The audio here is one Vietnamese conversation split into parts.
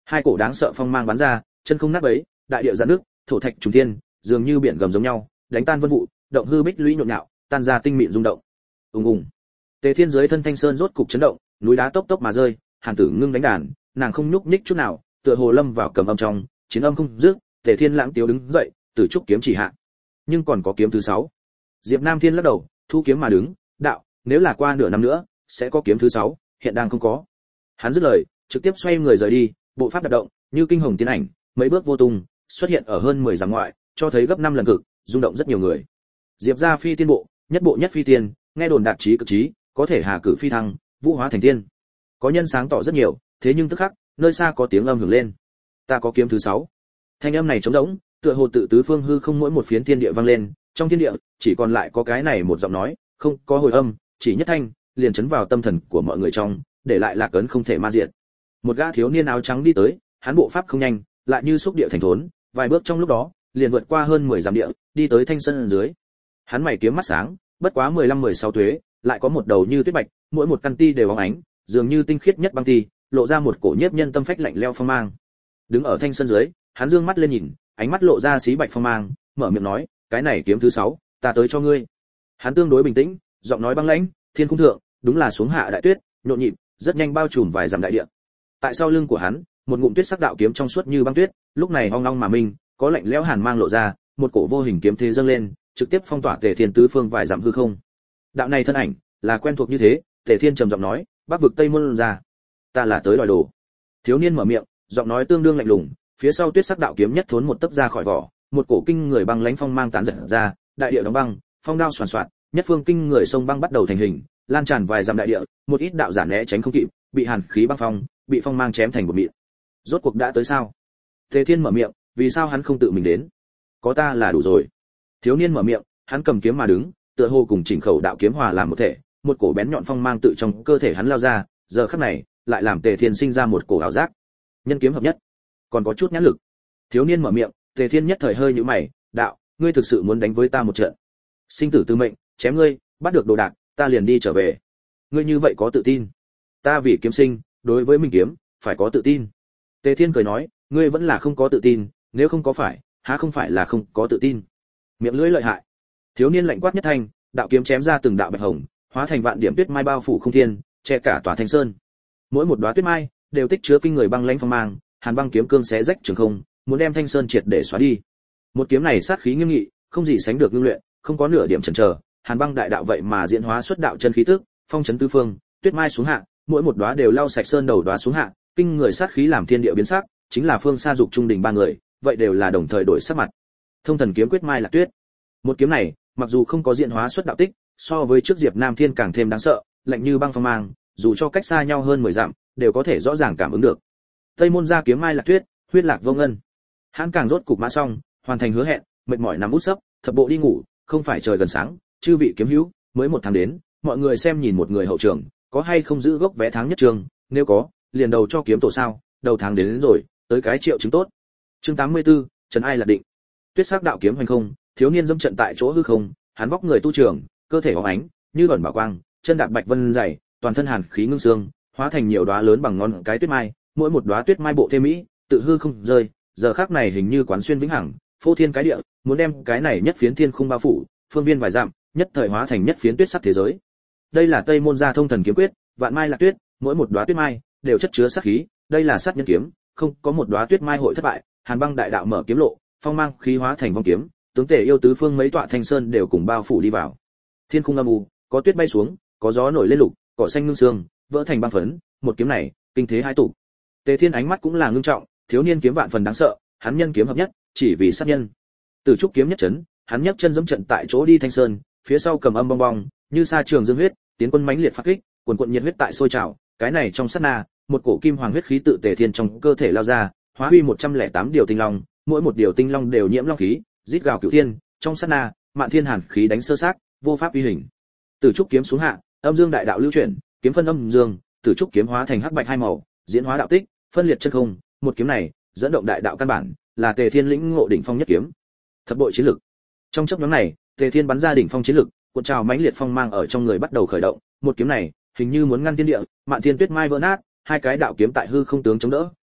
Hai cổ đáng sợ phong mang bắn ra, chân không nát bấy, đại địa giãn nước, thổ thạch trùng thiên, dường như biển gầm giống nhau, đánh tan vân vụ, động hư bích lũy nhộn nhạo, tan ra tinh mịn rung động. Ùng ùng. Tề Thiên dưới thân Thanh Sơn rốt cục chấn động, núi đá tốc tốc mà rơi, Hàn Tử ngưng đánh đàn, nàng không nhúc nhích chút nào, tựa hồ lâm vào cầm âm trong, chiến âm không dứt. Tề Thiên lãng tiếu đứng dậy, tử trúc kiếm chỉ hạ. Nhưng còn có kiếm thứ 6. Diệp Nam Thiên lắc đầu, thu kiếm mà đứng, đạo, nếu là qua nửa năm nữa, sẽ có kiếm thứ 6, hiện đang không có. Hắn dứt lời, trực tiếp xoay người rời đi, bộ pháp đạp động, như kinh hồng tiến ảnh, mấy bước vô tung, xuất hiện ở hơn 10 dặm ngoại, cho thấy gấp 5 lần cực, rung động rất nhiều người. Diệp gia phi tiên bộ nhất phi tiên, nghe đồn đạt chí cực chí, có thể hà cử phi thăng, vũ hóa thành tiên. Có nhân sáng tỏ rất nhiều, thế nhưng tức khắc, nơi xa có tiếng âm hưởng lên. Ta có kiếm thứ 6. Thanh âm này trống rỗng, tựa hồ tự tứ phương hư không mỗi một phiến thiên địa vang lên, trong thiên địa chỉ còn lại có cái này một giọng nói, không có hồi âm, chỉ nhất thanh, liền chấn vào tâm thần của mọi người trong, để lại lạc ấn không thể ma diệt. Một gã thiếu niên áo trắng đi tới, hắn bộ pháp không nhanh, lại như xúc địa thành thốn, vài bước trong lúc đó, liền vượt qua hơn 10 dặm địa, đi tới Thanh Sơn dưới. Hắn mày kiếm mắt sáng, bất quá 15-16 tuế, lại có một đầu như tuyết bạch, mỗi một căn ti đều óng ánh, dường như tinh khiết nhất băng ti, lộ ra một cổ nhiếp nhân tâm phách lạnh lẽo phong mang. Đứng ở Thanh Sơn dưới, hắn dương mắt lên nhìn, ánh mắt lộ ra xí bạch phong mang, mở miệng nói, cái này kiếm thứ 6, ta tới cho ngươi. Hắn tương đối bình tĩnh, giọng nói băng lãnh, thiên cung thượng, đúng là xuống hạ đại tuyết, nhộn nhịp, rất nhanh bao trùm vài dặm đại địa. Tại sau lưng của hắn, một ngụm tuyết sắc đạo kiếm trong suốt như băng tuyết, lúc này ong ong mà minh, có lạnh lẽo hàn mang lộ ra, một cổ vô hình kiếm thế dâng lên, trực tiếp phong tỏa Tề Thiên tứ phương vài dặm hư không. Đạo này thân ảnh, là quen thuộc như thế, Tề Thiên trầm giọng nói, Bắc vực Tây môn ra, ta là tới đòi đồ. Thiếu niên mở miệng, giọng nói tương đương lạnh lùng, phía sau tuyết sắc đạo kiếm nhất thốn một tấc ra khỏi vỏ, một cổ kinh người băng lãnh phong mang tán giật ra, đại địa đóng băng, phong đao xoàn xoạt, nhất phương kinh người sông băng bắt đầu thành hình, lan tràn vài dặm đại địa, một ít đạo giả né tránh không kịp, bị hàn khí băng phong, bị phong mang chém thành một mịn. Rốt cuộc đã tới sao? Tề Thiên mở miệng, vì sao hắn không tự mình đến? Có ta là đủ rồi. Thiếu niên mở miệng, hắn cầm kiếm mà đứng, tựa hồ cùng chỉnh khẩu đạo kiếm hòa làm một thể, một cổ bén nhọn phong mang tự trong cơ thể hắn lao ra, giờ khắc này, lại làm Tề Thiên sinh ra một cổ ảo giác. Nhân kiếm hợp nhất, còn có chút nhãn lực. Thiếu niên mở miệng, Tề Thiên nhất thời hơi nhíu mày, đạo, ngươi thực sự muốn đánh với ta một trận? Sinh tử tư mệnh, chém ngươi, bắt được đồ đạc, ta liền đi trở về. Ngươi như vậy có tự tin? Ta vì kiếm sinh, đối với mình kiếm, phải có tự tin. Tề Thiên cười nói, ngươi vẫn là không có tự tin, nếu không có phải, há không phải là không có tự tin. Miệng lưỡi lợi hại. Thiếu niên lạnh quát nhất thanh, đạo kiếm chém ra từng đạo bạch hồng, hóa thành vạn điểm tuyết mai bao phủ không thiên, che cả tòa Thanh Sơn. Mỗi một đóa tuyết mai đều tích chứa kinh người băng lãnh phong mang, hàn băng kiếm cương xé rách trường không, muốn đem Thanh Sơn triệt để xóa đi. Một kiếm này sát khí nghiêm nghị, không gì sánh được ngưng luyện, không có nửa điểm chần chờ, hàn băng đại đạo vậy mà diễn hóa xuất đạo chân khí tức, phong chấn tứ phương, tuyết mai xuống hạ, mỗi một đóa đều lau sạch sơn đầu đóa xuống hạ, kinh người sát khí làm thiên địa biến sắc, chính là phương xa dục trung đỉnh ba người, vậy đều là đồng thời đổi sắc mặt. Thông thần kiếm quyết mai là tuyết. Một kiếm này, mặc dù không có diễn hóa xuất đạo tích, so với trước Diệp Nam Thiên càng thêm đáng sợ, lạnh như băng phong mang, dù cho cách xa nhau hơn 10 dặm, đều có thể rõ ràng cảm ứng được. Tây môn gia kiếm mai là tuyết, huyết lạc vô ngân. Hắn càng rốt cục mã xong, hoàn thành hứa hẹn, mệt mỏi nằm út sấp, thập bộ đi ngủ, không phải trời gần sáng, chư vị kiếm hữu, mới một tháng đến, mọi người xem nhìn một người hậu trường, có hay không giữ gốc vé tháng nhất trường, nếu có, liền đầu cho kiếm tổ sao, đầu tháng đến rồi, tới cái triệu chứng tốt. Chương 84, Trần Ai là định. Tuyết sắc đạo kiếm hoành không, thiếu niên dâm trận tại chỗ hư không, hắn vóc người tu trường, cơ thể óng ánh, như ẩn bảo quang, chân đạp bạch vân dày, toàn thân hàn khí ngưng xương, hóa thành nhiều đóa lớn bằng ngón cái tuyết mai, mỗi một đóa tuyết mai bộ thêm mỹ, tự hư không rơi, giờ khắc này hình như quán xuyên vĩnh hằng, phô thiên cái địa, muốn đem cái này nhất phiến thiên khung bao phủ, phương viên vài dặm, nhất thời hóa thành nhất phiến tuyết sắc thế giới. Đây là Tây môn gia thông thần kiếm quyết, vạn mai lạc tuyết, mỗi một đóa tuyết mai đều chất chứa sát khí, đây là sát nhân kiếm, không có một đóa tuyết mai hội thất bại, hàn băng đại đạo mở kiếm lộ, phong mang khí hóa thành vong kiếm, tướng tể yêu tứ phương mấy tọa Thanh Sơn đều cùng bao phủ đi vào. Thiên khung âm u, có tuyết bay xuống, có gió nổi lên lục, cỏ xanh ngưng sương, vỡ thành băng phấn, một kiếm này, kinh thế hai tụ. Tề Thiên ánh mắt cũng là ngưng trọng, thiếu niên kiếm vạn phần đáng sợ, hắn nhân kiếm hợp nhất, chỉ vì sát nhân. Từ trúc kiếm nhất chấn, hắn nhấc chân giẫm trận tại chỗ đi Thanh Sơn, phía sau cầm âm bong bong, như sa trường dương huyết, tiến quân mãnh liệt phát kích, cuồn cuộn nhiệt huyết tại sôi trào, cái này trong sát na, một cổ kim hoàng huyết khí tự Tề Thiên trong cơ thể lao ra, hóa huy 108 điều tinh long, mỗi một điều tinh long đều nhiễm long khí, rít gào cửu thiên, trong sát na, mạn thiên hàn khí đánh sơ xác, vô pháp uy hình. Từ trúc kiếm xuống hạ, âm dương đại đạo lưu chuyển, kiếm phân âm dương, từ trúc kiếm hóa thành hắc bạch hai màu, diễn hóa đạo tích, phân liệt chân không, một kiếm này, dẫn động đại đạo căn bản, là Tề Thiên lĩnh ngộ đỉnh phong nhất kiếm. Thập bội chiến lực. Trong chốc ngắn này, Tề Thiên bắn ra đỉnh phong chiến lực, cuộn trào mãnh liệt phong mang ở trong người bắt đầu khởi động, một kiếm này, hình như muốn ngăn thiên địa, mạn thiên tuyết mai vỡ nát, hai cái đạo kiếm tại hư không tướng chống đỡ,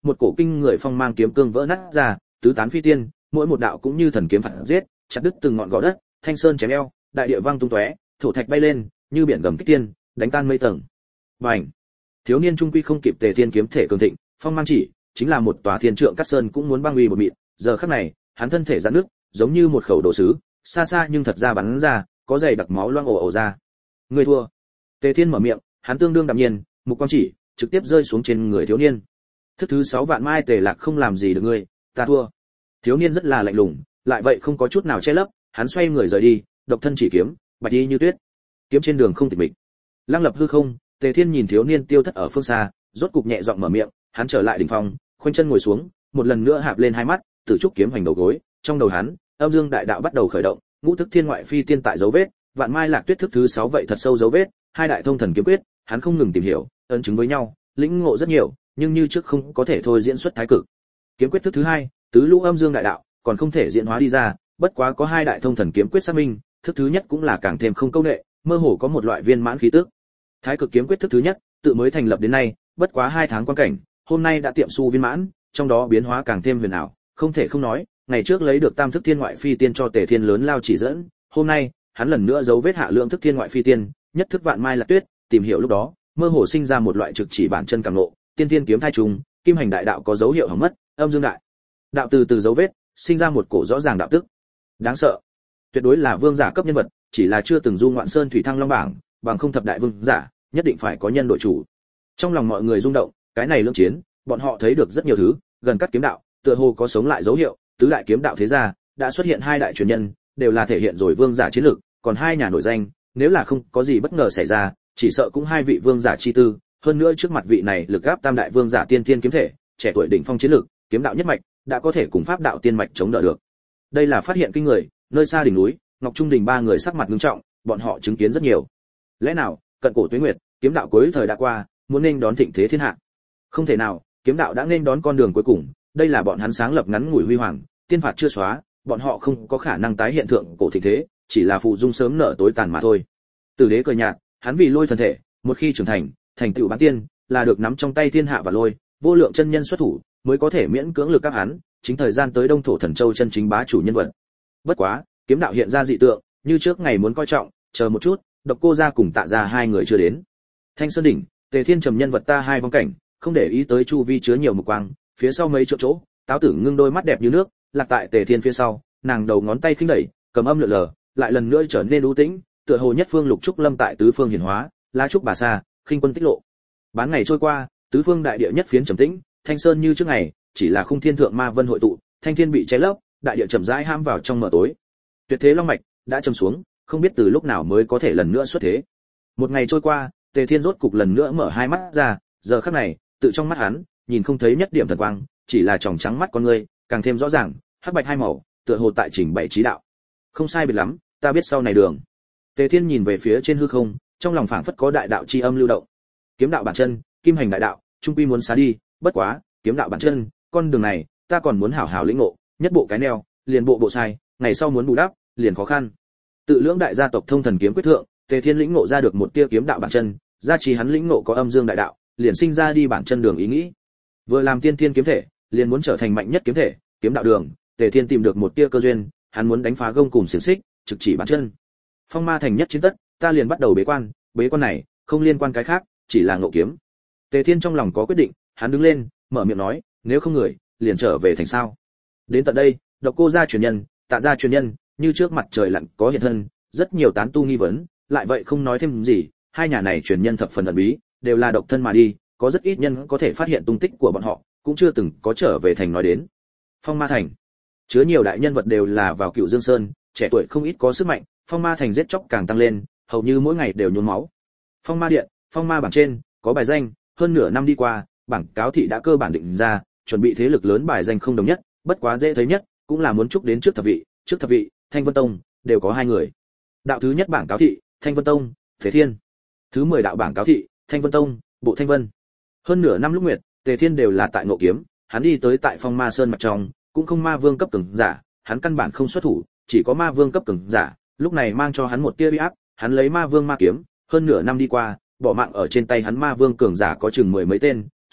một cổ kinh người phong mang kiếm cương vỡ nát ra, tứ tán phi tiên, mỗi một đạo cũng như thần kiếm phản giết, chặt đứt từng ngọn gò đất, thanh sơn chém eo, đại địa vang tung tóe, thổ thạch bay lên, như biển gầm kích tiên, đánh tan mây tầng. Bành! Thiếu niên trung quy không kịp Tề Thiên kiếm thể cường thịnh, phong mang chỉ, chính là một tòa thiên trượng cát sơn cũng muốn băng uy một mịn, giờ khắc này, hắn thân thể giãn nước, giống như một khẩu đồ sứ, xa xa nhưng thật ra bắn ra, có dày đặc máu loang ồ ồ ra. Người thua. Tề Thiên mở miệng, hắn tương đương đạm nhiên, mục quang chỉ trực tiếp rơi xuống trên người thiếu niên. Thức thứ 6 vạn mai Tề Lạc không làm gì được ngươi, ta thua. Thiếu niên rất là lạnh lùng, lại vậy không có chút nào che lấp, hắn xoay người rời đi, độc thân chỉ kiếm, bạch đi như tuyết. Kiếm trên đường không tịch mịch. Lăng lập hư không, Tề Thiên nhìn thiếu niên tiêu thất ở phương xa, rốt cục nhẹ giọng mở miệng, hắn trở lại đỉnh phong, khoanh chân ngồi xuống, một lần nữa hạp lên hai mắt, tử trúc kiếm hành đầu gối, trong đầu hắn, âm dương đại đạo bắt đầu khởi động, ngũ thức thiên ngoại phi tiên tại dấu vết, vạn mai lạc tuyết thức thứ 6 vậy thật sâu dấu vết, hai đại thông thần kiếm quyết, hắn không ngừng tìm hiểu, ấn chứng với nhau, lĩnh ngộ rất nhiều, nhưng như trước không có thể thôi diễn xuất thái cực. Kiếm quyết thức thứ 2, tứ lũ âm dương đại đạo, còn không thể diễn hóa đi ra, bất quá có hai đại thông thần kiếm quyết xác minh, thức thứ nhất cũng là càng thêm không câu nệ, mơ hồ có một loại viên mãn khí tức. Thái cực kiếm quyết thức thứ nhất, tự mới thành lập đến nay, bất quá 2 tháng quan cảnh, hôm nay đã tiệm su viên mãn, trong đó biến hóa càng thêm huyền ảo, không thể không nói, ngày trước lấy được tam thức thiên ngoại phi tiên cho Tề Thiên lớn lao chỉ dẫn, hôm nay, hắn lần nữa dấu vết hạ lượng thức thiên ngoại phi tiên, nhất thức vạn mai lạc tuyết, tìm hiểu lúc đó, mơ hồ sinh ra một loại trực chỉ bản chân càng ngộ, tiên thiên kiếm thai trùng, kim hành đại đạo có dấu hiệu hỏng mất, âm dương đại đạo từ từ dấu vết, sinh ra một cổ rõ ràng đạo tức. Đáng sợ, tuyệt đối là vương giả cấp nhân vật, chỉ là chưa từng du ngoạn sơn thủy thăng long bảng, bằng không thập đại vương giả, nhất định phải có nhân đội chủ. Trong lòng mọi người rung động, cái này lưỡng chiến, bọn họ thấy được rất nhiều thứ, gần cắt kiếm đạo, tựa hồ có sống lại dấu hiệu, tứ đại kiếm đạo thế gia đã xuất hiện hai đại truyền nhân, đều là thể hiện rồi vương giả chiến lược, còn hai nhà nổi danh, nếu là không có gì bất ngờ xảy ra, chỉ sợ cũng hai vị vương giả chi tư, hơn nữa trước mặt vị này lực áp tam đại vương giả tiên thiên kiếm thể, trẻ tuổi đỉnh phong chiến lược, kiếm đạo nhất mạch, đã có thể cùng pháp đạo tiên mạch chống đỡ được. Đây là phát hiện kinh người, nơi xa đỉnh núi, Ngọc Trung Đình ba người sắc mặt nghiêm trọng, bọn họ chứng kiến rất nhiều. Lẽ nào, cận cổ tuế nguyệt, kiếm đạo cuối thời đã qua, muốn nên đón thịnh thế thiên hạ? Không thể nào, kiếm đạo đã nên đón con đường cuối cùng, đây là bọn hắn sáng lập ngắn ngủi huy hoàng, tiên phạt chưa xóa, bọn họ không có khả năng tái hiện thượng cổ thịnh thế, chỉ là phụ dung sớm nở tối tàn mà thôi. Tử đế cười nhạt, hắn vì lôi thần thể, một khi trưởng thành tựu bán tiên, là được nắm trong tay thiên hạ và lôi, vô lượng chân nhân xuất thủ, mới có thể miễn cưỡng lực các hắn, chính thời gian tới Đông Thổ Thần Châu chân chính bá chủ nhân vật. Bất quá, kiếm đạo hiện ra dị tượng, như trước ngày muốn coi trọng, chờ một chút, Độc Cô gia cùng Tạ gia hai người chưa đến. Thanh Sơn đỉnh, Tề Thiên trầm nhân vật ta hai vong cảnh, không để ý tới chu vi chứa nhiều mục quang, phía sau mấy chỗ, Táo Tử ngưng đôi mắt đẹp như nước, lạc tại Tề Thiên phía sau, nàng đầu ngón tay khinh đẩy, cầm âm lượn lờ, lại lần nữa trở nên u tĩnh, tựa hồ nhất phương lục trúc lâm tại tứ phương hiển hóa, lá trúc bà sa, khinh quân tích lộ. Bán ngày trôi qua, tứ phương đại địa nhất phiến trầm tĩnh, Thanh Sơn như trước ngày, chỉ là khung thiên thượng ma vân hội tụ, thanh thiên bị che lấp, đại địa chậm rãi ham vào trong mờ tối. Tuyệt thế long mạch đã châm xuống, không biết từ lúc nào mới có thể lần nữa xuất thế. Một ngày trôi qua, Tề Thiên rốt cục lần nữa mở hai mắt ra, giờ khắc này, tự trong mắt hắn, nhìn không thấy nhất điểm thần quang, chỉ là tròng trắng mắt con người, càng thêm rõ ràng, hắc bạch hai màu, tựa hồ tại trình bày trí đạo. Không sai biệt lắm, ta biết sau này đường. Tề Thiên nhìn về phía trên hư không, trong lòng phảng phất có đại đạo chi âm lưu động. Kiếm đạo bản chân, kim hành đại đạo, trung quy muốn xá đi, bất quá, kiếm đạo bản chân, con đường này, ta còn muốn hảo hảo lĩnh ngộ, nhất bộ cái neo, liền bộ sai, ngày sau muốn bù đắp, liền khó khăn. Tự lưỡng đại gia tộc thông thần kiếm quyết thượng, Tề Thiên lĩnh ngộ ra được một tia kiếm đạo bản chân, gia trì hắn lĩnh ngộ có âm dương đại đạo, liền sinh ra đi bản chân đường ý nghĩ. Vừa làm tiên thiên kiếm thể, liền muốn trở thành mạnh nhất kiếm thể, kiếm đạo đường, Tề Thiên tìm được một tia cơ duyên, hắn muốn đánh phá gông cùng xiển xích, trực chỉ bản chân. Phong ma thành nhất chiến tất, ta liền bắt đầu bế quan này không liên quan cái khác, chỉ là ngộ kiếm. Tề Thiên trong lòng có quyết định, hắn đứng lên, mở miệng nói, nếu không người, liền trở về thành sao? Đến tận đây, Độc Cô gia truyền nhân, Tạ gia truyền nhân, như trước mặt trời lặn có hiện thân, rất nhiều tán tu nghi vấn, lại vậy không nói thêm gì, hai nhà này truyền nhân thập phần ẩn bí, đều là độc thân mà đi, có rất ít nhân có thể phát hiện tung tích của bọn họ, cũng chưa từng có trở về thành nói đến. Phong Ma thành, chứa nhiều đại nhân vật đều là vào Cựu Dương Sơn, trẻ tuổi không ít có sức mạnh, Phong Ma thành giết chóc càng tăng lên, hầu như mỗi ngày đều nhuốm máu. Phong Ma điện, Phong Ma bảng trên có bài danh, hơn nửa năm đi qua, bảng cáo thị đã cơ bản định ra, chuẩn bị thế lực lớn bài danh không đồng nhất, bất quá dễ thấy nhất, cũng là muốn chúc đến trước thập vị, Thanh Vân Tông đều có hai người. Đạo thứ nhất bảng cáo thị, Thanh Vân Tông, Thế Thiên. Thứ 10 đạo bảng cáo thị, Thanh Vân Tông, Bộ Thanh Vân. Hơn nửa năm lúc nguyệt, Tề Thiên đều là tại ngộ kiếm, hắn đi tới tại Phong Ma Sơn mặt trong, cũng không ma vương cấp cường giả, hắn căn bản không xuất thủ, chỉ có ma vương cấp cường giả, lúc này mang cho hắn một tia uy áp, hắn lấy ma vương ma kiếm, hơn nửa năm đi qua, bỏ mạng ở trên tay hắn ma vương cường giả có chừng 10 mấy tên, trong lúc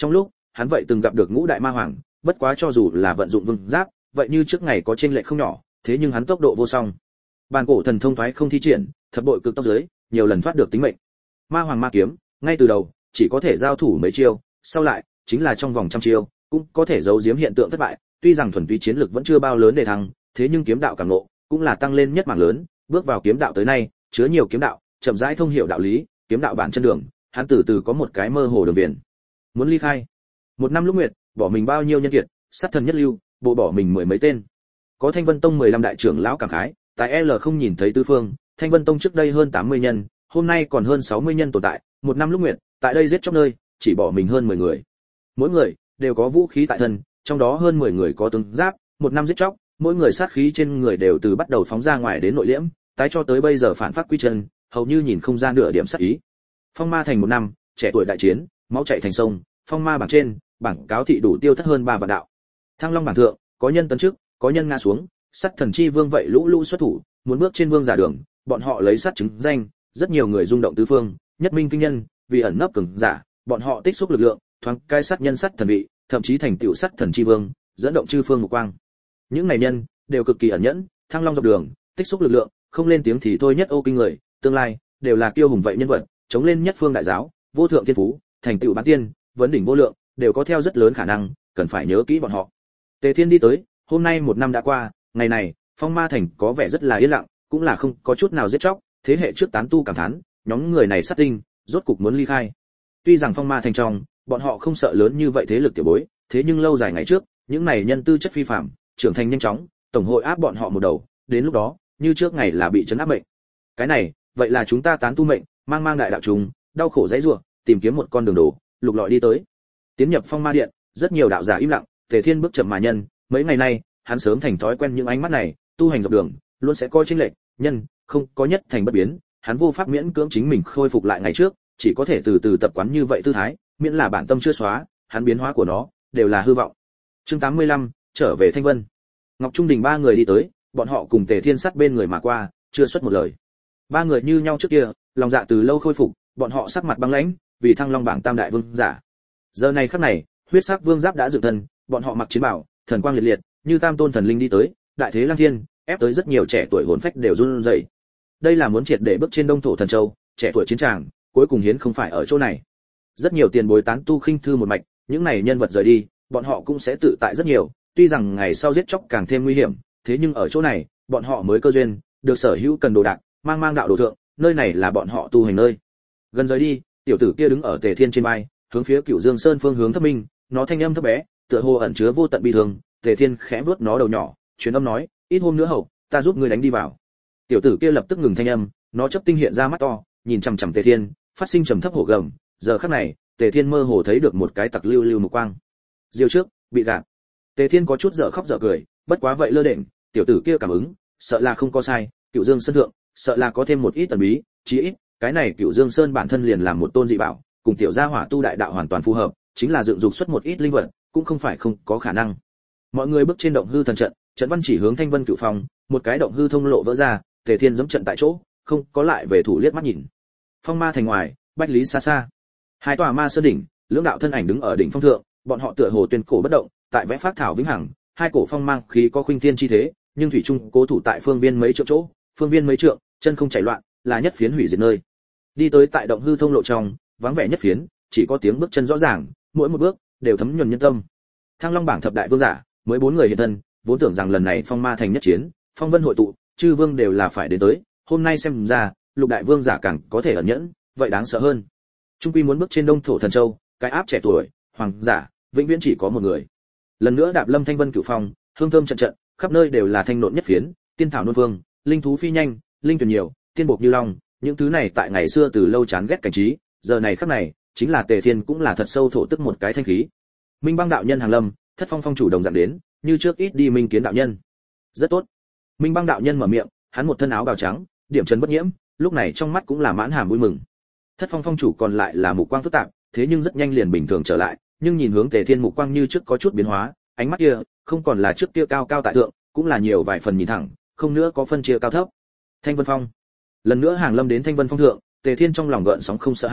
hắn vậy từng gặp được ngũ đại ma hoàng, bất quá cho dù là vận dụng vương giáp, vậy như trước ngày có chênh lệch không nhỏ, thế nhưng hắn tốc độ vô song. Bàn cổ thần thông thoái không thi triển, thập bội cực tốc dưới, nhiều lần thoát được tính mệnh. Ma hoàng ma kiếm, ngay từ đầu chỉ có thể giao thủ mấy chiêu, sau lại chính là trong vòng trăm chiêu, cũng có thể giấu giếm hiện tượng thất bại, tuy rằng thuần túy chiến lực vẫn chưa bao lớn để thăng, thế nhưng kiếm đạo cảm ngộ cũng là tăng lên nhất mảng lớn, bước vào kiếm đạo tới nay, chứa nhiều kiếm đạo, chậm rãi thông hiểu đạo lý, kiếm đạo bản chân đường, hắn từ từ có một cái mơ hồ đường viền. Muốn ly khai. Một năm lúc nguyệt, bỏ mình bao nhiêu nhân kiệt, sát thần nhất lưu, bộ bỏ mình mười mấy tên. Có Thanh Vân Tông 15 đại trưởng lão cảm khái, tại L không nhìn thấy tứ phương, Thanh Vân Tông trước đây hơn 80 nhân, hôm nay còn hơn 60 nhân tồn tại, một năm lúc nguyệt, tại đây giết chóc nơi, chỉ bỏ mình hơn 10 người. Mỗi người đều có vũ khí tại thân, trong đó hơn 10 người có tướng giáp, một năm giết chóc, mỗi người sát khí trên người đều từ bắt đầu phóng ra ngoài đến nội liễm, tái cho tới bây giờ phản phát quy chân, hầu như nhìn không ra nửa điểm sát ý. Phong Ma thành một năm, trẻ tuổi đại chiến, máu chảy thành sông, phong ma bảng trên, bảng cáo thị đủ tiêu thất hơn 3 vạn đạo. Thăng Long bảng thượng, có nhân tấn trước, có nhân ngã xuống, sát thần chi vương vậy lũ lũ xuất thủ, muốn bước trên vương giả đường, bọn họ lấy sát chứng danh, rất nhiều người rung động tứ phương, nhất minh kinh nhân, vì ẩn nấp cường giả, bọn họ tích xúc lực lượng, thoáng cai sát nhân sát thần vị, thậm chí thành tựu sát thần chi vương, dẫn động chư phương một quang. Những này nhân đều cực kỳ ẩn nhẫn, Thăng Long dọc đường, tích xúc lực lượng, không lên tiếng thì thôi nhất ô kinh người, tương lai đều là kiêu hùng vậy nhân vật, chống lên nhất phương đại giáo, vô thượng thiên phú, thành tựu bán tiên, vấn đỉnh vô lượng, đều có theo rất lớn khả năng, cần phải nhớ kỹ bọn họ. Tề Thiên đi tới, hôm nay một năm đã qua, ngày này, Phong Ma thành có vẻ rất là yên lặng, cũng là không có chút nào giết chóc, thế hệ trước tán tu cảm thán, nhóm người này sát tinh, rốt cục muốn ly khai. Tuy rằng Phong Ma thành trong, bọn họ không sợ lớn như vậy thế lực tiểu bối, thế nhưng lâu dài ngày trước, những này nhân tư chất phi phàm, trưởng thành nhanh chóng, tổng hội áp bọn họ một đầu, đến lúc đó, như trước ngày là bị trấn áp mệnh. Cái này, vậy là chúng ta tán tu mệnh, mang đại đạo trùng, đau khổ dãy rủa, tìm kiếm một con đường đổ, lục lọi đi tới. Tiến nhập Phong Ma điện, rất nhiều đạo giả im lặng, Tề Thiên bước chậm mà nhân, mấy ngày nay, hắn sớm thành thói quen những ánh mắt này, tu hành dọc đường, luôn sẽ coi chênh lệch, nhân, không có nhất thành bất biến, hắn vô pháp miễn cưỡng chính mình khôi phục lại ngày trước, chỉ có thể từ từ tập quán như vậy tư thái, miễn là bản tâm chưa xóa, hắn biến hóa của nó đều là hư vọng. Chương 85, trở về Thanh Vân. Ngọc Trung Đình ba người đi tới, bọn họ cùng Tề Thiên sát bên người mà qua, chưa xuất một lời. Ba người như nhau trước kia, lòng dạ từ lâu khôi phục, bọn họ sắc mặt băng lãnh, vì Thăng Long bảng tam đại vương giả. Giờ này khắc này, huyết sắc vương giáp đã dựng thân, bọn họ mặc chiến bào, thần quang liệt liệt, như tam tôn thần linh đi tới, đại thế lang thiên, ép tới rất nhiều trẻ tuổi hồn phách đều run rẩy. Đây là muốn triệt để bước trên Đông thổ thần châu, trẻ tuổi chiến tràng, cuối cùng hiến không phải ở chỗ này. Rất nhiều tiền bối tán tu khinh thư một mạch, những này nhân vật rời đi, bọn họ cũng sẽ tự tại rất nhiều, tuy rằng ngày sau giết chóc càng thêm nguy hiểm, thế nhưng ở chỗ này, bọn họ mới cơ duyên, được sở hữu cần đồ đạc, mang đạo đồ thượng, nơi này là bọn họ tu hành nơi. Gần rời đi, tiểu tử kia đứng ở Tề Thiên trên vai, hướng phía Cửu Dương Sơn phương hướng thấp minh, nó thanh âm thấp bé, tựa hồ ẩn chứa vô tận bi thương. Tề Thiên khẽ vuốt nó đầu nhỏ, truyền âm nói, ít hôm nữa hậu, ta giúp ngươi đánh đi vào. Tiểu tử kia lập tức ngừng thanh âm, nó chớp tinh hiện ra mắt to, nhìn chằm chằm Tề Thiên, phát sinh trầm thấp hổ gầm. Giờ khắc này, Tề Thiên mơ hồ thấy được một cái tặc lưu một quang. Diêu trước, bị gạt. Tề Thiên có chút dở khóc dở cười, bất quá vậy lơ đễnh, tiểu tử kia cảm ứng, sợ là không có sai, Cửu Dương Sơn thượng, sợ là có thêm một ít tần bí, chí ít, cái này Cửu Dương Sơn bản thân liền làm một tôn dị bảo, cùng tiểu gia hỏa tu đại đạo hoàn toàn phù hợp, chính là dựng dục xuất một ít linh vật, cũng không phải không có khả năng. Mọi người bước trên động hư thần trận, trận văn chỉ hướng Thanh Vân Cửu Phong, một cái động hư thông lộ vỡ ra, Tề Thiên giẫm trận tại chỗ, không có lại về thủ liếc mắt nhìn. Phong Ma thành ngoài, Bách Lý xa xa, hai tòa ma sơn đỉnh, lưỡng đạo thân ảnh đứng ở đỉnh phong thượng, bọn họ tựa hồ tuyên cổ bất động, tại vẽ phát thảo vĩnh hằng, hai cổ phong mang khí có khuynh thiên chi thế, nhưng thủy trung cố thủ tại phương viên mấy trượng chỗ, phương viên mấy trượng, chân không chảy loạn, là nhất phiến hủy diệt nơi. Đi tới tại động hư thông lộ trong, vắng vẻ nhất phiến, chỉ có tiếng bước chân rõ ràng, mỗi một bước đều thấm nhuần nhân tâm. Thăng Long bảng thập đại vương giả, mới 4 người hiện thân, vốn tưởng rằng lần này Phong Ma thành nhất chiến, phong vân hội tụ, chư vương đều là phải đến tới, hôm nay xem ra, lục đại vương giả càng có thể ẩn nhẫn, vậy đáng sợ hơn. Trung quy muốn bước trên Đông thổ thần châu, cái áp trẻ tuổi, hoàng giả, vĩnh viễn chỉ có một người. Lần nữa đạp lâm Thanh Vân Cửu Phong, hương thơm trận trận, khắp nơi đều là thanh nộn nhất phiến, tiên thảo nôn vương, linh thú phi nhanh, linh tuyển nhiều, tiên bộc như long, những thứ này tại ngày xưa từ lâu chán ghét cảnh trí, giờ này khắc này, chính là Tề Thiên cũng là thật sâu thổ tức một cái thanh khí. Minh Bang đạo nhân hàng lâm, Thất Phong phong chủ đồng dạng đến, như trước ít đi Minh Kiến đạo nhân. Rất tốt. Minh Bang đạo nhân mở miệng, hắn một thân áo bào trắng, điểm trần bất nhiễm, lúc này trong mắt cũng là mãn hàm vui mừng. Thất Phong phong chủ còn lại là mục quang phức tạp, thế nhưng rất nhanh liền bình thường trở lại, nhưng nhìn hướng Tề Thiên mục quang như trước có chút biến hóa, ánh mắt kia không còn là trước kia cao cao tại thượng, cũng là nhiều vài phần nhìn thẳng, không nữa có phân chia cao thấp. Thanh Vân Phong. Lần nữa hàng lâm đến Thanh Vân Phong thượng, Tề Thiên trong lòng gợn sóng không sợ hãi,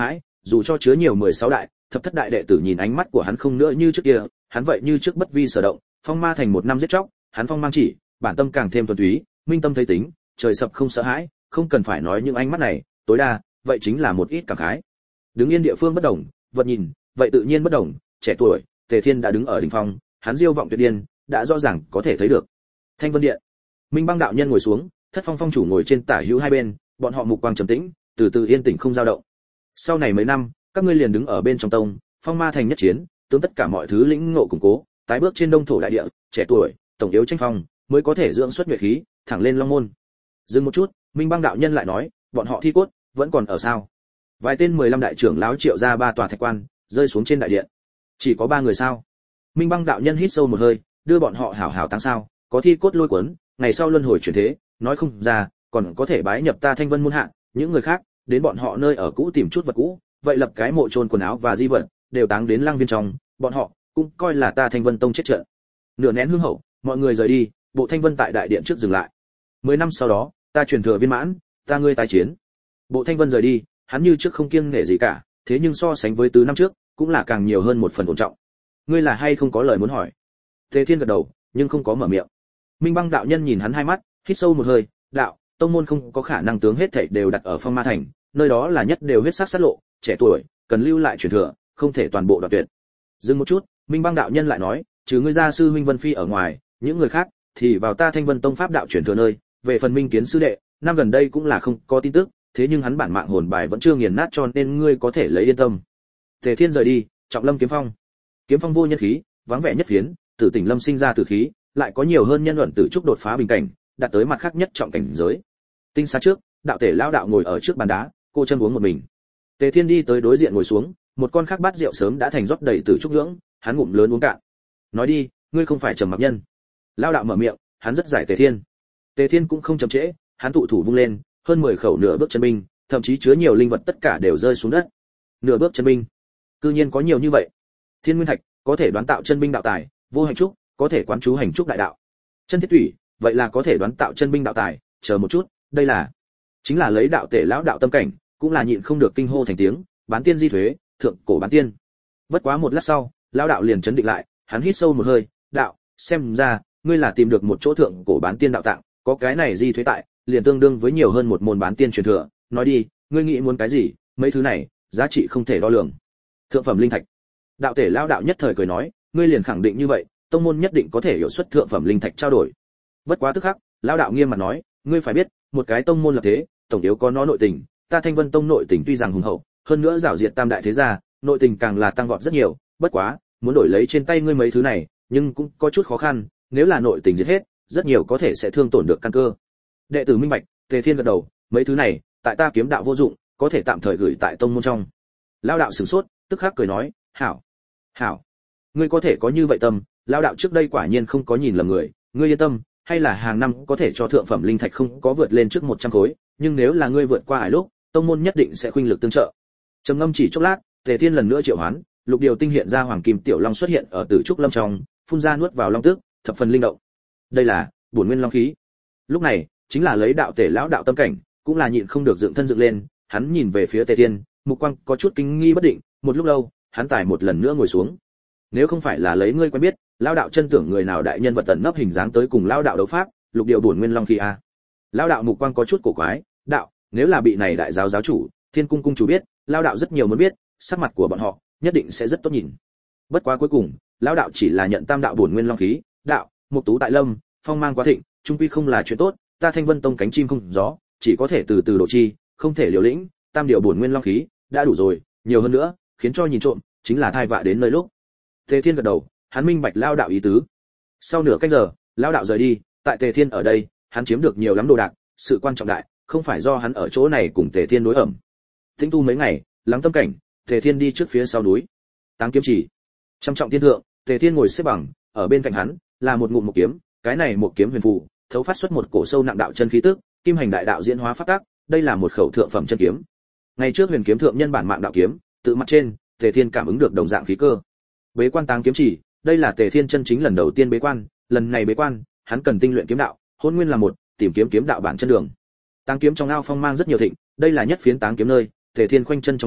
dù cho chứa nhiều 16 đại, thập thất đại đệ tử nhìn ánh mắt của hắn không nữa như trước kia, hắn vậy như trước bất vi sở động, phong ma thành một năm giết chóc, hắn phong mang chỉ, bản tâm càng thêm thuần túy, minh tâm thấy tính, trời sập không sợ hãi, không cần phải nói những ánh mắt này, tối đa, vậy chính là một ít cảm khái. Đứng yên địa phương bất đồng, vật nhìn, vậy tự nhiên bất đồng, trẻ tuổi, Tề Thiên đã đứng ở đỉnh phong, hắn diêu vọng tuyệt điên, đã rõ ràng có thể thấy được. Thanh Vân Điện, Minh Băng đạo nhân ngồi xuống, Thất Phong phong chủ ngồi trên tả hữu hai bên, bọn họ mục quang trầm tĩnh, từ từ yên tĩnh không dao động. Sau này mấy năm, các ngươi liền đứng ở bên trong tông, phong ma thành nhất chiến, tướng tất cả mọi thứ lĩnh ngộ củng cố, tái bước trên đông thổ đại địa, trẻ tuổi, tổng yếu tranh phong, mới có thể dưỡng xuất nhuệ khí, thẳng lên long môn. Dừng một chút, Minh Băng đạo nhân lại nói, bọn họ thi cốt vẫn còn ở sao? Vài tên 15 đại trưởng lão triệu ra ba tòa thạch quan, rơi xuống trên đại điện. Chỉ có 3 người sao? Minh Băng đạo nhân hít sâu một hơi, đưa bọn họ hảo hảo tăng sao, có thi cốt lôi cuốn, ngày sau luân hồi chuyển thế, nói không ra, còn có thể bái nhập ta Thanh Vân môn hạ, những người khác, đến bọn họ nơi ở cũ tìm chút vật cũ, vậy lập cái mộ chôn quần áo và di vật, đều táng đến Lăng Viên trong, bọn họ cũng coi là ta Thanh Vân tông chết trận. Nửa nén hương hậu, mọi người rời đi, bộ Thanh Vân tại đại điện trước dừng lại. 10 năm sau đó, ta truyền thừa viên mãn, ta ngươi tái chiến. Bộ Thanh Vân rời đi, hắn như trước không kiêng nể gì cả, thế nhưng so sánh với tứ năm trước, cũng là càng nhiều hơn một phần ổn trọng. Ngươi là hay không có lời muốn hỏi? Tề Thiên gật đầu, nhưng không có mở miệng. Minh Băng đạo nhân nhìn hắn hai mắt, hít sâu một hơi, đạo, tông môn không có khả năng tướng hết thảy đều đặt ở Phong Ma thành, nơi đó là nhất đều huyết sắc sát lộ, trẻ tuổi, cần lưu lại truyền thừa, không thể toàn bộ đoạt tuyệt. Dừng một chút, Minh Băng đạo nhân lại nói, trừ ngươi gia sư huynh Vân Phi ở ngoài, những người khác thì vào ta Thanh Vân tông pháp đạo truyền thừa nơi, về phần Minh Kiến sư đệ, năm gần đây cũng là không có tin tức, thế nhưng hắn bản mạng hồn bài vẫn chưa nghiền nát cho nên ngươi có thể lấy yên tâm. Tề Thiên rời đi, Trọng Lâm kiếm phong. Kiếm phong vô nhân khí, vắng vẻ nhất phiến, Tử Tỉnh Lâm sinh ra tử khí, lại có nhiều hơn nhân luận tử trúc đột phá bình cảnh, đạt tới mặt khác nhất trọng cảnh giới. Tinh xa trước, đạo tể lão đạo ngồi ở trước bàn đá, cô chân uống một mình. Tề Thiên đi tới đối diện ngồi xuống, một con khác bát rượu sớm đã thành rót đầy tử trúc nhưỡng, hắn ngụm lớn uống cạn. Nói đi, ngươi không phải Trầm Mặc Nhân. Lão đạo mở miệng, hắn rất giải Tề Thiên. Tề Thiên cũng không chậm trễ, hắn tụ thủ vung lên, hơn 10 khẩu nửa bước chân binh, thậm chí chứa nhiều linh vật tất cả đều rơi xuống đất. Nửa bước chân binh, cư nhiên có nhiều như vậy. Thiên Nguyên Thạch có thể đoán tạo chân binh đạo tài, vô hành trúc có thể quán chú hành trúc đại đạo. Chân Thiết Thủy, vậy là có thể đoán tạo chân binh đạo tài, chờ một chút, đây là chính là lấy đạo tể lão đạo tâm cảnh, cũng là nhịn không được kinh hô thành tiếng, bán tiên di thuế, thượng cổ bán tiên. Bất quá một lát sau, lão đạo liền chấn định lại, hắn hít sâu một hơi, đạo, xem ra ngươi là tìm được một chỗ thượng cổ bán tiên đạo tạng, có cái này di thuế tại, liền tương đương với nhiều hơn một môn bán tiên truyền thừa, nói đi, ngươi nghĩ muốn cái gì, mấy thứ này, giá trị không thể đo lường. Thượng phẩm linh thạch. Đạo tể lão đạo nhất thời cười nói, ngươi liền khẳng định như vậy, tông môn nhất định có thể hiệu suất thượng phẩm linh thạch trao đổi. Bất quá tức khắc, lão đạo nghiêm mặt nói, ngươi phải biết, một cái tông môn lập thế, tổng yếu có nó nội tình, ta Thanh Vân tông nội tình tuy rằng hùng hậu, hơn nữa giảo diệt tam đại thế gia, nội tình càng là tăng vọt rất nhiều, bất quá, muốn đổi lấy trên tay ngươi mấy thứ này, nhưng cũng có chút khó khăn, nếu là nội tình diệt hết, rất nhiều có thể sẽ thương tổn được căn cơ. Đệ tử minh bạch, Tề Thiên gật đầu, mấy thứ này, tại ta kiếm đạo vô dụng, có thể tạm thời gửi tại tông môn trong. Lão đạo sửng sốt, tức khắc cười nói, hảo, hảo, ngươi có thể có như vậy tâm, lão đạo trước đây quả nhiên không có nhìn lầm người, ngươi yên tâm, hay là hàng năm có thể cho thượng phẩm linh thạch không có vượt lên trước 100 khối, nhưng nếu là ngươi vượt qua ải lúc, tông môn nhất định sẽ khuynh lực tương trợ. Trầm ngâm chỉ chốc lát, Tề Thiên lần nữa triệu hoán, lục điều tinh hiện ra hoàng kim tiểu long xuất hiện ở Tử trúc lâm trong, phun ra nuốt vào long tước, thập phần linh động. Đây là bổn nguyên long khí. Lúc này, chính là lấy đạo tể lão đạo tâm cảnh, cũng là nhịn không được dựng thân dựng lên, hắn nhìn về phía Tề Thiên, mục quang có chút kinh nghi bất định, một lúc lâu, hắn tài một lần nữa ngồi xuống. Nếu không phải là lấy ngươi quen biết, lão đạo chân tưởng người nào đại nhân vật tận nấp hình dáng tới cùng lão đạo đấu pháp, lục điều bổn nguyên long khí a. Lão đạo mục quang có chút cổ quái, đạo, nếu là bị này đại giáo giáo chủ, Thiên cung cung chủ biết, lão đạo rất nhiều muốn biết, sắc mặt của bọn họ nhất định sẽ rất tốt nhìn. Bất quá cuối cùng, lão đạo chỉ là nhận tam đạo bổn nguyên long khí, đạo, mục tú tại lâm, phong mang quá thịnh, trung quy không là chuyện tốt, ta Thanh Vân tông cánh chim không gió, chỉ có thể từ từ độ chi, không thể liều lĩnh, tam điều bổn nguyên long khí đã đủ rồi, nhiều hơn nữa, khiến cho nhìn trộm, chính là thai vạ đến nơi lúc. Tề Thiên gật đầu, hắn minh bạch lão đạo ý tứ. Sau nửa canh giờ, lão đạo rời đi, tại Tề Thiên ở đây, hắn chiếm được nhiều lắm đồ đạc, sự quan trọng đại, không phải do hắn ở chỗ này cùng Tề Thiên đối ẩm. Tĩnh tu mấy ngày, lắng tâm cảnh, Tề Thiên đi trước phía sau núi. Táng kiếm chỉ, trăm trọng thiên thượng, Tề Thiên ngồi xếp bằng, ở bên cạnh hắn là một ngụm một kiếm, cái này một kiếm huyền phù, thấu phát xuất một cổ sâu nặng đạo chân khí tức, kim hành đại đạo diễn hóa pháp tắc, đây là một khẩu thượng phẩm chân kiếm. Ngày trước huyền kiếm thượng nhân bản mạng đạo kiếm, tự mặt trên, Tề Thiên cảm ứng được đồng dạng khí cơ. Bế quan táng kiếm chỉ, đây là Tề Thiên chân chính lần đầu tiên bế quan, lần này bế quan, hắn cần tinh luyện kiếm đạo, hôn nguyên là một, tìm kiếm kiếm đạo bản chân đường. Táng kiếm trong ao phong mang rất nhiều thịnh, đây là nhất phiến táng kiếm nơi, Tề Thiên khoanh chân trong đó,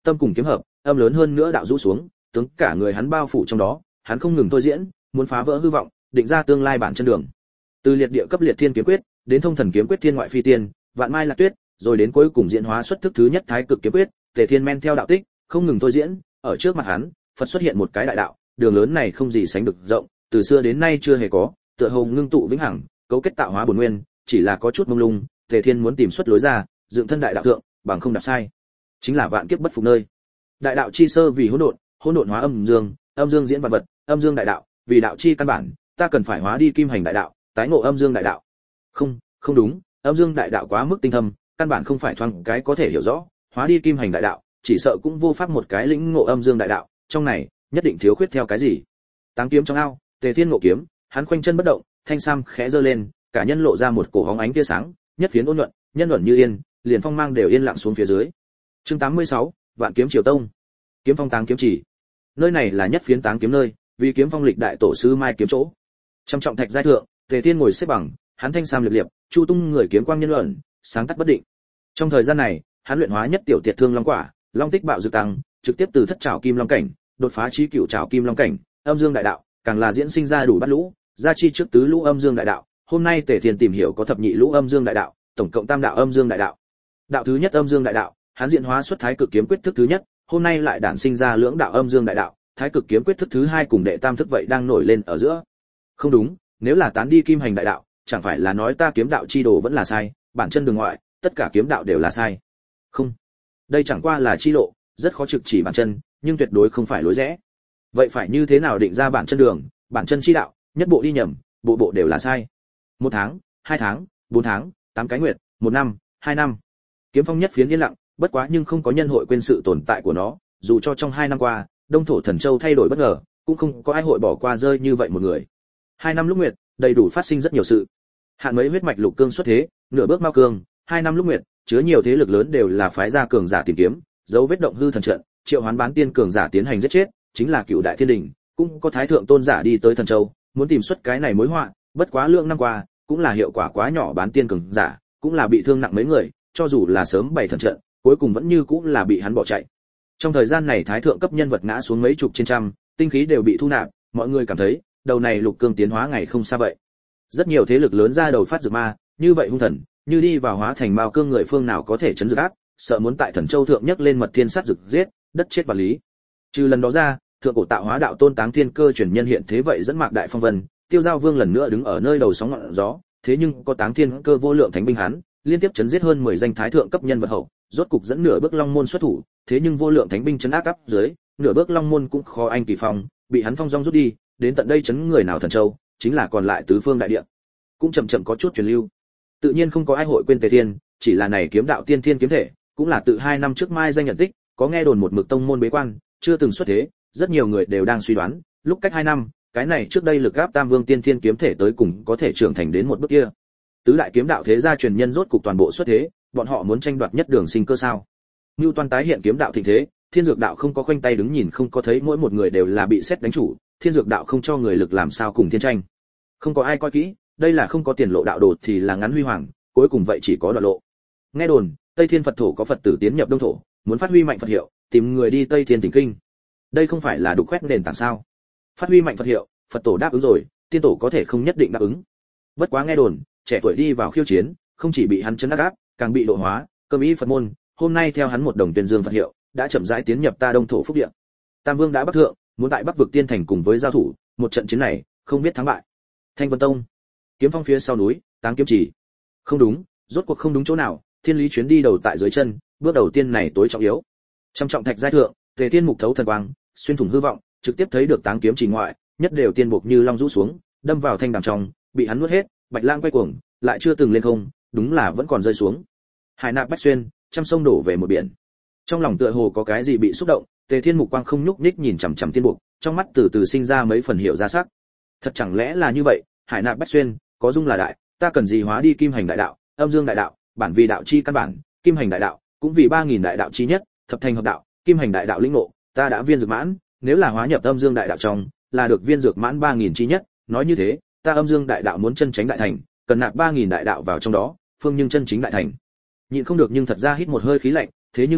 tâm cùng kiếm hợp, âm lớn hơn nữa đạo rũ xuống, tướng cả người hắn bao phủ trong đó, hắn không ngừng thôi diễn, muốn phá vỡ hư vọng, định ra tương lai bản chân đường. Từ liệt địa cấp liệt thiên kiếm quyết, đến thông thần kiếm quyết thiên ngoại phi tiên, vạn mai lạc tuyết, rồi đến cuối cùng diễn hóa xuất thức thứ nhất thái cực kiếm quyết, Tề Thiên men theo đạo tích, không ngừng thôi diễn, ở trước mặt hắn, Phật xuất hiện một cái đại đạo, đường lớn này không gì sánh được rộng, từ xưa đến nay chưa hề có, tựa hồ ngưng tụ vĩnh hằng, cấu kết tạo hóa bổn nguyên, chỉ là có chút mông lung, Tề Thiên muốn tìm xuất lối ra, dựng thân đại đạo thượng, bằng không đạp sai, chính là vạn kiếp bất phục nơi. Đại đạo chi sơ vì hỗn độn hóa âm dương diễn vạn vật, âm dương đại đạo, vì đạo chi căn bản, ta cần phải hóa đi kim hành đại đạo, tái ngộ âm dương đại đạo. Không đúng, âm dương đại đạo quá mức tinh thâm, căn bản không phải thoáng cái có thể hiểu rõ, hóa đi kim hành đại đạo, chỉ sợ cũng vô pháp một cái lĩnh ngộ âm dương đại đạo, trong này nhất định thiếu khuyết theo cái gì. Táng kiếm trong ao, Tề Thiên ngộ kiếm, hắn khoanh chân bất động, thanh sam khẽ giơ lên, cả nhân lộ ra một cổ hóng ánh tia sáng, nhất phiến ôn nhuận, nhân luận như yên, liền phong mang đều yên lặng xuống phía dưới. Chương 86, Vạn kiếm triều tông. Kiếm phong táng kiếm chỉ. Nơi này là nhất phiến táng kiếm nơi, vì kiếm phong lịch đại tổ sư mai kiếm chỗ. Trăm trọng thạch giai thượng, Tề Thiên ngồi xếp bằng, hắn thanh sam liệp liệp, chu tung người kiếm quang nhân luận, sáng tắt bất định. Trong thời gian này, hắn luyện hóa nhất tiểu tiệt thương long quả, long tích bạo dự tăng, trực tiếp từ thất trảo kim long cảnh, đột phá chí cửu trảo kim long cảnh, âm dương đại đạo, càng là diễn sinh ra đủ bát lũ, gia chi trước tứ lũ âm dương đại đạo. Hôm nay Tề Thiên tìm hiểu có thập nhị lũ âm dương đại đạo, tổng cộng tam đạo âm dương đại đạo. Đạo thứ nhất âm dương đại đạo, hắn diễn hóa xuất thái cực kiếm quyết thức thứ nhất, hôm nay lại đản sinh ra lưỡng đạo âm dương đại đạo, thái cực kiếm quyết thức thứ hai cùng đệ tam thức vậy đang nổi lên ở giữa. Không đúng, nếu là tán đi kim hành đại đạo, chẳng phải là nói ta kiếm đạo chi đồ vẫn là sai, bản chân đường ngoại, tất cả kiếm đạo đều là sai. Không, đây chẳng qua là chi lộ, rất khó trực chỉ bản chân, nhưng tuyệt đối không phải lối rẽ. Vậy phải như thế nào định ra bản chân đường, bản chân chi đạo, nhất bộ đi nhầm, bộ bộ đều là sai. 1 tháng, 2 tháng, 4 tháng, 8 cái nguyệt, 1 năm, 2 năm. Kiếm phong nhất phiến yên lặng, bất quá nhưng không có nhân hội quên sự tồn tại của nó, dù cho trong 2 năm qua, Đông thổ thần châu thay đổi bất ngờ, cũng không có ai hội bỏ qua rơi như vậy một người. 2 năm lúc nguyệt, đầy đủ phát sinh rất nhiều sự. Hạn mấy huyết mạch lục cương xuất thế, nửa bước mao cương, 2 năm lúc nguyệt, chứa nhiều thế lực lớn đều là phái gia cường giả tìm kiếm, dấu vết động hư thần trận, triệu hoán bán tiên cường giả tiến hành giết chết, chính là cựu đại thiên đình, cũng có thái thượng tôn giả đi tới thần châu, muốn tìm xuất cái này mối họa, bất quá lượng năm qua, cũng là hiệu quả quá nhỏ, bán tiên cường giả, cũng là bị thương nặng mấy người, cho dù là sớm bày thần trận, cuối cùng vẫn như cũng là bị hắn bỏ chạy. Trong thời gian này thái thượng cấp nhân vật ngã xuống mấy chục trên trăm, tinh khí đều bị thu nạp, mọi người cảm thấy, đầu này lục cương tiến hóa ngày không xa vậy. Rất nhiều thế lực lớn ra đầu phát dược ma, như vậy hung thần, như đi vào hóa thành mao cương người phương nào có thể chấn dược áp, sợ muốn tại thần châu thượng nhấc lên mật thiên sát dược giết, đất chết và lý. Trừ lần đó ra, thượng cổ tạo hóa đạo tôn Táng Thiên Cơ truyền nhân hiện thế vậy dẫn mạc đại phong vân, Tiêu Giao Vương lần nữa đứng ở nơi đầu sóng ngọn gió, thế nhưng có Táng Thiên Cơ vô lượng thánh binh hắn, liên tiếp chấn giết hơn 10 danh thái thượng cấp nhân vật hậu, rốt cục dẫn nửa bước long môn xuất thủ, thế nhưng vô lượng thánh binh chấn áp dưới, nửa bước long môn cũng khó anh kỳ phong, bị hắn phong dong rút đi, đến tận đây chấn người nào thần châu, chính là còn lại tứ phương đại địa. Cũng chậm chậm có chút truyền lưu. Tự nhiên không có ai hội quên Tề Thiên, chỉ là này kiếm đạo tiên thiên kiếm thể, cũng là tự 2 năm trước mai danh nhận tích, có nghe đồn một mực tông môn bế quan, chưa từng xuất thế, rất nhiều người đều đang suy đoán, lúc cách 2 năm, cái này trước đây lực áp Tam Vương tiên thiên kiếm thể tới cùng có thể trưởng thành đến một bước kia. Tứ đại kiếm đạo thế gia truyền nhân rốt cục toàn bộ xuất thế, bọn họ muốn tranh đoạt nhất đường sinh cơ sao? Nưu Toan tái hiện kiếm đạo thịnh thế, Thiên Dược đạo không có khoanh tay đứng nhìn, không có thấy mỗi một người đều là bị xét đánh chủ, Thiên Dược đạo không cho người lực làm sao cùng thiên tranh. Không có ai coi kỹ, đây là không có tiền lộ đạo đồ thì là ngắn huy hoàng, cuối cùng vậy chỉ có đoạn lộ. Nghe đồn, Tây Thiên Phật thổ có Phật tử tiến nhập Đông thổ, muốn phát huy mạnh Phật hiệu, tìm người đi Tây Thiên thỉnh kinh. Đây không phải là đục khoét nền tảng sao? Phát huy mạnh Phật hiệu, Phật tổ đáp ứng rồi, tiên tổ có thể không nhất định đáp ứng. Bất quá nghe đồn, trẻ tuổi đi vào khiêu chiến, không chỉ bị hắn chấn áp, càng bị độ hóa, cơm ý Phật môn, hôm nay theo hắn một đồng tuyên dương Phật hiệu, đã chậm rãi tiến nhập ta Đông thổ phúc địa. Tam Vương đã bắc thượng, muốn tại Bắc vực tiên thành cùng với giao thủ, một trận chiến này, không biết thắng bại. Thanh Vân Tông, kiếm phong phía sau núi, Táng kiếm chỉ. Không đúng, rốt cuộc không đúng chỗ nào, thiên lý chuyến đi đầu tại dưới chân, bước đầu tiên này tối trọng yếu. Trăm trọng thạch giai thượng, Tề Thiên mục thấu thần quang, xuyên thủng hư vọng, trực tiếp thấy được Táng kiếm chỉ ngoại, nhất đều tiên buộc như long rũ xuống, đâm vào thanh đàm trong, bị hắn nuốt hết, Bạch Lang quay cuồng, lại chưa từng lên không, đúng là vẫn còn rơi xuống. Hải nạp bách xuyên, trăm sông đổ về một biển. Trong lòng tựa hồ có cái gì bị xúc động, Tề Thiên mục quang không nhúc nhích nhìn chằm chằm tiên buộc, trong mắt từ từ sinh ra mấy phần hiểu ra sắc. Thật chẳng lẽ là như vậy, hải nạp bách xuyên, có dung là đại, ta cần gì hóa đi kim hành đại đạo, âm dương đại đạo, bản vì đạo chi căn bản, kim hành đại đạo, cũng vì 3000 đại đạo chi nhất, thập thành hợp đạo, kim hành đại đạo linh ngộ, ta đã viên dược mãn, nếu là hóa nhập âm dương đại đạo trong, là được viên dược mãn 3000 chi nhất, nói như thế, ta âm dương đại đạo muốn chân chính đại thành, cần nạp 3000 đại đạo vào trong đó, phương nhưng chân chính đại thành. Nhịn không được nhưng thật ra hít một hơi khí lạnh, thế nhưng tức khắc,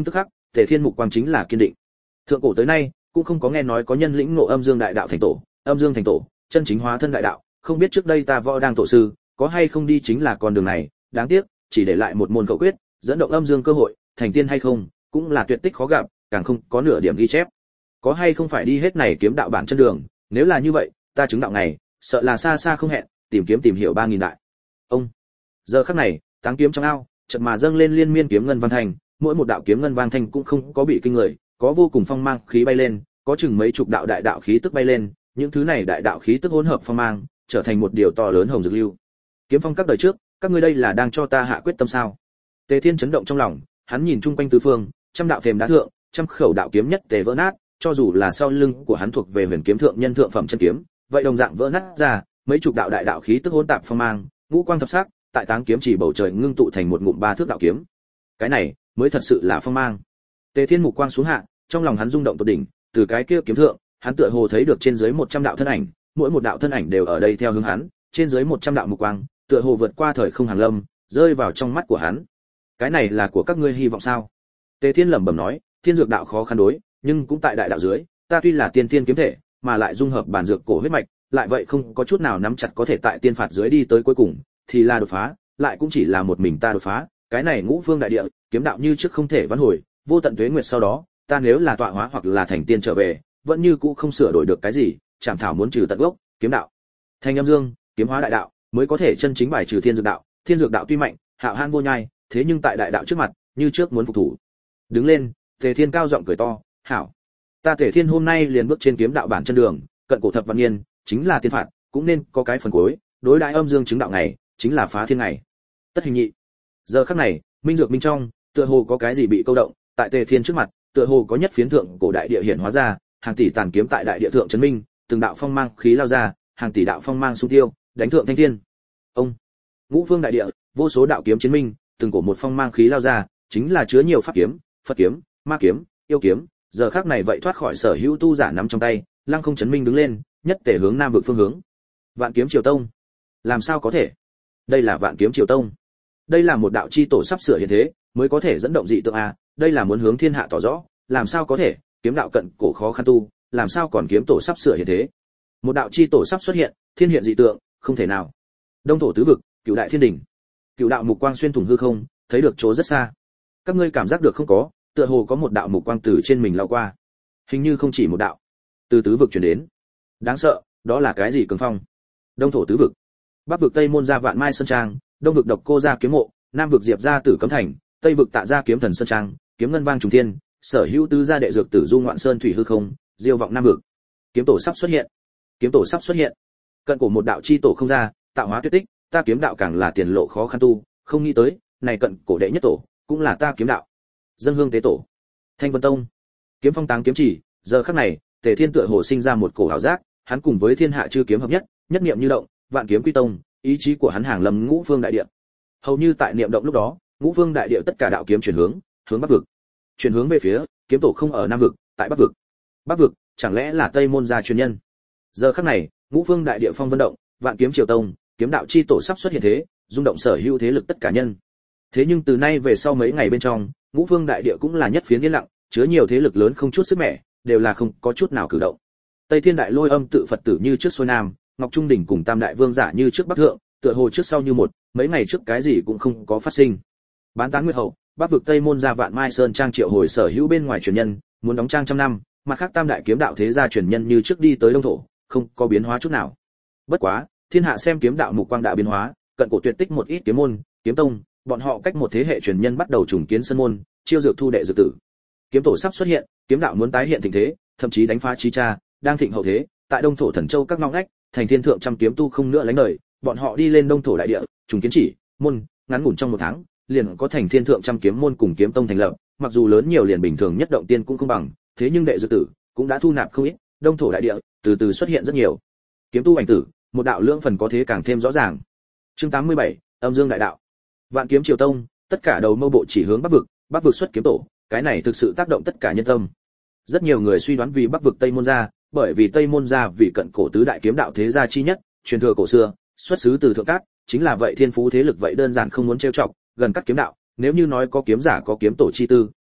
Tề Thiên mục quang chính là kiên định. Thượng cổ tới nay, cũng không có nghe nói có nhân lĩnh ngộ âm dương đại đạo thành tổ, âm dương thành tổ, chân chính hóa thân đại đạo, không biết trước đây ta võ đang tổ sư, có hay không đi chính là con đường này, đáng tiếc, chỉ để lại một môn khẩu quyết, dẫn động âm dương cơ hội, thành tiên hay không, cũng là tuyệt tích khó gặp, càng không có nửa điểm ghi chép. Có hay không phải đi hết này kiếm đạo bản chân đường, nếu là như vậy, ta chứng đạo này, sợ là xa xa không hẹn, tìm hiểu 3000 đại. Ông. Giờ khắc này, táng kiếm trong ao, chợt mà dâng lên liên miên kiếm ngân vang thành, mỗi một đạo kiếm ngân vang thành cũng không có bị kinh người, có vô cùng phong mang khí bay lên, có chừng mấy chục đạo đại đạo khí tức bay lên, những thứ này đại đạo khí tức hỗn hợp phong mang, trở thành một điều to lớn hồng dược lưu. Kiếm phong các đời trước, các ngươi đây là đang cho ta hạ quyết tâm sao? Tề Thiên chấn động trong lòng, hắn nhìn chung quanh tứ phương, trăm đạo thềm đá thượng, trăm khẩu đạo kiếm nhất tề vỡ nát, cho dù là sau lưng của hắn thuộc về huyền kiếm thượng nhân thượng phẩm chân kiếm, vậy đồng dạng vỡ nát ra, mấy chục đạo đại đạo khí tức hỗn tạp phong mang, ngũ quang thập sắc, tại táng kiếm chỉ bầu trời ngưng tụ thành một ngụm ba thước đạo kiếm. Cái này mới thật sự là phong mang. Tề Thiên mục quang xuống hạ, trong lòng hắn rung động tột đỉnh, từ cái kia kiếm thượng, hắn tựa hồ thấy được trên dưới 100 đạo thân ảnh, mỗi một đạo thân ảnh đều ở đây theo hướng hắn, trên dưới 100 đạo mục quang, tựa hồ vượt qua thời không hàng lâm, rơi vào trong mắt của hắn. Cái này là của các ngươi hy vọng sao? Tề Thiên lẩm bẩm nói, thiên dược đạo khó khăn đối, nhưng cũng tại đại đạo dưới, ta tuy là tiên tiên kiếm thể, mà lại dung hợp bản dược cổ huyết mạch, lại vậy không có chút nào nắm chặt có thể tại tiên phạt dưới đi tới cuối cùng, thì là đột phá, lại cũng chỉ là một mình ta đột phá, cái này ngũ phương đại địa, kiếm đạo như trước không thể vãn hồi, vô tận tuế nguyệt sau đó, ta nếu là tọa hóa hoặc là thành tiên trở về, vẫn như cũ không sửa đổi được cái gì, chảm thảo muốn trừ tận gốc, kiếm đạo thành âm dương, kiếm hóa đại đạo, mới có thể chân chính bài trừ thiên dược đạo. Thiên dược đạo tuy mạnh, hạo han vô nhai, thế nhưng tại đại đạo trước mặt, như trước muốn phục thủ. Đứng lên, Tề Thiên cao giọng cười to, "Hảo, ta Tề Thiên hôm nay liền bước trên kiếm đạo bản chân đường, cận cổ thập văn niên, chính là tiên phạt, cũng nên có cái phần cuối, đối đại âm dương chứng đạo ngày, chính là phá thiên ngày." Tất Hình Nhị. Giờ khắc này, minh dược minh trong, tựa hồ có cái gì bị câu động, tại Tề Thiên trước mặt, tựa hồ có nhất phiến thượng cổ đại địa hiển hóa ra, hàng tỷ tàn kiếm tại đại địa thượng chấn minh, từng đạo phong mang khí lao ra, hàng tỷ đạo phong mang xung tiêu, đánh thượng thanh thiên. Ông. Ngũ phương đại địa, vô số đạo kiếm chiến minh, từng cổ một phong mang khí lao ra, chính là chứa nhiều pháp kiếm, Phật kiếm, Ma kiếm, Yêu kiếm, giờ khắc này vậy thoát khỏi sở hữu tu giả nắm trong tay, lăng không chấn minh đứng lên, nhất tề hướng nam vực phương hướng. Vạn kiếm triều tông. Làm sao có thể? Đây là Vạn kiếm triều tông. Đây là một đạo chi tổ sắp sửa hiện thế, mới có thể dẫn động dị tượng a, đây là muốn hướng thiên hạ tỏ rõ, làm sao có thể, kiếm đạo cận cổ khó khăn tu, làm sao còn kiếm tổ sắp sửa hiện thế. Một đạo chi tổ sắp xuất hiện, thiên hiện dị tượng, không thể nào. Đông thổ tứ vực, Cửu đại thiên đỉnh. Cửu đạo mục quang xuyên thủng hư không, thấy được chỗ rất xa. Các ngươi cảm giác được không có, tựa hồ có một đạo mục quang từ trên mình lao qua. Hình như không chỉ một đạo, từ tứ vực truyền đến. Đáng sợ, đó là cái gì cường phong? Đông thổ tứ vực. Bắc vực Tây môn gia Vạn Mai sơn trang, đông vực Độc Cô gia kiếm mộ, nam vực Diệp gia Tử Cấm thành, tây vực Tạ gia kiếm thần sơn trang, kiếm ngân vang trùng thiên, sở hữu tứ gia đệ dược tử du ngoạn sơn thủy hư không, diêu vọng nam vực. Kiếm tổ sắp xuất hiện. Kiếm tổ sắp xuất hiện. Cận cổ một đạo chi tổ không ra, tạo hóa tuyệt tích, ta kiếm đạo càng là tiền lộ khó khăn tu, không nghĩ tới, này cận cổ đệ nhất tổ, cũng là ta kiếm đạo. Dân hương tế tổ. Thanh Vân Tông. Kiếm phong táng kiếm chỉ, giờ khắc này, Tề Thiên tựa hồ sinh ra một cổ ảo giác, hắn cùng với thiên hạ chư kiếm hợp nhất, nhất niệm như động, vạn kiếm quy tông, ý chí của hắn hàng lâm ngũ phương đại địa. Hầu như tại niệm động lúc đó, ngũ phương đại địa tất cả đạo kiếm chuyển hướng, hướng bắc vực. Chuyển hướng về phía, kiếm tổ không ở nam vực, tại bắc vực. Bắc vực, chẳng lẽ là Tây môn gia truyền nhân? Giờ khắc này, ngũ phương đại địa phong vân động, vạn kiếm triều tông, kiếm đạo chi tổ sắp xuất hiện thế, rung động sở hữu thế lực tất cả nhân. Thế nhưng từ nay về sau mấy ngày bên trong, ngũ phương đại địa cũng là nhất phiến yên lặng, chứa nhiều thế lực lớn không chút sức mẻ, đều là không có chút nào cử động. Tây Thiên đại lôi âm tự Phật tử như trước xuôi nam, Ngọc Trung đỉnh cùng Tam đại vương giả như trước bắc thượng, tựa hồ trước sau như một, mấy ngày trước cái gì cũng không có phát sinh. Bán tán nguyệt hậu, Bắc vực Tây môn gia Vạn Mai sơn trang triệu hồi sở hữu bên ngoài truyền nhân, muốn đóng trang trăm năm, mặt khác Tam đại kiếm đạo thế gia truyền nhân như trước đi tới đông thổ, không có biến hóa chút nào. Bất quá, thiên hạ xem kiếm đạo mục quang đã biến hóa, cận cổ tuyệt tích một ít kiếm môn, kiếm tông, bọn họ cách một thế hệ truyền nhân bắt đầu trùng kiến sân môn, chiêu dược thu đệ dược tử. Kiếm tổ sắp xuất hiện, kiếm đạo muốn tái hiện thịnh thế, thậm chí đánh phá chí cha, đang thịnh hậu thế, tại đông thổ thần châu các ngóc ngách, thành thiên thượng trăm kiếm tu không nữa lánh đời, bọn họ đi lên đông thổ đại địa, trùng kiến chỉ, môn, ngắn ngủn trong một tháng, liền có thành thiên thượng trăm kiếm môn cùng kiếm tông thành lập, mặc dù lớn nhiều liền bình thường nhất động tiên cũng không bằng, thế nhưng đệ dược tử cũng đã thu nạp không ít, đông thổ đại địa từ từ xuất hiện rất nhiều. Kiếm tu ảnh tử, một đạo lưỡng phần có thế càng thêm rõ ràng. Chương 87, Âm Dương đại đạo. Vạn kiếm triều tông, tất cả đầu mâu bộ chỉ hướng Bắc vực xuất kiếm tổ, cái này thực sự tác động tất cả nhân tâm. Rất nhiều người suy đoán vì Bắc vực Tây môn gia, bởi vì Tây môn gia vì cận cổ tứ đại kiếm đạo thế gia chi nhất, truyền thừa cổ xưa, xuất xứ từ thượng cát, chính là vậy thiên phú thế lực vậy đơn giản không muốn trêu chọc, gần cắt kiếm đạo, nếu như nói có kiếm giả có kiếm tổ chi tư,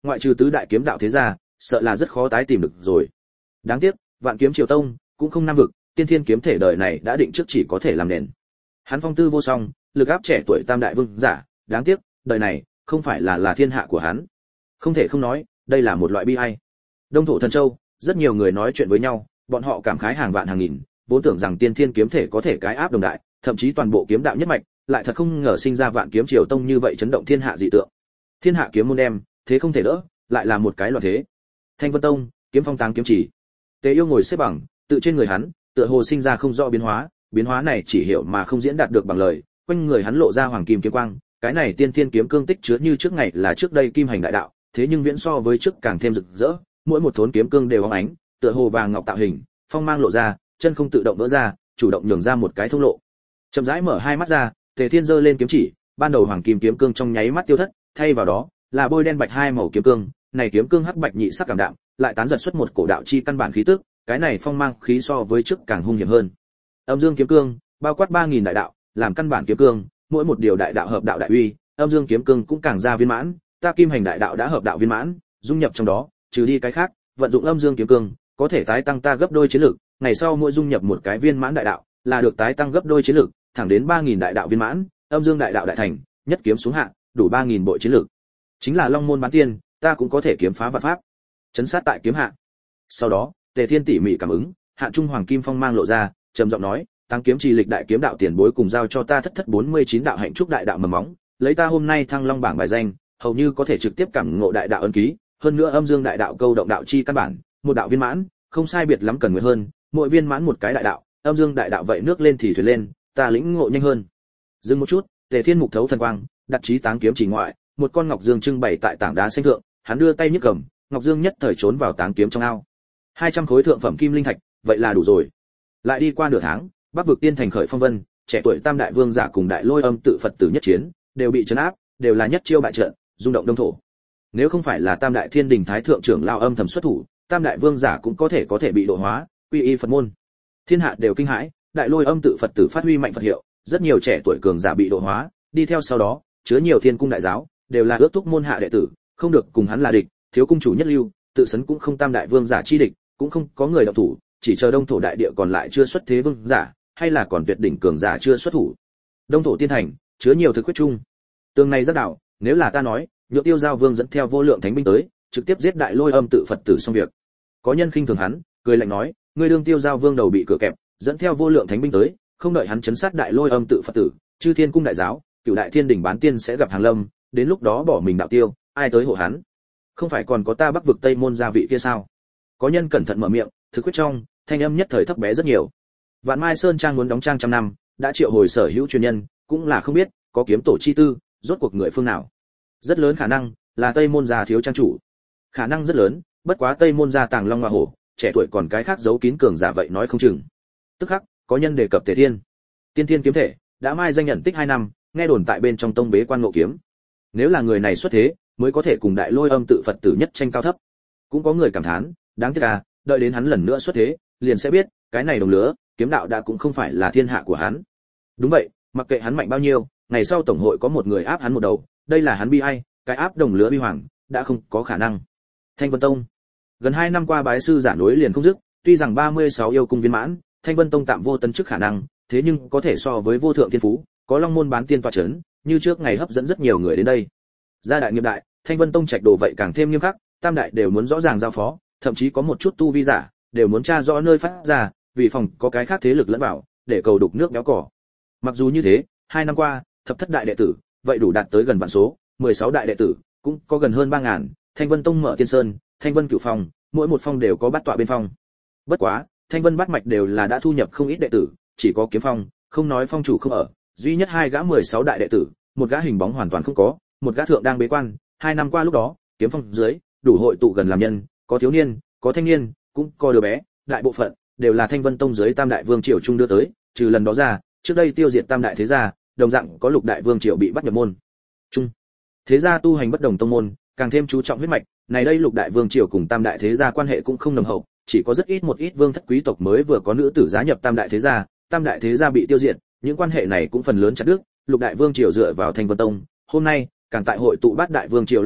ngoại trừ tứ đại kiếm đạo thế gia, sợ là rất khó tái tìm được rồi. Đáng tiếc, Vạn Kiếm Triều Tông cũng không nam vực, tiên thiên kiếm thể đời này đã định trước chỉ có thể làm nền. Hắn phong tư vô song, lực áp trẻ tuổi tam đại vương giả, đáng tiếc, đời này không phải là thiên hạ của hắn. Không thể không nói, đây là một loại bi ai. Đông thổ thần châu, rất nhiều người nói chuyện với nhau, bọn họ cảm khái hàng vạn hàng nghìn, vốn tưởng rằng tiên thiên kiếm thể có thể cái áp đồng đại, thậm chí toàn bộ kiếm đạo nhất mạch, lại thật không ngờ sinh ra Vạn Kiếm Triều Tông như vậy chấn động thiên hạ dị tượng. Thiên hạ kiếm môn đem, thế không thể đỡ, lại là một cái loạn thế. Thanh Vân Tông, kiếm phong táng kiếm chỉ. Tế Yêu ngồi xếp bằng, tự trên người hắn, tựa hồ sinh ra không rõ biến hóa này chỉ hiểu mà không diễn đạt được bằng lời, quanh người hắn lộ ra hoàng kim kiếm quang, cái này tiên thiên kiếm cương tích chứa như trước ngày là trước đây kim hành đại đạo, thế nhưng viễn so với trước càng thêm rực rỡ, mỗi một thốn kiếm cương đều óng ánh, tựa hồ vàng ngọc tạo hình, phong mang lộ ra, chân không tự động vỡ ra, chủ động nhường ra một cái thông lộ. Chậm rãi mở hai mắt ra, Tề Thiên giơ lên kiếm chỉ, ban đầu hoàng kim kiếm cương trong nháy mắt tiêu thất, thay vào đó là bôi đen bạch hai màu kiếm cương, này kiếm cương hắc bạch nhị sắc cảm đạm, lại tán giật xuất một cổ đạo chi căn bản khí tức, cái này phong mang khí so với trước càng hung hiểm hơn. Âm Dương kiếm cương, bao quát 3000 đại đạo, làm căn bản kiếm cương, mỗi một điều đại đạo hợp đạo đại uy, Âm Dương kiếm cương cũng càng ra viên mãn, ta kim hành đại đạo đã hợp đạo viên mãn, dung nhập trong đó, trừ đi cái khác, vận dụng Âm Dương kiếm cương, có thể tái tăng ta gấp đôi chiến lực, ngày sau mỗi dung nhập một cái viên mãn đại đạo, là được tái tăng gấp đôi chiến lực, thẳng đến 3000 đại đạo viên mãn, Âm Dương đại đạo đại thành, nhất kiếm xuống hạ, đủ 3000 bộ chiến lực. Chính là Long môn bán tiên, ta cũng có thể kiếm phá vạn pháp, chấn sát tại kiếm hạ. Sau đó, Tề Thiên tỉ mỉ cảm ứng, Hạ Trung Hoàng Kim Phong mang lộ ra, trầm giọng nói, tăng kiếm trì lịch đại kiếm đạo tiền bối cùng giao cho ta thất 49 đạo hạnh trúc đại đạo mầm móng, lấy ta hôm nay thăng long bảng bài danh, hầu như có thể trực tiếp cảm ngộ đại đạo ân ký, hơn nữa Âm Dương đại đạo câu động đạo chi căn bản, một đạo viên mãn, không sai biệt lắm cần nguyện hơn, mỗi viên mãn một cái đại đạo, Âm Dương đại đạo vậy nước lên thì thuyền lên, ta lĩnh ngộ nhanh hơn. Dừng một chút, Tề Thiên mục thấu thần quang, đặt chí táng kiếm chỉ ngoại, một con ngọc dương trưng bày tại tảng đá xanh thượng, hắn đưa tay nhấc cầm, ngọc dương nhất thời trốn vào táng kiếm trong ao. 200 khối thượng phẩm kim linh thạch, vậy là đủ rồi. Lại đi qua nửa tháng, Bắc vực tiên thành khởi phong vân, trẻ tuổi tam đại vương giả cùng đại lôi âm tự Phật tử nhất chiến, đều bị trấn áp, đều là nhất chiêu bại trận, rung động đông thổ. Nếu không phải là tam đại thiên đình thái thượng trưởng lao âm thầm xuất thủ, tam đại vương giả cũng có thể bị độ hóa, quy y Phật môn. Thiên hạ đều kinh hãi, đại lôi âm tự Phật tử phát huy mạnh Phật hiệu, rất nhiều trẻ tuổi cường giả bị độ hóa, đi theo sau đó, chứa nhiều thiên cung đại giáo, đều là ước thúc môn hạ đệ tử, không được cùng hắn là địch, thiếu cung chủ nhất lưu, tự sấn cũng không tam đại vương giả chi địch, cũng không có người động thủ, chỉ chờ đông thổ đại địa còn lại chưa xuất thế vương giả, hay là còn tuyệt đỉnh cường giả chưa xuất thủ. Đông thổ tiên thành, chứa nhiều thực quyết chung. Tường này rất đạo, nếu là ta nói, Nhược Tiêu Giao Vương dẫn theo vô lượng thánh binh tới, trực tiếp giết đại lôi âm tự Phật tử xong việc. Có nhân khinh thường hắn, cười lạnh nói, ngươi đương Tiêu Giao Vương đầu bị cửa kẹp, dẫn theo vô lượng thánh binh tới, không đợi hắn chấn sát đại lôi âm tự Phật tử, chư thiên cung đại giáo, cửu đại thiên đỉnh bán tiên sẽ gặp hàng lâm, đến lúc đó bỏ mình đạo tiêu, ai tới hộ hắn? Không phải còn có ta Bắc vực Tây môn gia vị kia sao? Có nhân cẩn thận mở miệng, thực quyết trong, thanh âm nhất thời thấp bé rất nhiều. Vạn Mai Sơn trang muốn đóng trang trăm năm, đã triệu hồi sở hữu truyền nhân, cũng là không biết có kiếm tổ chi tư, rốt cuộc người phương nào. Rất lớn khả năng là Tây môn gia thiếu trang chủ. Khả năng rất lớn, bất quá Tây môn gia tàng long hoa hổ, trẻ tuổi còn cái khác giấu kín cường giả vậy nói không chừng. Tức khắc, có nhân đề cập Tề Thiên. Tiên Thiên kiếm thể, đã mai danh nhận tích 2 năm, nghe đồn tại bên trong tông bế quan ngộ kiếm. Nếu là người này xuất thế, mới có thể cùng đại lôi âm tự Phật tử nhất tranh cao thấp. Cũng có người cảm thán, đáng tiếc à, đợi đến hắn lần nữa xuất thế, liền sẽ biết, cái này đồng lứa, kiếm đạo đã cũng không phải là thiên hạ của hắn. Đúng vậy, mặc kệ hắn mạnh bao nhiêu, ngày sau tổng hội có một người áp hắn một đầu, đây là hắn bi ai, cái áp đồng lứa bi hoàng, đã không có khả năng. Thanh Vân Tông, gần 2 năm qua bái sư giả nối liền không dứt, tuy rằng 36 yêu cung viên mãn, Thanh Vân Tông tạm vô tân chức khả năng, thế nhưng có thể so với vô thượng thiên phú, có long môn bán tiên tọa chấn, như trước ngày hấp dẫn rất nhiều người đến đây. Gia đại nghiệp đại, Thanh Vân Tông trạch đồ vậy càng thêm nghiêm khắc, tam đại đều muốn rõ ràng giao phó, thậm chí có một chút tu vi giả, đều muốn tra rõ nơi phát ra, vì phòng có cái khác thế lực lẫn vào, để cầu đục nước béo cỏ. Mặc dù như thế, 2 năm qua, thập thất đại đệ tử, vậy đủ đạt tới gần vạn số, 16 đại đệ tử, cũng có gần hơn 3000, Thanh Vân Tông mở Tiên Sơn, Thanh Vân Cửu Phong, mỗi một phong đều có bát tọa bên phong. Bất quá, Thanh Vân bát mạch đều là đã thu nhập không ít đệ tử, chỉ có Kiếm Phong, không nói phong chủ không ở, duy nhất 2 gã 16 đại đệ tử, một gã hình bóng hoàn toàn không có, một gã thượng đang bế quan, 2 năm qua lúc đó, Kiếm Phong dưới, đủ hội tụ gần làm nhân, có thiếu niên, có thanh niên, cũng có đứa bé, đại bộ phận đều là Thanh Vân Tông dưới tam đại vương triều trung đưa tới, trừ lần đó ra, trước đây tiêu diệt tam đại thế gia, đồng dạng có lục đại vương triều bị bắt nhập môn. Trung thế gia tu hành bất đồng tông môn, càng thêm chú trọng huyết mạch, này đây lục đại vương triều cùng tam đại thế gia quan hệ cũng không nồng hậu, chỉ có rất ít một ít vương thất quý tộc mới vừa có nữ tử giá nhập tam đại thế gia bị tiêu diệt, những quan hệ này cũng phần lớn chặt đứt, lục đại vương triều dựa vào Thanh Vân Tông, hôm nay càng tại hội tụ bát đại vương triều long mạch,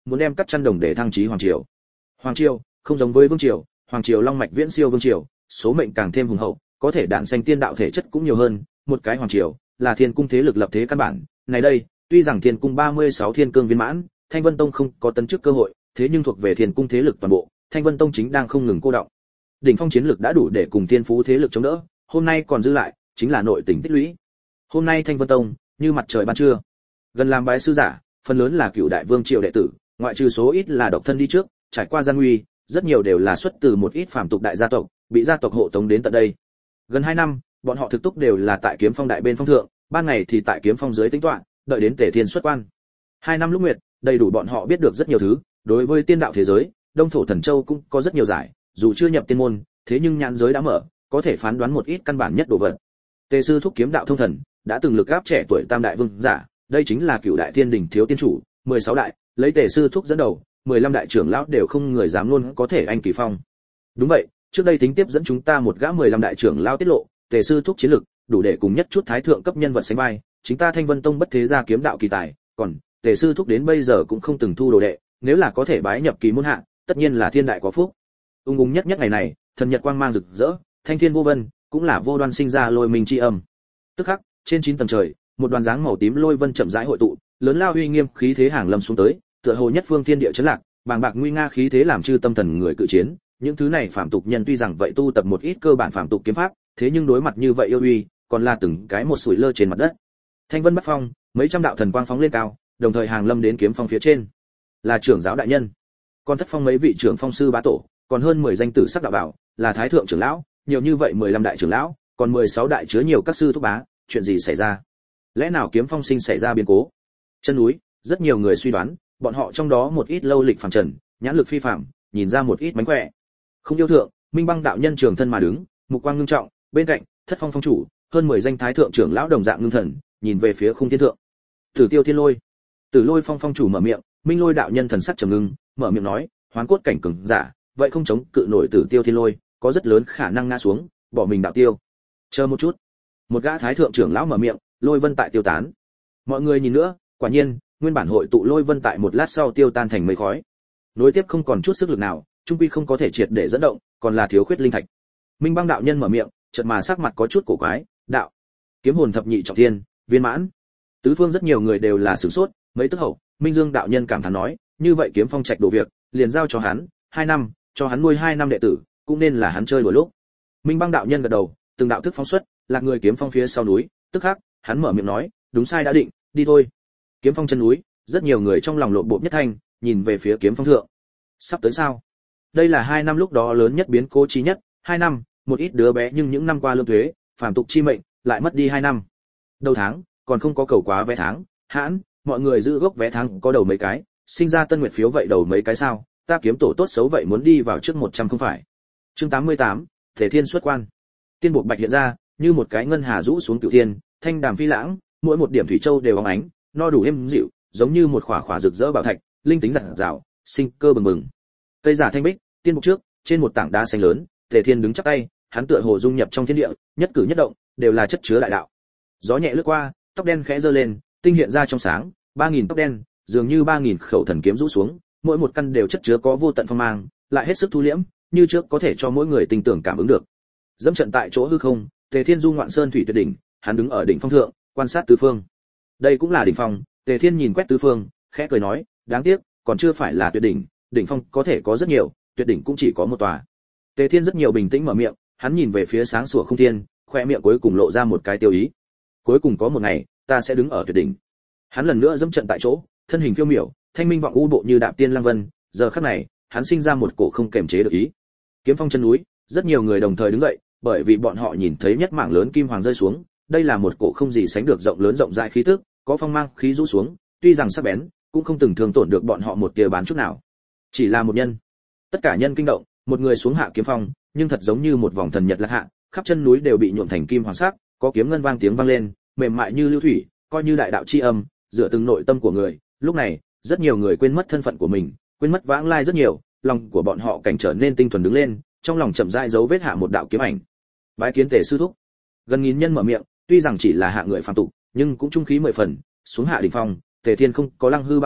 muốn đem cắt chăn đồng để thăng chí hoàng triều. Hoàng triều không giống với vương triều, hoàng triều long mạch viễn siêu vương triều, số mệnh càng thêm hùng hậu, có thể đản sinh tiên đạo thể chất cũng nhiều hơn, một cái hoàng triều là thiên cung thế lực lập thế căn bản. Này đây, tuy rằng thiên cung 36 thiên cương viên mãn, Thanh Vân Tông không có tấn chức cơ hội, thế nhưng thuộc về thiên cung thế lực toàn bộ, Thanh Vân Tông chính đang không ngừng cô động. Đỉnh phong chiến lực đã đủ để cùng thiên phú thế lực chống đỡ, hôm nay còn dư lại chính là nội tình tích lũy. Hôm nay Thanh Vân Tông như mặt trời ban trưa, gần làm bái sư giả, phần lớn là cựu đại vương triều đệ tử, ngoại trừ số ít là độc thân đi trước, trải qua gian nguy, rất nhiều đều là xuất từ một ít phàm tục đại gia tộc, bị gia tộc hộ tống đến tận đây. Gần 2 năm, bọn họ thực túc đều là tại Kiếm Phong đại bên phong thượng, ban ngày thì tại Kiếm Phong dưới tính toán, đợi đến Tề Thiên xuất quan. 2 năm lúc nguyệt, đầy đủ bọn họ biết được rất nhiều thứ, đối với tiên đạo thế giới, Đông Thổ Thần Châu cũng có rất nhiều giải, dù chưa nhập tiên môn, thế nhưng nhãn giới đã mở, có thể phán đoán một ít căn bản nhất đồ vật. Tề sư thúc kiếm đạo thông thần, đã từng lực áp trẻ tuổi tam đại vương giả, đây chính là cựu đại thiên đình thiếu tiên chủ, 16 đại, lấy Tề sư thúc dẫn đầu, 15 đại trưởng lão đều không người dám luôn có thể anh kỳ phong. Đúng vậy, trước đây tính tiếp dẫn chúng ta một gã 15 đại trưởng lão tiết lộ, Tề sư thúc chiến lực, đủ để cùng nhất chút thái thượng cấp nhân vật sánh vai, chính ta Thanh Vân Tông bất thế gia kiếm đạo kỳ tài, còn Tề sư thúc đến bây giờ cũng không từng thu đồ đệ, nếu là có thể bái nhập kỳ môn hạ, tất nhiên là thiên đại có phúc. Ung ung nhất nhất ngày này, thần nhật quang mang rực rỡ, thanh thiên vô vân, cũng là vô đoan sinh ra lôi minh chi âm. Tức khắc, trên 9 tầng trời, một đoàn dáng màu tím lôi vân chậm rãi hội tụ, lớn lao uy nghiêm khí thế hàng lâm xuống tới, tựa hồ nhất phương thiên địa chấn lạc, bàng bạc nguy nga khí thế làm chư tâm thần người cự chiến. Những thứ này phạm tục nhân tuy rằng vậy tu tập một ít cơ bản phạm tục kiếm pháp, thế nhưng đối mặt như vậy yêu uy, còn là từng cái một sủi lơ trên mặt đất. Thanh vân bắc phong, mấy trăm đạo thần quang phóng lên cao, đồng thời hàng lâm đến kiếm phong phía trên. Là trưởng giáo đại nhân, còn thất phong mấy vị trưởng phong sư bá tổ, còn hơn 10 danh tử sắc đạo bảo, là thái thượng trưởng lão, nhiều như vậy 15 đại trưởng lão, còn 16 đại chứa nhiều các sư thúc bá, chuyện gì xảy ra? Lẽ nào kiếm phong sinh xảy ra biến cố? Chân núi, rất nhiều người suy đoán, bọn họ trong đó một ít lâu lịch phàm trần, nhãn lực phi phàm, nhìn ra một ít mánh khỏe. Không yêu thượng, Minh Băng đạo nhân trường thân mà đứng, mục quang ngưng trọng, bên cạnh, Thất Phong phong chủ, hơn 10 danh thái thượng trưởng lão đồng dạng ngưng thần, nhìn về phía khung thiên thượng. Tử Tiêu Thiên Lôi, Tử Lôi phong phong chủ mở miệng, Minh Lôi đạo nhân thần sắc trầm ngưng, mở miệng nói, hoán cốt cảnh cường giả, vậy không chống cự nổi Tử Tiêu Thiên Lôi, có rất lớn khả năng ngã xuống, bỏ mình đạo tiêu. Chờ một chút. Một gã thái thượng trưởng lão mở miệng, lôi vân tại tiêu tán. Mọi người nhìn nữa, quả nhiên, nguyên bản hội tụ lôi vân tại một lát sau tiêu tan thành mây khói. Nối tiếp không còn chút sức lực nào, trung quy không có thể triệt để dẫn động, còn là thiếu khuyết linh thạch. Minh Băng đạo nhân mở miệng, chợt mà sắc mặt có chút cổ quái, đạo, kiếm hồn thập nhị trọng thiên, viên mãn. Tứ phương rất nhiều người đều là sửng sốt, mấy tức hậu, Minh Dương đạo nhân cảm thán nói, như vậy kiếm phong trạch đồ việc, liền giao cho hắn, 2 năm, cho hắn nuôi 2 năm đệ tử, cũng nên là hắn chơi đùa lúc. Minh Băng đạo nhân gật đầu, từng đạo thức phóng xuất, lạc người kiếm phong phía sau núi, tức khắc, hắn mở miệng nói, đúng sai đã định, đi thôi. Kiếm phong chân núi, rất nhiều người trong lòng lộn bộp nhất thanh, nhìn về phía kiếm phong thượng. Sắp tới sao? Đây là 2 năm lúc đó lớn nhất biến cố chí nhất, 2 năm, một ít đứa bé nhưng những năm qua lương thuế, phàm tục chi mệnh, lại mất đi 2 năm. Đầu tháng, còn không có cầu quá vé tháng, hãn, mọi người giữ gốc vé tháng có đầu mấy cái, sinh ra tân nguyệt phiếu vậy đầu mấy cái sao, ta kiếm tổ tốt xấu vậy muốn đi vào trước 100 không phải. Chương 88, Thể Thiên xuất quan. Tiên buộc bạch hiện ra, như một cái ngân hà rũ xuống cửu thiên, thanh đàm phi lãng, mỗi một điểm thủy châu đều óng ánh, no đủ êm dịu, giống như một khỏa khỏa rực rỡ bảo thạch, linh tính rạng rào, sinh cơ bừng bừng. Cây giả thanh bích, tiên buộc trước, trên một tảng đá xanh lớn, Thể Thiên đứng chắp tay, hắn tựa hồ dung nhập trong thiên địa, nhất cử nhất động đều là chất chứa đại đạo. Gió nhẹ lướt qua, tóc đen khẽ giơ lên, tinh hiện ra trong sáng, 3000 tóc đen, dường như 3000 khẩu thần kiếm rũ xuống, mỗi một căn đều chất chứa có vô tận phong mang, lại hết sức thu liễm, như trước có thể cho mỗi người tình tưởng cảm ứng được. Dẫm trận tại chỗ hư không, Tề Thiên du ngoạn sơn thủy tuyệt đỉnh, hắn đứng ở đỉnh phong thượng, quan sát tứ phương. Đây cũng là đỉnh phong, Tề Thiên nhìn quét tứ phương, khẽ cười nói, đáng tiếc, còn chưa phải là tuyệt đỉnh, đỉnh phong có thể có rất nhiều, tuyệt đỉnh cũng chỉ có một tòa. Tề Thiên rất nhiều bình tĩnh mở miệng, hắn nhìn về phía sáng sủa không thiên, khoe miệng cuối cùng lộ ra một cái tiêu ý. Cuối cùng có một ngày, ta sẽ đứng ở tuyệt đỉnh. Hắn lần nữa dẫm trận tại chỗ, thân hình phiêu miểu, thanh minh vọng u bộ như đạp tiên lăng vân, giờ khắc này, hắn sinh ra một cổ không kềm chế được ý. Kiếm phong chân núi, rất nhiều người đồng thời đứng dậy, bởi vì bọn họ nhìn thấy nhất mảng lớn kim hoàng rơi xuống, đây là một cổ không gì sánh được rộng lớn rộng rãi khí tức, có phong mang khí rũ xuống, tuy rằng sắc bén, cũng không từng thương tổn được bọn họ một tia bán chút nào. Chỉ là một nhân, tất cả nhân kinh động, một người xuống hạ kiếm phong, nhưng thật giống như một vòng thần nhật lạc hạ, khắp chân núi đều bị nhuộm thành kim hoàng sắc, có kiếm ngân vang tiếng vang lên, mềm mại như lưu thủy, coi như đại đạo chi âm, dựa từng nội tâm của người. Lúc này, rất nhiều người quên mất thân phận của mình, quên mất vãng lai rất nhiều, lòng của bọn họ cảnh trở nên tinh thuần đứng lên, trong lòng chậm rãi dấu vết hạ một đạo kiếm ảnh. Bái kiến Tề sư thúc. Gần nghìn nhân mở miệng, tuy rằng chỉ là hạ người phàm tục, nhưng cũng trung khí 10 phần, xuống hạ đỉnh phong, Tề Thiên không có lăng hư bao quát,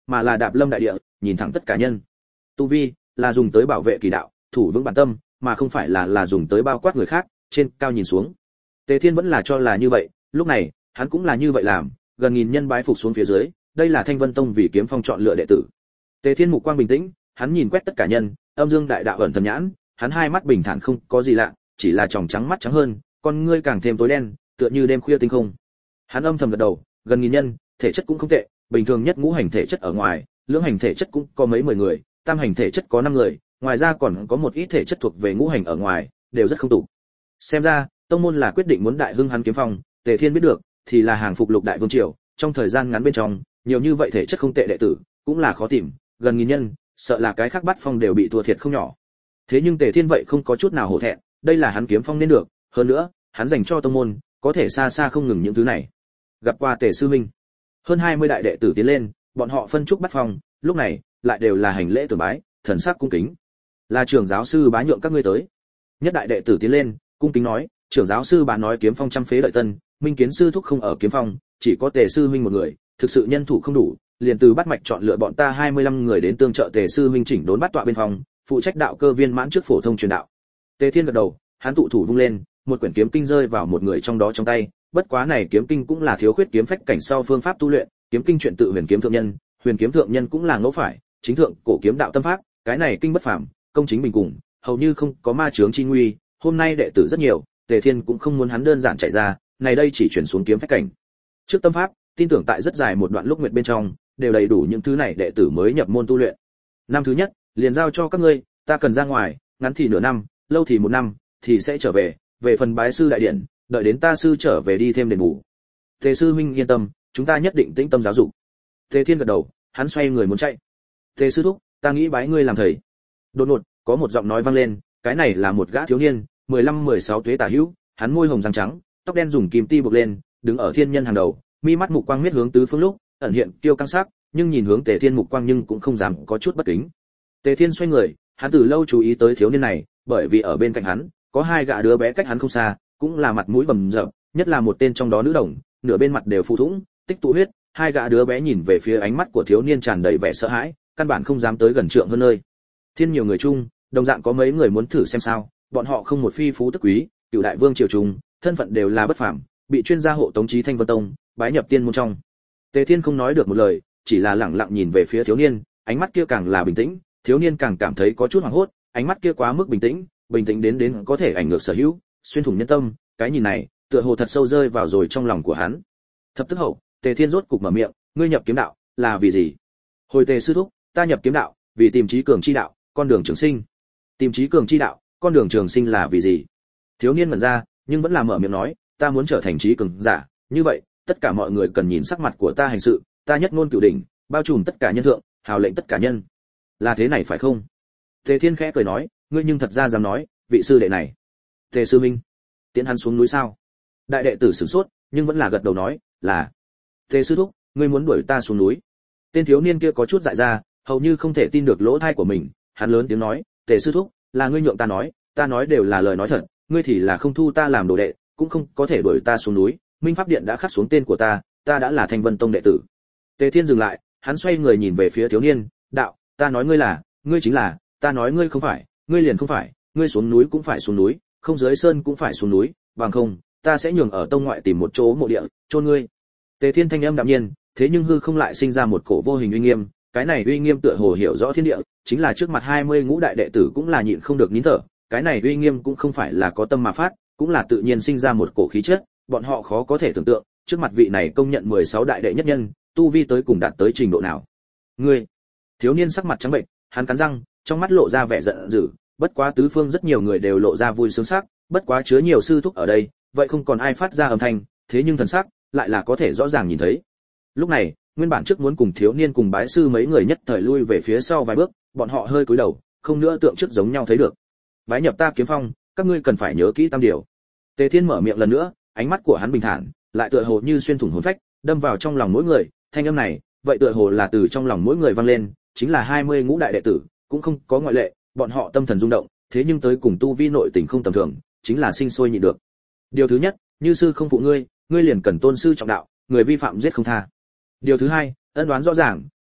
mà là đạp lâm đại địa, nhìn thẳng tất cả nhân. Tu vi là dùng tới bảo vệ kỳ đạo, thủ vững bản tâm, mà không phải là dùng tới bao quát người khác, trên cao nhìn xuống. Tề Thiên vẫn là cho là như vậy, lúc này, hắn cũng là như vậy làm, gần nghìn nhân bái phục xuống phía dưới, đây là Thanh Vân Tông vì Kiếm Phong chọn lựa đệ tử. Tề Thiên mục quang bình tĩnh, hắn nhìn quét tất cả nhân, âm dương đại đạo ẩn thần nhãn, hắn hai mắt bình thản không có gì lạ, chỉ là tròng trắng mắt trắng hơn, con ngươi càng thêm tối đen, tựa như đêm khuya tinh không. Hắn âm thầm gật đầu, gần nghìn nhân, thể chất cũng không tệ, bình thường nhất ngũ hành thể chất ở ngoài, lưỡng hành thể chất cũng có mấy 10 người, tam hành thể chất có 5 người, ngoài ra còn có một ít thể chất thuộc về ngũ hành ở ngoài, đều rất không tụ. Xem ra, tông môn là quyết định muốn đại hưng hắn Kiếm Phong, Tề Thiên biết được, thì là hàng phục lục đại vương triều, trong thời gian ngắn bên trong, nhiều như vậy thể chất không tệ đệ tử, cũng là khó tìm, gần nghìn nhân, sợ là cái khác Bát Phong đều bị thua thiệt không nhỏ. Thế nhưng Tề Thiên vậy không có chút nào hổ thẹn, đây là hắn Kiếm Phong nên được, hơn nữa, hắn dành cho tông môn, có thể xa xa không ngừng những thứ này. Gặp qua Tề sư huynh, hơn 20 đại đệ tử tiến lên, bọn họ phân trúc Bát Phong, lúc này lại đều là hành lễ từ bái, thần sắc cung kính. Là trưởng giáo sư bá nhượng các ngươi tới. Nhất đại đệ tử tiến lên, cung kính nói, trưởng giáo sư bá nói Kiếm Phong trăm phế đợi tân, Minh Kiến sư thúc không ở Kiếm Phong, chỉ có Tề sư huynh một người, thực sự nhân thủ không đủ, liền từ bắt mạch chọn lựa bọn ta 25 người đến tương trợ Tề sư huynh chỉnh đốn bắt tọa bên phòng, phụ trách đạo cơ viên mãn trước phổ thông truyền đạo. Tề Thiên gật đầu, hắn tụ thủ vung lên, một quyển kiếm kinh rơi vào một người trong đó trong tay, bất quá này kiếm kinh cũng là thiếu khuyết kiếm phách cảnh sau phương pháp tu luyện, kiếm kinh chuyện tự huyền kiếm thượng nhân, huyền kiếm thượng nhân cũng là ngẫu phải, chính thượng cổ kiếm đạo tâm pháp, cái này kinh bất phàm, công chính bình cùng, hầu như không có ma chướng chi nguy, hôm nay đệ tử rất nhiều, Tề Thiên cũng không muốn hắn đơn giản chạy ra, này đây chỉ chuyển xuống kiếm phách cảnh. Trước tâm pháp, tin tưởng tại rất dài một đoạn lúc nguyệt bên trong, đều đầy đủ những thứ này đệ tử mới nhập môn tu luyện. Năm thứ nhất, liền giao cho các ngươi, ta cần ra ngoài, ngắn thì nửa năm, lâu thì một năm, thì sẽ trở về, về phần bái sư đại điện, đợi đến ta sư trở về đi thêm đền bù. Tề sư huynh yên tâm, chúng ta nhất định tĩnh tâm giáo dục. Tề Thiên gật đầu, hắn xoay người muốn chạy. Tề sư thúc, ta nghĩ bái ngươi làm thầy. Đột ngột, có một giọng nói vang lên, cái này là một gã thiếu niên, 15-16 tuế tả hữu, hắn môi hồng răng trắng, tóc đen dùng kim ti buộc lên, đứng ở thiên nhân hàng đầu, mi mắt mục quang miết hướng tứ phương lúc, ẩn hiện kiêu căng sắc, nhưng nhìn hướng Tề Thiên mục quang nhưng cũng không dám có chút bất kính. Tề Thiên xoay người, hắn từ lâu chú ý tới thiếu niên này, bởi vì ở bên cạnh hắn, có hai gã đứa bé cách hắn không xa, cũng là mặt mũi bầm dập, nhất là một tên trong đó nữ đồng, nửa bên mặt đều phù thủng, tích tụ huyết, hai gã đứa bé nhìn về phía ánh mắt của thiếu niên tràn đầy vẻ sợ hãi, căn bản không dám tới gần trượng hơn nơi. Thiên nhiều người chung, đồng dạng có mấy người muốn thử xem sao, bọn họ không một phi phú tức quý, cửu đại vương triều trùng, thân phận đều là bất phàm, bị chuyên gia hộ tống chí Thanh Vân Tông, bái nhập tiên môn trong. Tề Thiên không nói được một lời, chỉ là lẳng lặng nhìn về phía thiếu niên, ánh mắt kia càng là bình tĩnh, thiếu niên càng cảm thấy có chút hoảng hốt, ánh mắt kia quá mức bình tĩnh đến có thể ảnh ngược sở hữu, xuyên thủng nhân tâm, cái nhìn này, tựa hồ thật sâu rơi vào rồi trong lòng của hắn. Thập tức hậu, Tề Thiên rốt cục mở miệng, ngươi nhập kiếm đạo, là vì gì? Hồi Tề sư thúc, ta nhập kiếm đạo, vì tìm chí cường chi đạo, con đường trường sinh. Tìm chí cường chi đạo, con đường trường sinh là vì gì? Thiếu niên ngẩn ra, nhưng vẫn là mở miệng nói, ta muốn trở thành chí cường giả, như vậy, tất cả mọi người cần nhìn sắc mặt của ta hành sự, ta nhất ngôn cửu đỉnh, bao trùm tất cả nhân thượng, hào lệnh tất cả nhân. Là thế này phải không? Tề Thiên khẽ cười nói, ngươi nhưng thật ra dám nói, vị sư đệ này. Tề sư minh, tiễn hắn xuống núi sao? Đại đệ tử sửng sốt, nhưng vẫn là gật đầu nói, là. Tề sư thúc, ngươi muốn đuổi ta xuống núi? Tên thiếu niên kia có chút dại ra, hầu như không thể tin được lỗ tai của mình, hắn lớn tiếng nói, Tề sư thúc, là ngươi nhượng ta nói đều là lời nói thật, ngươi thì là không thu ta làm đồ đệ, cũng không có thể đuổi ta xuống núi, Minh Pháp Điện đã khắc xuống tên của ta đã là Thanh Vân Tông đệ tử. Tề Thiên dừng lại, hắn xoay người nhìn về phía thiếu niên, đạo, ta nói ngươi là, ngươi chính là, ta nói ngươi không phải, ngươi liền không phải, ngươi xuống núi cũng phải xuống núi, không dưới sơn cũng phải xuống núi, bằng không, ta sẽ nhường ở tông ngoại tìm một chỗ mộ địa, chôn ngươi. Tề Thiên thanh âm đạm nhiên, thế nhưng hư không lại sinh ra một cổ vô hình uy nghiêm, cái này uy nghiêm tựa hồ hiểu rõ thiên địa, chính là trước mặt 20 ngũ đại đệ tử cũng là nhịn không được nín thở, cái này uy nghiêm cũng không phải là có tâm mà phát, cũng là tự nhiên sinh ra một cổ khí chất, bọn họ khó có thể tưởng tượng, trước mặt vị này công nhận 16 đại đệ nhất nhân, tu vi tới cùng đạt tới trình độ nào. Ngươi, thiếu niên sắc mặt trắng bệnh, hắn cắn răng, trong mắt lộ ra vẻ giận dữ, bất quá tứ phương rất nhiều người đều lộ ra vui sướng sắc, bất quá chứa nhiều sư thúc ở đây, vậy không còn ai phát ra âm thanh, thế nhưng thần sắc lại là có thể rõ ràng nhìn thấy. Lúc này, nguyên bản trước muốn cùng thiếu niên cùng bái sư mấy người nhất thời lui về phía sau vài bước, bọn họ hơi cúi đầu, không nữa tượng trước giống nhau thấy được. Bái nhập ta Kiếm Phong, các ngươi cần phải nhớ kỹ tam điều. Tề Thiên mở miệng lần nữa, ánh mắt của hắn bình thản, lại tựa hồ như xuyên thủng hồn phách, đâm vào trong lòng mỗi người, thanh âm này, vậy tựa hồ là từ trong lòng mỗi người vang lên, chính là 20 ngũ đại đệ tử, cũng không có ngoại lệ, bọn họ tâm thần rung động, thế nhưng tới cùng tu vi nội tình không tầm thường, chính là sinh sôi nhịn được. Điều thứ nhất, như sư không phụ ngươi, ngươi liền cần tôn sư trọng đạo, người vi phạm giết không tha. Điều thứ hai, ân đoán rõ ràng,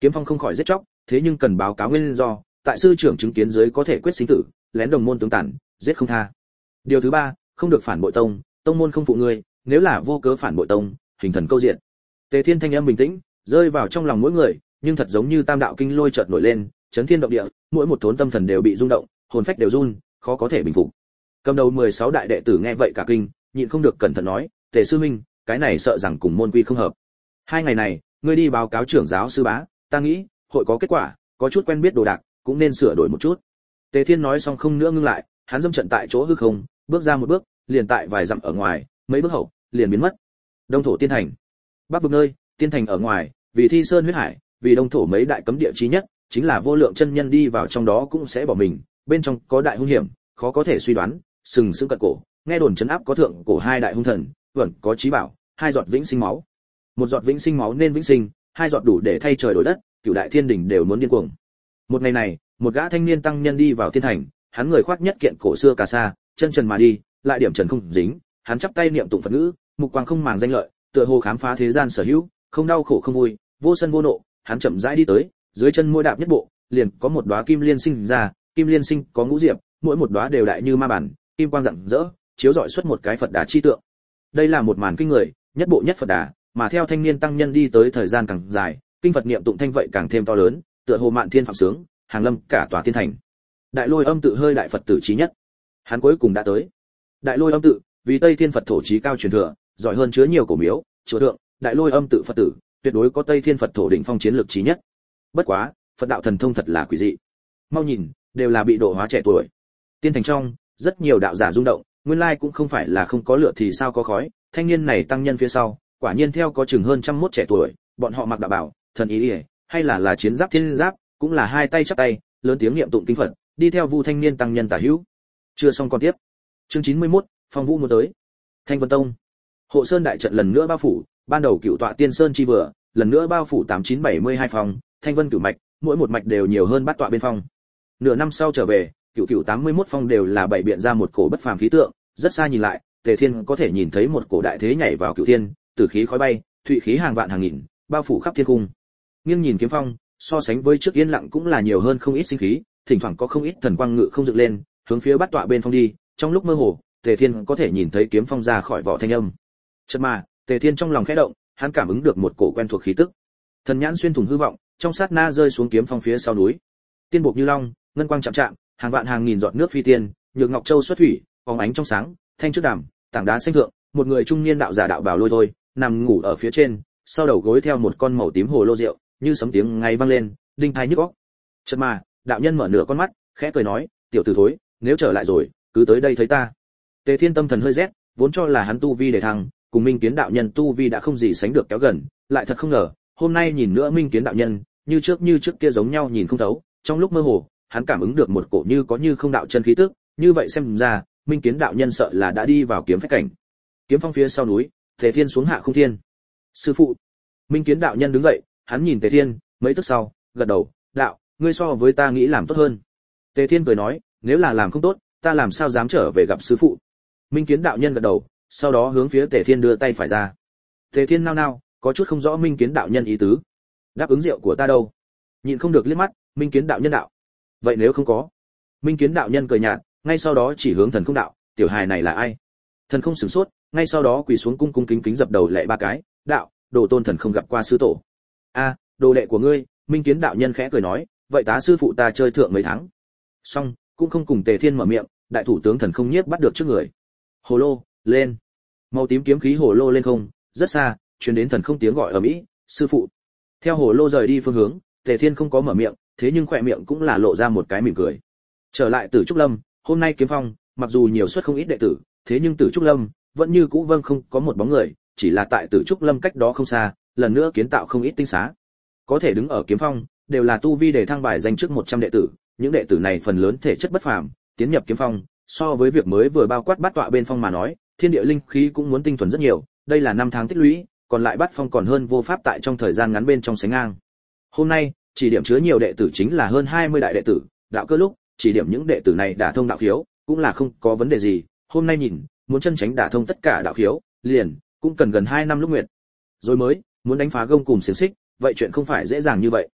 Kiếm Phong không khỏi giết chóc, thế nhưng cần báo cáo nguyên do, tại sư trưởng chứng kiến dưới có thể quyết sinh tử, lén đồng môn tướng tàn, giết không tha. Điều thứ ba, không được phản bội tông, tông môn không phụ ngươi, nếu là vô cớ phản bội tông, hình thần câu diện. Tề Thiên thanh âm bình tĩnh, rơi vào trong lòng mỗi người, nhưng thật giống như tam đạo kinh lôi chợt nổi lên, chấn thiên động địa, mỗi một thốn tâm thần đều bị rung động, hồn phách đều run, khó có thể bình phục. Cầm đầu 16 đại đệ tử nghe vậy cả kinh, nhịn không được cẩn thận nói, Tề sư huynh, cái này sợ rằng cùng môn quy không hợp. 2 ngày này, ngươi đi báo cáo trưởng giáo sư bá, ta nghĩ, hội có kết quả, có chút quen biết đồ đạc, cũng nên sửa đổi một chút. Tề Thiên nói xong không nữa ngưng lại, hắn dâm trận tại chỗ hư không, bước ra một bước, liền tại vài dặm ở ngoài, mấy bước hậu, liền biến mất. Đông thổ tiên thành. Bắc vực nơi, tiên thành ở ngoài, vì Thi Sơn huyết hải, vì đông thổ mấy đại cấm địa chí nhất, chính là vô lượng chân nhân đi vào trong đó cũng sẽ bỏ mình, bên trong có đại hung hiểm, khó có thể suy đoán, sừng sững cận cổ, nghe đồn trấn áp có thượng cổ 2 đại hung thần, vẫn có chí bảo, 2 giọt vĩnh sinh máu. 1 giọt vĩnh sinh máu nên vĩnh sinh, 2 giọt đủ để thay trời đổi đất, cửu đại thiên đỉnh đều muốn điên cuồng. Một ngày này, một gã thanh niên tăng nhân đi vào thiên thành, hắn người khoác nhất kiện cổ xưa cà sa, chân trần mà đi, lại điểm trần không dính, hắn chắp tay niệm tụng Phật ngữ, mục quang không màng danh lợi, tựa hồ khám phá thế gian sở hữu, không đau khổ không vui, vô sân vô nộ, hắn chậm rãi đi tới, dưới chân mỗi đạp nhất bộ, liền có một đóa kim liên sinh ra, kim liên sinh có ngũ diệp, mỗi một đóa đều đại như ma bản, kim quang rạng rỡ, chiếu rọi xuất một cái Phật đà chi tượng. Đây là một màn kinh người, nhất bộ nhất Phật đà, mà theo thanh niên tăng nhân đi tới thời gian càng dài, kinh Phật niệm tụng thanh vậy càng thêm to lớn, tựa hồ mạn thiên phạm sướng, hàng lâm cả tòa thiên thành. Đại Lôi Âm tự hơi đại Phật tử chí nhất, hắn cuối cùng đã tới. Đại Lôi Âm tự, vì Tây Thiên Phật thổ chí cao truyền thừa, giỏi hơn chứa nhiều cổ miếu, chùa thượng, Đại Lôi Âm tự Phật tử, tuyệt đối có Tây Thiên Phật thổ đỉnh phong chiến lược chí nhất. Bất quá, Phật đạo thần thông thật là quỷ dị. Mau nhìn, đều là bị độ hóa trẻ tuổi. Tiên thành trong, rất nhiều đạo giả rung động, nguyên lai cũng không phải là không có lửa thì sao có khói, thanh niên này tăng nhân phía sau, quả nhiên theo có chừng hơn 101 trẻ tuổi, bọn họ mặc đạo bảo, thần ý ỉa, hay là chiến giáp thiên giáp, cũng là hai tay chắp tay, lớn tiếng niệm tụng kinh Phật, đi theo Vu thanh niên tăng nhân tả hữu. Chưa xong còn tiếp. Chương 91, Phong Vũ muốn tới. Thanh Vân Tông. Hộ Sơn đại trận lần nữa bao phủ, ban đầu cửu tọa Tiên Sơn chi vừa, lần nữa bao phủ 8972 phòng, Thanh Vân cửu mạch, mỗi một mạch đều nhiều hơn bát tọa bên phong. Nửa năm sau trở về, cửu 81 phong đều là bảy biện ra một cổ bất phàm khí tượng, rất xa nhìn lại, Tề Thiên có thể nhìn thấy một cổ đại thế nhảy vào cửu thiên, tử khí khói bay, thụy khí hàng vạn hàng nghìn, bao phủ khắp thiên cung. Nghiêng nhìn kiếm phong, so sánh với trước yên lặng cũng là nhiều hơn không ít sinh khí, thỉnh thoảng có không ít thần quang ngự không dựng lên, hướng phía bát tọa bên phong đi, trong lúc mơ hồ, Tề Thiên có thể nhìn thấy kiếm phong ra khỏi vỏ thanh âm. Chợt mà, Tề Thiên trong lòng khẽ động, hắn cảm ứng được một cổ quen thuộc khí tức. Thần nhãn xuyên thủng hư vọng, trong sát na rơi xuống kiếm phong phía sau núi. Tiên bộc như long, ngân quang chạm chạm, hàng vạn hàng nghìn giọt nước phi tiên, nhược ngọc châu xuất thủy, phóng ánh trong sáng, thanh trước đàm, tảng đá xanh thượng, một người trung niên đạo giả đạo bào lôi thôi, nằm ngủ ở phía trên, sau đầu gối theo một con màu tím hồ lô rượu, như sấm tiếng ngay vang lên, đinh tai nhức óc. Chợt mà, đạo nhân mở nửa con mắt, khẽ cười nói, tiểu tử thối, nếu trở lại rồi, cứ tới đây thấy ta. Tề Thiên tâm thần hơi rét, vốn cho là hắn tu vi để thăng, cùng Minh Kiến đạo nhân tu vi đã không gì sánh được kéo gần, lại thật không ngờ, hôm nay nhìn nữa Minh Kiến đạo nhân, như trước kia giống nhau nhìn không thấu, trong lúc mơ hồ, hắn cảm ứng được một cổ như có như không đạo chân khí tức, như vậy xem ra, Minh Kiến đạo nhân sợ là đã đi vào kiếm phách cảnh. Kiếm phong phía sau núi, Tề Thiên xuống hạ không thiên. Sư phụ. Minh Kiến đạo nhân đứng dậy, hắn nhìn Tề Thiên, mấy tức sau, gật đầu, đạo, ngươi so với ta nghĩ làm tốt hơn. Tề Thiên cười nói, nếu là làm không tốt, ta làm sao dám trở về gặp sư phụ. Minh Kiến đạo nhân gật đầu, sau đó hướng phía Tề Thiên đưa tay phải ra. Tề Thiên nao nao, có chút không rõ Minh Kiến đạo nhân ý tứ. Đáp ứng rượu của ta đâu? Nhịn không được liếc mắt, Minh Kiến đạo nhân đạo. Vậy nếu không có? Minh Kiến đạo nhân cười nhạt, ngay sau đó chỉ hướng Thần Không đạo, tiểu hài này là ai? Thần Không sửng sốt, ngay sau đó quỳ xuống cung cung kính kính dập đầu lạy 3 cái, đạo, đồ tôn Thần Không gặp qua sư tổ. A, đồ đệ của ngươi. Minh Kiến đạo nhân khẽ cười nói, vậy tá sư phụ ta chơi thượng mấy tháng. Xong, cũng không cùng Tề Thiên mở miệng, đại thủ tướng Thần Không nhiếp bắt được trước người. Hồ lô, lên. Màu tím kiếm khí hồ lô lên không, rất xa, truyền đến Thần Không tiếng gọi ở mỹ, sư phụ. Theo hồ lô rời đi phương hướng, Tề Thiên không có mở miệng, thế nhưng khỏe miệng cũng là lộ ra một cái mỉm cười. Trở lại Tử Trúc Lâm, hôm nay kiếm phong, mặc dù nhiều suất không ít đệ tử, thế nhưng Tử Trúc Lâm vẫn như cũ không có một bóng người, chỉ là tại Tử Trúc Lâm cách đó không xa, lần nữa kiến tạo không ít tinh xá. Có thể đứng ở kiếm phong, đều là tu vi để thăng bài danh trước 100 đệ tử, những đệ tử này phần lớn thể chất bất phàm, tiến nhập kiếm phong, so với việc mới vừa bao quát bát tọa bên phong mà nói, thiên địa linh khí cũng muốn tinh thuần rất nhiều, đây là 5 tháng tích lũy, còn lại bát phong còn hơn vô pháp tại trong thời gian ngắn bên trong sánh ngang. Hôm nay, chỉ điểm chứa nhiều đệ tử chính là hơn 20 đại đệ tử, đạo cơ lúc, chỉ điểm những đệ tử này đả thông đạo khiếu, cũng là không có vấn đề gì, hôm nay nhìn, muốn chân tránh đả thông tất cả đạo khiếu, liền cũng cần gần 2 năm lúc nguyệt. Rồi mới muốn đánh phá gông cùm xiềng xích, vậy chuyện không phải dễ dàng như vậy.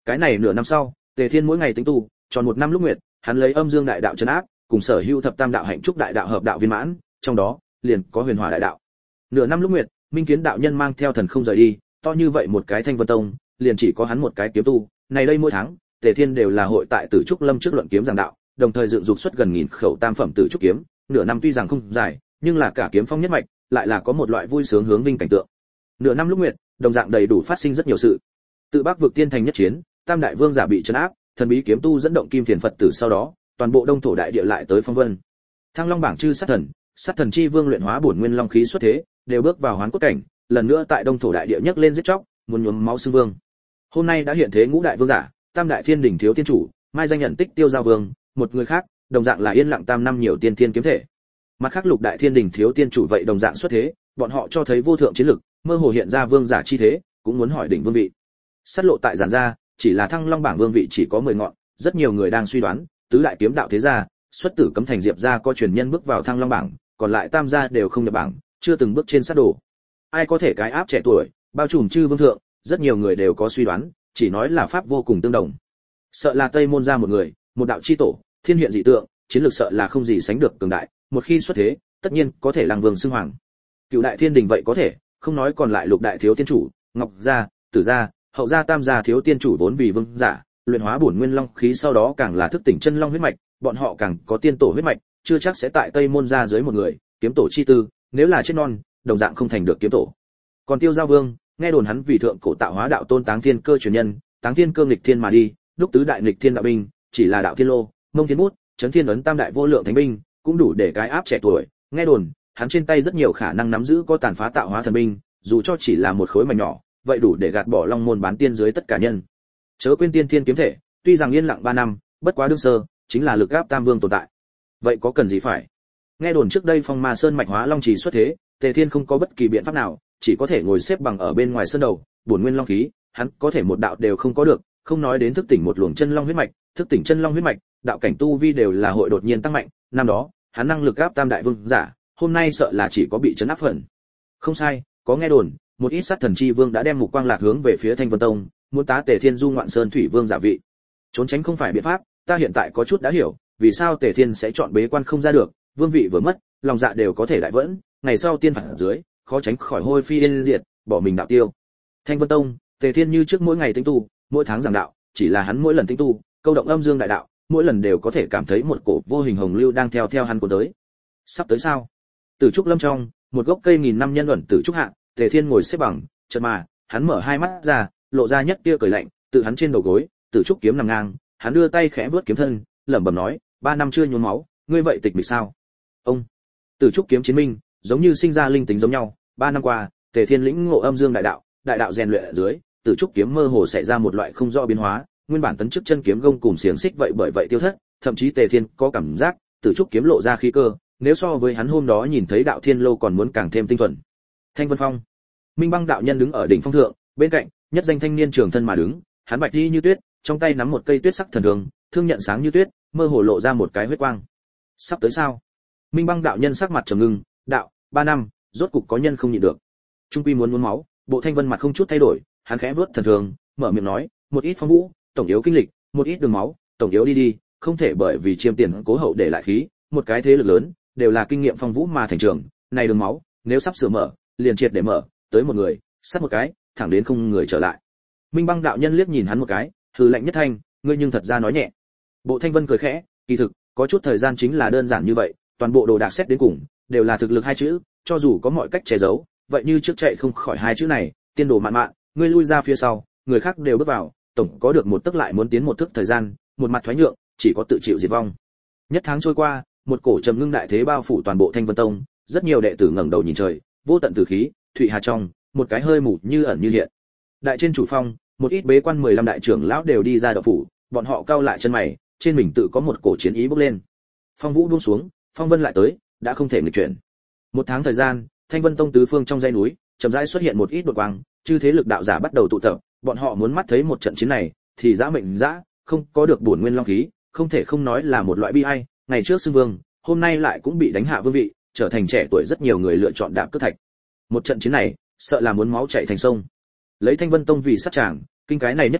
Cái này nửa năm sau, Tề Thiên mỗi ngày tính tu, tròn một năm lúc nguyệt, hắn lấy âm dương đại đạo trấn áp, cùng sở hữu thập tam đạo hạnh trúc đại đạo hợp đạo viên mãn, trong đó liền có huyền hỏa đại đạo. Nửa năm lúc nguyệt, Minh Kiến đạo nhân mang theo thần không rời đi, to như vậy một cái Thanh Vân Tông, liền chỉ có hắn một cái kiếm tu. Này đây mỗi tháng, Tề Thiên đều là hội tại Tử Trúc Lâm trước luận kiếm giảng đạo, đồng thời dựng dục xuất gần 1000 khẩu tam phẩm Tử Trúc kiếm, nửa năm tuy rằng không dài, nhưng là cả kiếm phong nhất mạch, lại là có một loại vui sướng hướng vinh cảnh tượng. Nửa năm lúc nguyệt, đồng dạng đầy đủ phát sinh rất nhiều sự. Tự Bắc vực tiên thành nhất chiến, Tam đại vương giả bị trấn áp, thần bí kiếm tu dẫn động kim thiền Phật tử sau đó, toàn bộ Đông thổ đại địa lại tới phong vân. Thăng Long bảng chư sát thần chi vương luyện hóa bổn nguyên long khí xuất thế, đều bước vào hoán cốt cảnh, lần nữa tại Đông thổ đại địa nhấc lên giết chóc, muốn nhuốm máu xương vương. Hôm nay đã hiện thế ngũ đại vương giả, Tam đại thiên đỉnh thiếu tiên chủ, mai danh nhận tích tiêu giao vương, một người khác, đồng dạng là yên lặng tam năm nhiều tiên thiên kiếm thể. Mặt khác lục đại thiên đỉnh thiếu tiên chủ vậy đồng dạng xuất thế, bọn họ cho thấy vô thượng chiến lực, mơ hồ hiện ra vương giả chi thế, cũng muốn hỏi đỉnh vương vị. Sát lộ tại giản ra, chỉ là Thăng Long bảng vương vị chỉ có 10 ngọn, rất nhiều người đang suy đoán, tứ đại kiếm đạo thế gia, xuất tử cấm thành diệp gia có truyền nhân bước vào Thăng Long bảng, còn lại tam gia đều không nhập bảng, chưa từng bước trên sát đồ. Ai có thể cái áp trẻ tuổi, bao trùm chư vương thượng, rất nhiều người đều có suy đoán, chỉ nói là pháp vô cùng tương đồng. Sợ là Tây môn ra một người, một đạo chi tổ, thiên hiện dị tượng, chiến lược sợ là không gì sánh được cường đại, một khi xuất thế, tất nhiên có thể lăng vương xưng hoàng. Cựu đại thiên đình vậy có thể, không nói còn lại lục đại thiếu tiên chủ, Ngọc gia, Tử gia, Hậu gia tam gia thiếu tiên chủ vốn vì vương giả, luyện hóa bổn nguyên long khí sau đó càng là thức tỉnh chân long huyết mạch, bọn họ càng có tiên tổ huyết mạch, chưa chắc sẽ tại Tây môn ra dưới một người, kiếm tổ chi tư, nếu là chết non, đồng dạng không thành được kiếm tổ. Còn Tiêu Giao Vương, nghe đồn hắn vì thượng cổ tạo hóa đạo tôn Táng Thiên Cơ truyền nhân, Táng Thiên Cơ nghịch thiên mà đi, lúc tứ đại nghịch thiên đạo binh, chỉ là đạo thiên lô, mông thiên bút, chấn thiên ấn tam đại vô lượng thánh binh, cũng đủ để cái áp trẻ tuổi, nghe đồn, hắn trên tay rất nhiều khả năng nắm giữ có tàn phá tạo hóa thần binh, dù cho chỉ là một khối mảnh nhỏ, vậy đủ để gạt bỏ long môn bán tiên dưới tất cả nhân. Chớ quên tiên thiên kiếm thể, tuy rằng yên lặng 3 năm, bất quá đương sơ, chính là lực áp tam vương tồn tại. Vậy có cần gì phải? Nghe đồn trước đây Phong Ma Sơn mạch hóa long trì xuất thế, Tề Thiên không có bất kỳ biện pháp nào, chỉ có thể ngồi xếp bằng ở bên ngoài sơn đầu, bổn nguyên long khí, hắn có thể một đạo đều không có được, không nói đến thức tỉnh một luồng chân long huyết mạch, thức tỉnh chân long huyết mạch, đạo cảnh tu vi đều là hội đột nhiên tăng mạnh, năm đó, hắn năng lực áp tam đại vương giả, hôm nay sợ là chỉ có bị trấn áp phần. Không sai, có nghe đồn, một ít sát thần chi vương đã đem mục quang lạc hướng về phía Thanh Vân Tông, muốn tá Tề Thiên du ngoạn sơn thủy vương giả vị. Trốn tránh không phải biện pháp, ta hiện tại có chút đã hiểu, vì sao Tề Thiên sẽ chọn bế quan không ra được, vương vị vừa mất, lòng dạ đều có thể đại vẫn, ngày sau tiên phản ở dưới, khó tránh khỏi hôi phi yên diệt, bỏ mình đạo tiêu. Thanh Vân Tông, Tề Thiên như trước mỗi ngày tinh tu, mỗi tháng giảng đạo, chỉ là hắn mỗi lần tinh tu, câu động âm dương đại đạo, mỗi lần đều có thể cảm thấy một cổ vô hình hồng lưu đang theo hắn cuốn tới. Sắp tới sao? Tử trúc lâm trong, một gốc cây 1000 năm nhân ẩn tử trúc hạ, Tề Thiên ngồi xếp bằng, chợt mà, hắn mở hai mắt ra, lộ ra nhất tia cười lạnh, tự hắn trên đầu gối, tử trúc kiếm nằm ngang, hắn đưa tay khẽ vớt kiếm thân, lẩm bẩm nói, 3 năm chưa nhuốm máu, ngươi vậy tịch mịch sao? Ông, tử trúc kiếm chiến minh, giống như sinh ra linh tính giống nhau, 3 năm qua, Tề Thiên lĩnh ngộ âm dương đại đạo rèn luyện ở dưới, tử trúc kiếm mơ hồ xảy ra một loại không rõ biến hóa, nguyên bản tấn chức chân kiếm gông cùng xiềng xích vậy bởi vậy tiêu thất, thậm chí Tề Thiên có cảm giác, tử trúc kiếm lộ ra khí cơ, nếu so với hắn hôm đó nhìn thấy đạo thiên lô còn muốn càng thêm tinh thuần. Thanh Vân Phong, Minh Băng đạo nhân đứng ở đỉnh phong thượng, bên cạnh, nhất danh thanh niên trường thân mà đứng, hắn bạch y như tuyết, trong tay nắm một cây tuyết sắc thần thương, thương nhận sáng như tuyết, mơ hồ lộ ra một cái huyết quang. Sắp tới sao? Minh Băng đạo nhân sắc mặt trầm ngưng, đạo, 3 năm, rốt cục có nhân không nhịn được. Trung quy muốn máu, Bộ Thanh Vân mặt không chút thay đổi, hắn khẽ vớt thần thương, mở miệng nói, một ít phong vũ, tổng yếu kinh lịch, một ít đường máu, tổng yếu đi, không thể bởi vì chiêm tiền cố hậu để lại khí, một cái thế lực lớn, đều là kinh nghiệm phong vũ mà thành trường, này đường máu, nếu sắp sửa mở, liền triệt để mở, tới một người, sát một cái, thẳng đến không người trở lại. Minh Băng đạo nhân liếc nhìn hắn một cái, hừ lạnh nhất thanh, ngươi nhưng thật ra nói nhẹ. Bộ Thanh Vân cười khẽ, kỳ thực, có chút thời gian chính là đơn giản như vậy, toàn bộ đồ đạc xét đến cùng, đều là thực lực hai chữ, cho dù có mọi cách che giấu, vậy như trước chạy không khỏi hai chữ này, tiên đồ mạn mạn, ngươi lui ra phía sau, người khác đều bước vào, tổng có được một tức lại muốn tiến một thức thời gian, một mặt thoái nhượng, chỉ có tự chịu diệt vong. Nhất tháng trôi qua, một cổ trầm ngưng đại thế bao phủ toàn bộ Thanh Vân Tông, rất nhiều đệ tử ngẩng đầu nhìn trời, vô tận tử khí, thụy hà trong, một cái hơi mù như ẩn như hiện. Đại trên chủ phong, một ít bế quan 15 đại trưởng lão đều đi ra đạo phủ, bọn họ cau lại chân mày, trên mình tự có một cổ chiến ý bốc lên. Phong vũ buông xuống, phong vân lại tới, đã không thể nghịch chuyển. Một tháng thời gian, Thanh Vân Tông tứ phương trong dãy núi, chậm rãi xuất hiện một ít đột quang, chư thế lực đạo giả bắt đầu tụ tập, bọn họ muốn mắt thấy một trận chiến này, thì dã mệnh dã, không có được bổn nguyên long khí, không thể không nói là một loại bi ai, ngày trước xưng vương, hôm nay lại cũng bị đánh hạ vương vị, trở thành trẻ tuổi rất nhiều người lựa chọn đạp cước thạch. Một trận chiến này, sợ là muốn máu chảy thành sông. Lấy Thanh Vân Tông vì sát tràng, kinh cái này nhất chiến,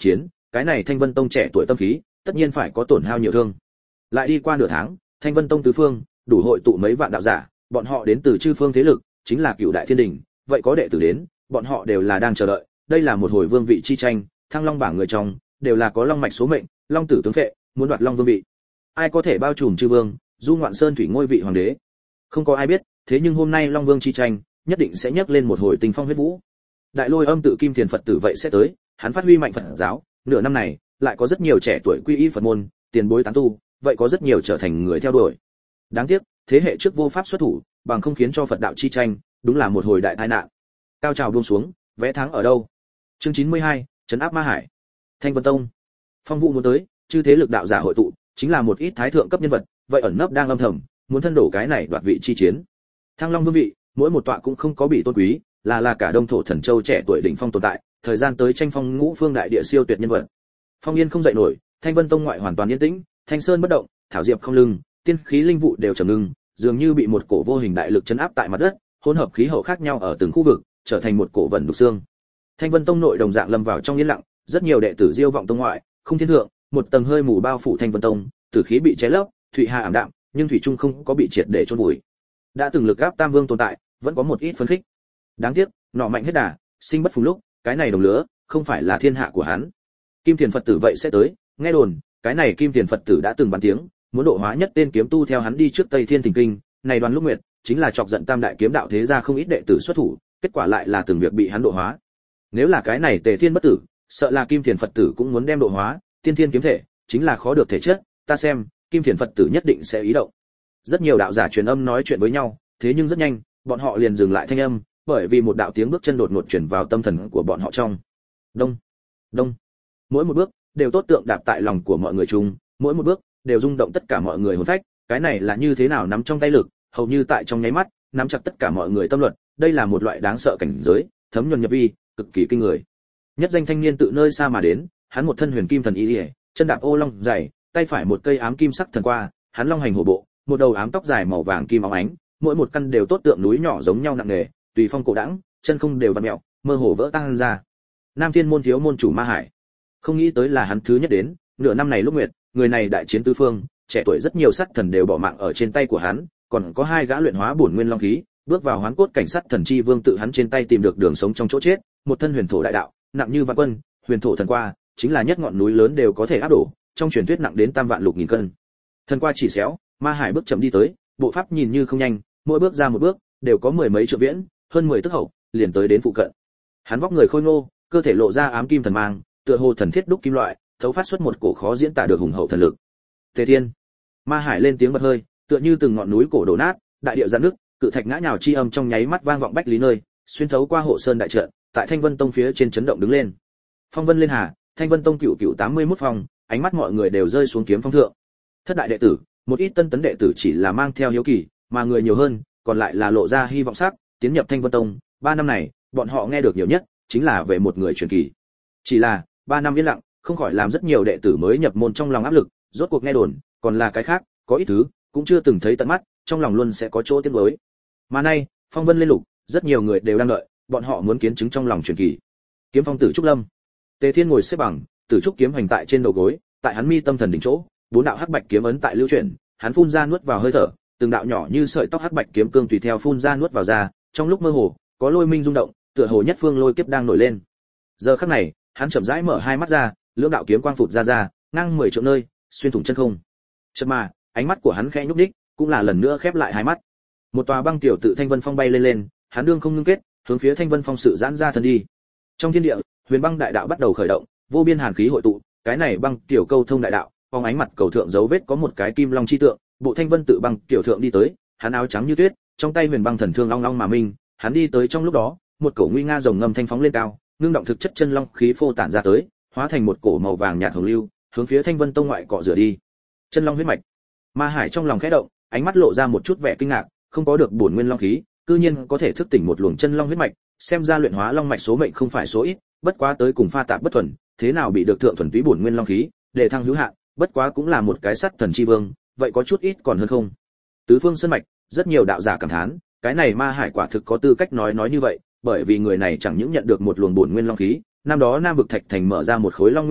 cái này Thanh Vân Tông trẻ tuổi tâm khí, tất nhiên phải có tổn hao nhiều thương. Lại đi qua nửa tháng, Thanh Vân Tông tứ phương, đủ hội tụ mấy vạn đạo giả, bọn họ đến từ chư phương thế lực, chính là Cửu Đại Thiên Đình, vậy có đệ tử đến, bọn họ đều là đang chờ đợi, đây là một hồi vương vị chi tranh, Thăng Long bảng người trong, đều là có long mạch số mệnh, long tử tướng phệ, muốn đoạt long vương vị. Ai có thể bao trùm chư vương, du ngoạn sơn thủy ngôi vị hoàng đế? Không có ai biết, thế nhưng hôm nay long vương chi tranh, nhất định sẽ nhấc lên một hồi tình phong huyết vũ. Đại Lôi Âm tự Kim Thiền Phật tử vậy sẽ tới, hắn phát huy mạnh Phật giáo, nửa năm này, lại có rất nhiều trẻ tuổi quy y Phật môn, tiền bối tán tu, vậy có rất nhiều trở thành người theo đuổi. Đáng tiếc, thế hệ trước vô pháp xuất thủ, bằng không khiến cho Phật đạo chi tranh, đúng là một hồi đại tai nạn. Cao trào buông xuống, vẽ thắng ở đâu? Chương 92, trấn áp Ma Hải. Thanh Vân Tông. Phong vụ muốn tới, chư thế lực đạo giả hội tụ, chính là một ít thái thượng cấp nhân vật, vậy ẩn nấp đang âm thầm, muốn thân đổ cái này đoạt vị chi chiến. Thăng Long vương vị, mỗi một tọa cũng không có bị tôn quý, là cả Đông Thổ Thần Châu trẻ tuổi đỉnh phong tồn tại, thời gian tới tranh phong ngũ phương đại địa siêu tuyệt nhân vật. Phong yên không dậy nổi, Thanh Vân Tông ngoại hoàn toàn yên tĩnh, Thanh Sơn bất động, thảo diệp không lưng, tiên khí linh vụ đều trầm ngưng, dường như bị một cổ vô hình đại lực chấn áp tại mặt đất, hỗn hợp khí hậu khác nhau ở từng khu vực, trở thành một cổ vẩn đục xương. Thanh Vân Tông nội đồng dạng lâm vào trong yên lặng, rất nhiều đệ tử diêu vọng tông ngoại, không thiên thượng, một tầng hơi mù bao phủ Thanh Vân Tông, tử khí bị cháy lấp, thủy hà ảm đạm, nhưng thủy trung không có bị triệt để chôn vùi. Đã từng lực áp tam vương tồn tại, vẫn có một ít phấn khích. Đáng tiếc, nọ mạnh hết đà, sinh bất phùng lúc, cái này đồng lứa, không phải là thiên hạ của hắn. Kim Thiền Phật tử vậy sẽ tới, nghe đồn, cái này Kim Thiền Phật tử đã từng bàn tiếng, muốn độ hóa nhất tên kiếm tu theo hắn đi trước Tây Thiên Thỉnh Kinh, này Đoàn Lúc Nguyệt, chính là chọc giận tam đại kiếm đạo thế gia không ít đệ tử xuất thủ, kết quả lại là từng việc bị hắn độ hóa. Nếu là cái này Tề Thiên bất tử, sợ là Kim Thiền Phật tử cũng muốn đem độ hóa, tiên thiên kiếm thể, chính là khó được thể chất, ta xem, Kim Thiền Phật tử nhất định sẽ ý động. Rất nhiều đạo giả truyền âm nói chuyện với nhau, thế nhưng rất nhanh, bọn họ liền dừng lại thanh âm, bởi vì một đạo tiếng bước chân đột ngột truyền vào tâm thần của bọn họ trong. Đông, đông. Mỗi một bước đều tốt tượng đạp tại lòng của mọi người chung, mỗi một bước đều rung động tất cả mọi người hồn phách, cái này là như thế nào nắm trong tay lực, hầu như tại trong nháy mắt, nắm chặt tất cả mọi người tâm luật, đây là một loại đáng sợ cảnh giới, thấm nhuần nhập vi, cực kỳ kinh người. Nhất danh thanh niên tự nơi xa mà đến, hắn một thân huyền kim thần y liễu, chân đạp ô long dày, tay phải một cây ám kim sắc thần qua, hắn long hành hổ bộ, một đầu ám tóc dài màu vàng kim óng ánh, mỗi một căn đều tốt tượng núi nhỏ giống nhau nặng nề, tùy phong cổ đãng, chân không đều vặn mèo, mơ hồ vỡ tan ra. Nam Thiên môn thiếu môn chủ Ma Hải, không nghĩ tới là hắn thứ nhất đến, nửa năm này lúc nguyệt, người này đại chiến tứ phương, trẻ tuổi rất nhiều sát thần đều bỏ mạng ở trên tay của hắn, còn có hai gã luyện hóa bổn nguyên long khí, bước vào hoán cốt cảnh sát thần chi vương tự hắn trên tay tìm được đường sống trong chỗ chết, một thân huyền thổ đại đạo, nặng như vạn quân, huyền thổ thần qua, chính là nhất ngọn núi lớn đều có thể áp đổ, trong truyền thuyết nặng đến tam vạn lục nghìn cân. Thần qua chỉ xéo, Ma Hải bước chậm đi tới, bộ pháp nhìn như không nhanh, mỗi bước ra một bước đều có mười mấy trượng viễn, hơn 10 tức hậu, liền tới đến phụ cận. Hắn vóc người khôi ngô, cơ thể lộ ra ám kim thần mang, tựa hồ thần thiết đúc kim loại, thấu phát xuất một cổ khó diễn tả được hùng hậu thần lực. Tề Thiên, Ma Hải lên tiếng bật hơi, tựa như từng ngọn núi cổ đổ nát, đại địa giãn nước, cự thạch ngã nhào chi âm trong nháy mắt vang vọng bách lý nơi, xuyên thấu qua hộ sơn đại trận, tại Thanh Vân Tông phía trên chấn động đứng lên. Phong vân lên hà, Thanh Vân Tông cửu 81 phòng, ánh mắt mọi người đều rơi xuống kiếm phong thượng. Thất đại đệ tử, một ít tân tấn đệ tử chỉ là mang theo hiếu kỳ, mà người nhiều hơn, còn lại là lộ ra hy vọng sắc, tiến nhập Thanh Vân Tông. 3 năm này, bọn họ nghe được nhiều nhất chính là về một người truyền kỳ. Chỉ là 3 năm yên lặng, không khỏi làm rất nhiều đệ tử mới nhập môn trong lòng áp lực, rốt cuộc nghe đồn, còn là cái khác, có ít thứ cũng chưa từng thấy tận mắt, trong lòng luôn sẽ có chỗ tiếc nuối. Mà nay, phong vân lên lục, rất nhiều người đều đang đợi, bọn họ muốn kiến chứng trong lòng truyền kỳ. Kiếm phong tử trúc lâm, Tề Thiên ngồi xếp bằng, tử trúc kiếm hành tại trên đầu gối, tại hắn mi tâm thần đỉnh chỗ, 4 đạo hắc bạch kiếm ấn tại lưu chuyển, hắn phun ra nuốt vào hơi thở, từng đạo nhỏ như sợi tóc hắc bạch kiếm cương tùy theo phun ra nuốt vào ra, trong lúc mơ hồ, có lôi minh rung động, tựa hồ nhất phương lôi kiếp đang nổi lên. Giờ khắc này, hắn chậm rãi mở hai mắt ra, lưỡng đạo kiếm quang phụt ra, ngang 10 trượng nơi, xuyên thủng chân không. Chợt mà, ánh mắt của hắn khẽ nhúc nhích, cũng là lần nữa khép lại hai mắt. Một tòa băng tiểu tự Thanh Vân Phong bay lên, hắn đương không ngưng kết, hướng phía Thanh Vân Phong sự giãn ra thân đi. Trong thiên địa, huyền băng đại đạo bắt đầu khởi động, vô biên hàn khí hội tụ, cái này băng tiểu câu thông đại đạo, phong ánh mặt cầu thượng dấu vết có một cái kim long chi tượng, bộ Thanh Vân tự băng tiểu thượng đi tới, hắn áo trắng như tuyết, trong tay huyền băng thần thương long long mà minh, hắn đi tới trong lúc đó, một cổ nguy nga rồng ngâm thanh phóng lên cao, ngưng động thực chất chân long khí phô tản ra tới, hóa thành một cổ màu vàng nhạt hồng lưu, hướng phía Thanh Vân Tông ngoại cọ rửa đi. Chân long huyết mạch. Ma Hải trong lòng khẽ động, ánh mắt lộ ra một chút vẻ kinh ngạc, không có được bổn nguyên long khí, cư nhiên có thể thức tỉnh một luồng chân long huyết mạch, xem ra luyện hóa long mạch số mệnh không phải số ít, bất quá tới cùng pha tạp bất thuần, thế nào bị được thượng thuần túy bổn nguyên long khí, để thăng hữu hạn, bất quá cũng là một cái sắt thần chi vương, vậy có chút ít còn hơn không. Tứ phương sơn mạch, rất nhiều đạo giả cảm thán, cái này Ma Hải quả thực có tư cách nói như vậy, bởi vì người này chẳng những nhận được một luồng bổn nguyên long khí, năm đó Nam vực Thạch Thành mở ra một khối long nguyên thạch,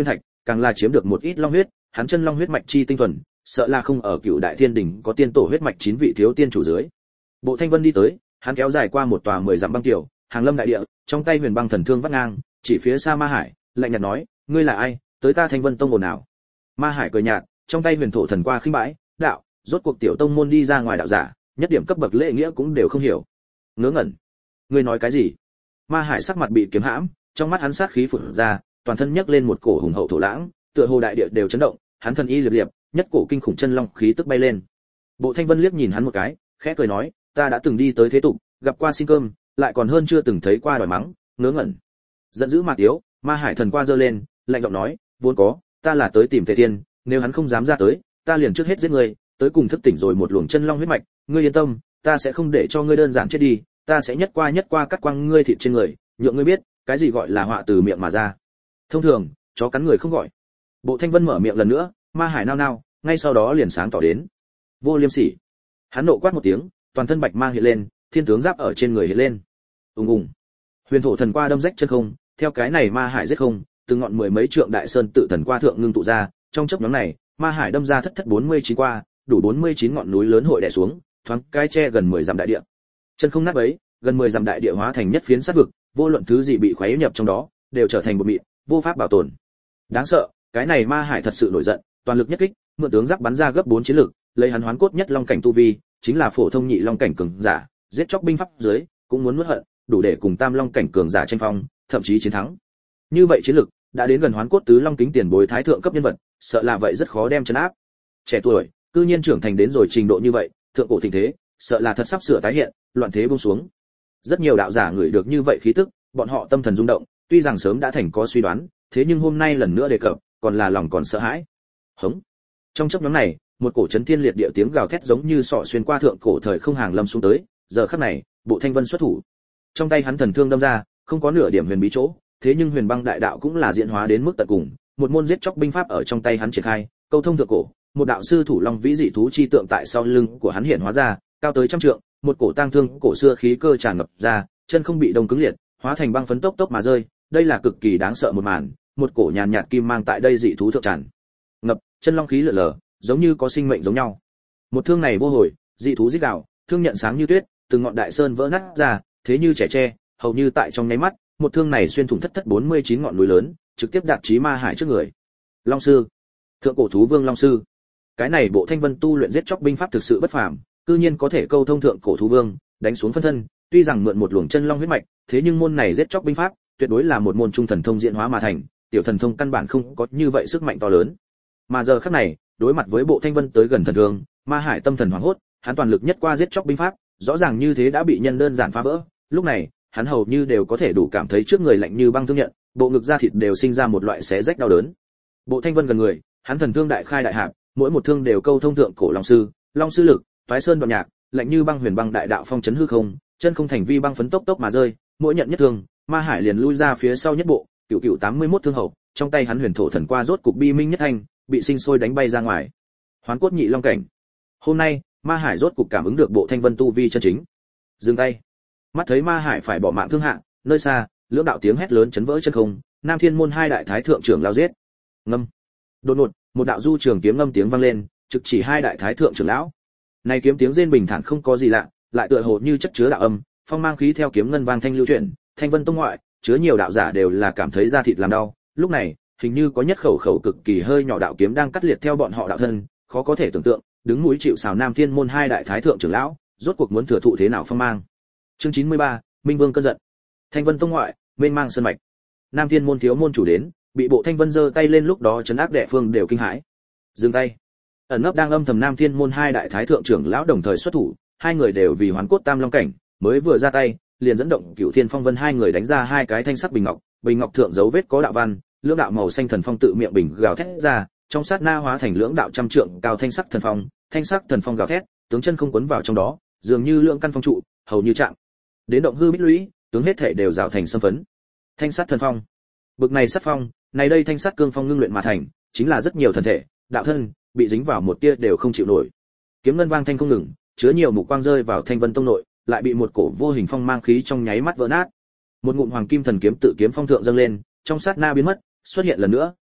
càng là chiếm được một ít long huyết, hắn chân long huyết mạch chi tinh thuần, sợ là không ở Cửu Đại Thiên đỉnh có tiên tổ huyết mạch 9 vị thiếu tiên chủ dưới. Bộ Thanh Vân đi tới, hắn kéo dài qua một tòa 10 dặm băng tiểu, hàng lâm đại địa, trong tay huyền băng thần thương vắt ngang, chỉ phía xa Ma Hải, lạnh nhạt nói, ngươi là ai, tới ta Thanh Vân tông ồn nào? Ma Hải cười nhạt, trong tay huyền thổ thần qua khinh bãi, đạo, rốt cuộc tiểu tông môn đi ra ngoài đạo giả, nhất điểm cấp bậc lễ nghĩa cũng đều không hiểu. Ngớ ngẩn, ngươi nói cái gì? Ma Hải sắc mặt bị kiếm hãm, trong mắt hắn sát khí phun ra, toàn thân nhấc lên một cổ hùng hậu thổ lãng, tựa hồ đại địa đều chấn động, hắn thân y liệp liệp, nhất cổ kinh khủng chân long khí tức bay lên. Bộ Thanh Vân liếc nhìn hắn một cái, khẽ cười nói, ta đã từng đi tới thế tục, gặp qua xin cơm, lại còn hơn chưa từng thấy qua đòi mắng, ngớ ngẩn. Giận dữ mà tiếu, Ma Hải thần qua giơ lên, lạnh giọng nói, vốn có, ta là tới tìm Tề Thiên, nếu hắn không dám ra tới, ta liền trước hết giết ngươi, tới cùng thức tỉnh rồi một luồng chân long huyết mạch, ngươi yên tâm, ta sẽ không để cho ngươi đơn giản chết đi, ta sẽ nhất qua cắt quăng ngươi thịt trên người, nhượng ngươi biết, cái gì gọi là họa từ miệng mà ra. Thông thường, chó cắn người không gọi. Bộ Thanh Vân mở miệng lần nữa, Ma Hải nao nao, ngay sau đó liền sáng tỏ đến. Vô liêm sỉ. Hắn nộ quát một tiếng, toàn thân bạch mang hiện lên, thiên tướng giáp ở trên người hiện lên. Ùng ùng. Huyền thổ thần qua đâm rách chân không, theo cái này Ma Hải giết không, từ ngọn mười mấy trượng đại sơn tự thần qua thượng ngưng tụ ra, trong chốc ngắn này, Ma Hải đâm ra thất 49 qua, đủ 49 ngọn núi lớn hội đè xuống, thoáng cái che gần 10 dặm đại địa. Chân không nát bấy, gần 10 dặm đại địa hóa thành nhất phiến sát vực, vô luận thứ gì bị khuấy nhập trong đó, đều trở thành một mịn, vô pháp bảo tồn. Đáng sợ, cái này Ma Hải thật sự nổi giận, toàn lực nhất kích, mượn tướng giáp bắn ra gấp 4 chiến lực, lấy hắn hoán cốt nhất long cảnh tu vi, chính là phổ thông nhị long cảnh cường giả, giết chóc binh pháp dưới, cũng muốn nuốt hận, đủ để cùng tam long cảnh cường giả tranh phong, thậm chí chiến thắng. Như vậy chiến lực, đã đến gần hoán cốt tứ long kính tiền bối thái thượng cấp nhân vật, sợ là vậy rất khó đem trấn áp. Trẻ tuổi, cư nhiên trưởng thành đến rồi trình độ như vậy, thượng cổ thịnh thế, sợ là thật sắp sửa tái hiện, loạn thế buông xuống. Rất nhiều đạo giả ngửi được như vậy khí tức, bọn họ tâm thần rung động, tuy rằng sớm đã thành có suy đoán, thế nhưng hôm nay lần nữa đề cập, còn là lòng còn sợ hãi. Hống. Trong chốc ngắn này, một cổ chấn thiên liệt địa tiếng gào thét giống như sọ xuyên qua thượng cổ thời không hàng lâm xuống tới, giờ khắc này, Bộ Thanh Vân xuất thủ. Trong tay hắn thần thương đâm ra, không có nửa điểm huyền bí chỗ, thế nhưng huyền băng đại đạo cũng là diễn hóa đến mức tận cùng, một môn giết chóc binh pháp ở trong tay hắn triển khai, câu thông thượng cổ, một đạo sư thủ long vĩ dị thú chi tượng tại sau lưng của hắn hiện hóa ra, cao tới trăm trượng, một cổ tang thương cổ xưa khí cơ tràn ngập ra, chân không bị đông cứng liệt, hóa thành băng phấn tốc tốc mà rơi, đây là cực kỳ đáng sợ một màn, một cổ nhàn nhạt kim mang tại đây dị thú thượng tràn ngập, chân long khí lở lở, giống như có sinh mệnh giống nhau. Một thương này vô hồi, dị thú rít gào, thương nhận sáng như tuyết, từng ngọn đại sơn vỡ nát ra, thế như trẻ tre, hầu như tại trong nháy mắt, một thương này xuyên thủng thất 49 ngọn núi lớn, trực tiếp đạt chí Ma Hải trước người. Long sư, thượng cổ thú vương Long sư. Cái này Bộ Thanh Vân tu luyện giết chóc binh pháp thực sự bất phàm, cư nhiên có thể câu thông thượng cổ thú vương, đánh xuống phân thân, tuy rằng mượn một luồng chân long huyết mạch, thế nhưng môn này giết chóc binh pháp, tuyệt đối là một môn trung thần thông diễn hóa mà thành, tiểu thần thông căn bản không có như vậy sức mạnh to lớn. Mà giờ khắc này, đối mặt với Bộ Thanh Vân tới gần thần thương, Ma Hải tâm thần hoảng hốt, hắn toàn lực nhất qua giết chóc binh pháp, rõ ràng như thế đã bị nhân đơn giản phá vỡ, lúc này, hắn hầu như đều có thể đủ cảm thấy trước người lạnh như băng thương nhận, bộ ngực da thịt đều sinh ra một loại xé rách đau đớn. Bộ Thanh Vân gần người, hắn thần thương đại khai đại hạp, mỗi một thương đều câu thông thượng cổ long sư lực, toái sơn đoạn nhạc, lạnh như băng huyền băng đại đạo phong chấn hư không, chân không thành vi băng phấn tốc tốc mà rơi, mỗi nhận nhất thương, Ma Hải liền lui ra phía sau nhất bộ, cửu 81 thương hậu, trong tay hắn huyền thổ thần qua rốt cục bi minh nhất thanh, bị sinh sôi đánh bay ra ngoài. Hoán cốt nhị long cảnh. Hôm nay, Ma Hải rốt cục cảm ứng được Bộ Thanh Vân tu vi chân chính. Dừng tay. Mắt thấy Ma Hải phải bỏ mạng thương hạ, nơi xa, lưỡng đạo tiếng hét lớn chấn vỡ chân không, Nam Thiên môn hai đại thái thượng trưởng lao giết. Ngâm. Đột ngột, một đạo du trường kiếm ngâm tiếng vang lên, trực chỉ hai đại thái thượng trưởng lão. Này kiếm tiếng rên bình thản không có gì lạ, lại tựa hồ như chất chứa đạo âm, phong mang khí theo kiếm ngân vang thanh lưu chuyển, Thanh Vân tông ngoại, chứa nhiều đạo giả đều là cảm thấy da thịt làm đau. Lúc này, hình như có nhất khẩu cực kỳ hơi nhỏ đạo kiếm đang cắt liệt theo bọn họ đạo thân, khó có thể tưởng tượng, đứng núi chịu sào Nam Thiên môn hai đại thái thượng trưởng lão, rốt cuộc muốn thừa thụ thế nào phong mang. Chương 93, Minh Vương cơn giận. Thanh Vân tông ngoại, mênh mang sơn mạch. Nam Thiên môn thiếu môn chủ đến, bị Bộ Thanh Vân giơ tay lên lúc đó trấn áp đệ phương đều kinh hãi. Dừng tay. Ẩn nấp đang âm thầm Nam Thiên môn hai đại thái thượng trưởng lão đồng thời xuất thủ, hai người đều vì hoán cốt tam long cảnh, mới vừa ra tay, liền dẫn động Cửu Thiên Phong Vân hai người đánh ra hai cái thanh sắc bình ngọc thượng dấu vết có đạo văn, lưỡng đạo màu xanh thần phong tự miệng bình gào thét ra, trong sát na hóa thành lưỡng đạo trăm trượng cao thanh sắc thần phong gào thét, tướng chân không quấn vào trong đó, dường như lưỡng căn phong trụ, hầu như chạm đến động hư bích lũy, tướng hết thể đều rào thành sâm phấn. Thanh sát thần phong, bực này sát phong, này đây thanh sát cương phong ngưng luyện mà thành, chính là rất nhiều thần thể, đạo thân bị dính vào một tia đều không chịu nổi. Kiếm ngân vang thanh không ngừng, chứa nhiều mục quang rơi vào Thanh Vân tông nội, lại bị một cổ vô hình phong mang khí trong nháy mắt vỡ nát. Một ngụm hoàng kim thần kiếm tự kiếm phong thượng dâng lên, trong sát na biến mất, xuất hiện lần nữa,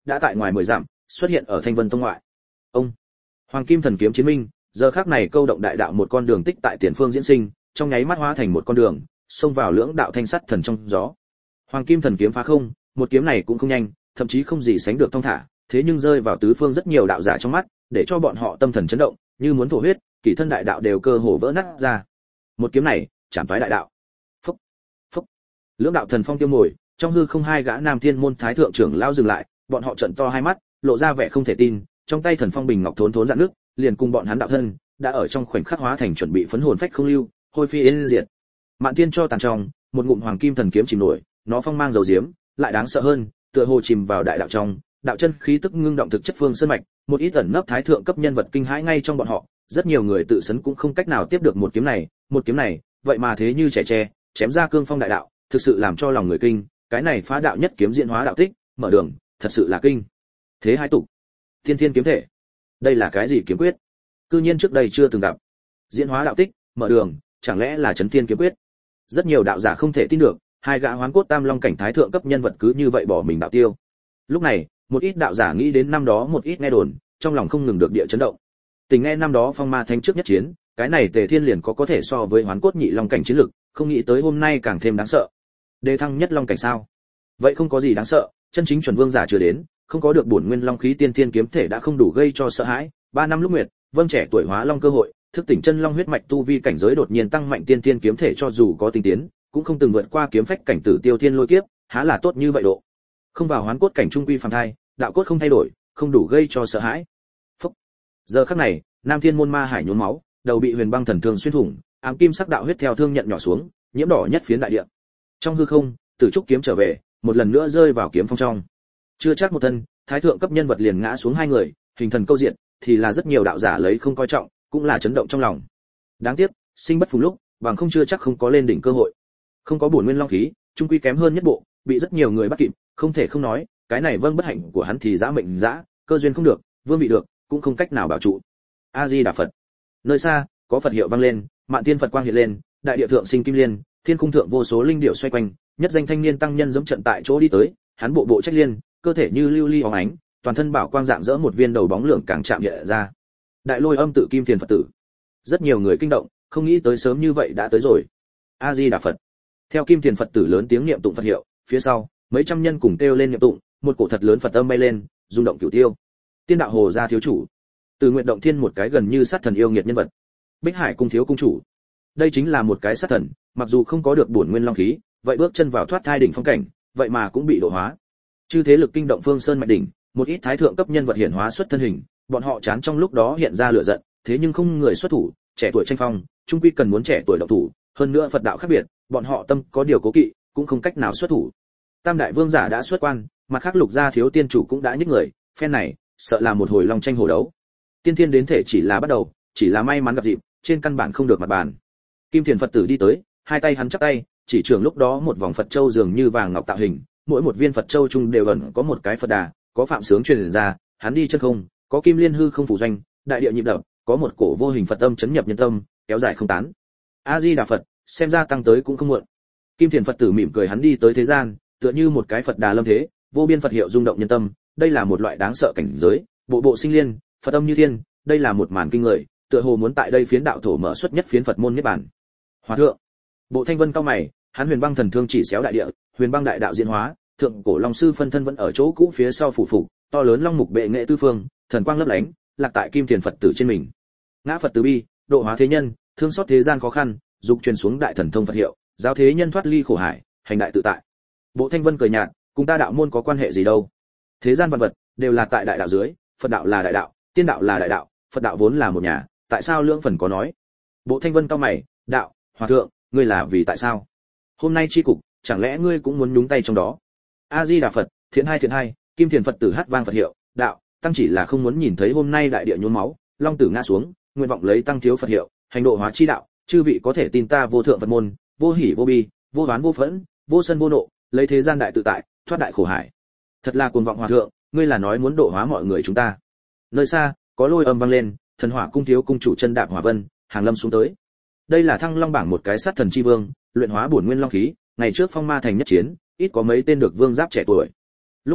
đã tại ngoài 10 dặm, xuất hiện ở Thanh Vân Tông ngoại. Ông Hoàng Kim Thần Kiếm chiến minh, giờ khắc này câu động đại đạo một con đường tích tại tiền phương diễn sinh, trong nháy mắt hóa thành một con đường, xông vào lưỡng đạo thanh sắt thần trong gió. Hoàng Kim Thần Kiếm phá không, một kiếm này cũng không nhanh, thậm chí không gì sánh được thông thả, thế nhưng rơi vào tứ phương rất nhiều đạo giả trong mắt, để cho bọn họ tâm thần chấn động, như muốn thổ huyết, kỳ thân đại đạo đều cơ hồ vỡ nát ra. Một kiếm này, chạm phái đại đạo. Phốc, phốc. Lưỡng đạo thần phong tiêu ngồi, trong hư không hai gã Nam Thiên môn thái thượng trưởng lao dừng lại, bọn họ trợn to hai mắt, lộ ra vẻ không thể tin, trong tay thần phong bình ngọc thốn thốn rạn nước, liền cùng bọn hắn đạo thân, đã ở trong khoảnh khắc hóa thành chuẩn bị phấn hồn phách không lưu, hôi phi yên diệt. Mạn Tiên cho tàn trong, một ngụm Hoàng Kim Thần Kiếm chìm nổi, nó phong mang dầu diếm, lại đáng sợ hơn, tựa hồ chìm vào đại đạo trong, đạo chân khí tức ngưng động thực chất phương sơn mạch, một ít ẩn nấp thái thượng cấp nhân vật kinh hãi ngay trong bọn họ, rất nhiều người tự sấn cũng không cách nào tiếp được một kiếm này, vậy mà thế như trẻ tre, chém ra cương phong đại đạo, thực sự làm cho lòng người kinh, cái này phá đạo nhất kiếm diễn hóa đạo tích, mở đường, thật sự là kinh. Thế hai tục, Thiên Thiên kiếm thể, đây là cái gì kiếm quyết? Cư nhiên trước đây chưa từng gặp. Diễn hóa đạo tích, mở đường, chẳng lẽ là Chấn Thiên kiếm quyết? Rất nhiều đạo giả không thể tin được, hai gã hoán cốt tam long cảnh thái thượng cấp nhân vật cứ như vậy bỏ mình đạo tiêu. Lúc này, một ít đạo giả nghĩ đến năm đó một ít nghe đồn, trong lòng không ngừng được địa chấn động. Tình nghe năm đó phong ma thánh trước nhất chiến, cái này Tề Thiên liền có thể so với hoán cốt nhị long cảnh chiến lực, không nghĩ tới hôm nay càng thêm đáng sợ. Đề thăng nhất long cảnh sao? Vậy không có gì đáng sợ, chân chính chuẩn vương giả chưa đến, không có được bổn nguyên long khí tiên thiên kiếm thể đã không đủ gây cho sợ hãi. 3 năm lúc nguyệt, vâng trẻ tuổi hóa long cơ hội, thức tỉnh chân long huyết mạch tu vi cảnh giới đột nhiên tăng mạnh tiên thiên kiếm thể cho dù có tinh tiến, cũng không từng vượt qua kiếm phách cảnh tử tiêu thiên lôi kiếp, há là tốt như vậy độ. Không vào hoán cốt cảnh trung quy phàm thai, đạo cốt không thay đổi, không đủ gây cho sợ hãi. Phúc. Giờ khắc này, Nam Thiên môn ma hải nhuốm máu, đầu bị huyền băng thần thương xuyên thủng, ám kim sắc đạo huyết theo thương nhận nhỏ xuống, nhiễm đỏ nhất phiến đại địa. Trong hư không, Tử trúc kiếm trở về, một lần nữa rơi vào kiếm phong trong. Chưa chắc một thân, thái thượng cấp nhân vật liền ngã xuống hai người, hình thần câu diện, thì là rất nhiều đạo giả lấy không coi trọng, cũng là chấn động trong lòng. Đáng tiếc, sinh bất phùng lúc, bằng không chưa chắc không có lên đỉnh cơ hội. Không có bổn nguyên long khí, trung quy kém hơn nhất bộ, bị rất nhiều người bắt kịp, không thể không nói, cái này vâng bất hạnh của hắn thì dã mệnh dã, cơ duyên không được, vương vị được, cũng không cách nào bảo trụ. A Di Đà Phật. Nơi xa, có Phật hiệu vang lên, Mạn Tiên Phật quang hiện lên, đại địa thượng sinh kim liên, thiên cung thượng vô số linh điểu xoay quanh, nhất danh thanh niên tăng nhân giống trận tại chỗ đi tới, hắn bộ bộ trách liên, cơ thể như lưu ly óng ánh, toàn thân bảo quang dạng dỡ một viên đầu bóng lượng càng chạm nhẹ ra. Đại Lôi Âm tự Kim Thiền Phật tử. Rất nhiều người kinh động, không nghĩ tới sớm như vậy đã tới rồi. A Di Đà Phật. Theo Kim Thiền Phật tử lớn tiếng niệm tụng Phật hiệu, phía sau, mấy trăm nhân cùng kêu lên niệm tụng, một cổ thật lớn Phật âm bay lên, rung động cửu tiêu. Tiên đạo hồ gia thiếu chủ, Từ Nguyện Động Thiên một cái gần như sát thần yêu nghiệt nhân vật. Bích Hải cung thiếu cung chủ. Đây chính là một cái sát thần, mặc dù không có được bổn nguyên long khí, vậy bước chân vào thoát thai đỉnh phong cảnh, vậy mà cũng bị độ hóa. Chư thế lực kinh động Phương Sơn mạch đỉnh, một ít thái thượng cấp nhân vật hiển hóa xuất thân hình, bọn họ chán trong lúc đó hiện ra lửa giận, thế nhưng không người xuất thủ, trẻ tuổi tranh phong, trung quy cần muốn trẻ tuổi động thủ, hơn nữa Phật đạo khác biệt, bọn họ tâm có điều cố kỵ, cũng không cách nào xuất thủ. Tam đại vương giả đã xuất quan, mặt khác Lục gia thiếu tiên chủ cũng đã nhích người, phen này, sợ là một hồi long tranh hổ đấu. Tiên thiên đến thể chỉ là bắt đầu, chỉ là may mắn gặp dịp, trên căn bản không được mặt bàn. Kim Thiền Phật tử đi tới, hai tay hắn chắp tay, chỉ trường lúc đó một vòng Phật châu dường như vàng ngọc tạo hình, mỗi một viên Phật châu chung đều ẩn có một cái Phật đà, có phạm sướng truyền ra, hắn đi chân không, có kim liên hư không phủ doanh, đại địa nhịp đập, có một cổ vô hình Phật âm chấn nhập nhân tâm, kéo dài không tán. A Di Đà Phật, xem ra tăng tới cũng không muộn. Kim Thiền Phật tử mỉm cười hắn đi tới thế gian, tựa như một cái Phật đà lâm thế, vô biên Phật hiệu rung động nhân tâm, đây là một loại đáng sợ cảnh giới, bộ bộ sinh liên, Phật âm như thiên, đây là một màn kinh người, tựa hồ muốn tại đây phiến đạo thổ mở xuất nhất phiến Phật môn niết bàn. Hòa thượng, Bộ Thanh Vân cao mày, hắn huyền băng thần thương chỉ xéo đại địa, huyền băng đại đạo diễn hóa, thượng cổ long sư phân thân vẫn ở chỗ cũ phía sau phủ phục, to lớn long mục bệ nghệ tư phương, thần quang lấp lánh, lạc tại Kim Thiền Phật tử trên mình. Ngã Phật từ bi, độ hóa thế nhân, thương xót thế gian khó khăn, dục truyền xuống đại thần thông Phật hiệu, giáo thế nhân thoát ly khổ hải, hành đại tự tại. Bộ Thanh Vân cười nhạt, cùng ta đạo môn có quan hệ gì đâu? Thế gian vạn vật đều là tại đại đạo dưới, Phật đạo là đại đạo, tiên đạo là đại đạo, Phật đạo vốn là một nhà, tại sao lưỡng phần có nói? Bộ Thanh Vân cao mày, đạo, hòa thượng, ngươi là vì tại sao? Hôm nay chi cục, chẳng lẽ ngươi cũng muốn nhúng tay trong đó? A Di Đà Phật, thiện hai, Kim Thiền Phật tử hát vang Phật hiệu, đạo, tăng chỉ là không muốn nhìn thấy hôm nay đại địa nhuốm máu, long tử ngã xuống, nguyện vọng lấy tăng thiếu Phật hiệu, hành độ hóa chi đạo, chư vị có thể tin ta vô thượng Phật môn, vô hỉ vô bi, vô oán vô phẫn, vô sân vô nộ, lấy thế gian đại tự tại, thoát đại khổ hải. Thật là cuồng vọng hòa thượng, ngươi là nói muốn độ hóa mọi người chúng ta. Nơi xa, có lôi âm vang lên, thần hỏa cung thiếu cung chủ chân đạp hỏa vân, hàng lâm xuống tới. Đây là Thăng Long bảng một cái sát thần chi vương, luyện hóa bổn nguyên long khí, ngày trước phong ma thành nhất chiến, ít có mấy tên được vương giáp trẻ tuổi. Lúc này,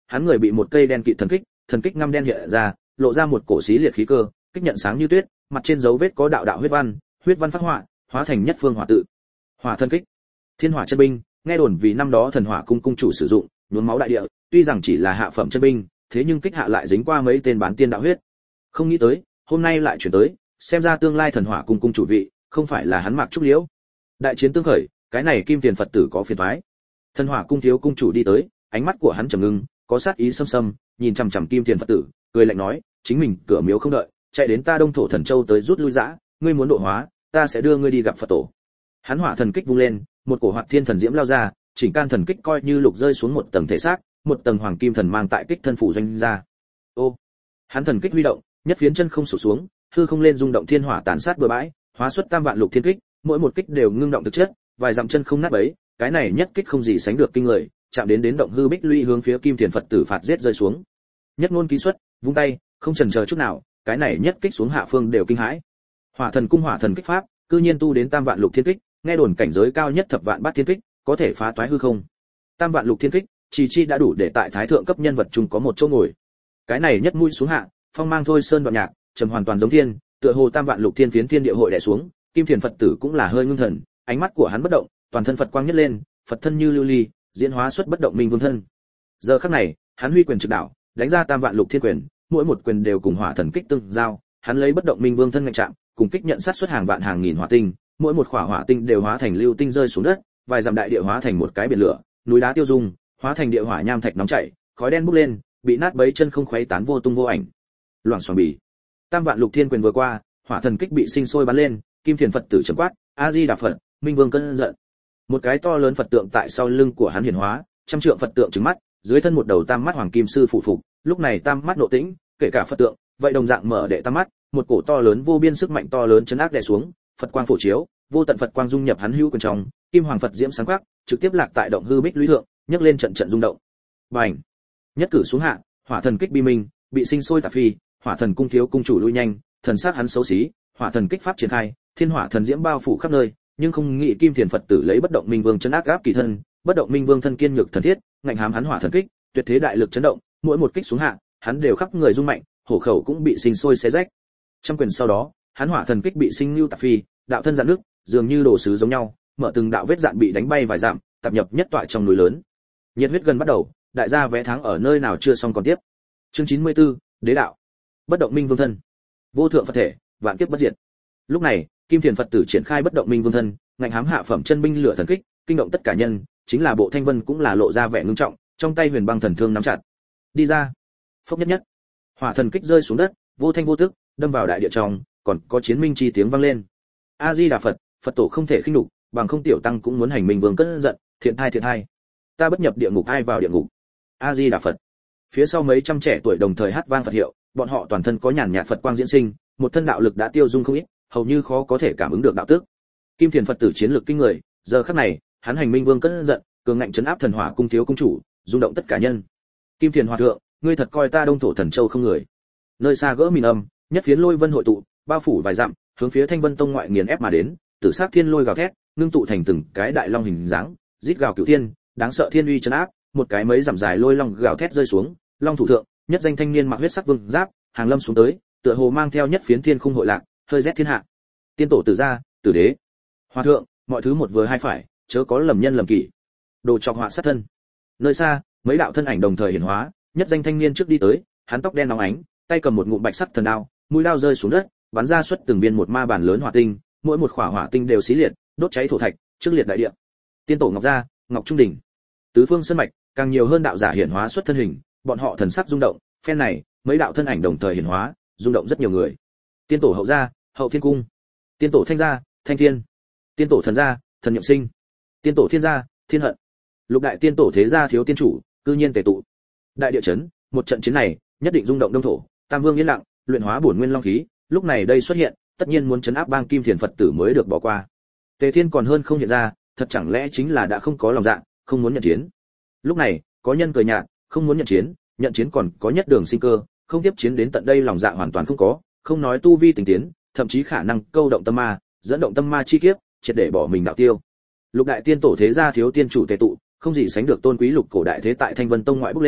hắn người bị một cây đen kịt thần kích ngăm đen hiện ra, lộ ra một cổ xí liệt khí cơ, kích nhận sáng như tuyết, mặt trên dấu vết có đạo đạo huyết văn phát họa, hóa thành nhất phương hỏa tự. Hỏa thần kích, thiên hỏa chân binh, nghe đồn vì năm đó thần hỏa cung cung chủ sử dụng, nhuốm máu đại địa, tuy rằng chỉ là hạ phẩm chân binh, thế nhưng kích hạ lại dính qua mấy tên bán tiên đạo huyết. Không nghĩ tới, hôm nay lại chuyển tới, xem ra tương lai thần hỏa cung cung chủ vị, không phải là hắn Mạc Trúc Liễu. Đại chiến tương khởi, cái này Kim Tiền Phật tử có phiền toái. Thần hỏa cung thiếu cung chủ đi tới, ánh mắt của hắn trầm ngưng, có sát ý xâm xâm, nhìn chằm chằm Kim Tiền Phật tử, cười lạnh nói, chính mình cửa miếu không đợi, chạy đến ta Đông Thổ Thần Châu tới rút lui dã, ngươi muốn độ hóa, ta sẽ đưa ngươi đi gặp Phật tổ. Hắn hỏa thần kích vung lên, một cổ hoạt thiên thần diễm lao ra, chỉnh can thần kích coi như lục rơi xuống một tầng thể xác, một tầng hoàng kim thần mang tại kích thân phủ doanh ra. Ô, hắn thần kích huy động, nhất phiến chân không sụp xuống, hư không lên rung động thiên hỏa tàn sát bừa bãi, hóa xuất tam vạn lục thiên kích, mỗi một kích đều ngưng động thực chất, vài dặm chân không nát bấy, cái này nhất kích không gì sánh được kinh người, chạm đến động hư bích lũy hướng phía Kim Tiền Phật tử phạt giết rơi xuống. Nhất ngôn ký xuất, vung tay, không chần chờ chút nào, cái này nhất kích xuống hạ phương đều kinh hãi. Hỏa thần cung hỏa thần kích pháp, cư nhiên tu đến tam vạn lục thiên kích, nghe đồn cảnh giới cao nhất thập vạn bát thiên kích, có thể phá toái hư không. Tam vạn lục thiên kích, chi đã đủ để tại thái thượng cấp nhân vật chung có một chỗ ngồi. Cái này nhất mũi xuống hạ, phong mang thôi sơn đoạn nhạc, trầm hoàn toàn giống thiên, tựa hồ tam vạn lục thiên phiến thiên địa hội đè xuống, Kim Tiền Phật tử cũng là hơi ngưng thần, ánh mắt của hắn bất động, toàn thân Phật quang nhất lên, Phật thân như lưu ly, diễn hóa xuất bất động minh vương thân. Giờ khắc này, hắn huy quyền trực đảo, đánh ra tam vạn lục thiên quyền, mỗi một quyền đều cùng hỏa thần kích tương giao, hắn lấy bất động minh vương thân ngạnh chạm, cùng kích nhận sát xuất hàng vạn hàng nghìn hỏa tinh, mỗi một khỏa hỏa tinh đều hóa thành lưu tinh rơi xuống đất, vài dặm đại địa hóa thành một cái biển lửa, núi đá tiêu dung, hóa thành địa hỏa nham thạch nóng chảy, khói đen bốc lên, bị nát bấy chân không khuấy tán vô tung vô ảnh. Loảng xoảng bì. Tam vạn lục thiên quyền vừa qua, hỏa thần kích bị sinh sôi bắn lên, Kim Tiền Phật tử trầm quát, A Di Đà Phật, Minh Vương cơn giận. Một cái to lớn Phật tượng tại sau lưng của hắn hiển hóa, trăm trượng Phật tượng trừng mắt, dưới thân một đầu tam mắt hoàng kim sư phụ phục, lúc này tam mắt nộ tĩnh, kể cả Phật tượng, vậy đồng dạng mở đệ tam mắt, một cổ to lớn vô biên sức mạnh to lớn chấn áp đè xuống, Phật quang phổ chiếu, vô tận Phật quang dung nhập hắn hữu quyền trong, kim hoàng Phật diễm sáng quắc, trực tiếp lạc tại động hư bích lũy thượng, nhấc lên trận trận rung động. Bành! Nhất cử xuống hạ, hỏa thần kích bi minh, bị sinh sôi tạp phi, hỏa thần cung thiếu cung chủ lui nhanh, thần sát hắn xấu xí, hỏa thần kích pháp triển khai, thiên hỏa thần diễm bao phủ khắp nơi, nhưng không nghĩ Kim Tiền Phật tử lấy bất động minh vương chân áp gáp kỳ thân, bất động minh vương thân kiên nhược thần thiết, ngạnh hám hắn hỏa thần kích, tuyệt thế đại lực chấn động, mỗi một kích xuống hạ, hắn đều khắp người rung mạnh, hổ khẩu cũng bị sinh sôi xé rách. Trăm quyền sau đó, hắn hỏa thần kích bị sinh lưu tạp phi, đạo thân dạn nước, dường như đồ sứ giống nhau, mở từng đạo vết dạn bị đánh bay vài dặm, tập nhập nhất tọa trong núi lớn. Nhiệt huyết gần bắt đầu, đại gia vẽ tháng ở nơi nào chưa xong còn tiếp. Chương 94, Đế đạo. Bất động minh vương thân. Vô thượng Phật thể, vạn kiếp bất diệt. Lúc này, Kim Tiền Phật tử triển khai bất động minh vương thân, ngạnh hám hạ phẩm chân binh lửa thần kích, kinh động tất cả nhân, chính là Bộ Thanh Vân cũng là lộ ra vẻ ngưng trọng, trong tay huyền băng thần thương nắm chặt. Đi ra. Phốc nhất nhất. Hỏa thần kích rơi xuống đất, vô thanh vô tức, đâm vào đại địa trong, còn có chiến minh chi tiếng vang lên. A Di Đà Phật, Phật tổ không thể khinh nhục, bằng không tiểu tăng cũng muốn hành minh vương cơn giận, thiện thai. Ta bất nhập địa ngục ai vào địa ngục. A Di Đà Phật. Phía sau mấy trăm trẻ tuổi đồng thời hát vang Phật hiệu, bọn họ toàn thân có nhàn nhạt Phật quang diễn sinh, một thân đạo lực đã tiêu dung không ít, hầu như khó có thể cảm ứng được đạo tức. Kim Tiền Phật tử chiến lực kinh người, giờ khắc này, hắn hành minh vương cơn giận, cường ngạnh trấn áp thần hỏa cung thiếu cung chủ, rung động tất cả nhân. Kim Tiền hòa thượng, ngươi thật coi ta Đông Thổ Thần Châu không người. Nơi xa gỡ mìn âm, nhất phiến lôi vân hội tụ, bao phủ vài dặm, hướng phía Thanh Vân Tông ngoại nghiền ép mà đến, tử sát thiên lôi gào thét, ngưng tụ thành từng cái đại long hình dáng, rít gào cửu thiên, đáng sợ thiên uy trấn áp, một cái mấy dặm dài lôi long gào thét rơi xuống, long thủ thượng, nhất danh thanh niên mặc huyết sắc vương giáp, hàng lâm xuống tới, tựa hồ mang theo nhất phiến thiên khung hội lạc, hơi rét thiên hạ. Tiên tổ tử gia, tử đế. Hòa thượng, mọi thứ một vừa hai phải, chớ có lầm nhân lầm kỷ. Đồ chọc họa sát thân. Nơi xa, mấy đạo thân ảnh đồng thời hiển hóa, nhất danh thanh niên trước đi tới, hắn tóc đen óng ánh, tay cầm một ngụm bạch sắc thần đao, mũi đao rơi xuống đất, bắn ra xuất từng viên một ma bản lớn hỏa tinh, mỗi một khỏa hỏa tinh đều xí liệt, đốt cháy thổ thạch, trước liệt đại địa. Tiên tổ Ngọc Gia, Ngọc Trung đỉnh. Tứ phương sơn mạch, càng nhiều hơn đạo giả hiển hóa xuất thân hình, bọn họ thần sắc rung động, phen này, mấy đạo thân ảnh đồng thời hiển hóa, rung động rất nhiều người. Tiên tổ Hậu Gia, Hậu Thiên Cung. Tiên tổ Thanh Gia, Thanh Thiên. Tiên tổ Thần Gia, Thần Nhậm Sinh. Tiên tổ Thiên Gia, Thiên Hận. Lục đại tiên tổ thế gia thiếu tiên chủ, cư nhiên tề tụ. Đại địa chấn, một trận chiến này, nhất định rung động đông thổ, Tam Vương yên lặng, luyện hóa bổn nguyên long khí, lúc này đây xuất hiện, tất nhiên muốn chấn áp bang Kim Tiền Phật tử mới được bỏ qua. Tề Thiên còn hơn không hiện ra, thật chẳng lẽ chính là đã không có lòng dạ, không muốn nhận chiến. Lúc này, có nhân cười nhạt, không muốn nhận chiến còn có nhất đường sinh cơ, không tiếp chiến đến tận đây lòng dạ hoàn toàn không có, không nói tu vi tình tiến, thậm chí khả năng câu động tâm ma, dẫn động tâm ma chi kiếp, triệt để bỏ mình đạo tiêu. Lục đại tiên tổ thế gia thiếu tiên chủ tề tụ, không gì sánh được tôn quý lục cổ đại thế tại Thanh Vân Tông ngoại bốc lên,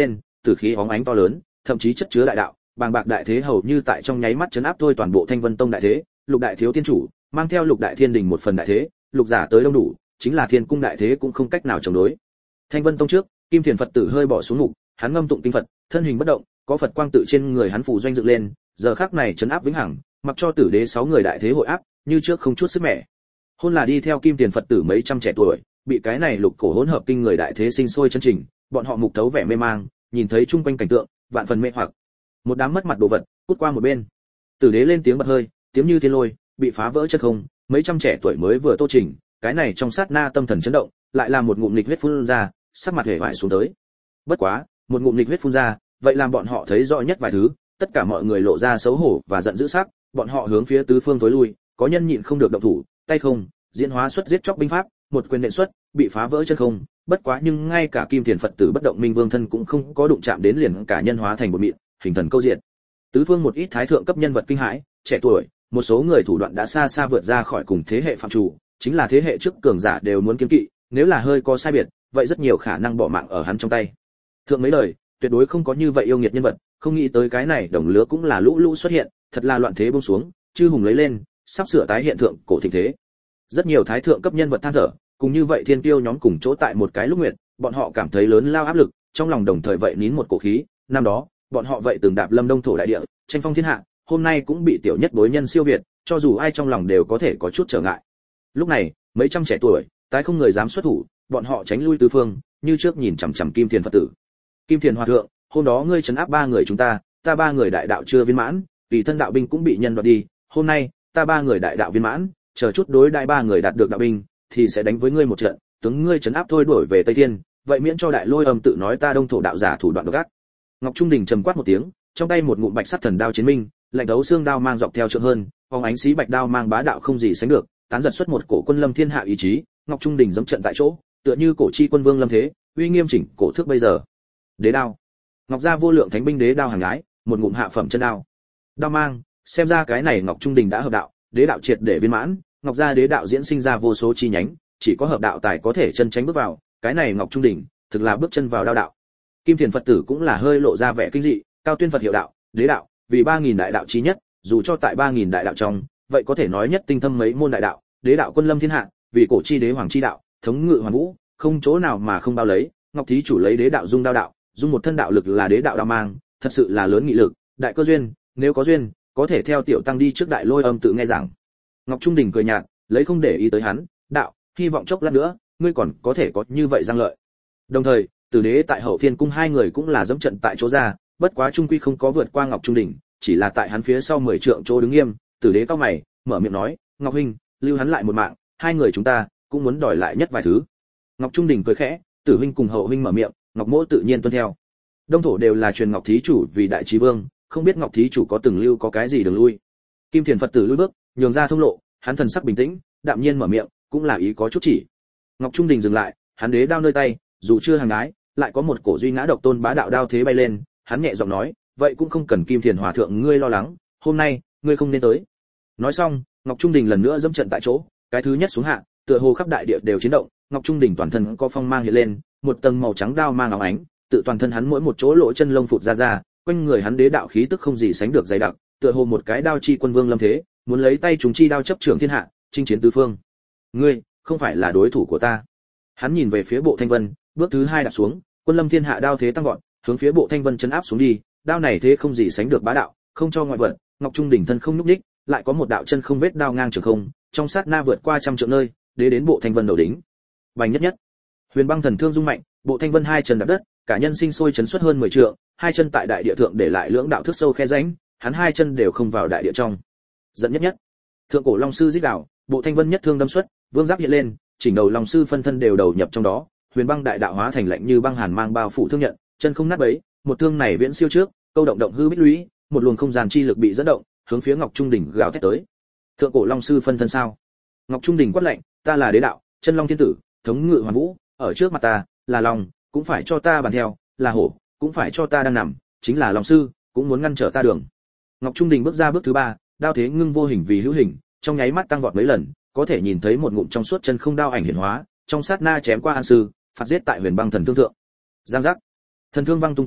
tử khí óng ánh to lớn, thậm chí chất chứa đại đạo, bàng bạc đại thế hầu như tại trong nháy mắt chấn áp thôi toàn bộ Thanh Vân Tông đại thế, Lục đại thiếu tiên chủ, mang theo Lục đại thiên đình một phần đại thế, lục giả tới đông đủ, chính là Thiên cung đại thế cũng không cách nào chống đối. Thanh Vân Tông trước, Kim Thiền Phật tử hơi bỏ xuống ngục, hắn ngâm tụng kinh Phật, thân hình bất động, có Phật quang tự trên người hắn phủ doanh dựng lên, giờ khắc này trấn áp vĩnh hằng, mặc cho tử đế 6 người đại thế hội áp, như trước không chút sức mẻ. Hôn là đi theo Kim Thiền Phật tử mấy trăm trẻ tuổi, bị cái này lục cổ hỗn hợp kinh người đại thế sinh sôi chân trình, bọn họ mục thấu vẻ mê mang, nhìn thấy chung quanh cảnh tượng, vạn phần mê hoặc. Một đám mất mặt đồ vật, cút qua một bên. Tử đế lên tiếng bật hơi, tiếng như thiên lôi, bị phá vỡ chất không, mấy trăm trẻ tuổi mới vừa tô trình, cái này trong sát na tâm thần chấn động, lại làm một ngụm nghịch huyết phun ra, sắc mặt hề bại xuống tới. Bất quá, một ngụm nghịch huyết phun ra, vậy làm bọn họ thấy rõ nhất vài thứ, tất cả mọi người lộ ra xấu hổ và giận dữ sắc, bọn họ hướng phía tứ phương tối lui, có nhân nhịn không được động thủ, tay không, diễn hóa xuất giết chóc binh pháp, một quyền nện xuất, bị phá vỡ chân không, bất quá nhưng ngay cả Kim Thiền Phật tử bất động minh vương thân cũng không có đụng chạm đến, liền cả nhân hóa thành một mịn, hình thần câu diện. Tứ phương một ít thái thượng cấp nhân vật kinh hãi, trẻ tuổi, một số người thủ đoạn đã xa xa vượt ra khỏi cùng thế hệ phạm chủ, chính là thế hệ trước cường giả đều muốn kiêng kỵ, nếu là hơi có sai biệt, vậy rất nhiều khả năng bỏ mạng ở hắn trong tay. Thượng mấy đời, tuyệt đối không có như vậy yêu nghiệt nhân vật, không nghĩ tới cái này đồng lứa cũng là lũ lũ xuất hiện, thật là loạn thế buông xuống, chư hùng lấy lên, sắp sửa tái hiện thượng cổ thịnh thế. Rất nhiều thái thượng cấp nhân vật than thở, cùng như vậy thiên tiêu nhóm cùng chỗ tại một cái lúc nguyệt, bọn họ cảm thấy lớn lao áp lực, trong lòng đồng thời vậy nín một cổ khí, năm đó, bọn họ vậy từng đạp lâm đông thổ đại địa, tranh phong thiên hạ, hôm nay cũng bị tiểu nhất bối nhân siêu việt, cho dù ai trong lòng đều có thể có chút trở ngại. Lúc này, mấy trăm trẻ tuổi, tái không người dám xuất thủ, bọn họ tránh lui tứ phương, như trước nhìn chằm chằm Kim Thiền Phật tử. Kim Thiền hòa thượng, hôm đó ngươi trấn áp 3 người chúng ta 3 người đại đạo chưa viên mãn, vì thân đạo binh cũng bị nhân đoạt đi, hôm nay, ta 3 người đại đạo viên mãn, chờ chút đối đại 3 người đạt được đạo binh, thì sẽ đánh với ngươi một trận, tướng ngươi trấn áp thôi đuổi về Tây Thiên, vậy miễn cho đại lôi âm tự nói ta đông thổ đạo giả thủ đoạn độc ác. Ngọc Trung Đình trầm quát một tiếng, trong tay một ngụm bạch sắc thần đao chiến minh, lạnh đấu xương đao mang dọc theo trượng hơn, phóng ánh xí bạch đao mang bá đạo không gì sánh được, tán giật xuất một cổ quân lâm thiên hạ ý chí. Ngọc Trung Đình giẫm trận tại chỗ, tựa như cổ chi quân vương lâm thế, uy nghiêm chỉnh cổ thước bây giờ. Đế đao, Ngọc gia vô lượng thánh binh đế đao hàng gái, một ngụm hạ phẩm chân đao. Đao mang, xem ra cái này Ngọc Trung Đình đã hợp đạo, đế đạo triệt để viên mãn, Ngọc gia đế đạo diễn sinh ra vô số chi nhánh, chỉ có hợp đạo tài có thể chân tránh bước vào, cái này Ngọc Trung Đình, thực là bước chân vào đao đạo. Kim Thiền Phật tử cũng là hơi lộ ra vẻ kinh dị, cao tuyên Phật hiệu đạo, đế đạo, vì 3000 đại đạo chí nhất, dù cho tại 3000 đại đạo trong, vậy có thể nói nhất tinh thâm mấy môn đại đạo, đế đạo quân lâm thiên hạ, vì cổ chi đế hoàng chi đạo, thống ngự hoàn vũ, không chỗ nào mà không bao lấy, Ngọc thí chủ lấy đế đạo dung đao đạo, dung một thân đạo lực là đế đạo đao mang, thật sự là lớn nghị lực, đại cơ duyên, nếu có duyên, có thể theo tiểu tăng đi trước đại lôi âm tự nghe giảng. Ngọc Trung Đình cười nhạt, lấy không để ý tới hắn, đạo, hy vọng chốc lát nữa, ngươi còn có thể có như vậy giang lợi. Đồng thời, Tử đế tại Hậu Thiên cung 2 người cũng là dẫm trận tại chỗ ra, bất quá trung quy không có vượt qua Ngọc Trung Đình, chỉ là tại hắn phía sau 10 trượng chỗ đứng nghiêm, Tử đế cao mày, mở miệng nói, Ngọc huynh, lưu hắn lại một mạng, 2 người chúng ta cũng muốn đòi lại nhất vài thứ. Ngọc Trung Đình cười khẽ, Tử huynh cùng Hậu huynh mở miệng, Ngọc mỗ tự nhiên tuân theo. Đông thổ đều là truyền Ngọc thí chủ vì đại trí vương, không biết Ngọc thí chủ có từng lưu có cái gì đường lui. Kim Thiền Phật tử lùi bước, nhường ra thông lộ, hắn thần sắc bình tĩnh, đạm nhiên mở miệng, cũng là ý có chút chỉ. Ngọc Trung Đình dừng lại, hắn đế đao nơi tay, dù chưa hàng ái, lại có một cổ duy ngã độc tôn bá đạo đao thế bay lên, hắn nhẹ giọng nói, vậy cũng không cần Kim Thiền hòa thượng ngươi lo lắng, hôm nay ngươi không nên tới. Nói xong, Ngọc Trung Đình lần nữa dẫm trận tại chỗ, cái thứ nhất xuống hạ, tựa hồ khắp đại địa đều chiến động, Ngọc Trung Đình toàn thân có phong mang hiện lên, một tầng màu trắng đao mang óng ánh, tự toàn thân hắn mỗi một chỗ lỗ chân lông phụt ra, quanh người hắn đế đạo khí tức không gì sánh được dày đặc, tựa hồ một cái đao chi quân vương lâm thế, muốn lấy tay trùng chi đao chấp trưởng thiên hạ, chinh chiến tứ phương. Ngươi không phải là đối thủ của ta. Hắn nhìn về phía Bộ Thanh Vân, bước thứ 2 đạp xuống, quân lâm thiên hạ đao thế tăng vọt, hướng phía Bộ Thanh Vân chấn áp xuống đi, đao này thế không gì sánh được bá đạo, không cho ngoại vật, Ngọc Trung Đình thân không nhúc nhích, lại có một đạo chân không vết đao ngang trường không, trong sát na vượt qua trăm trượng nơi, đến Bộ Thanh Vân đầu đỉnh. Bành nhất nhất. Huyền băng thần thương rung mạnh, Bộ Thanh Vân 2 chân đạp đất, cả nhân sinh sôi chấn xuất hơn 10 trượng, 2 chân tại đại địa thượng để lại lưỡng đạo thước sâu khe rãnh, hắn 2 chân đều không vào đại địa trong. Giận nhất nhất. Thượng cổ long sư giết đạo, Bộ Thanh Vân nhất thương đâm xuất, vương giáp hiện lên, chỉnh đầu long sư phân thân đều đầu nhập trong đó, huyền băng đại đạo hóa thành lạnh như băng hàn mang bao phủ thương nhận, chân không nát bấy, một thương này viễn siêu trước, câu động động hư bích lũy, một luồng không gian chi lực bị dẫn động, hướng phía Ngọc Trung Đình gào thét tới. Thượng cổ long sư phân thân sao? Ngọc Trung Đình quát lạnh, ta là đế đạo, chân long thiên tử, thống ngự hoàn vũ, ở trước mặt ta, là long, cũng phải cho ta bàn theo, là hổ, cũng phải cho ta đang nằm, chính là long sư, cũng muốn ngăn trở ta đường. Ngọc Trung Đình bước ra bước thứ 3, đao thế ngưng vô hình vì hữu hình, trong nháy mắt tăng vọt mấy lần, có thể nhìn thấy một ngụm trong suốt chân không đao ảnh hiển hóa, trong sát na chém qua an sư, phạt giết tại huyền băng thần thương thượng. Giang giác, thần thương văng tung tóe,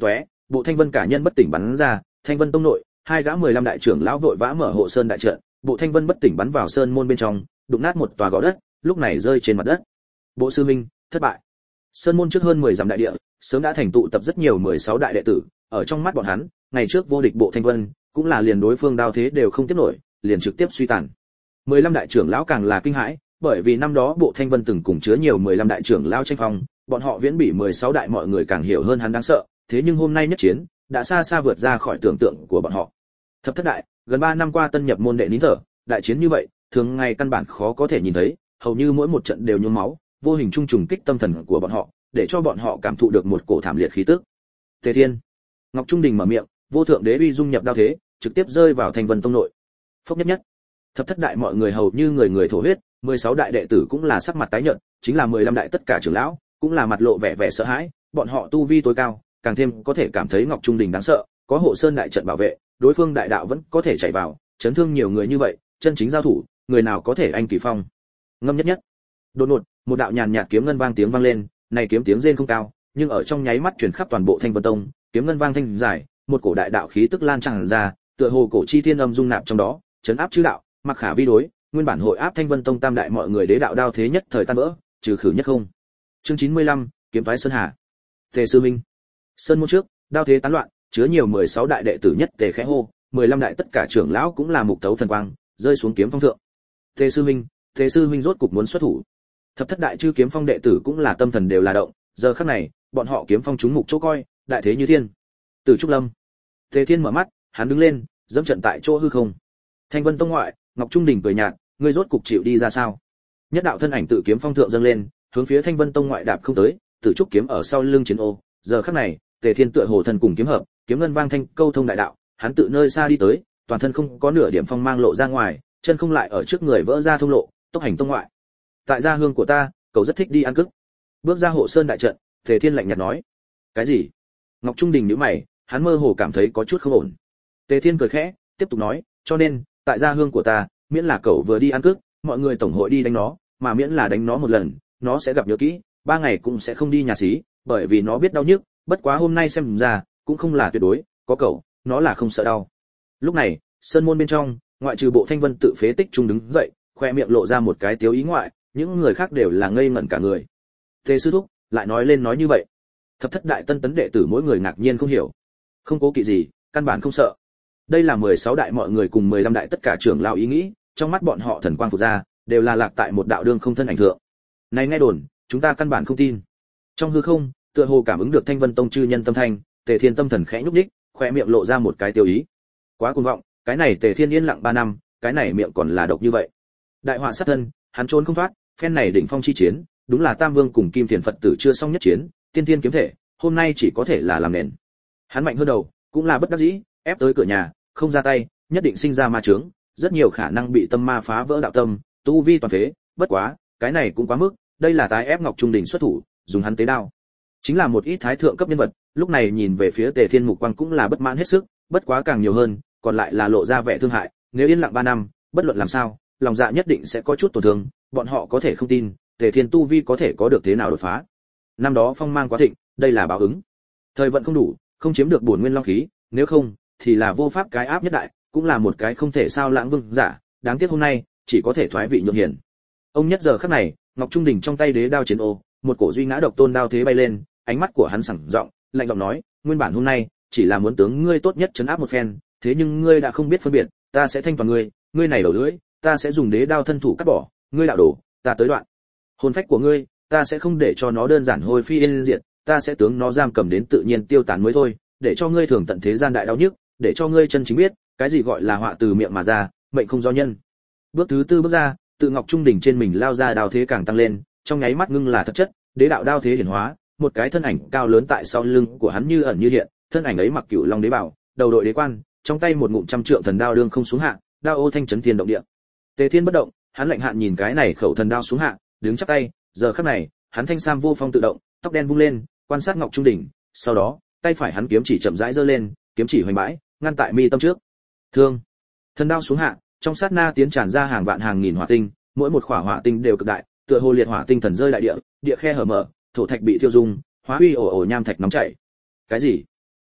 Bộ Thanh Vân cả nhân bất tỉnh bắn ra, Thanh Vân tông nội, hai gã 15 đại trưởng lão vội vã mở hộ sơn đại trận, Bộ Thanh Vân bất tỉnh bắn vào sơn môn bên trong, đụng nát một tòa gò đất, lúc này rơi trên mặt đất. Bộ sư minh, thất bại. Sơn môn trước hơn 10 dặm đại địa, sớm đã thành tụ tập rất nhiều 16 đại đệ tử, ở trong mắt bọn hắn, ngày trước vô địch Bộ Thanh Vân, cũng là liền đối phương đao thế đều không tiếp nổi, liền trực tiếp suy tàn. 15 đại trưởng lão càng là kinh hãi, bởi vì năm đó Bộ Thanh Vân từng cùng chứa nhiều 15 đại trưởng lão tranh phong, bọn họ viễn bị 16 đại mọi người càng hiểu hơn hắn đáng sợ, thế nhưng hôm nay nhất chiến, đã xa xa vượt ra khỏi tưởng tượng của bọn họ. Thập thất đại, gần 3 năm qua tân nhập môn đệ nín thở, đại chiến như vậy, thường ngày căn bản khó có thể nhìn thấy, hầu như mỗi một trận đều nhuốm máu, vô hình trung trùng kích tâm thần của bọn họ, để cho bọn họ cảm thụ được một cổ thảm liệt khí tức. Tề Thiên, Ngọc Trung Đình mở miệng, vô thượng đế uy dung nhập đao thế, trực tiếp rơi vào Thanh Vân tông nội. Phốc nhất nhất. Thập thất đại mọi người hầu như người người thổ huyết, 16 đại đệ tử cũng là sắc mặt tái nhợt, chính là 15 đại tất cả trưởng lão, cũng là mặt lộ vẻ vẻ sợ hãi, bọn họ tu vi tối cao, càng thêm có thể cảm thấy Ngọc Trung Đình đáng sợ, có hộ sơn đại trận bảo vệ, đối phương đại đạo vẫn có thể chạy vào, chấn thương nhiều người như vậy, chân chính giao thủ, người nào có thể anh kỳ phong. Ngâm nhất nhất. Đột ngột, một đạo nhàn nhạt kiếm ngân vang tiếng vang lên, này kiếm tiếng rên không cao, nhưng ở trong nháy mắt truyền khắp toàn bộ Thanh Vân Tông, kiếm ngân vang thanh dài, một cổ đại đạo khí tức lan tràn ra, tựa hồ cổ chi thiên âm dung nạp trong đó, chấn áp chư đạo, mặc khả vi đối, nguyên bản hội áp Thanh Vân Tông tam đại mọi người đế đạo đao thế nhất thời tan vỡ, trừ khử nhất không. Chương 95, kiếm phái Sơn Hà. Tề sư minh. Sơn môn trước, đao thế tán loạn, chứa nhiều 16 đại đệ tử nhất tề khẽ hô, 15 đại tất cả trưởng lão cũng là mục tấu thần quang, rơi xuống kiếm phong thượng. Tề sư minh rốt cục muốn xuất thủ. Thập thất đại chư kiếm phong đệ tử cũng là tâm thần đều là động, giờ khắc này, bọn họ kiếm phong trúng mục chỗ coi, đại thế như thiên. Từ Trúc Lâm. Tề Thiên mở mắt, hắn đứng lên, dẫm trận tại chỗ hư không. Thanh Vân tông ngoại, Ngọc Trung Đình cười nhạt, ngươi rốt cục chịu đi ra sao? Nhất đạo thân ảnh tự kiếm phong thượng dâng lên, hướng phía Thanh Vân tông ngoại đạp không tới, Tử Trúc kiếm ở sau lưng chiến ô, giờ khắc này, Tề Thiên tựa hồ thần cùng kiếm hợp, kiếm ngân vang thanh câu thông đại đạo, hắn tự nơi xa đi tới, toàn thân không có nửa điểm phong mang lộ ra ngoài, chân không lại ở trước người vỡ ra thông lộ, tốc hành tông ngoại. Tại gia hương của ta, cậu rất thích đi ăn cức. Bước ra hộ sơn đại trận, Tề Thiên lạnh nhạt nói. Cái gì? Ngọc Trung Đình nhíu mày, hắn mơ hồ cảm thấy có chút không ổn. Tề Thiên cười khẽ, tiếp tục nói, cho nên, tại gia hương của ta, miễn là cậu vừa đi ăn cức, mọi người tổng hội đi đánh nó, mà miễn là đánh nó một lần, nó sẽ gặp nhớ kỹ, 3 ngày cũng sẽ không đi nhà xí, bởi vì nó biết đau nhức, bất quá hôm nay xem ra, cũng không là tuyệt đối, có cậu, nó là không sợ đau. Lúc này, sơn môn bên trong, ngoại trừ Bộ Thanh Vân tự phế tích trung đứng dậy, khoe miệng lộ ra một cái tiếu ý ngoại, những người khác đều là ngây ngẩn cả người. Tề sư thúc lại nói lên nói như vậy. Thập thất đại tân tấn đệ tử mỗi người ngạc nhiên không hiểu. Không cố kỵ gì, căn bản không sợ. Đây là 16 đại mọi người cùng 15 đại tất cả trưởng lão ý nghĩ, trong mắt bọn họ thần quang phụt ra, đều là lạc tại một đạo đương không thân ảnh thượng. Này nghe đồn, chúng ta căn bản không tin. Trong hư không, tựa hồ cảm ứng được Thanh Vân tông chư nhân tâm thanh, Tề Thiên tâm thần khẽ nhúc nhích, khoe miệng lộ ra một cái tiêu ý. Quá cuồng vọng, cái này Tề Thiên yên lặng 3 năm, cái này miệng còn là độc như vậy. Đại họa sát thân, hắn trốn không thoát, phen này đỉnh phong chi chiến, đúng là Tam Vương cùng Kim Thiền Phật tử chưa xong nhất chiến, tiên thiên kiếm thể, hôm nay chỉ có thể là làm nền. Hắn mạnh hơn đầu, cũng là bất đắc dĩ, ép tới cửa nhà, không ra tay, nhất định sinh ra ma chướng, rất nhiều khả năng bị tâm ma phá vỡ đạo tâm, tu vi toàn phế, bất quá, cái này cũng quá mức, đây là tái ép Ngọc Trung Đình xuất thủ, dùng hắn tế đao. Chính là một ít thái thượng cấp nhân vật, lúc này nhìn về phía Tề Thiên mục quang cũng là bất mãn hết sức, bất quá càng nhiều hơn, còn lại là lộ ra vẻ thương hại, nếu yên lặng 3 năm, bất luận làm sao, lòng dạ nhất định sẽ có chút tổn thương, bọn họ có thể không tin, Tề Thiên tu vi có thể có được thế nào đột phá. Năm đó phong mang quá thịnh, đây là báo ứng. Thời vận không đủ, không chiếm được bổn nguyên long khí, nếu không thì là vô pháp cái áp nhất đại, cũng là một cái không thể sao lãng vương giả, đáng tiếc hôm nay chỉ có thể thoái vị nhượng hiển. Ông nhất giờ khắc này, Ngọc Trung Đình trong tay đế đao chiến ô, một cổ duy ngã độc tôn đao thế bay lên, ánh mắt của hắn sảng giọng, lạnh giọng nói, nguyên bản hôm nay chỉ là muốn tướng ngươi tốt nhất trấn áp một phen, thế nhưng ngươi đã không biết phân biệt, ta sẽ thanh toàn ngươi, ngươi này đầu lưỡi, ta sẽ dùng đế đao thân thủ cắt bỏ, ngươi đạo đổ, ta tới đoạn. Hồn phách của ngươi, ta sẽ không để cho nó đơn giản hôi phi yên diệt, ta sẽ tướng nó giam cầm đến tự nhiên tiêu tán mới thôi, để cho ngươi thường tận thế gian đại đau nhức, để cho ngươi chân chính biết, cái gì gọi là họa từ miệng mà ra, mệnh không do nhân. Bước thứ tư bước ra, tự Ngọc Trung Đình trên mình lao ra đao thế càng tăng lên, trong nháy mắt ngưng là thật chất, đế đạo đao thế hiển hóa, một cái thân ảnh cao lớn tại sau lưng của hắn như ẩn như hiện, thân ảnh ấy mặc cửu long đế bảo, đầu đội đế quan, trong tay một ngụm trăm trượng thần đao đương không xuống hạ, đao ô thanh chấn thiên động địa. Tề Thiên bất động, hắn lạnh hạn nhìn cái này khẩu thần đao xuống hạ, đứng chắp tay, giờ khắc này, hắn thanh sam vô phong tự động, tóc đen vung lên, quan sát Ngọc Trung Đình, sau đó, tay phải hắn kiếm chỉ chậm rãi giơ lên, kiếm chỉ hoành bãi, ngăn tại mi tâm trước. Thương. Thần đao xuống hạ, trong sát na tiến tràn ra hàng vạn hàng nghìn hỏa tinh, mỗi một khỏa hỏa tinh đều cực đại, tựa hồ liệt hỏa tinh thần rơi đại địa, địa khe hở mở, thổ thạch bị thiêu dung, hóa huy ồ ồ nham thạch nóng chảy. Cái gì?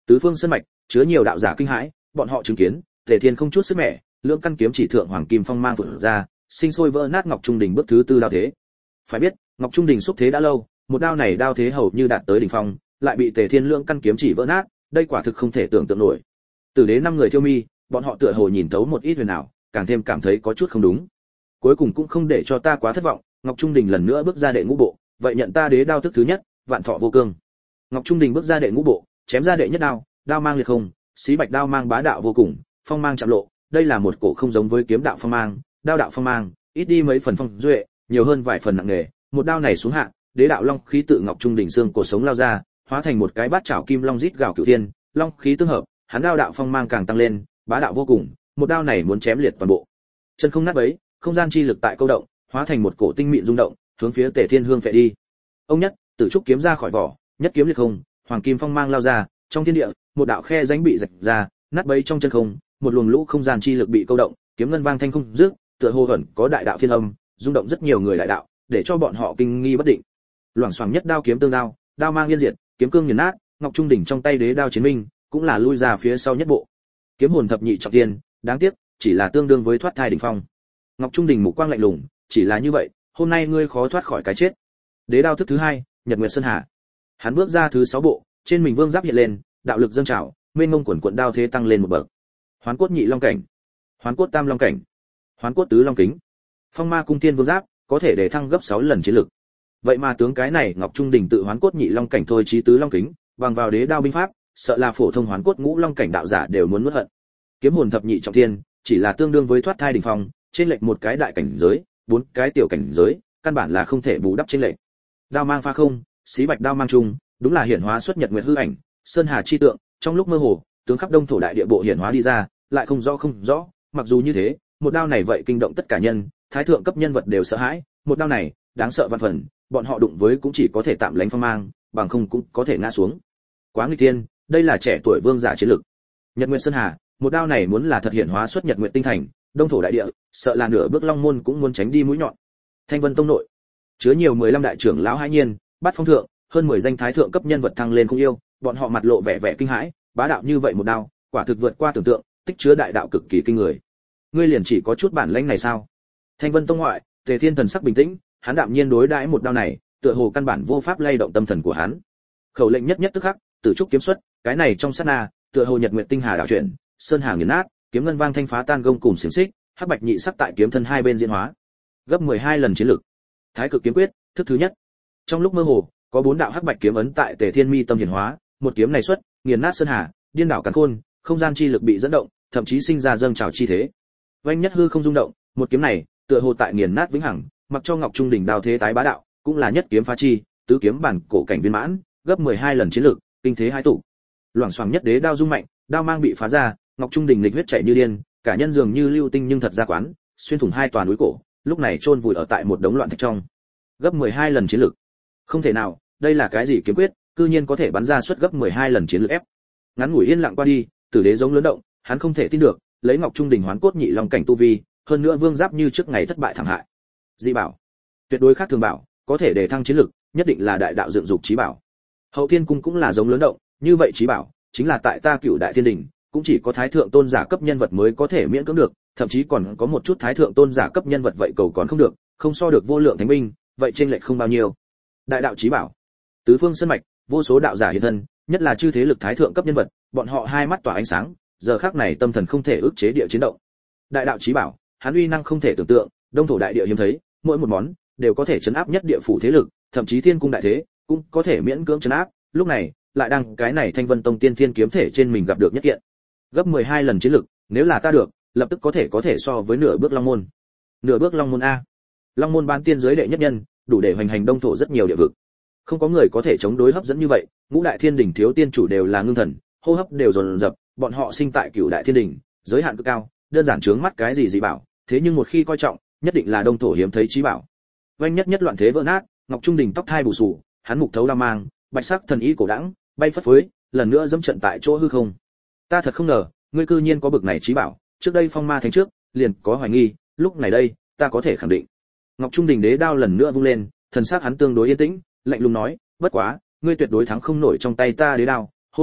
Tứ phương sơn mạch chứa nhiều đạo giả kinh hãi, bọn họ chứng kiến Tề Thiên không chút sức mẻ, lưỡng căn kiếm chỉ thượng hoàng kim phong mang vụt ra, sinh sôi vỡ nát Ngọc Trung Đình bước thứ tư đao thế. Phải biết, Ngọc Trung Đình xúc thế đã lâu, một đao này đao thế hầu như đạt tới đỉnh phong, lại bị Tề Thiên lưỡng căn kiếm chỉ vỡ nát, đây quả thực không thể tưởng tượng nổi. Tử đế năm người thiêu mi, bọn họ tựa hồ nhìn thấu một ít huyền ảo, càng thêm cảm thấy có chút không đúng. Cuối cùng cũng không để cho ta quá thất vọng, Ngọc Trung Đình lần nữa bước ra đệ ngũ bộ, vậy nhận ta đế đao thức thứ nhất, vạn thọ vô cương. Ngọc Trung Đình bước ra đệ ngũ bộ, chém ra đệ nhất đao, đao mang liệt không, xí bạch đao mang bá đạo vô cùng, phong mang chạm lộ, đây là một cổ không giống với kiếm đạo phong mang, đao đạo phong mang, ít đi mấy phần phong duệ, nhiều hơn vài phần nặng nề, một đao này xuống hạ, đế đạo long khí tự Ngọc Trung Đình xương cổ sống lao ra, hóa thành một cái bát chảo kim long rít gào cửu thiên, long khí tương hợp, hắn đao đạo phong mang càng tăng lên, bá đạo vô cùng, một đao này muốn chém liệt toàn bộ. Chân không nát bấy, không gian chi lực tại câu động, hóa thành một cổ tinh mịn rung động, hướng phía Tề Thiên Hương phệ đi. Ông nhất, tử trúc kiếm ra khỏi vỏ, nhất kiếm liệt không, hoàng kim phong mang lao ra, trong thiên địa, một đạo khe rãnh bị rạch ra, nát bấy trong chân không, một luồng lũ không gian chi lực bị câu động, kiếm ngân vang thanh không dứt, tựa hồ ẩn có đại đạo thiên âm, rung động rất nhiều người đại đạo, để cho bọn họ kinh nghi bất định. Loảng xoảng nhất đao kiếm tương giao, đao mang liên diệt, kiếm cương nghiền nát, Ngọc Trung Đỉnh trong tay đế đao chiến minh, cũng là lui ra phía sau nhất bộ. Kiếm hồn thập nhị trọng thiên, đáng tiếc, chỉ là tương đương với thoát thai đỉnh phong. Ngọc Trung Đỉnh mục quang lạnh lùng, chỉ là như vậy, hôm nay ngươi khó thoát khỏi cái chết. Đế đao thức thứ hai, Nhật Nguyệt Sơn Hà. Hắn bước ra thứ 6 bộ, trên mình vương giáp hiện lên, đạo lực dâng trào, mênh mông quần quần đao thế tăng lên một bậc. Hoán cốt nhị long cảnh, hoán cốt tam long cảnh, hoán cốt tứ long kính. Phong ma cung thiên vương giáp, có thể để thăng gấp 6 lần chiến lực. Vậy mà tướng cái này Ngọc Trung Đỉnh tự hoán cốt nhị long cảnh thôi chí tứ long kính, bằng vào đế đao binh pháp, sợ là phổ thông hoán cốt ngũ long cảnh đạo giả đều muốn nuốt hận. Kiếm hồn thập nhị trọng thiên, chỉ là tương đương với thoát thai đỉnh phong, trên lệch một cái đại cảnh giới, 4 cái tiểu cảnh giới, căn bản là không thể bù đắp trên lệch. Đao mang pha không, xí bạch đao mang trung, đúng là hiển hóa xuất nhật nguyệt hư ảnh, sơn hà chi tượng, trong lúc mơ hồ, tướng khắp đông thổ đại địa bộ hiển hóa đi ra, lại không rõ, mặc dù như thế, một đao này vậy kinh động tất cả nhân, thái thượng cấp nhân vật đều sợ hãi, một đao này, đáng sợ vạn phần, bọn họ đụng với cũng chỉ có thể tạm lánh phong mang, bằng không cũng có thể ngã xuống. Quá nguy tiên, đây là trẻ tuổi vương giả chiến lực. Nhật Nguyệt Sơn Hà, một đao này muốn là thật hiện hóa xuất Nhật Nguyệt tinh thành, đông thổ đại địa, sợ là nửa bước long môn cũng muốn tránh đi mũi nhọn. Thanh Vân tông nội, chứa nhiều 15 đại trưởng lão hãi nhiên, bát phong thượng, hơn 10 danh thái thượng cấp nhân vật thăng lên không yêu, bọn họ mặt lộ vẻ kinh hãi, bá đạo như vậy một đao, quả thực vượt qua tưởng tượng, tích chứa đại đạo cực kỳ kinh người. Ngươi liền chỉ có chút bản lĩnh này sao? Thanh Vân tông ngoại, Tề Thiên thần sắc bình tĩnh, hắn đạm nhiên đối đãi một đao này, tựa hồ căn bản vô pháp lay động tâm thần của hắn. Khẩu lệnh nhất nhất tức khắc, tử trúc kiếm xuất, cái này trong sát na, tựa hồ nhật nguyệt tinh hà đảo chuyển, sơn hà nghiền nát, kiếm ngân vang thanh phá tan gông cùng xiềng xích, hắc bạch nhị sắc tại kiếm thân hai bên diễn hóa, gấp 12 lần chiến lực. Thái cực kiếm quyết, thức thứ nhất. Trong lúc mơ hồ, có 4 đạo hắc bạch kiếm ấn tại Tề Thiên mi tâm hiển hóa, một kiếm này xuất, nghiền nát sơn hà, điên đảo càn khôn, không gian chi lực bị dẫn động, thậm chí sinh ra dâng trào chi thế. Vành nhất hư không rung động, một kiếm này, tựa hồ tại nghiền nát vĩnh hằng, mặc cho Ngọc Trung Đỉnh đao thế tái bá đạo, cũng là nhất kiếm phá chi, tứ kiếm bản cổ cảnh viên mãn, gấp 12 lần chiến lực, kinh thế hai tụ. Loảng xoảng nhất đế đao rung mạnh, đao mang bị phá ra, Ngọc Trung Đỉnh lịch huyết chảy như điên, cả nhân dường như lưu tinh nhưng thật ra quán, xuyên thủng hai toàn núi cổ, lúc này chôn vùi ở tại một đống loạn thạch trong. Gấp 12 lần chiến lực. Không thể nào, đây là cái gì kiếm quyết, cư nhiên có thể bắn ra suất gấp 12 lần chiến lực ép. Ngắn ngủi yên lặng qua đi, Tử Đế giống lớn động, hắn không thể tin được, lấy Ngọc Trung Đỉnh hoán cốt nhị long cảnh tu vi, hơn nữa vương giáp như trước ngày thất bại thảm hại. Dị bảo, tuyệt đối khác thường bảo, có thể để thăng chiến lực, nhất định là đại đạo dựng dục chí bảo. Hậu Thiên cung cũng là giống lớn động, như vậy chí bảo, chính là tại ta Cửu Đại Thiên Đỉnh, cũng chỉ có thái thượng tôn giả cấp nhân vật mới có thể miễn cưỡng được, thậm chí còn có một chút thái thượng tôn giả cấp nhân vật vậy cầu còn không được, không so được vô lượng thánh binh, vậy trên lệch không bao nhiêu. Đại đạo chí bảo, tứ phương sơn mạch, vô số đạo giả hiện thân, nhất là chư thế lực thái thượng cấp nhân vật, bọn họ hai mắt tỏa ánh sáng, giờ khắc này tâm thần không thể ức chế địa chiến động. Đại đạo chí bảo, hắn uy năng không thể tưởng tượng, đông thổ đại địa hiếm thấy, mỗi một món đều có thể chấn áp nhất địa phủ thế lực, thậm chí thiên cung đại thế cũng có thể miễn cưỡng chấn áp. Lúc này, lại đang cái này Thanh Vân Tông tiên thiên kiếm thể trên mình gặp được nhất kiện. Gấp 12 lần chiến lực, nếu là ta được, lập tức có thể so với nửa bước long môn. Nửa bước long môn a. Long môn ban tiên giới đệ nhất nhân, đủ để hoành hành đông thổ rất nhiều địa vực. Không có người có thể chống đối hấp dẫn như vậy, ngũ đại thiên đỉnh thiếu tiên chủ đều là ngưng thần, hô hấp đều dồn dập, bọn họ sinh tại Cửu Đại Thiên Đỉnh, giới hạn cực cao, đơn giản chướng mắt cái gì dị bảo, thế nhưng một khi coi trọng, nhất định là đông thổ hiếm thấy chí bảo. Vành nhất nhất loạn thế vỡ nát, Ngọc Trung Đỉnh tóc thai bù xù, hắn mục thấu la mang, bạch sắc thần ý cổ đãng, bay phất phới, lần nữa dẫm trận tại chỗ hư không. Ta thật không ngờ, ngươi cư nhiên có bực này chí bảo, trước đây phong ma thánh trước, liền có hoài nghi, lúc này đây, ta có thể khẳng định. Ngọc Trung Đỉnh đế đao lần nữa vung lên, thần sắc hắn tương đối yên tĩnh, lạnh lùng nói, bất quá, ngươi tuyệt đối thắng không nổi trong tay ta đế đao, hôm nay,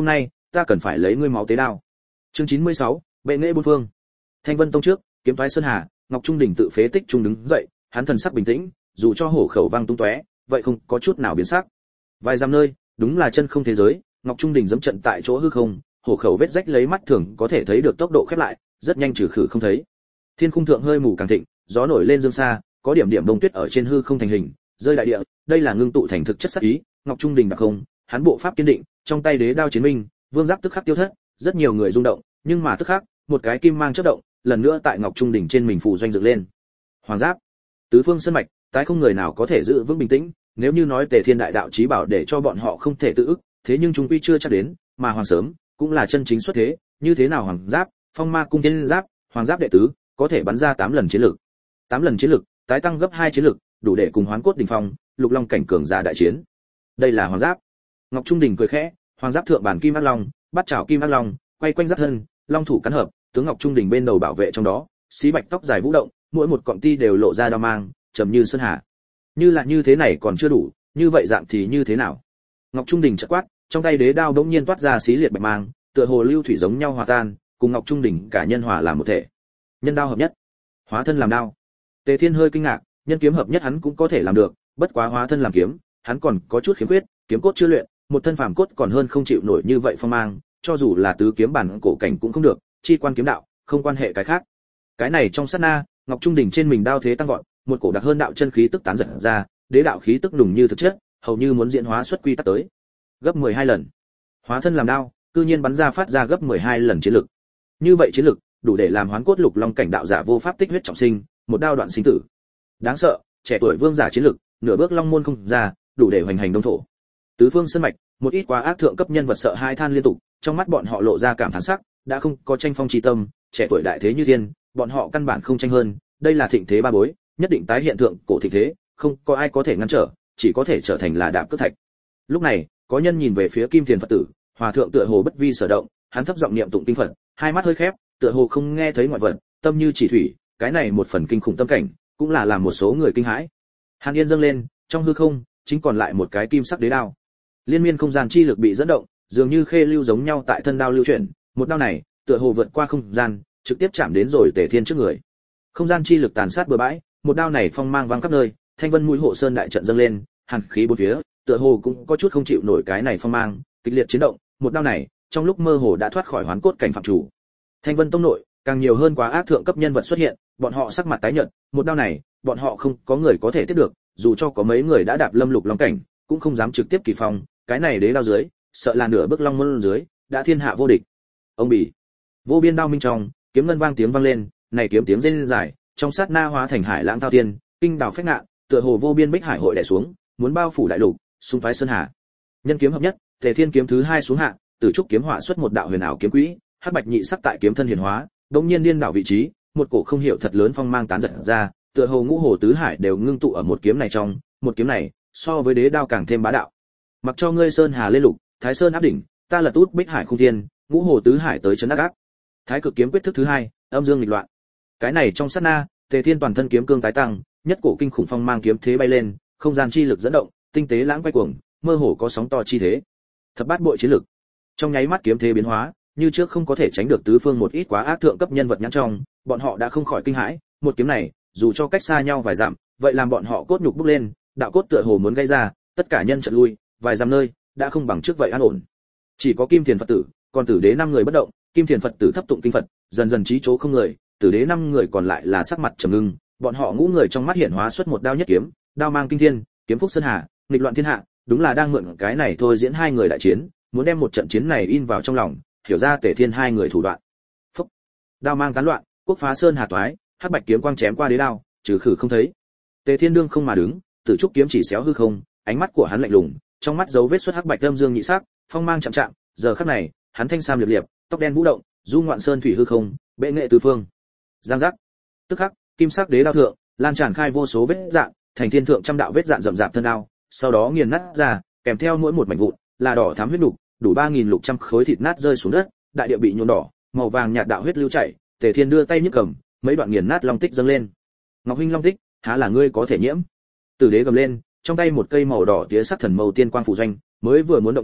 ta cần phải lấy ngươi máu tế đao. Chương 96, bệ nghệ bốn phương. Thanh Vân Tông trước, kiếm thoái sơn hà, Ngọc Trung đỉnh tự phế tích trung đứng dậy, hắn thần sắc bình tĩnh, dù cho hổ khẩu vang tung tóe, vậy không có chút nào biến sắc. Vài dặm nơi, đúng là chân không thế giới, Ngọc Trung đỉnh dẫm trận tại chỗ hư không, hổ khẩu vết rách lấy mắt thường có thể thấy được tốc độ khép lại, rất nhanh trừ khử không thấy. Thiên khung thượng hơi mù càng thịnh, gió nổi lên dương xa, có điểm điểm đông tuyết ở trên hư không thành hình, rơi đại địa, đây là ngưng tụ thành thực chất sắc ý. Ngọc Trung đỉnh đặc không, hắn bộ pháp kiên định, trong tay đế đao chiến minh, vương giáp tức khắc tiêu thất, rất nhiều người rung động, nhưng mà tức khắc, một cái kim mang chớp động, lần nữa tại Ngọc Trung đỉnh trên mình phủ doanh dựng lên. Hoàng giáp, tứ phương sơn mạch, tái không người nào có thể giữ vững bình tĩnh, nếu như nói Tề Thiên đại đạo chí bảo để cho bọn họ không thể tự ức, thế nhưng chúng quy chưa chắc đến, mà hoàng sớm cũng là chân chính xuất thế, như thế nào hoàng giáp, phong ma cung thiên giáp, hoàng giáp đệ tứ, có thể bắn ra 8 lần chiến lực. 8 lần chiến lực, tái tăng gấp 2 chiến lực, đủ để cùng Hoán Cốt đỉnh phong, Lục Long cảnh cường giả đại chiến. Đây là hoàng giáp. Ngọc Trung đỉnh cười khẽ, hoàng giáp thượng bản kim ác long, bắt chảo kim ác long, quay quanh giáp thân, long thủ cắn hợp, tướng Ngọc Trung đỉnh bên đầu bảo vệ trong đó, xí bạch tóc dài vũ động, mỗi một cọng ti đều lộ ra đao mang, trầm như sơn hà. Như là như thế này còn chưa đủ, như vậy dạng thì như thế nào? Ngọc Trung đỉnh chợt quát, trong tay đế đao đống nhiên toát ra xí liệt bạch mang, tựa hồ lưu thủy giống nhau hòa tan, cùng Ngọc Trung đỉnh cả nhân hòa làm một thể. Nhân đao hợp nhất, hóa thân làm đao. Tề Thiên hơi kinh ngạc, nhân kiếm hợp nhất hắn cũng có thể làm được, bất quá hóa thân làm kiếm, hắn còn có chút khiếm khuyết, kiếm cốt chưa luyện, một thân phàm cốt còn hơn không chịu nổi như vậy phong mang, cho dù là tứ kiếm bản cổ cảnh cũng không được, chi quan kiếm đạo, không quan hệ cái khác. Cái này trong sát na, Ngọc Trung đỉnh trên mình đao thế tăng vọt, một cổ đặc hơn đạo chân khí tức tán dật ra, đế đạo khí tức đùng như thực chất, hầu như muốn diễn hóa xuất quy tắc tới. Gấp 12 lần. Hóa thân làm đao, cư nhiên bắn ra phát ra gấp 12 lần chiến lực. Như vậy chiến lực, đủ để làm Hoán Cốt Lục Long cảnh đạo giả vô pháp tích huyết trọng sinh, một đao đoạn sinh tử. Đáng sợ, trẻ tuổi vương giả chiến lực, nửa bước long môn không ra, đủ để hoành hành đông thổ. Tứ phương sơn mạch, một ít quá ác thượng cấp nhân vật sợ hai than liên tục, trong mắt bọn họ lộ ra cảm thán sắc, đã không có tranh phong chi tâm, trẻ tuổi đại thế như thiên, bọn họ căn bản không tranh hơn, đây là thịnh thế ba bối, nhất định tái hiện thượng cổ thịnh thế, không có ai có thể ngăn trở, chỉ có thể trở thành là đạp cước thạch. Lúc này, có nhân nhìn về phía Kim Thiền Phật tử, hòa thượng tựa hồ bất vi sở động, hắn thấp giọng niệm tụng kinh Phật, hai mắt hơi khép, tựa hồ không nghe thấy ngoại vật, tâm như chỉ thủy, cái này một phần kinh khủng tâm cảnh, cũng là làm một số người kinh hãi. Hàn Yên dâng lên, trong hư không, chính còn lại một cái kim sắc đế đao. Liên miên không gian chi lực bị dẫn động, dường như khê lưu giống nhau tại thân đao lưu chuyển, một đao này, tựa hồ vượt qua không gian, trực tiếp chạm đến rồi Tề Thiên trước người. Không gian chi lực tàn sát bừa bãi, một đao này phong mang vang khắp nơi, Thanh Vân Mũi Hộ Sơn đại trận dâng lên, hàn khí bốn phía, tựa hồ cũng có chút không chịu nổi cái này phong mang, kịch liệt chiến động, một đao này, trong lúc mơ hồ đã thoát khỏi Hoán Cốt cảnh phạm chủ. Thanh Vân Tông nội, càng nhiều hơn quá ác thượng cấp nhân vật xuất hiện, bọn họ sắc mặt tái nhợt, một đao này, bọn họ không có người có thể tiếp được, dù cho có mấy người đã đạp lâm Lục Long cảnh, cũng không dám trực tiếp kỳ phong, cái này đế đao dưới, sợ là nửa bước long môn dưới, đã thiên hạ vô địch. Ông bỉ, vô biên đao minh trong, kiếm ngân vang tiếng vang lên, này kiếm tiếng rên dài, trong sát na hóa thành hải lãng thao thiên, kinh đảo phách ngạn, tựa hồ vô biên bích hải hội đè xuống, muốn bao phủ đại lục, xung phái sơn hà. Nhân kiếm hợp nhất, Tề Thiên kiếm thứ hai xuống hạ, Tử Trúc kiếm họa xuất một đạo huyền ảo kiếm quỹ, hắc bạch nhị sắc tại kiếm thân hiển hóa, đống nhiên điên đảo vị trí, một cổ không hiểu thật lớn phong mang tán giật ra, tựa hồ ngũ hồ tứ hải đều ngưng tụ ở một kiếm này trong, một kiếm này, so với đế đao càng thêm bá đạo. Mặc cho ngươi sơn hà lên lục, Thái Sơn áp đỉnh, ta lật út bích hải không thiên, ngũ hồ tứ hải tới chấn ác ác. Thái Cực kiếm quyết thức thứ hai, âm dương nghịch loạn. Cái này trong sát na, Tề Thiên toàn thân kiếm cương tái tăng, nhất cổ kinh khủng phong mang kiếm thế bay lên, không gian chi lực dẫn động, tinh tế lãng quay cuồng, mơ hồ có sóng to chi thế. Thập bát bội chiến lực. Trong nháy mắt kiếm thế biến hóa, như trước không có thể tránh được tứ phương một ít quá ác thượng cấp nhân vật nhãn trong, bọn họ đã không khỏi kinh hãi, một kiếm này, dù cho cách xa nhau vài dặm, vậy làm bọn họ cốt nhục bốc lên, đạo cốt tựa hồ muốn gây ra, tất cả nhân chợt lui, vài dặm nơi, đã không bằng trước vậy an ổn. Chỉ có Kim Thiền Phật tử, còn Tử Đế 5 người bất động, Kim Thiền Phật tử thấp tụng kinh Phật, dần dần trí chỗ không người, Tử Đế 5 người còn lại là sắc mặt trầm ngưng, bọn họ ngũ người trong mắt hiện hóa xuất một đao nhất kiếm, đao mang kinh thiên, kiếm phúc sơn hà, nghịch loạn thiên hạ, đúng là đang mượn cái này thôi diễn hai người đại chiến, muốn đem một trận chiến này in vào trong lòng, hiểu ra Tề Thiên hai người thủ đoạn. Phúc, đao mang tán loạn, quốc phá sơn hà toái, hắc bạch kiếm quang chém qua đế đao, trừ khử không thấy. Tề Thiên đương không mà đứng, Tử Trúc kiếm chỉ xéo hư không, ánh mắt của hắn lạnh lùng, trong mắt dấu vết xuất hắc bạch âm dương nhị sắc, phong mang chạm chạm, giờ khắc này, hắn thanh sam liệp liệp, tóc đen vũ động, du ngoạn sơn thủy hư không, bệ nghệ tứ phương. Giang giác, tức khắc, kim sắc đế đao thượng, lan tràn khai vô số vết dạn, thành thiên thượng trăm đạo vết dạn rậm rạp thân đao, sau đó nghiền nát ra, kèm theo mỗi một mảnh vụn, là đỏ thắm huyết nục, đủ 3600 khối thịt nát rơi xuống đất, đại địa bị nhuộm đỏ, màu vàng nhạt đạo huyết lưu chảy, Tề Thiên đưa tay nhấc cầm, mấy đoạn nghiền nát long tích dâng lên. Ngọc huynh long tích, há là ngươi có thể nhiễm? Tử Đế gầm lên, trong tay một cây màu đỏ tía sắc thần mâu tiên quang phủ doanh, mới vừa muốn động thủ,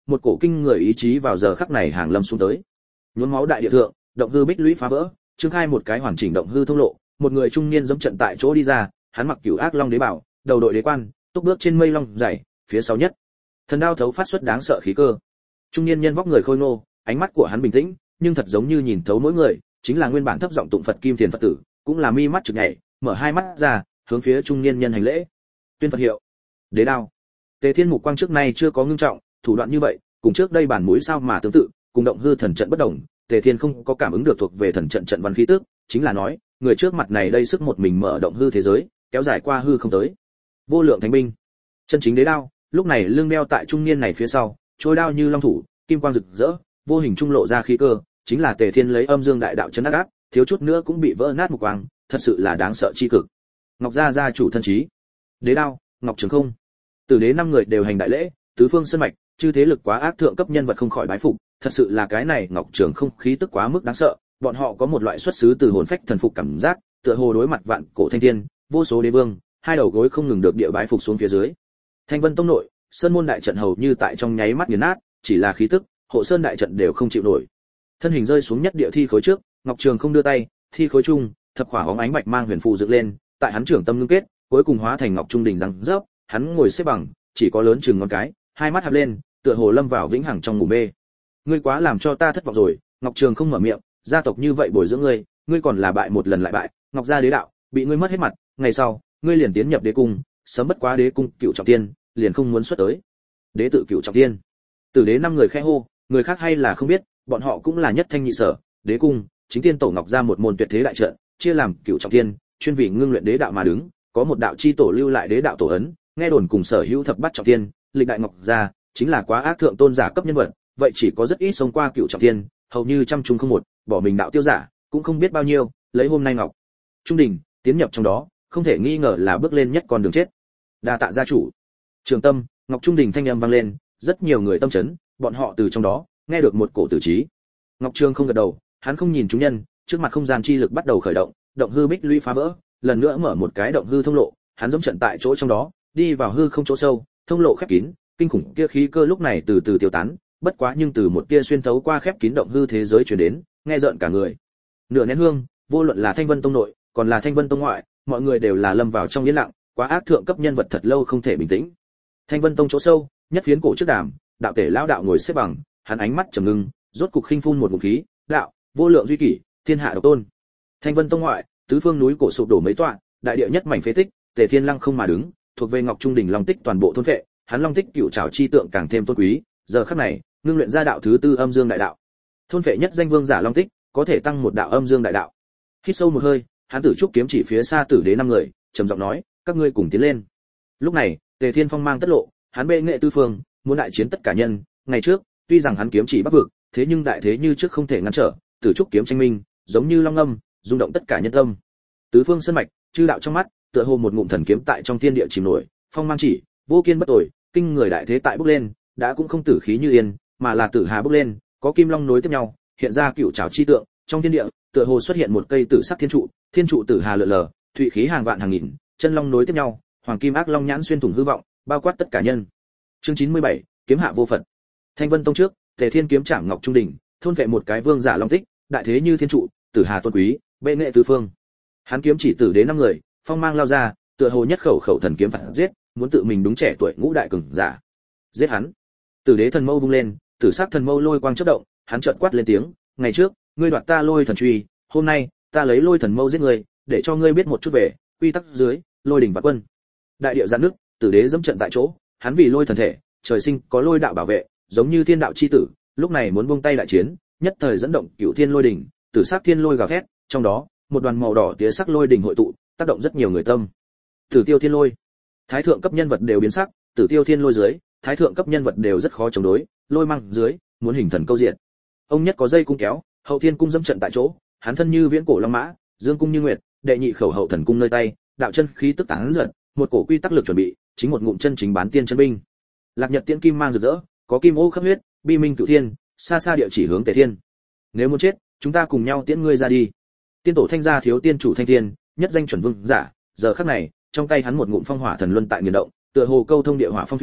một cổ kinh người ý chí vào giờ khắc này hàng lâm xuống tới. Nhuốm máu đại địa thượng, động hư bích lũy phá vỡ, trương khai một cái hoàn chỉnh động hư thông lộ, một người trung niên giống trận tại chỗ đi ra, hắn mặc cửu ác long đế bảo, đầu đội đế quan, túc bước trên mây long dày, phía sau nhất, thần đao thấu phát xuất đáng sợ khí cơ. Trung niên nhân vóc người khôi ngô, ánh mắt của hắn bình tĩnh, nhưng thật giống như nhìn thấu mỗi người, chính là nguyên bản thấp giọng tụng Phật Kim Thiền Phật tử, cũng là mi mắt trực nhảy, mở hai mắt ra, hướng phía trung niên nhân hành lễ. Tuyên Phật hiệu, đế đao. Tề Thiên mục quang trước nay chưa có ngưng trọng, thủ đoạn như vậy, cùng trước đây bản mũi sao mà tương tự, cùng động hư thần trận bất đồng, Tề Thiên không có cảm ứng được thuộc về thần trận trận văn khí tức, chính là nói, người trước mặt này đây sức một mình mở động hư thế giới, kéo dài qua hư không tới. Vô lượng thánh binh, chân chính đế đao, lúc này lưng đeo tại trung niên này phía sau, trôi đao như long thủ, kim quang rực rỡ, vô hình trung lộ ra khí cơ, chính là Tề Thiên lấy âm dương đại đạo chấn áp, thiếu chút nữa cũng bị vỡ nát một quang, thật sự là đáng sợ chi cực. Ngọc gia gia chủ thân chí, đế đao, Ngọc Trường Không, Tử đế năm người đều hành đại lễ, tứ phương sơn mạch, chư thế lực quá ác thượng cấp nhân vật không khỏi bái phục, thật sự là cái này Ngọc Trường Không khí tức quá mức đáng sợ, bọn họ có một loại xuất xứ từ hồn phách thần phục cảm giác, tựa hồ đối mặt vạn cổ thanh thiên, vô số đế vương, hai đầu gối không ngừng được địa bái phục xuống phía dưới. Thanh Vân Tông nội, sơn môn đại trận hầu như tại trong nháy mắt nghiền nát, chỉ là khí tức, hộ sơn đại trận đều không chịu nổi. Thân hình rơi xuống nhất địa thi khối trước, Ngọc Trường Không đưa tay, thi khối chung, thập khỏa hóng ánh bạch mang huyền phù dựng lên, tại hắn trưởng tâm ngưng kết, cuối cùng hóa thành ngọc trung đỉnh răng rớp, hắn ngồi xếp bằng, chỉ có lớn chừng ngón cái, hai mắt hạp lên, tựa hồ lâm vào vĩnh hằng trong ngủ mê. Ngươi quá làm cho ta thất vọng rồi, Ngọc Trường Không mở miệng, gia tộc như vậy bồi dưỡng ngươi, ngươi còn là bại một lần lại bại, Ngọc gia đế đạo, bị ngươi mất hết mặt, ngày sau, ngươi liền tiến nhập đế cung, sớm bất quá đế cung cựu trọng tiên, liền không muốn xuất tới. Đế tự cựu trọng tiên. Tử đế năm người khẽ hô, người khác hay là không biết, bọn họ cũng là nhất thanh nhị sở, đế cung, chính tiên tổ Ngọc gia một môn tuyệt thế đại trận, chia làm cựu trọng tiên, chuyên vị ngưng luyện đế đạo mà đứng, có một đạo chi tổ lưu lại đế đạo tổ ấn, nghe đồn cùng sở hữu thập bát trọng tiên, lịch đại Ngọc gia, chính là quá ác thượng tôn giả cấp nhân vật, vậy chỉ có rất ít sống qua cựu trọng tiên, hầu như trăm trung không một, bỏ mình đạo tiêu giả, cũng không biết bao nhiêu, lấy hôm nay Ngọc Trung Đình tiến nhập trong đó, không thể nghi ngờ là bước lên nhất con đường chết. Đa tạ gia chủ. Trường Tâm, Ngọc Trung Đình thanh âm vang lên, rất nhiều người tâm chấn, bọn họ từ trong đó nghe được một cổ tử trí. Ngọc Trường Không gật đầu, hắn không nhìn chúng nhân, trước mặt không gian chi lực bắt đầu khởi động, động hư bích lũy phá vỡ, lần nữa mở một cái động hư thông lộ, hắn giống trận tại chỗ trong đó, đi vào hư không chỗ sâu, thông lộ khép kín, kinh khủng kia khí cơ lúc này từ từ tiêu tán, bất quá nhưng từ một tia xuyên thấu qua khép kín động hư thế giới truyền đến, nghe rợn cả người. Nửa nén hương, vô luận là Thanh Vân Tông nội, còn là Thanh Vân Tông ngoại, mọi người đều là lâm vào trong yên lặng, quá ác thượng cấp nhân vật thật lâu không thể bình tĩnh. Thanh Vân Tông chỗ sâu, nhất phiến cổ trước đàm, đạo tể lão đạo ngồi xếp bằng, hắn ánh mắt trầm ngưng, rốt cục khinh phun một ngụm khí, đạo, vô lượng duy kỷ, thiên hạ độc tôn. Thanh Vân Tông ngoại, tứ phương núi cổ sụp đổ mấy tọa, đại địa nhất mảnh phế tích, Tề Thiên Lăng không mà đứng, thuộc về Ngọc Trung Đỉnh long tích toàn bộ thôn phệ, hắn long tích cựu trảo chi tượng càng thêm tôn quý, giờ khắc này, ngưng luyện ra đạo thứ tư âm dương đại đạo. Thôn phệ nhất danh vương giả long tích, có thể tăng một đạo âm dương đại đạo. Hít sâu một hơi, hắn tử trúc kiếm chỉ phía xa Tử đế năm người, trầm giọng nói, các ngươi cùng tiến lên. Lúc này, Tề Thiên phong mang tất lộ, hắn bệ nghệ tư phương, muốn đại chiến tất cả nhân, ngày trước, tuy rằng hắn kiếm chỉ bắc vực, thế nhưng đại thế như trước không thể ngăn trở, tử trúc kiếm tranh minh, giống như long âm, rung động tất cả nhân tâm. Tứ phương sơn mạch, chư đạo trong mắt, tựa hồ một ngụm thần kiếm tại trong thiên địa chìm nổi, phong mang chỉ, vô kiên bất tồi, kinh người đại thế tại bốc lên, đã cũng không tử khí như yên, mà là tử hà bốc lên, có kim long nối tiếp nhau, hiện ra cựu trảo chi tượng, trong thiên địa, tựa hồ xuất hiện một cây tử sắc thiên trụ tử hà lượn lờ, thụy khí hàng vạn hàng nghìn, chân long nối tiếp nhau, hoàng kim ác long nhãn xuyên thủng hư vọng, bao quát tất cả nhân. Chương 97, kiếm hạ vô phật. Thanh Vân Tông trước, Tề Thiên kiếm trảm Ngọc Trung Đỉnh, thôn vệ một cái vương giả long tích, đại thế như thiên trụ, tử hà tôn quý, bệ nghệ tứ phương. Hắn kiếm chỉ tử đế năm người, phong mang lao ra, tựa hồ nhất khẩu thần kiếm phản giết, muốn tự mình đúng trẻ tuổi ngũ đại cường giả. Giết hắn. Tử đế thần mâu vung lên, tử sắc thần mâu lôi quang chớp động, hắn chợt quát lên tiếng, ngày trước, ngươi đoạt ta lôi thần truy, hôm nay, ta lấy lôi thần mâu giết ngươi, để cho ngươi biết một chút về quy tắc dưới, lôi đỉnh và quân. Đại địa giãn nước, tử đế dẫm trận tại chỗ, hắn vì lôi thần thể, trời sinh có lôi đạo bảo vệ, giống như thiên đạo chi tử, lúc này muốn buông tay đại chiến, nhất thời dẫn động cửu thiên lôi đỉnh, tử sắc thiên lôi gào thét, trong đó, một đoàn màu đỏ tía sắc lôi đỉnh hội tụ, tác động rất nhiều người tâm. Tử tiêu thiên lôi, thái thượng cấp nhân vật đều biến sắc, tử tiêu thiên lôi dưới, thái thượng cấp nhân vật đều rất khó chống đối, lôi mang dưới, muốn hình thần câu diện. Ông nhất có dây cung kéo, hậu thiên cung dẫm trận tại chỗ, hắn thân như viễn cổ long mã, dương cung như nguyệt, đệ nhị khẩu hậu thần cung nơi tay, đạo chân khí tức tán giật, một cổ quy tắc lực chuẩn bị, chính một ngụm chân chính bán tiên chân binh. Lạc Nhật tiễn kim mang rực rỡ, có kim ô khắp huyết, bi minh cửu thiên, xa xa địa chỉ hướng Tề Thiên. Nếu muốn chết, chúng ta cùng nhau tiễn ngươi ra đi. Tiên tổ Thanh gia thiếu tiên chủ Thanh Thiên, nhất danh chuẩn vương giả, giờ khắc này, trong tay hắn một ngụm phong hỏa thần luân tại nghiền động, tựa hồ câu thông địa hỏa phong thủy,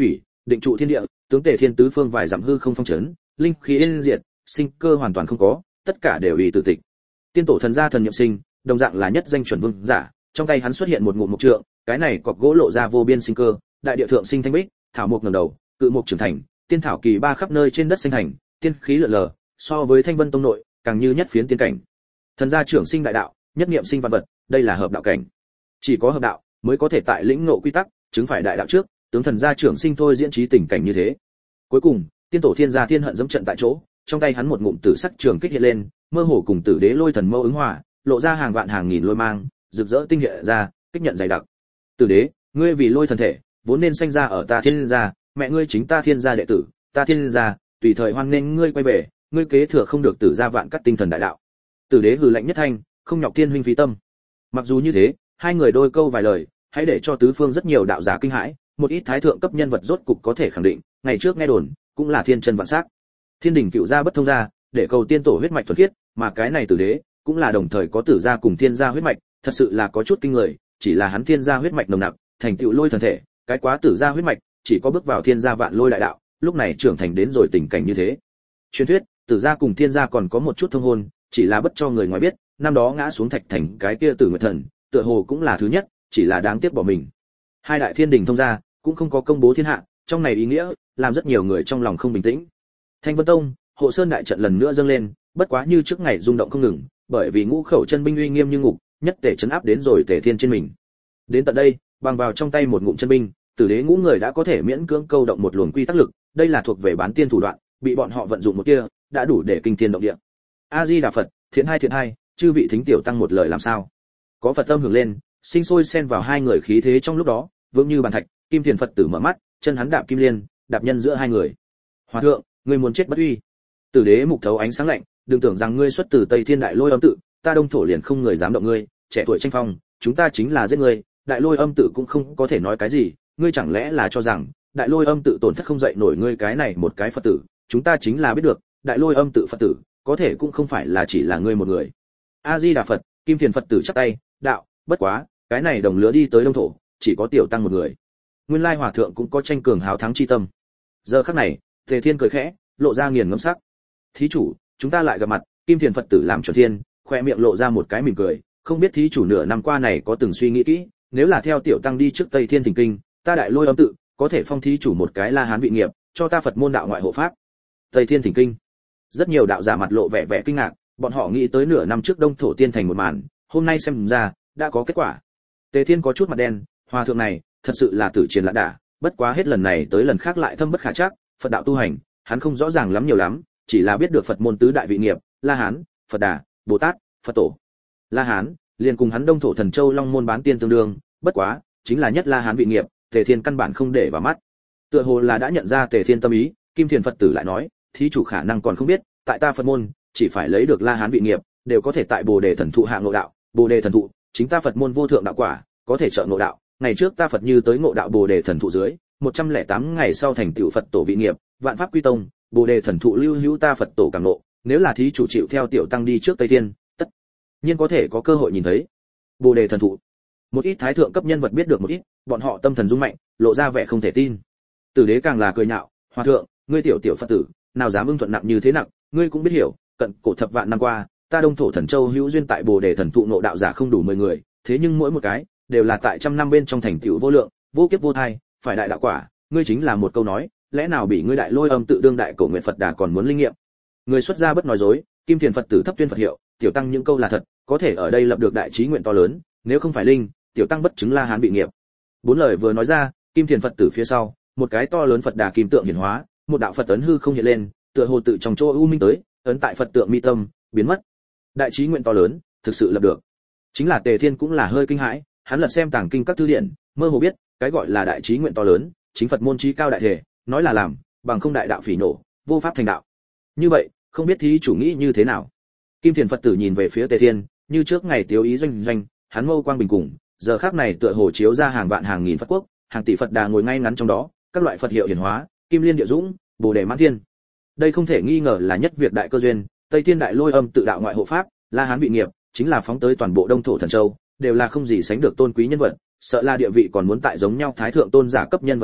định trụ thiên địa, tướng Tề Thiên tứ phương vài dặm hư không phong trấn, linh khí yên diệt, sinh cơ hoàn toàn không có, tất cả đều ủy tử tịch. Tiên tổ thần gia thần nhậm sinh, đồng dạng là nhất danh chuẩn vương giả, trong tay hắn xuất hiện một ngụm mục trượng, cái này cọc gỗ lộ ra vô biên sinh cơ, đại địa thượng sinh thanh bích, thảo mục ngẩng đầu, cự mục trưởng thành, tiên thảo kỳ ba khắp nơi trên đất sinh thành, tiên khí lượn lờ, so với Thanh Vân tông nội, càng như nhất phiến tiên cảnh. Thần gia trưởng sinh đại đạo, nhất niệm sinh vạn vật, đây là hợp đạo cảnh. Chỉ có hợp đạo mới có thể tại lĩnh ngộ quy tắc, chứng phải đại đạo trước, tướng thần gia trưởng sinh thôi diễn trí tình cảnh như thế. Cuối cùng, tiên tổ thiên gia thiên hận dẫm trận tại chỗ, trong tay hắn một ngụm tử sắc trường kích hiện lên, mơ hồ cùng tử đế lôi thần mâu ứng hòa, lộ ra hàng vạn hàng nghìn lôi mang, rực rỡ tinh hiện ra, kích nhận dày đặc. Tử đế, ngươi vì lôi thần thể, vốn nên sanh ra ở ta thiên gia, mẹ ngươi chính ta thiên gia đệ tử, ta thiên gia, tùy thời hoan nghênh ngươi quay về, ngươi kế thừa không được tử gia vạn cắt tinh thần đại đạo. Tử đế hừ lạnh nhất thanh, không nhọc thiên huynh phí tâm. Mặc dù như thế, hai người đôi câu vài lời, hãy để cho tứ phương rất nhiều đạo giả kinh hãi, một ít thái thượng cấp nhân vật rốt cục có thể khẳng định, ngày trước nghe đồn, cũng là thiên chân vạn sắc. Thiên đỉnh cựu gia bất thông gia, để cầu tiên tổ huyết mạch thuần khiết, mà cái này tử đế, cũng là đồng thời có tử gia cùng thiên gia huyết mạch, thật sự là có chút kinh người, chỉ là hắn thiên gia huyết mạch nồng nặc, thành tựu lôi thần thể, cái quá tử gia huyết mạch, chỉ có bước vào thiên gia vạn lôi đại đạo, lúc này trưởng thành đến rồi tình cảnh như thế. Truyền thuyết, tử gia cùng thiên gia còn có một chút thông hôn, chỉ là bất cho người ngoài biết, năm đó ngã xuống thạch thành cái kia Tử Nguyệt Thần, tựa hồ cũng là thứ nhất, chỉ là đáng tiếc bỏ mình. Hai đại thiên đình thông gia, cũng không có công bố thiên hạ, trong này ý nghĩa, làm rất nhiều người trong lòng không bình tĩnh. Thanh Vân Tông, Hộ Sơn đại trận lần nữa dâng lên, bất quá như trước ngày rung động không ngừng, bởi vì ngũ khẩu chân binh uy nghiêm như ngục, nhất tể trấn áp đến rồi Tề Thiên trên mình. Đến tận đây, bằng vào trong tay một ngụm chân binh, tử đế ngũ người đã có thể miễn cưỡng câu động một luồng quy tắc lực, đây là thuộc về bán tiên thủ đoạn, bị bọn họ vận dụng một kia, đã đủ để kinh thiên động địa. A Di Đà Phật, thiện hai, chư vị thính tiểu tăng một lời làm sao? Có Phật âm hưởng lên, sinh sôi xen vào hai người khí thế trong lúc đó, vững như bàn thạch, Kim Thiền Phật tử mở mắt, chân hắn đạp kim liên, đạp nhân giữa hai người. Hòa thượng, ngươi muốn chết bất uy. Tử đế mục thấu ánh sáng lạnh, đừng tưởng rằng ngươi xuất từ Tây Thiên Đại Lôi Âm tự, ta Đông thổ liền không người dám động ngươi, trẻ tuổi tranh phong, chúng ta chính là giết ngươi, Đại Lôi Âm tự cũng không có thể nói cái gì, ngươi chẳng lẽ là cho rằng Đại Lôi Âm tự tổn thất không dậy nổi ngươi cái này một cái Phật tử, chúng ta chính là biết được, Đại Lôi Âm tự Phật tử, có thể cũng không phải là chỉ là ngươi một người. A Di Đà Phật, Kim Thiền Phật tử chắp tay, đạo, bất quá, cái này đồng lứa đi tới Đông thổ, chỉ có tiểu tăng một người. Nguyên lai hòa thượng cũng có tranh cường hào thắng chi tâm. Giờ khắc này, Tề Thiên cười khẽ, lộ ra nghiền ngẫm sắc. Thí chủ, chúng ta lại gặp mặt. Kim Thiền Phật tử làm chuẩn thiên, khoe miệng lộ ra một cái mỉm cười, không biết thí chủ nửa năm qua này có từng suy nghĩ kỹ, nếu là theo tiểu tăng đi trước Tây Thiên Thỉnh Kinh, ta Đại Lôi Âm tự có thể phong thí chủ một cái La Hán vị nghiệp, cho ta Phật môn đạo ngoại hộ pháp. Tây Thiên Thỉnh Kinh. Rất nhiều đạo giả mặt lộ vẻ vẻ kinh ngạc, bọn họ nghĩ tới nửa năm trước Đông thổ tiên thành một màn, hôm nay xem ra đã có kết quả. Tề Thiên có chút mặt đen, hòa thượng này thật sự là tử chiến lạ đả, bất quá hết lần này tới lần khác lại thâm bất khả trắc, Phật đạo tu hành, hắn không rõ ràng lắm nhiều lắm, chỉ là biết được Phật môn tứ đại vị nghiệp, La Hán, Phật Đà, Bồ Tát, Phật Tổ. La Hán liền cùng hắn Đông thổ Thần Châu Long môn bán tiên tương đương, bất quá chính là nhất La Hán vị nghiệp, Tề Thiên căn bản không để vào mắt. Tựa hồ là đã nhận ra Tề Thiên tâm ý, Kim Thiền Phật tử lại nói, thí chủ khả năng còn không biết, tại ta Phật môn, chỉ phải lấy được La Hán vị nghiệp, đều có thể tại Bồ Đề thần thụ hạ ngộ đạo, Bồ Đề thần thụ, chính ta Phật môn vô thượng đạo quả, có thể trợ ngộ đạo. Ngày trước ta Phật như tới ngộ đạo Bồ Đề thần thụ dưới, 108 ngày sau thành tựu Phật tổ vị nghiệp, vạn pháp quy tông, Bồ Đề thần thụ lưu hữu ta Phật tổ cảm ngộ, nếu là thí chủ chịu theo tiểu tăng đi trước Tây Thiên, tất nhiên có thể có cơ hội nhìn thấy Bồ Đề thần thụ. Một ít thái thượng cấp nhân vật biết được một ít, bọn họ tâm thần rung mạnh, lộ ra vẻ không thể tin. Tử đế càng là cười nhạo, hòa thượng, ngươi tiểu Phật tử, nào dám ưng thuận nặng như thế nặng, ngươi cũng biết hiểu, cận cổ thập vạn năm qua, ta Đông thổ Thần Châu hữu duyên tại Bồ Đề thần thụ ngộ đạo giả không đủ 10 người, thế nhưng mỗi một cái đều là tại trăm năm bên trong thành tựu vô lượng, vô kiếp vô thai, phải đại đạo quả, ngươi chính là một câu nói, lẽ nào bị ngươi Đại Lôi Âm tự đương đại cổ nguyện Phật Đà còn muốn linh nghiệm. Người xuất gia bất nói dối, Kim Thiền Phật tử thấp tuyên Phật hiệu, tiểu tăng những câu là thật, có thể ở đây lập được đại chí nguyện to lớn, nếu không phải linh, tiểu tăng bất chứng La Hán bị nghiệp. Bốn lời vừa nói ra, Kim Thiền Phật tử phía sau, một cái to lớn Phật Đà kim tượng hiển hóa, một đạo Phật ấn hư không hiện lên, tựa hồ tự trong chỗ u minh tới, ấn tại Phật tượng mi tâm, biến mất. Đại chí nguyện to lớn, thực sự lập được. Chính là Tề Thiên cũng là hơi kinh hãi, hắn lật xem tàng kinh các thư điển, mơ hồ biết, cái gọi là đại chí nguyện to lớn, chính Phật môn chí cao đại thể, nói là làm, bằng không đại đạo phỉ nổ, vô pháp thành đạo. Như vậy, không biết thí chủ nghĩ như thế nào? Kim Thiền Phật tử nhìn về phía Tề Thiên, như trước ngày tiêu ý doanh doanh, hắn mâu quang bình cùng, giờ khắc này tựa hồ chiếu ra hàng vạn hàng nghìn Phật quốc, hàng tỷ Phật Đà ngồi ngay ngắn trong đó, các loại Phật hiệu hiển hóa, Kim Liên Địa Dũng, Bồ Đề Mãn Thiên. Đây không thể nghi ngờ là nhất việc đại cơ duyên, Tây Thiên Đại Lôi Âm tự đạo ngoại hộ pháp, La Hán vị nghiệp, chính là phóng tới toàn bộ Đông thổ Thần Châu, đều là không gì sánh được tôn quý nhân vật, sợ là địa vị còn muốn tại giống nhau thái thượng tôn giả cấp nhân vật tượng,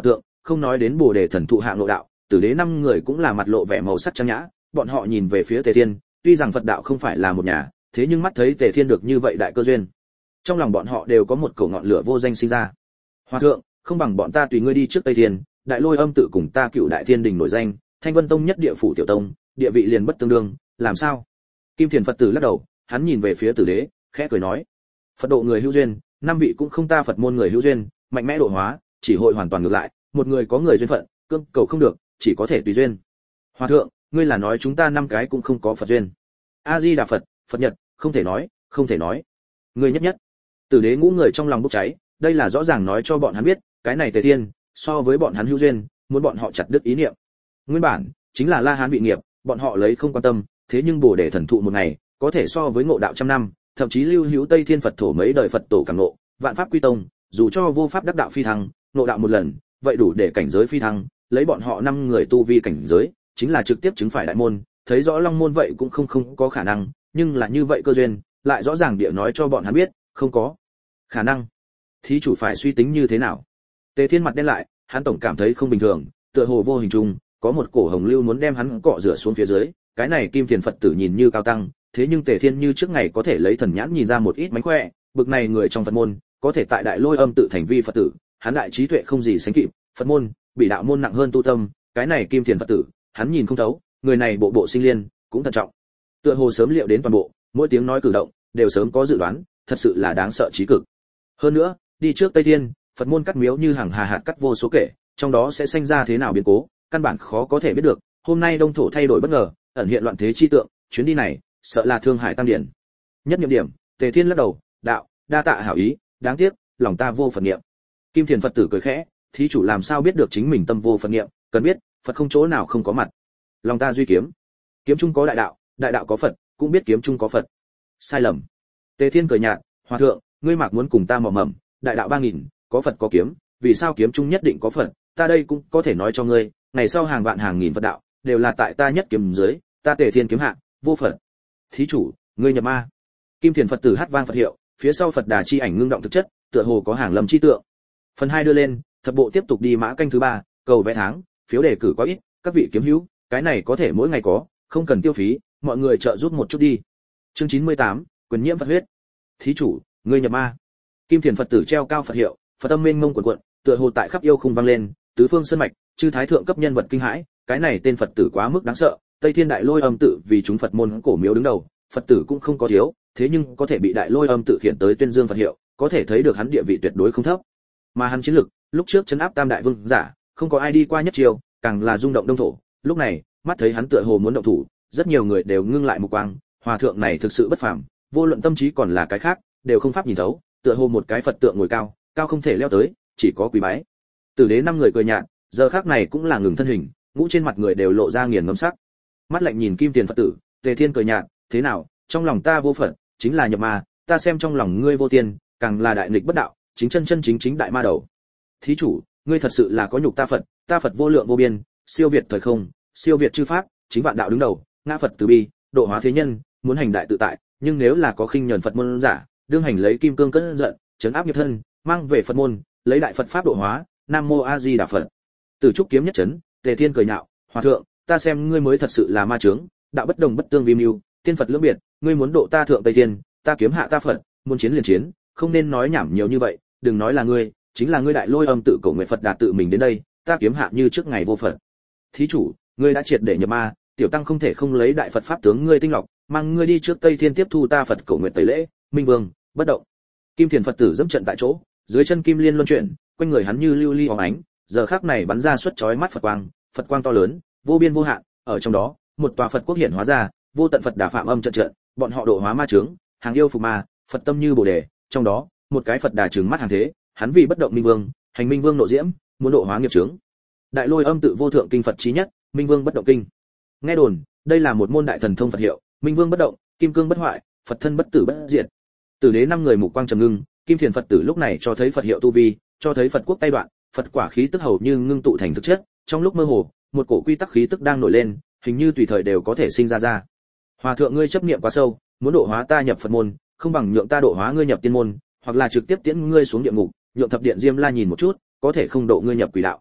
không nói đến Bồ Đề thần thụ hạ ngộ đạo, Tử Đế 5 người cũng là mặt lộ vẻ màu sắc trang nhã, bọn họ nhìn về phía Tề Thiên, tuy rằng Phật đạo không phải là một nhà, thế nhưng mắt thấy Tề Thiên được như vậy đại cơ duyên, trong lòng bọn họ đều có một cổ ngọn lửa vô danh sinh ra. Hòa thượng, không bằng bọn ta tùy ngươi đi trước Tây Thiên, Đại Lôi Âm tự cùng ta Cựu Đại Thiên đình nổi danh, Thanh Vân tông nhất địa phủ tiểu tông, địa vị liền bất tương đương, làm sao? Kim Thiền Phật tử lắc đầu, hắn nhìn về phía Tử Đế, khẽ cười nói: Phật độ người hữu duyên, 5 vị cũng không ta Phật môn người hữu duyên, mạnh mẽ độ hóa, chỉ hội hoàn toàn ngược lại, một người có người duyên phận, cương cầu không được, chỉ có thể tùy duyên. Hòa thượng, ngươi là nói chúng ta 5 cái cũng không có Phật duyên? A Di Đà Phật, Phật Nhật, không thể nói, không thể nói. Ngươi nhất nhất. Tử Đế ngũ người trong lòng bốc cháy, đây là rõ ràng nói cho bọn hắn biết, cái này Tề Thiên, so với bọn hắn hữu duyên, muốn bọn họ chặt đứt ý niệm. Nguyên bản chính là La Hán vị nghiệp, bọn họ lấy không quan tâm, thế nhưng Bồ Đề thần thụ một ngày, có thể so với ngộ đạo trăm năm, thậm chí lưu hữu Tây Thiên Phật thổ mấy đời Phật tổ càng ngộ, vạn pháp quy tông, dù cho vô pháp đắc đạo phi thăng, ngộ đạo một lần, vậy đủ để cảnh giới phi thăng, lấy bọn họ 5 người tu vi cảnh giới, chính là trực tiếp chứng phải đại môn, thấy rõ long môn vậy cũng không có khả năng, nhưng là như vậy cơ duyên, lại rõ ràng địa nói cho bọn hắn biết, không có khả năng. Thí chủ phải suy tính như thế nào? Tề Thiên mặt đen lại, hắn tổng cảm thấy không bình thường, tựa hồ vô hình trung có một cổ hồng lưu muốn đem hắn cọ rửa xuống phía dưới, cái này Kim Thiền Phật tử nhìn như cao tăng, thế nhưng Tề Thiên như trước ngày có thể lấy thần nhãn nhìn ra một ít mánh khỏe, bực này người trong Phật môn, có thể tại Đại Lôi Âm tự thành vi Phật tử, hắn đại trí tuệ không gì sánh kịp, Phật môn bị đạo môn nặng hơn tu tâm, cái này Kim Thiền Phật tử, hắn nhìn không thấu, người này bộ bộ sinh liên, cũng thận trọng. Tựa hồ sớm liệu đến toàn bộ, mỗi tiếng nói cử động đều sớm có dự đoán, thật sự là đáng sợ trí cực. Hơn nữa, đi trước Tây Thiên, Phật môn cắt miếu như hàng hà hạt cắt vô số kể, trong đó sẽ sinh ra thế nào biến cố, căn bản khó có thể biết được. Hôm nay đông thổ thay đổi bất ngờ, ẩn hiện loạn thế chi tượng, chuyến đi này, sợ là thương hại tam điển. Nhất niệm điểm, Tề Thiên lắc đầu, đạo, đa tạ hảo ý, đáng tiếc, lòng ta vô Phật niệm. Kim Thiền Phật tử cười khẽ, thí chủ làm sao biết được chính mình tâm vô Phật niệm, cần biết, Phật không chỗ nào không có mặt. Lòng ta duy kiếm, kiếm trung có đại đạo có Phật, cũng biết kiếm trung có Phật. Sai lầm. Tề Thiên cười nhạt, hòa thượng, ngươi mặc muốn cùng ta mò mẫm, đại đạo 3000, có Phật có kiếm, vì sao kiếm trung nhất định có Phật, ta đây cũng có thể nói cho ngươi, ngày sau hàng vạn hàng nghìn Phật đạo, đều là tại ta nhất kiếm dưới, ta Tề Thiên kiếm hạ, vô Phật. Thí chủ, ngươi nhập ma. Kim Thiền Phật tử hát vang Phật hiệu, phía sau Phật Đà chi ảnh ngưng động thực chất, tựa hồ có hàng lâm chi tượng. Phần 2 đưa lên, thập bộ tiếp tục đi mã canh thứ 3, cầu vẽ tháng, phiếu đề cử quá ít, các vị kiếm hữu, cái này có thể mỗi ngày có, không cần tiêu phí, mọi người trợ giúp một chút đi. Chương 98, quyền nhiễm Phật huyết. Thí chủ, ngươi nhập ma. Kim Thiền Phật tử treo cao Phật hiệu, Phật âm mênh mông cuộn cuộn, tựa hồ tại khắp yêu khung vang lên, tứ phương sơn mạch, chư thái thượng cấp nhân vật kinh hãi, cái này tên Phật tử quá mức đáng sợ, Tây Thiên Đại Lôi Âm tự vì chúng Phật môn cổ miếu đứng đầu, Phật tử cũng không có thiếu, thế nhưng có thể bị Đại Lôi Âm tự hiện tới tuyên dương Phật hiệu, có thể thấy được hắn địa vị tuyệt đối không thấp. Mà hắn chiến lực, lúc trước trấn áp Tam Đại Vương giả, không có ai đi qua nhất chiều, càng là rung động đông thổ, lúc này, mắt thấy hắn tựa hồ muốn động thủ, rất nhiều người đều ngưng lại mục quang, hòa thượng này thực sự bất phàm, vô luận tâm trí còn là cái khác, đều không pháp nhìn thấu, tựa hồ một cái Phật tượng ngồi cao, cao không thể leo tới, chỉ có quỳ bái. Tử Đế 5 người cười nhạt, giờ khắc này cũng là ngừng thân hình, ngũ trên mặt người đều lộ ra nghiền ngẫm sắc. Mắt lạnh nhìn Kim Tiền Phật tử, Tề Thiên cười nhạt, thế nào, trong lòng ta vô Phật, chính là nhập ma, ta xem trong lòng ngươi vô tiên, càng là đại nghịch bất đạo, chính chân chính đại ma đầu. Thí chủ, ngươi thật sự là có nhục ta Phật vô lượng vô biên, siêu việt thời không, siêu việt chư pháp, chính vạn đạo đứng đầu, ngã Phật từ bi, độ hóa thế nhân, muốn hành đại tự tại, nhưng nếu là có khinh nhẫn Phật môn giả, đương hành lấy kim cương cân giận, trấn áp nghiệp thân, mang về Phật môn, lấy đại Phật pháp độ hóa, Nam Mô A Di Đà Phật. Từ trúc kiếm nhất chấn, Tề Thiên cười nhạo, hòa thượng, ta xem ngươi mới thật sự là ma chướng, đạo bất đồng bất tương vi mưu, tiên Phật lưỡng biệt, ngươi muốn độ ta thượng Tây Thiên, ta kiếm hạ ta Phật, muốn chiến liền chiến, không nên nói nhảm nhiều như vậy, đừng nói là ngươi, chính là ngươi Đại Lôi Âm tự cổ nguyện Phật Đà tự mình đến đây, ta kiếm hạ như trước ngày vô Phật. Thí chủ, ngươi đã triệt để nhập ma, tiểu tăng không thể không lấy đại Phật pháp tướng ngươi tinh lọc, mang ngươi đi trước Tây Thiên tiếp thu ta Phật cổ nguyện tẩy lễ, Minh Vương, bất động. Kim Thiền Phật tử dẫm trận tại chỗ, dưới chân kim liên luân chuyển, quanh người hắn như lưu ly óng ánh, giờ khắc này bắn ra xuất chói mắt Phật quang to lớn, vô biên vô hạn, ở trong đó, một tòa Phật quốc hiện hóa ra, vô tận Phật Đà phạm âm trận, bọn họ độ hóa ma chướng, hàng yêu phục ma, Phật tâm như Bồ đề, trong đó, một cái Phật Đà trừng mắt hàng thế, hắn vì bất động Minh Vương, hành Minh Vương nộ diễm, muốn độ hóa nghiệp chướng. Đại Lôi Âm tự vô thượng kinh Phật chí nhất, Minh Vương bất động kinh. Nghe đồn, đây là một môn đại thần thông Phật hiệu, Minh Vương bất động, kim cương bất hoại, Phật thân bất tử bất diệt. Tử Đế 5 người mục quang trầm ngưng, Kim Thiền Phật tử lúc này cho thấy Phật hiệu tu vi, cho thấy Phật quốc tay đoạn, Phật quả khí tức hầu như ngưng tụ thành thực chất, trong lúc mơ hồ, một cổ quy tắc khí tức đang nổi lên, hình như tùy thời đều có thể sinh ra. Hòa thượng ngươi chấp niệm quá sâu, muốn độ hóa ta nhập Phật môn, không bằng nhượng ta độ hóa ngươi nhập tiên môn, hoặc là trực tiếp tiễn ngươi xuống địa ngục, nhượng thập điện Diêm La nhìn một chút, có thể không độ ngươi nhập quỷ đạo.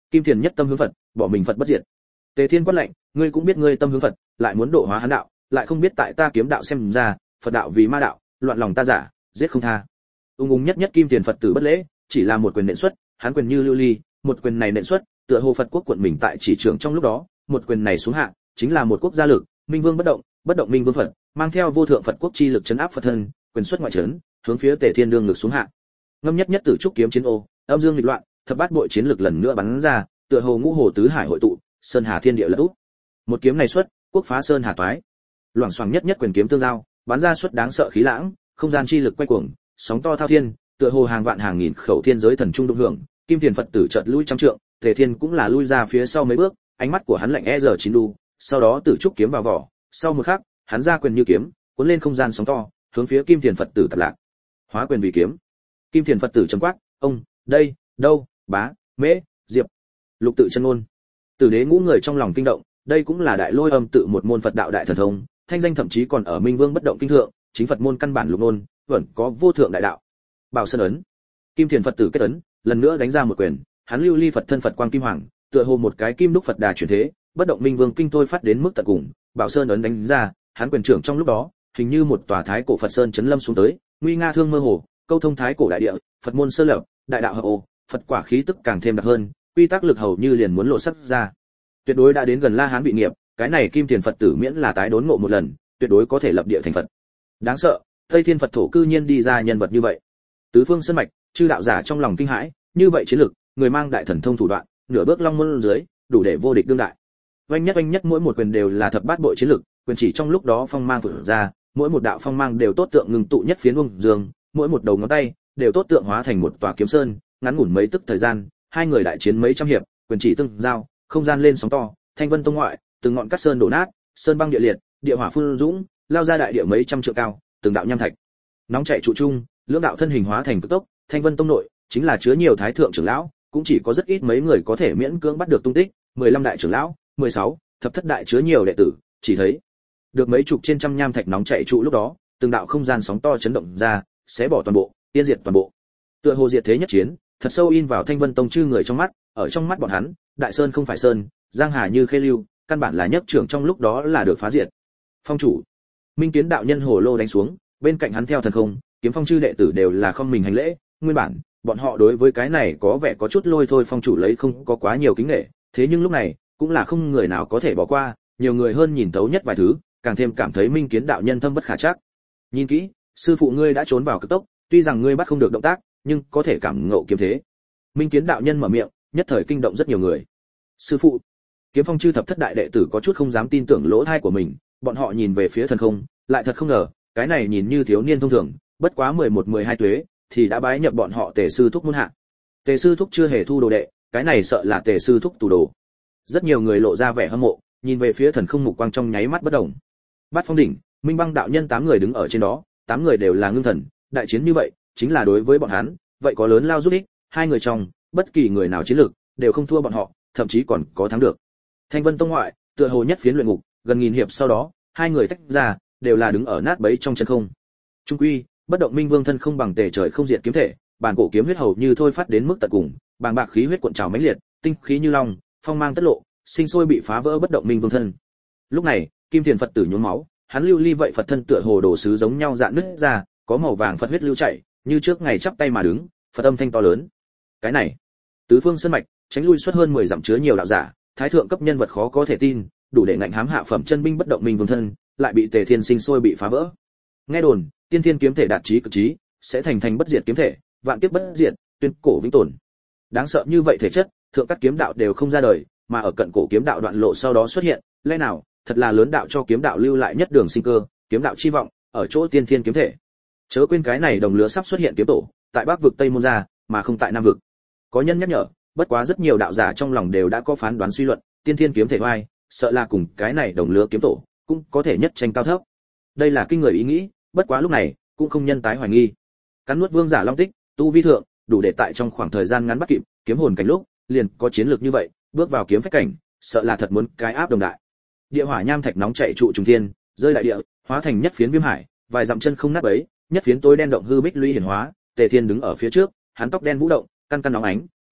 Kim Thiền nhất tâm hướng Phật, bỏ mình Phật bất diệt. Tề Thiên quát lạnh, ngươi cũng biết ngươi tâm hướng Phật, lại muốn độ hóa hắn đạo, lại không biết tại ta kiếm đạo xem ra, Phật đạo vì ma đạo, loạn lòng ta giả, giết không tha. Ung nhất nhất Kim Thiền Phật tử bất lễ, chỉ là một quyền nện xuất, hắn quyền như lưu ly, một quyền này nện xuất, tựa hồ Phật quốc quận mình tại chỉ trưởng trong lúc đó, một quyền này xuống hạ, chính là một quốc gia lực, Minh Vương bất động Minh Vương Phật, mang theo vô thượng Phật quốc chi lực trấn áp Phật thân, quyền xuất ngoại trấn, hướng phía Tề Thiên đương ngược xuống hạ. Ngâm nhất nhất tử trúc kiếm chiến ô, âm dương nghịch loạn, thập bát bội chiến lực lần nữa bắn ra, tựa hồ ngũ hồ tứ hải hội tụ, sơn hà thiên địa lật úp. Một kiếm này xuất, quốc phá sơn hà toái. Loảng xoảng nhất nhất quyền kiếm tương giao, bắn ra xuất đáng sợ khí lãng, không gian chi lực quay cuồng, sóng to thao thiên, tựa hồ hàng vạn hàng nghìn khẩu thiên giới thần trung động hưởng. Kim Thiền Phật tử chợt lui trăm trượng, Tề Thiên cũng là lui ra phía sau mấy bước, ánh mắt của hắn lạnh giờ chín đu, sau đó tử trúc kiếm vào vỏ, sau một khắc, hắn ra quyền như kiếm, cuốn lên không gian sóng to, hướng phía Kim Thiền Phật tử tập lạc. Hóa quyền vì kiếm. Kim Thiền Phật tử trầm quát, ông, đây, đâu, bá, mễ, diệp, lục tự chân ngôn. Tử đế ngũ người trong lòng kinh động, đây cũng là đại lôi âm tự một môn Phật đạo đại thần thông, thanh danh thậm chí còn ở Minh Vương bất động kinh thượng, chính Phật môn căn bản lục ngôn, vẫn có vô thượng đại đạo. Bảo Sơn ấn. Kim Thiền Phật tử kết ấn, lần nữa đánh ra một quyền, hắn lưu ly Phật thân Phật quang kim hoàng, tựa hồ một cái kim đúc Phật đà chuyển thế, bất động Minh Vương kinh thôi phát đến mức tận cùng, Bảo Sơn ấn đánh ra, hắn quyền trưởng trong lúc đó, hình như một tòa thái cổ Phật sơn chấn lâm xuống tới, nguy nga thương mơ hồ, câu thông thái cổ đại địa, Phật môn sơ lập, đại đạo hợp ô, Phật quả khí tức càng thêm đặc hơn, quy tắc lực hầu như liền muốn lộ sắc ra. Tuyệt đối đã đến gần La Hán bị nghiệp, cái này Kim Thiền Phật tử miễn là tái đốn ngộ một lần, tuyệt đối có thể lập địa thành Phật. Đáng sợ, Tây Thiên Phật thổ cư nhiên đi ra nhân vật như vậy. Tứ phương sơn mạch, chư đạo giả trong lòng kinh hãi, như vậy chiến lực, người mang đại thần thông thủ đoạn, nửa bước long môn dưới, đủ để vô địch đương đại. Oanh nhất mỗi một quyền đều là thập bát bội chiến lực, quyền chỉ trong lúc đó phong mang vượt ra, mỗi một đạo phong mang đều tốt tượng ngừng tụ nhất phiến vông dương, mỗi một đầu ngón tay đều tốt tượng hóa thành một tòa kiếm sơn, ngắn ngủn mấy tức thời gian, hai người đại chiến mấy trăm hiệp, quyền chỉ tương giao, không gian lên sóng to, thanh vân tông ngoại, từng ngọn cát sơn đổ nát, sơn băng địa liệt, địa hỏa phun dũng, lao ra đại địa mấy trăm trượng cao, từng đạo nham thạch nóng chảy trụ chung, lưỡng đạo thân hình hóa thành cực tốc, thanh vân tông nội chính là chứa nhiều thái thượng trưởng lão, cũng chỉ có rất ít mấy người có thể miễn cưỡng bắt được tung tích, 15 đại trưởng lão, 16, thập thất đại chứa nhiều đệ tử, chỉ thấy được mấy chục trên trăm nham thạch nóng chảy trụ lúc đó, từng đạo không gian sóng to chấn động ra, xé bỏ toàn bộ, tiên diệt toàn bộ. Tựa hồ diệt thế nhất chiến, thật sâu in vào Thanh Vân Tông chư người trong mắt, ở trong mắt bọn hắn, Đại Sơn không phải sơn, Giang Hà như khê lưu, căn bản là nhất trưởng trong lúc đó là được phá diệt. Phong chủ, Minh Kiến đạo nhân hồ lô đánh xuống, bên cạnh hắn theo thần không, Kiếm Phong chư đệ tử đều là không mình hành lễ, nguyên bản, bọn họ đối với cái này có vẻ có chút lôi thôi phong chủ lấy không có quá nhiều kính nể, thế nhưng lúc này, cũng là không người nào có thể bỏ qua, nhiều người hơn nhìn thấu nhất vài thứ, càng thêm cảm thấy Minh Kiến đạo nhân thâm bất khả trắc. Nhìn kỹ, sư phụ ngươi đã trốn vào cực tốc, tuy rằng ngươi bắt không được động tác, nhưng có thể cảm ngộ kiếm thế. Minh Kiến đạo nhân mở miệng, nhất thời kinh động rất nhiều người. Sư phụ, Kiếm Phong chư thập thất đại đệ tử có chút không dám tin tưởng lỗ tai của mình, bọn họ nhìn về phía thần không, lại thật không ngờ, cái này nhìn như thiếu niên thông thường, bất quá 11-12 tuế, thì đã bái nhập bọn họ Tề sư thúc môn hạ. Tề sư thúc chưa hề thu đồ đệ, cái này sợ là Tề sư thúc tù đồ. Rất nhiều người lộ ra vẻ hâm mộ, nhìn về phía thần không mục quang trong nháy mắt bất động. Bát Phong đỉnh, Minh Băng đạo nhân 8 người đứng ở trên đó, 8 người đều là ngưng thần, đại chiến như vậy, chính là đối với bọn hắn, vậy có lớn lao giúp ích, hai người trong, bất kỳ người nào chiến lược đều không thua bọn họ, thậm chí còn có thắng được. Thanh Vân tông ngoại, tựa hồ nhất phiến luyện ngục, gần nghìn hiệp sau đó, hai người tách ra, đều là đứng ở nát bấy trong chân không. Trung quy, bất động Minh Vương thân không bằng Tề trời không diệt kiếm thể, bản cổ kiếm huyết hầu như thôi phát đến mức tận cùng, bàng bạc khí huyết cuộn trào mãnh liệt, tinh khí như long, phong mang tất lộ, sinh sôi bị phá vỡ bất động Minh Vương thân. Lúc này, Kim Thiền Phật tử nhuốm máu, hắn lưu ly vậy Phật thân tựa hồ đồ sứ giống nhau dạn nứt ra, có màu vàng Phật huyết lưu chảy, như trước ngày chắp tay mà đứng, Phật âm thanh to lớn. Cái này, tứ phương sơn mạch, tránh lui xuất hơn 10 dặm chứa nhiều đạo giả, thái thượng cấp nhân vật khó có thể tin, đủ để ngạnh hám hạ phẩm chân binh bất động Minh Vương thân, lại bị Tề Thiên sinh sôi bị phá vỡ. Nghe đồn, tiên thiên kiếm thể đạt chí cực chí, sẽ thành bất diệt kiếm thể, vạn kiếp bất diệt, tuyên cổ vĩnh tồn. Đáng sợ như vậy thể chất, thượng các kiếm đạo đều không ra đời, mà ở cận cổ kiếm đạo đoạn lộ sau đó xuất hiện, lẽ nào, thật là lớn đạo cho kiếm đạo lưu lại nhất đường sinh cơ, kiếm đạo chi vọng, ở chỗ tiên thiên kiếm thể. Chớ quên cái này đồng lứa sắp xuất hiện kiếm tổ, tại Bắc vực Tây môn gia, mà không tại Nam vực. Có nhân nhắc nhở, bất quá rất nhiều đạo giả trong lòng đều đã có phán đoán suy luận, tiên thiên kiếm thể oai, sợ là cùng cái này đồng lứa kiếm tổ, cũng có thể nhất tranh cao thấp. Đây là kinh người ý nghĩ, bất quá lúc này, cũng không nhân tái hoài nghi. Cắn nuốt vương giả long tích, tu vi thượng, đủ để tại trong khoảng thời gian ngắn bắt kịp, kiếm hồn cảnh lúc, liền có chiến lược như vậy, bước vào kiếm phách cảnh, sợ là thật muốn cái áp đồng đại. Địa hỏa nham thạch nóng chảy trụ trùng thiên, rơi đại địa, hóa thành nhất phiến viêm hải, vài dặm chân không nát bấy, nhất phiến tối đen động hư bích lũy hiển hóa, Tề Thiên đứng ở phía trước, hắn tóc đen vũ động, căn căn nóng ánh,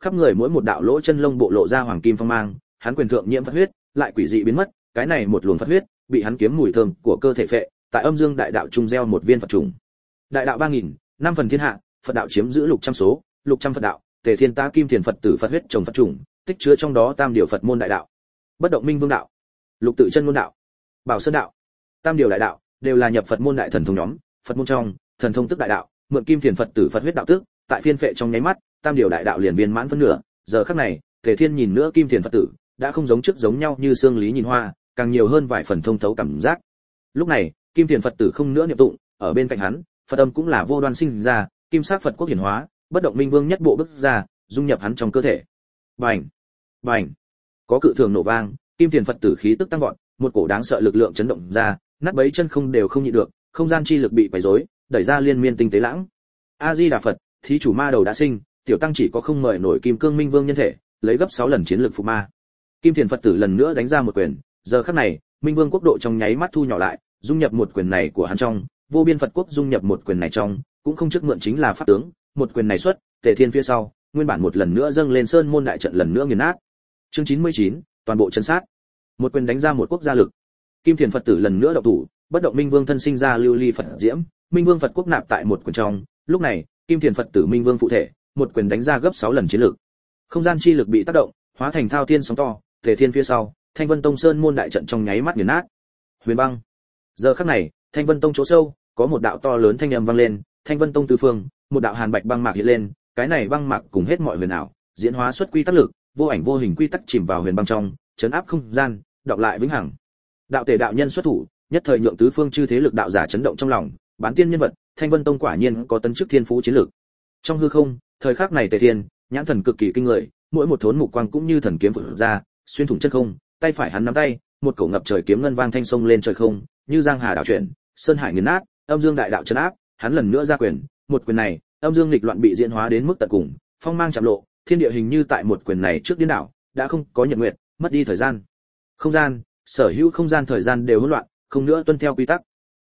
khắp người mỗi một đạo lỗ chân lông bộ lộ ra hoàng kim phong mang, hắn quyền thượng nhiễm Phật huyết, lại quỷ dị biến mất, cái này một luồng Phật huyết bị hắn kiếm mùi thơm của cơ thể phệ, tại âm dương đại đạo trung gieo một viên Phật trùng. Đại đạo 3000, 5 phần thiên hạ, Phật đạo chiếm giữ lục trăm số, lục trăm Phật đạo, Tề Thiên Ta Kim Thiền Phật tử Phật huyết trồng Phật trùng, tích chứa trong đó tam điều Phật môn đại đạo. Bất động minh vương đạo, lục tự chân ngôn đạo, bảo sơn đạo, tam điều đại đạo đều là nhập Phật môn đại thần thông nhóm, Phật môn trong, thần thông tức đại đạo, mượn Kim Thiền Phật tử Phật huyết đạo tức, tại phiên phệ trong nháy mắt, tam điều đại đạo liền viên mãn phân nửa, giờ khắc này, Tề Thiên nhìn nữa Kim Thiền Phật tử, đã không giống trước giống nhau như xương lý nhìn hoa, càng nhiều hơn vài phần thông thấu cảm giác. Lúc này, Kim Thiền Phật tử không nữa niệm tụng, ở bên cạnh hắn, Phật âm cũng là vô đoan sinh ra, kim sắc Phật quốc hiển hóa, bất động minh vương nhất bộ bước ra, dung nhập hắn trong cơ thể. Bành, bành, có cự thường nổ vang, Kim Thiền Phật tử khí tức tăng vọt, một cổ đáng sợ lực lượng chấn động ra, nát bấy chân không đều không nhịn được, không gian chi lực bị quấy rối, đẩy ra liên miên tinh tế lãng. A Di Đà Phật, thí chủ ma đầu đã sinh, tiểu tăng chỉ có không mời nổi Kim Cương Minh Vương nhân thể, lấy gấp 6 lần chiến lực phục ma. Kim Thiền Phật tử lần nữa đánh ra một quyền, giờ khắc này, Minh Vương quốc độ trong nháy mắt thu nhỏ lại, dung nhập một quyền này của hắn trong, vô biên Phật quốc dung nhập một quyền này trong, cũng không trước mượn chính là pháp tướng, một quyền này xuất, Tề Thiên phía sau, nguyên bản một lần nữa dâng lên sơn môn đại trận lần nữa nghiền nát. Chương 99, toàn bộ chân sát. Một quyền đánh ra một quốc gia lực. Kim Thiền Phật tử lần nữa động thủ, bất động Minh Vương thân sinh ra lưu ly Phật diễm, Minh Vương Phật quốc nạp tại một quyền trong, lúc này, Kim Thiền Phật tử Minh Vương phụ thể, một quyền đánh ra gấp 6 lần chiến lực. Không gian chi lực bị tác động, hóa thành thao thiên sóng to, Tề Thiên phía sau, Thanh Vân Tông sơn môn đại trận trong nháy mắt nghiền nát. Huyền băng. Giờ khắc này, Thanh Vân Tông chỗ sâu, có một đạo to lớn thanh âm vang lên, Thanh Vân Tông tứ phương, một đạo hàn bạch băng mạc hiện lên, cái này băng mạc cùng hết mọi huyền ảo, diễn hóa xuất quy tắc lực, vô ảnh vô hình quy tắc chìm vào huyền băng trong, chấn áp không gian, đọc lại vĩnh hằng. Đạo Tề đạo nhân xuất thủ, nhất thời nhượng tứ phương chư thế lực đạo giả chấn động trong lòng, bán tiên nhân vật, Thanh Vân Tông quả nhiên có tấn chức thiên phú chiến lực. Trong hư không, thời khắc này Tề Thiên, nhãn thần cực kỳ kinh người, mỗi một thốn mục quang cũng như thần kiếm vụt ra, xuyên thủng chân không, tay phải hắn nắm tay, một cổ ngập trời kiếm ngân vang thanh sông lên trời không, như giang hà đảo chuyển, sơn hải nghiền nát, âm dương đại đạo chấn áp, hắn lần nữa ra quyền, một quyền này, âm dương nghịch loạn bị diễn hóa đến mức tận cùng, phong mang chạm lộ, thiên địa hình như tại một quyền này trước điên đảo, đã không có nhật nguyệt, mất đi thời gian. Không gian, sở hữu không gian thời gian đều hỗn loạn, không nữa tuân theo quy tắc.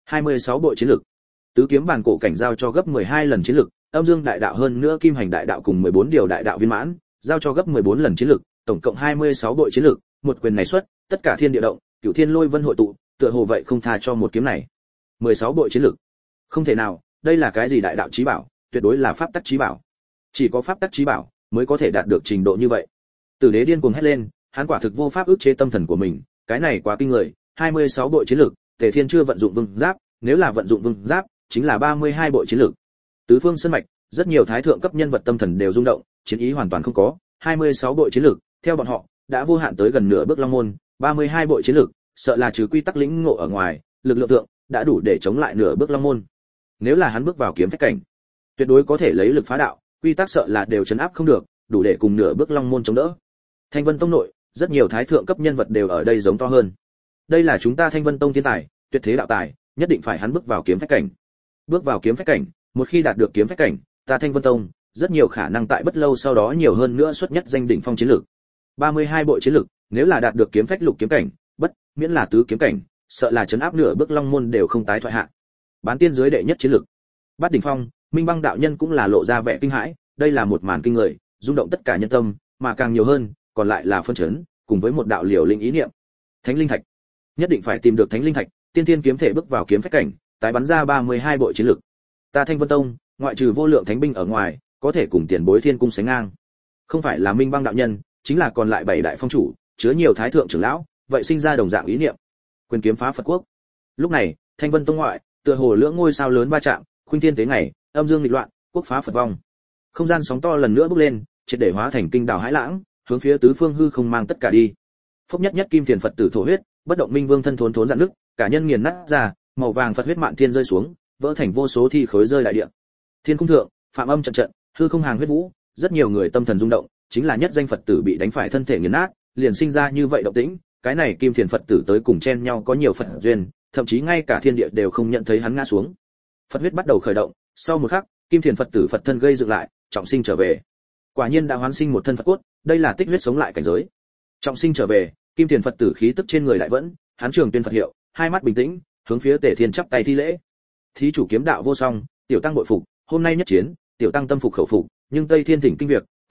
26 bộ chiến lực. Tứ kiếm bản cổ cảnh giao cho gấp 12 lần chiến lực, âm dương đại đạo hơn nữa kim hành đại đạo cùng 14 điều đại đạo viên mãn, giao cho gấp 14 lần chiến lực, tổng cộng 26 bộ chiến lực, một quyền này xuất, tất cả thiên địa động, cửu thiên lôi vân hội tụ, tựa hồ vậy không tha cho một kiếm này. 16 bộ chiến lực. Không thể nào, đây là cái gì đại đạo chí bảo, tuyệt đối là pháp tắc chí bảo. Chỉ có pháp tắc chí bảo mới có thể đạt được trình độ như vậy. Tử Đế điên cuồng hét lên, hắn quả thực vô pháp ức chế tâm thần của mình, cái này quá kinh người, 26 bộ chiến lực, Tề Thiên chưa vận dụng vương giáp, nếu là vận dụng vương giáp, chính là 32 bộ chiến lực. Tứ phương sơn mạch, rất nhiều thái thượng cấp nhân vật tâm thần đều rung động, chiến ý hoàn toàn không có, 26 bộ chiến lực, theo bọn họ, đã vô hạn tới gần nửa bước long môn, 32 bộ chiến lực, sợ là trừ quy tắc lĩnh ngộ ở ngoài, lực lượng tượng đã đủ để chống lại nửa bước long môn. Nếu là hắn bước vào kiếm phách cảnh, tuyệt đối có thể lấy lực phá đạo, quy tắc sợ là đều chấn áp không được, đủ để cùng nửa bước long môn chống đỡ. Thanh Vân Tông nội, rất nhiều thái thượng cấp nhân vật đều ở đây giống to hơn. Đây là chúng ta Thanh Vân Tông thiên tài, tuyệt thế đạo tài, nhất định phải hắn bước vào kiếm phách cảnh. Bước vào kiếm phách cảnh, một khi đạt được kiếm phách cảnh, ta Thanh Vân Tông rất nhiều khả năng tại bất lâu sau đó nhiều hơn nữa xuất nhất danh đỉnh phong chiến lược. 32 bộ chiến lược, nếu là đạt được kiếm phách lục kiếm cảnh, bất miễn là tứ kiếm cảnh, sợ là chấn áp nửa bước long môn đều không tái thoại hạ. Bán tiên giới đệ nhất chiến lược. Bát đỉnh phong, Minh Băng đạo nhân cũng là lộ ra vẻ kinh hãi, đây là một màn kinh người, rung động tất cả nhân tâm, mà càng nhiều hơn, còn lại là phân chấn, cùng với một đạo liều linh ý niệm. Thánh linh thạch. Nhất định phải tìm được thánh linh thạch, tiên thiên kiếm thể bước vào kiếm phách cảnh, tái bắn ra 32 bộ chiến lược. Ta Thanh Vân Tông, ngoại trừ vô lượng thánh binh ở ngoài, có thể cùng tiền bối thiên cung sánh ngang. Không phải là Minh Băng đạo nhân, chính là còn lại 7 đại phong chủ, chứa nhiều thái thượng trưởng lão, vậy sinh ra đồng dạng ý niệm. Quyền kiếm phá Phật quốc. Lúc này, Thanh Vân Tông ngoại, tựa hồ lưỡng ngôi sao lớn va chạm, khuynh thiên tế ngày, âm dương nghịch loạn, quốc phá Phật vong. Không gian sóng to lần nữa bốc lên, triệt để hóa thành kinh đảo hải lãng, hướng phía tứ phương hư không mang tất cả đi. Phốc nhất nhất kim thiền Phật tử thổ huyết, bất động Minh Vương thân thốn thốn dạn nước, cả nhân nghiền nát ra, màu vàng Phật huyết mạn thiên rơi xuống, vỡ thành vô số thi khối rơi đại địa. Thiên cung thượng, phạm âm trận trận, hư không hàng huyết vũ, rất nhiều người tâm thần rung động, chính là nhất danh Phật tử bị đánh phải thân thể nghiền nát, liền sinh ra như vậy động tĩnh, cái này kim thiền Phật tử tới cùng chen nhau có nhiều Phật duyên, thậm chí ngay cả thiên địa đều không nhận thấy hắn ngã xuống. Phật huyết bắt đầu khởi động, sau một khắc, kim thiền Phật tử Phật thân gây dựng lại, trọng sinh trở về. Quả nhiên đã hoán sinh một thân Phật cốt, đây là tích huyết sống lại cảnh giới. Trọng sinh trở về, kim thiền Phật tử khí tức trên người lại vẫn, hắn trường tuyên Phật hiệu, hai mắt bình tĩnh, hướng phía Tề Thiên chắp tay thi lễ. Thí chủ kiếm đạo vô song, tiểu tăng bội phục, hôm nay nhất chiến, tiểu tăng tâm phục khẩu phục, nhưng Tây Thiên thỉnh kinh việc,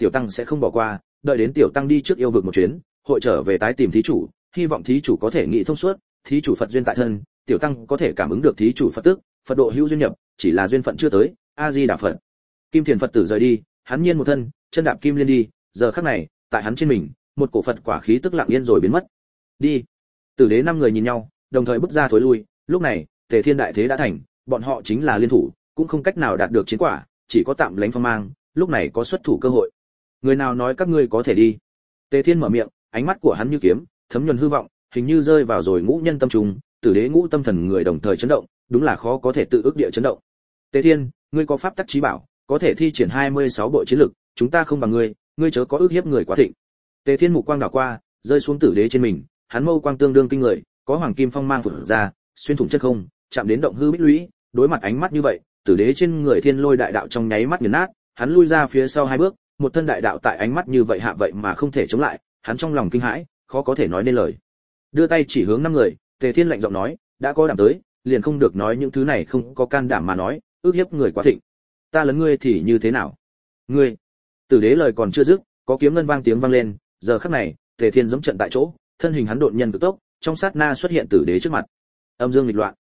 tiểu tăng sẽ không bỏ qua, đợi đến tiểu tăng đi trước yêu vực một chuyến, hội trở về tái tìm thí chủ, hy vọng thí chủ có thể nghĩ thông suốt, thí chủ Phật duyên tại thân, tiểu tăng có thể cảm ứng được thí chủ Phật tức, Phật độ hữu duyên nhập, chỉ là duyên phận chưa tới, A Di Đà Phật. Kim Thiền Phật tử rời đi, hắn nhiên một thân, chân đạp kim liên đi, giờ khắc này, tại hắn trên mình, một cổ Phật quả khí tức lặng yên rồi biến mất. Đi. Tử đế 5 người nhìn nhau, đồng thời bước ra thối lui, lúc này, Tề Thiên đại thế đã thành, bọn họ chính là liên thủ, cũng không cách nào đạt được chiến quả, chỉ có tạm lánh phong mang, lúc này có xuất thủ cơ hội. Người nào nói các ngươi có thể đi? Tề Thiên mở miệng, ánh mắt của hắn như kiếm, thấm nhuần hư vọng, hình như rơi vào rồi ngũ nhân tâm trùng, tử đế ngũ tâm thần người đồng thời chấn động, đúng là khó có thể tự ước địa chấn động. Tề Thiên, ngươi có pháp tắc trí bảo, có thể thi triển 26 bộ chiến lực, chúng ta không bằng ngươi chớ có ước hiếp người quá thịnh. Tề Thiên mục quang đảo qua, rơi xuống tử đế trên mình, hắn mâu quang tương đương kinh người, có hoàng kim phong mang phụt ra, xuyên thủng chất không, chạm đến động hư bích lũy, đối mặt ánh mắt như vậy, tử đế trên người thiên lôi đại đạo trong nháy mắt nghiền nát, hắn lui ra phía sau 2 bước, một thân đại đạo tại ánh mắt như vậy hạ vậy mà không thể chống lại, hắn trong lòng kinh hãi, khó có thể nói nên lời. Đưa tay chỉ hướng 5 người, Tề Thiên lạnh giọng nói, đã có đảm tới, liền không được nói những thứ này không có can đảm mà nói, ước hiếp người quá thịnh. Ta lấn ngươi thì như thế nào? Ngươi. Tử đế lời còn chưa dứt, có kiếm ngân vang tiếng vang lên, giờ khắc này, Tề Thiên giẫm trận tại chỗ, thân hình hắn độn nhân cực tốc, trong sát na xuất hiện tử đế trước mặt. Âm dương nghịch loạn.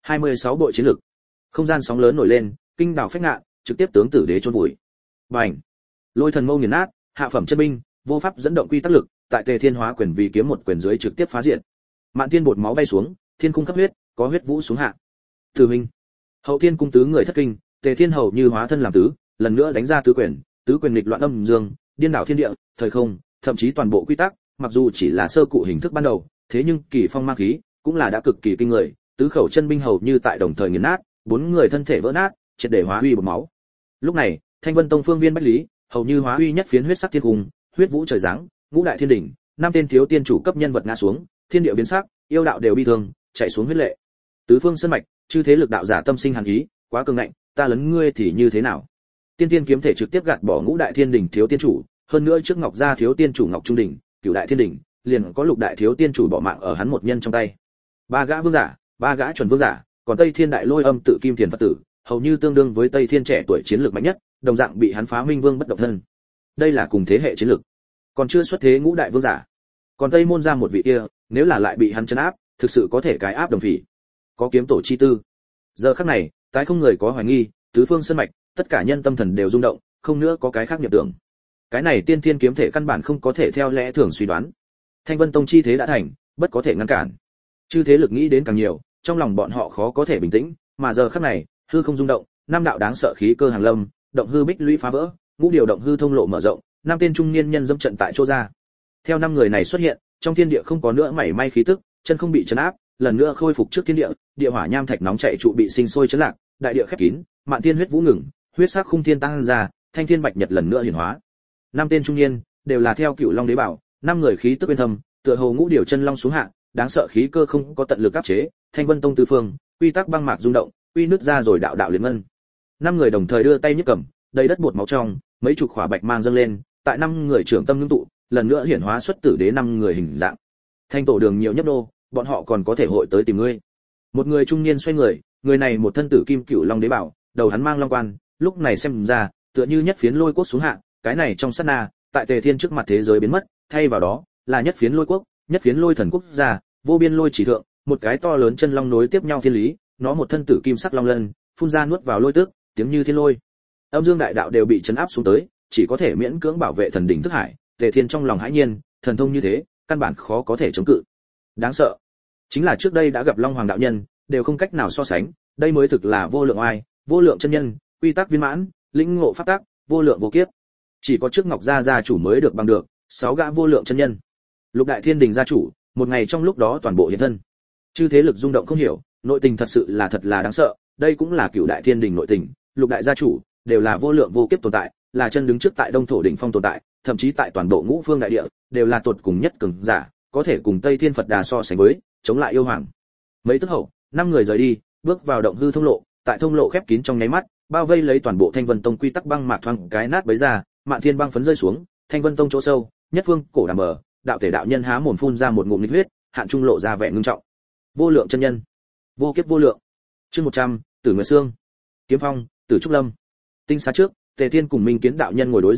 26 bộ chiến lực. Không gian sóng lớn nổi lên, kinh đảo phách ngạn, trực tiếp tướng tử đế chôn vùi. Bành. Lôi thần mâu nghiền nát, hạ phẩm chân binh, vô pháp dẫn động quy tắc lực, tại Tề Thiên hóa quyền vì kiếm một quyền dưới trực tiếp phá diện. Mạn thiên bột máu bay xuống, thiên cung cấp huyết, có huyết vũ xuống hạ. Tử huynh. Hậu thiên cung tứ người thất kinh, Tề Thiên hầu như hóa thân làm tứ, lần nữa đánh ra tứ quyền nghịch loạn âm dương, điên đảo thiên địa, thời không, thậm chí toàn bộ quy tắc, mặc dù chỉ là sơ cụ hình thức ban đầu, thế nhưng kỳ phong ma khí cũng là đã cực kỳ kinh người, tứ khẩu chân binh hầu như tại đồng thời nghiền nát, 4 người thân thể vỡ nát, triệt để hóa huy bột máu. Lúc này, Thanh Vân Tông phương viên bách lý, hầu như hóa huy nhất phiến huyết sắc thiên cung, huyết vũ trời giáng, ngũ đại thiên đỉnh, 5 tên thiếu tiên chủ cấp nhân vật ngã xuống, thiên địa biến sắc, yêu đạo đều bi thương, chạy xuống huyết lệ. Tứ phương sơn mạch, chư thế lực đạo giả tâm sinh hàn ý, quá cường ngạnh, ta lấn ngươi thì như thế nào? Tiên tiên kiếm thể trực tiếp gạt bỏ ngũ đại thiên đỉnh thiếu tiên chủ, hơn nữa trước Ngọc gia thiếu tiên chủ Ngọc Trung đỉnh, cửu đại thiên đỉnh, liền có lục đại thiếu tiên chủ bỏ mạng ở hắn một nhân trong tay. 3 gã vương giả, 3 gã chuẩn vương giả, còn Tây Thiên đại lôi âm tự Kim Thiền Phật tử, hầu như tương đương với Tây Thiên trẻ tuổi chiến lược mạnh nhất, đồng dạng bị hắn phá minh vương bất động thân. Đây là cùng thế hệ chiến lược. Còn chưa xuất thế ngũ đại vương giả. Còn Tây môn ra một vị kia, nếu là lại bị hắn trấn áp, thực sự có thể cái áp đồng phỉ. Có kiếm tổ chi tư. Giờ khắc này, tái không người có hoài nghi, tứ phương sơn mạch, tất cả nhân tâm thần đều rung động, không nữa có cái khác nhập tưởng. Cái này tiên thiên kiếm thể căn bản không có thể theo lẽ thường suy đoán. Thanh Vân Tông chi thế đã thành, bất có thể ngăn cản. Chư thế lực nghĩ đến càng nhiều, trong lòng bọn họ khó có thể bình tĩnh, mà giờ khắc này, hư không rung động, 5 đạo đáng sợ khí cơ hàng lâm, động hư bích lũy phá vỡ, ngũ điều động hư thông lộ mở rộng, 5 tên trung niên nhân dẫm trận tại chỗ ra. Theo 5 người này xuất hiện, trong thiên địa không có nữa mảy may khí tức, chân không bị chấn áp, lần nữa khôi phục trước thiên địa, địa hỏa nham thạch nóng chảy trụ bị sinh sôi chấn lạc, đại địa khép kín, mạn thiên huyết vũ ngừng, huyết sắc khung thiên tăng ra, thanh thiên bạch nhật lần nữa hiển hóa. 5 tên trung niên đều là theo Cửu Long đế bảo, 5 người khí tức bên thâm, tựa hồ ngũ điều chân long xuống hạ, đáng sợ khí cơ không có tận lực áp chế, Thanh Vân Tông tứ phương, quy tắc băng mạc rung động, quy nứt ra rồi đạo đạo liên ngân. 5 người đồng thời đưa tay nhấc cầm, đầy đất bột máu trong, mấy chục khỏa bạch mang dâng lên, tại 5 người trưởng tâm ngưng tụ, lần nữa hiển hóa xuất tử đế 5 người hình dạng. Thanh tổ đường nhiều nhất đô, bọn họ còn có thể hội tới tìm ngươi. Một người trung niên xoay người này một thân tử kim Cửu Long đế bảo, đầu hắn mang long quan, lúc này xem ra, tựa như nhất phiến lôi quốc xuống hạ, cái này trong sát na, tại Tề Thiên trước mặt thế giới biến mất, thay vào đó là nhất phiến lôi quốc, nhất phiến lôi thần quốc gia, vô biên lôi chỉ thượng, một cái to lớn chân long nối tiếp nhau thiên lý, nó một thân tử kim sắc long lân, phun ra nuốt vào lôi tức, tiếng như thiên lôi. Âm dương đại đạo đều bị chấn áp xuống tới, chỉ có thể miễn cưỡng bảo vệ thần đỉnh thức hải, Tề Thiên trong lòng hãi nhiên, thần thông như thế, căn bản khó có thể chống cự. Đáng sợ. Chính là trước đây đã gặp Long Hoàng đạo nhân, đều không cách nào so sánh, đây mới thực là vô lượng oai, vô lượng chân nhân, quy tắc viên mãn, lĩnh ngộ pháp tắc, vô lượng vô kiếp. Chỉ có trước Ngọc gia gia chủ mới được bằng được, 6 gã vô lượng chân nhân. Lục đại thiên đình gia chủ, một ngày trong lúc đó toàn bộ hiện thân. Chư thế lực rung động không hiểu, nội tình thật sự là thật là đáng sợ, đây cũng là Cửu đại thiên đình nội tình, lục đại gia chủ đều là vô lượng vô kiếp tồn tại, là chân đứng trước tại Đông thổ đỉnh phong tồn tại, thậm chí tại toàn bộ ngũ phương đại địa đều là tột cùng nhất cường giả, có thể cùng Tây Thiên Phật Đà so sánh với, chống lại yêu hoàng. Mấy tức hậu, 5 người rời đi, bước vào động hư thông lộ, tại thông lộ khép kín trong nháy mắt, bao vây lấy toàn bộ Thanh Vân Tông quy tắc băng mạc thoáng cái nát bấy ra, mạn thiên băng phấn rơi xuống, Thanh Vân Tông chỗ sâu, nhất phương cổ đàm bờ, đạo thể đạo nhân há mồm phun ra một ngụm nhiệt huyết, hạn trung lộ ra vẻ ngưng trọng. Vô lượng chân nhân, vô kiếp vô lượng. Chương 100, Tử Nguyệt Sương, Kiếm Phong, Tử Trúc Lâm. Tinh xá trước, Tề Thiên cùng Minh Kiến đạo nhân ngồi đối diện nhau,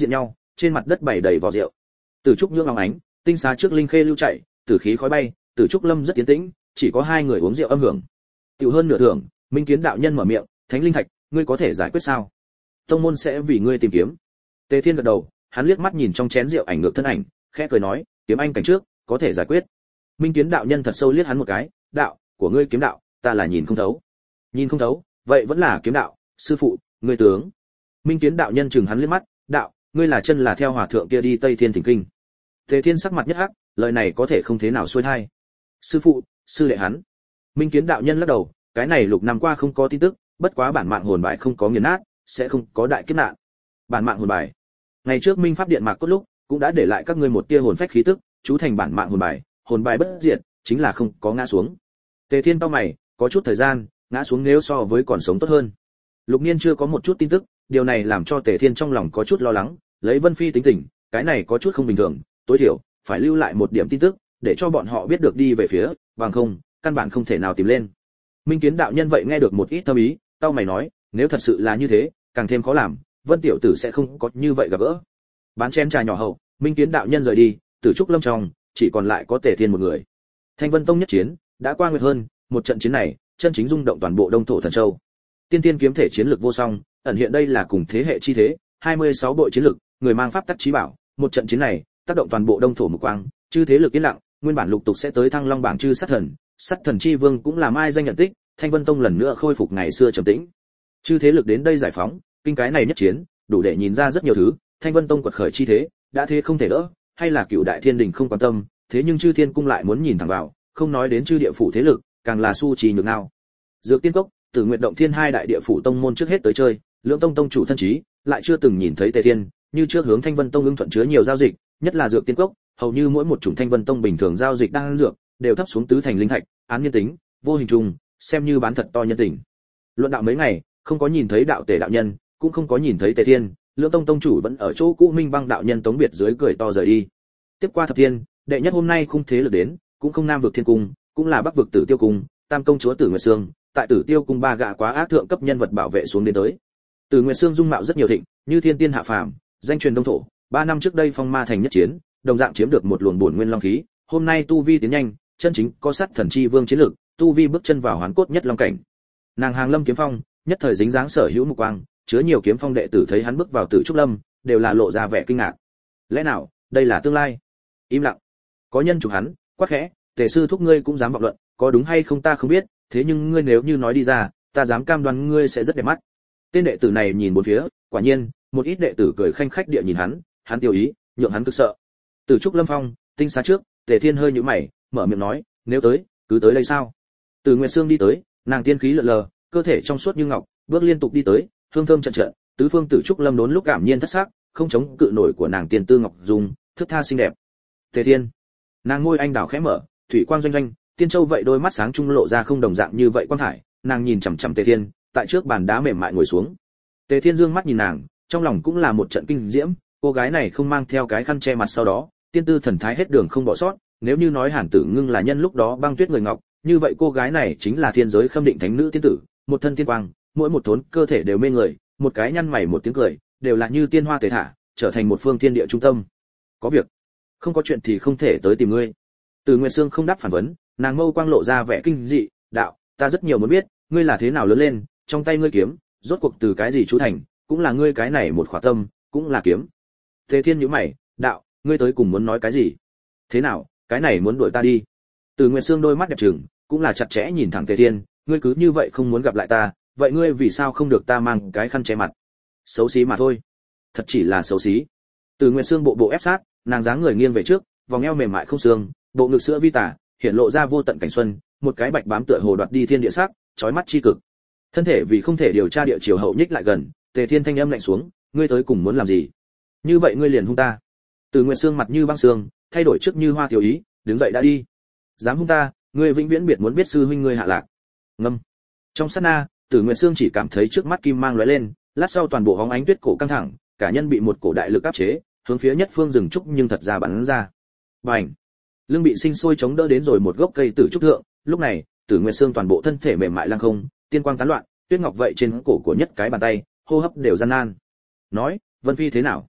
trên mặt đất bày đầy vò rượu. Tử trúc nhương óng ánh, tinh xá trước linh khê lưu chạy, tử khí khói bay, Tử trúc lâm rất tiến tĩnh, chỉ có hai người uống rượu âm hưởng. Tiểu hơn nửa thưởng, Minh Kiến đạo nhân mở miệng, Thánh linh thạch, ngươi có thể giải quyết sao? Tông môn sẽ vì ngươi tìm kiếm. Tề Thiên gật đầu, hắn liếc mắt nhìn trong chén rượu ảnh ngược thân ảnh, khẽ cười nói, kiếm anh cảnh trước, có thể giải quyết. Minh Kiến đạo nhân thật sâu liếc hắn một cái, đạo của ngươi kiếm đạo, ta là nhìn không thấu. Nhìn không thấu, vậy vẫn là kiếm đạo, sư phụ, ngươi tướng. Minh Kiến đạo nhân chừng hắn liếc mắt, đạo, ngươi là chân là theo hòa thượng kia đi Tây Thiên thỉnh kinh. Tề Thiên sắc mặt nhất hắc, lời này có thể không thế nào xuôi thai. Sư phụ, sư đệ hắn. Minh Kiến đạo nhân lắc đầu, cái này lục năm qua không có tin tức, bất quá bản mạng hồn bài không có nghiền nát, sẽ không có đại kiếp nạn. Bản mạng hồn bài. Ngày trước Minh Pháp Điện mạc cốt lúc, cũng đã để lại các ngươi một tia hồn phách khí tức, chú thành bản mạng hồn bài bất diệt, chính là không có ngã xuống. Tề Thiên cau mày, có chút thời gian, ngã xuống nếu so với còn sống tốt hơn. Lục Niên chưa có một chút tin tức, điều này làm cho Tề Thiên trong lòng có chút lo lắng, lấy Vân Phi tính tình, cái này có chút không bình thường, tối thiểu phải lưu lại một điểm tin tức, để cho bọn họ biết được đi về phía, bằng không, căn bản không thể nào tìm lên. Minh Kiến đạo nhân vậy nghe được một ít thâm ý, tao mày nói, nếu thật sự là như thế, càng thêm khó làm, Vân tiểu tử sẽ không có như vậy gặp gỡ. Bán chén trà nhỏ hậu, Minh Kiến đạo nhân rời đi, Tử trúc lâm trong, chỉ còn lại có Tề Thiên một người. Thanh Vân Tông nhất chiến, đã qua nguyệt hơn, một trận chiến này, chân chính rung động toàn bộ Đông thổ thần châu. Tiên tiên kiếm thể chiến lực vô song, ẩn hiện đây là cùng thế hệ chi thế, 26 bội chiến lực, người mang pháp tắc chí bảo, một trận chiến này, tác động toàn bộ Đông thổ mục quang, chư thế lực yên lặng, nguyên bản lục tục sẽ tới Thăng Long bảng chư sát thần chi vương cũng làm ai danh nhận tích, Thanh Vân Tông lần nữa khôi phục ngày xưa trầm tĩnh. Chư thế lực đến đây giải phóng, kinh cái này nhất chiến, đủ để nhìn ra rất nhiều thứ, Thanh Vân Tông quật khởi chi thế, đã thế không thể đỡ, hay là Cửu Đại Thiên Đình không quan tâm, thế nhưng chư thiên cung lại muốn nhìn thẳng vào, không nói đến chư địa phủ thế lực, càng là su trì nhược nào. Dược Tiên Cốc, Tử Nguyệt Động Thiên hai đại địa phủ tông môn trước hết tới chơi, Lưỡng Tông tông chủ thân chí, lại chưa từng nhìn thấy Tề Thiên, như trước hướng Thanh Vân Tông ưng thuận chứa nhiều giao dịch, nhất là Dược Tiên Cốc, hầu như mỗi một chủng Thanh Vân Tông bình thường giao dịch đang dược, đều thấp xuống tứ thành linh thạch, án nhân tính, vô hình trùng, xem như bán thật to nhân tình. Luận đạo mấy ngày, không có nhìn thấy đạo Tề đạo nhân, cũng không có nhìn thấy Tề Thiên, Lưỡng Tông tông chủ vẫn ở chỗ cũ Minh Băng đạo nhân tống biệt dưới cười to rời đi. Tiếp qua thập thiên, đệ nhất hôm nay không thế lực đến, cũng không Nam vực Thiên cung, cũng là Bắc vực Tử Tiêu cung, Tam công chúa Tử Nguyệt Sương, tại Tử Tiêu cung ba gã quá ác thượng cấp nhân vật bảo vệ xuống đến tới. Tử Nguyệt Sương dung mạo rất nhiều thịnh, như thiên tiên hạ phàm, danh truyền đông thổ, 3 năm trước đây phong ma thành nhất chiến, đồng dạng chiếm được một luồng bổn nguyên long khí, hôm nay tu vi tiến nhanh, chân chính có sát thần chi vương chiến lực, tu vi bước chân vào hoán cốt nhất long cảnh. Nàng hàng lâm kiếm phong, nhất thời dính dáng sở hữu mục quang, chứa nhiều kiếm phong đệ tử thấy hắn bước vào Tử trúc lâm, đều là lộ ra vẻ kinh ngạc. Lẽ nào, đây là tương lai? Im lặng. Có nhân chụp hắn, quát khẽ, Tề sư thúc ngươi cũng dám vọng luận, có đúng hay không ta không biết, thế nhưng ngươi nếu như nói đi ra, ta dám cam đoan ngươi sẽ rất đẹp mắt. Tên đệ tử này nhìn bốn phía, quả nhiên, một ít đệ tử cười khanh khách địa nhìn hắn tiêu ý, nhượng hắn cực sợ. Tử trúc lâm phong, tinh xá trước, Tề Thiên hơi nhíu mày, mở miệng nói, nếu tới, cứ tới đây sao? Từ Nguyệt Sương đi tới, nàng tiên khí lượn lờ, cơ thể trong suốt như ngọc, bước liên tục đi tới, hương thơm trận trận, tứ phương Tử trúc lâm đốn lúc cảm nhiên thất sắc, không chống cự nổi của nàng tiền tư ngọc dung, thước tha xinh đẹp. Tề Thiên, nàng môi anh đào khẽ mở, thủy quang doanh doanh, tiên châu vậy đôi mắt sáng trung lộ ra không đồng dạng như vậy quang thải, nàng nhìn chằm chằm Tề Thiên, tại trước bàn đá mềm mại ngồi xuống. Tề Thiên dương mắt nhìn nàng, trong lòng cũng là một trận kinh diễm, cô gái này không mang theo cái khăn che mặt sau đó, tiên tư thần thái hết đường không bỏ sót, nếu như nói Hàn Tử Ngưng là nhân lúc đó băng tuyết người ngọc, như vậy cô gái này chính là thiên giới khâm định thánh nữ tiên tử, một thân tiên quang, mỗi một thốn cơ thể đều mê người, một cái nhăn mày một tiếng cười, đều là như tiên hoa tề thả, trở thành một phương thiên địa trung tâm. Có việc, không có chuyện thì không thể tới tìm ngươi. Từ Nguyệt Sương không đáp phản vấn, nàng mâu quang lộ ra vẻ kinh dị, đạo, ta rất nhiều muốn biết, ngươi là thế nào lớn lên, trong tay ngươi kiếm, rốt cuộc từ cái gì chú thành, cũng là ngươi cái này một khỏa tâm, cũng là kiếm. Tề Thiên nhíu mày, đạo, ngươi tới cùng muốn nói cái gì? Thế nào, cái này muốn đuổi ta đi? Từ Nguyệt Sương đôi mắt đẹp trừng, cũng là chặt chẽ nhìn thẳng Tề Thiên, ngươi cứ như vậy không muốn gặp lại ta, vậy ngươi vì sao không được ta mang cái khăn che mặt? Xấu xí mà thôi. Thật chỉ là xấu xí. Từ Nguyệt Sương bộ bộ ép sát, nàng dáng người nghiêng về trước, vòng eo mềm mại không xương, bộ ngực sữa vi tả, hiện lộ ra vô tận cảnh xuân, một cái bạch bám tựa hồ đoạt đi thiên địa sắc, chói mắt chi cực. Thân thể vì không thể điều tra địa chiều hậu nhích lại gần, Tề Thiên thanh âm lạnh xuống, ngươi tới cùng muốn làm gì? Như vậy ngươi liền hung ta. Từ Nguyệt Sương mặt như băng sương, thay đổi trước như hoa tiểu ý, đứng dậy đã đi. Dám hung ta, ngươi vĩnh viễn biệt muốn biết sư huynh ngươi hạ lạc. Ngâm. Trong sát na, Từ Nguyệt Sương chỉ cảm thấy trước mắt kim mang lóe lên, lát sau toàn bộ hóng ánh tuyết cổ căng thẳng, cả nhân bị một cổ đại lực áp chế, hướng phía nhất phương rừng trúc nhưng thật ra bắn ra. Bành. Lưng bị sinh sôi chống đỡ đến rồi một gốc cây tử trúc thượng, lúc này, Tử Nguyệt Sương toàn bộ thân thể mềm mại lăng không, tiên quang tán loạn, tuyết ngọc vậy trên cổ của nhất cái bàn tay, hô hấp đều gian nan. Nói, Vân Phi thế nào?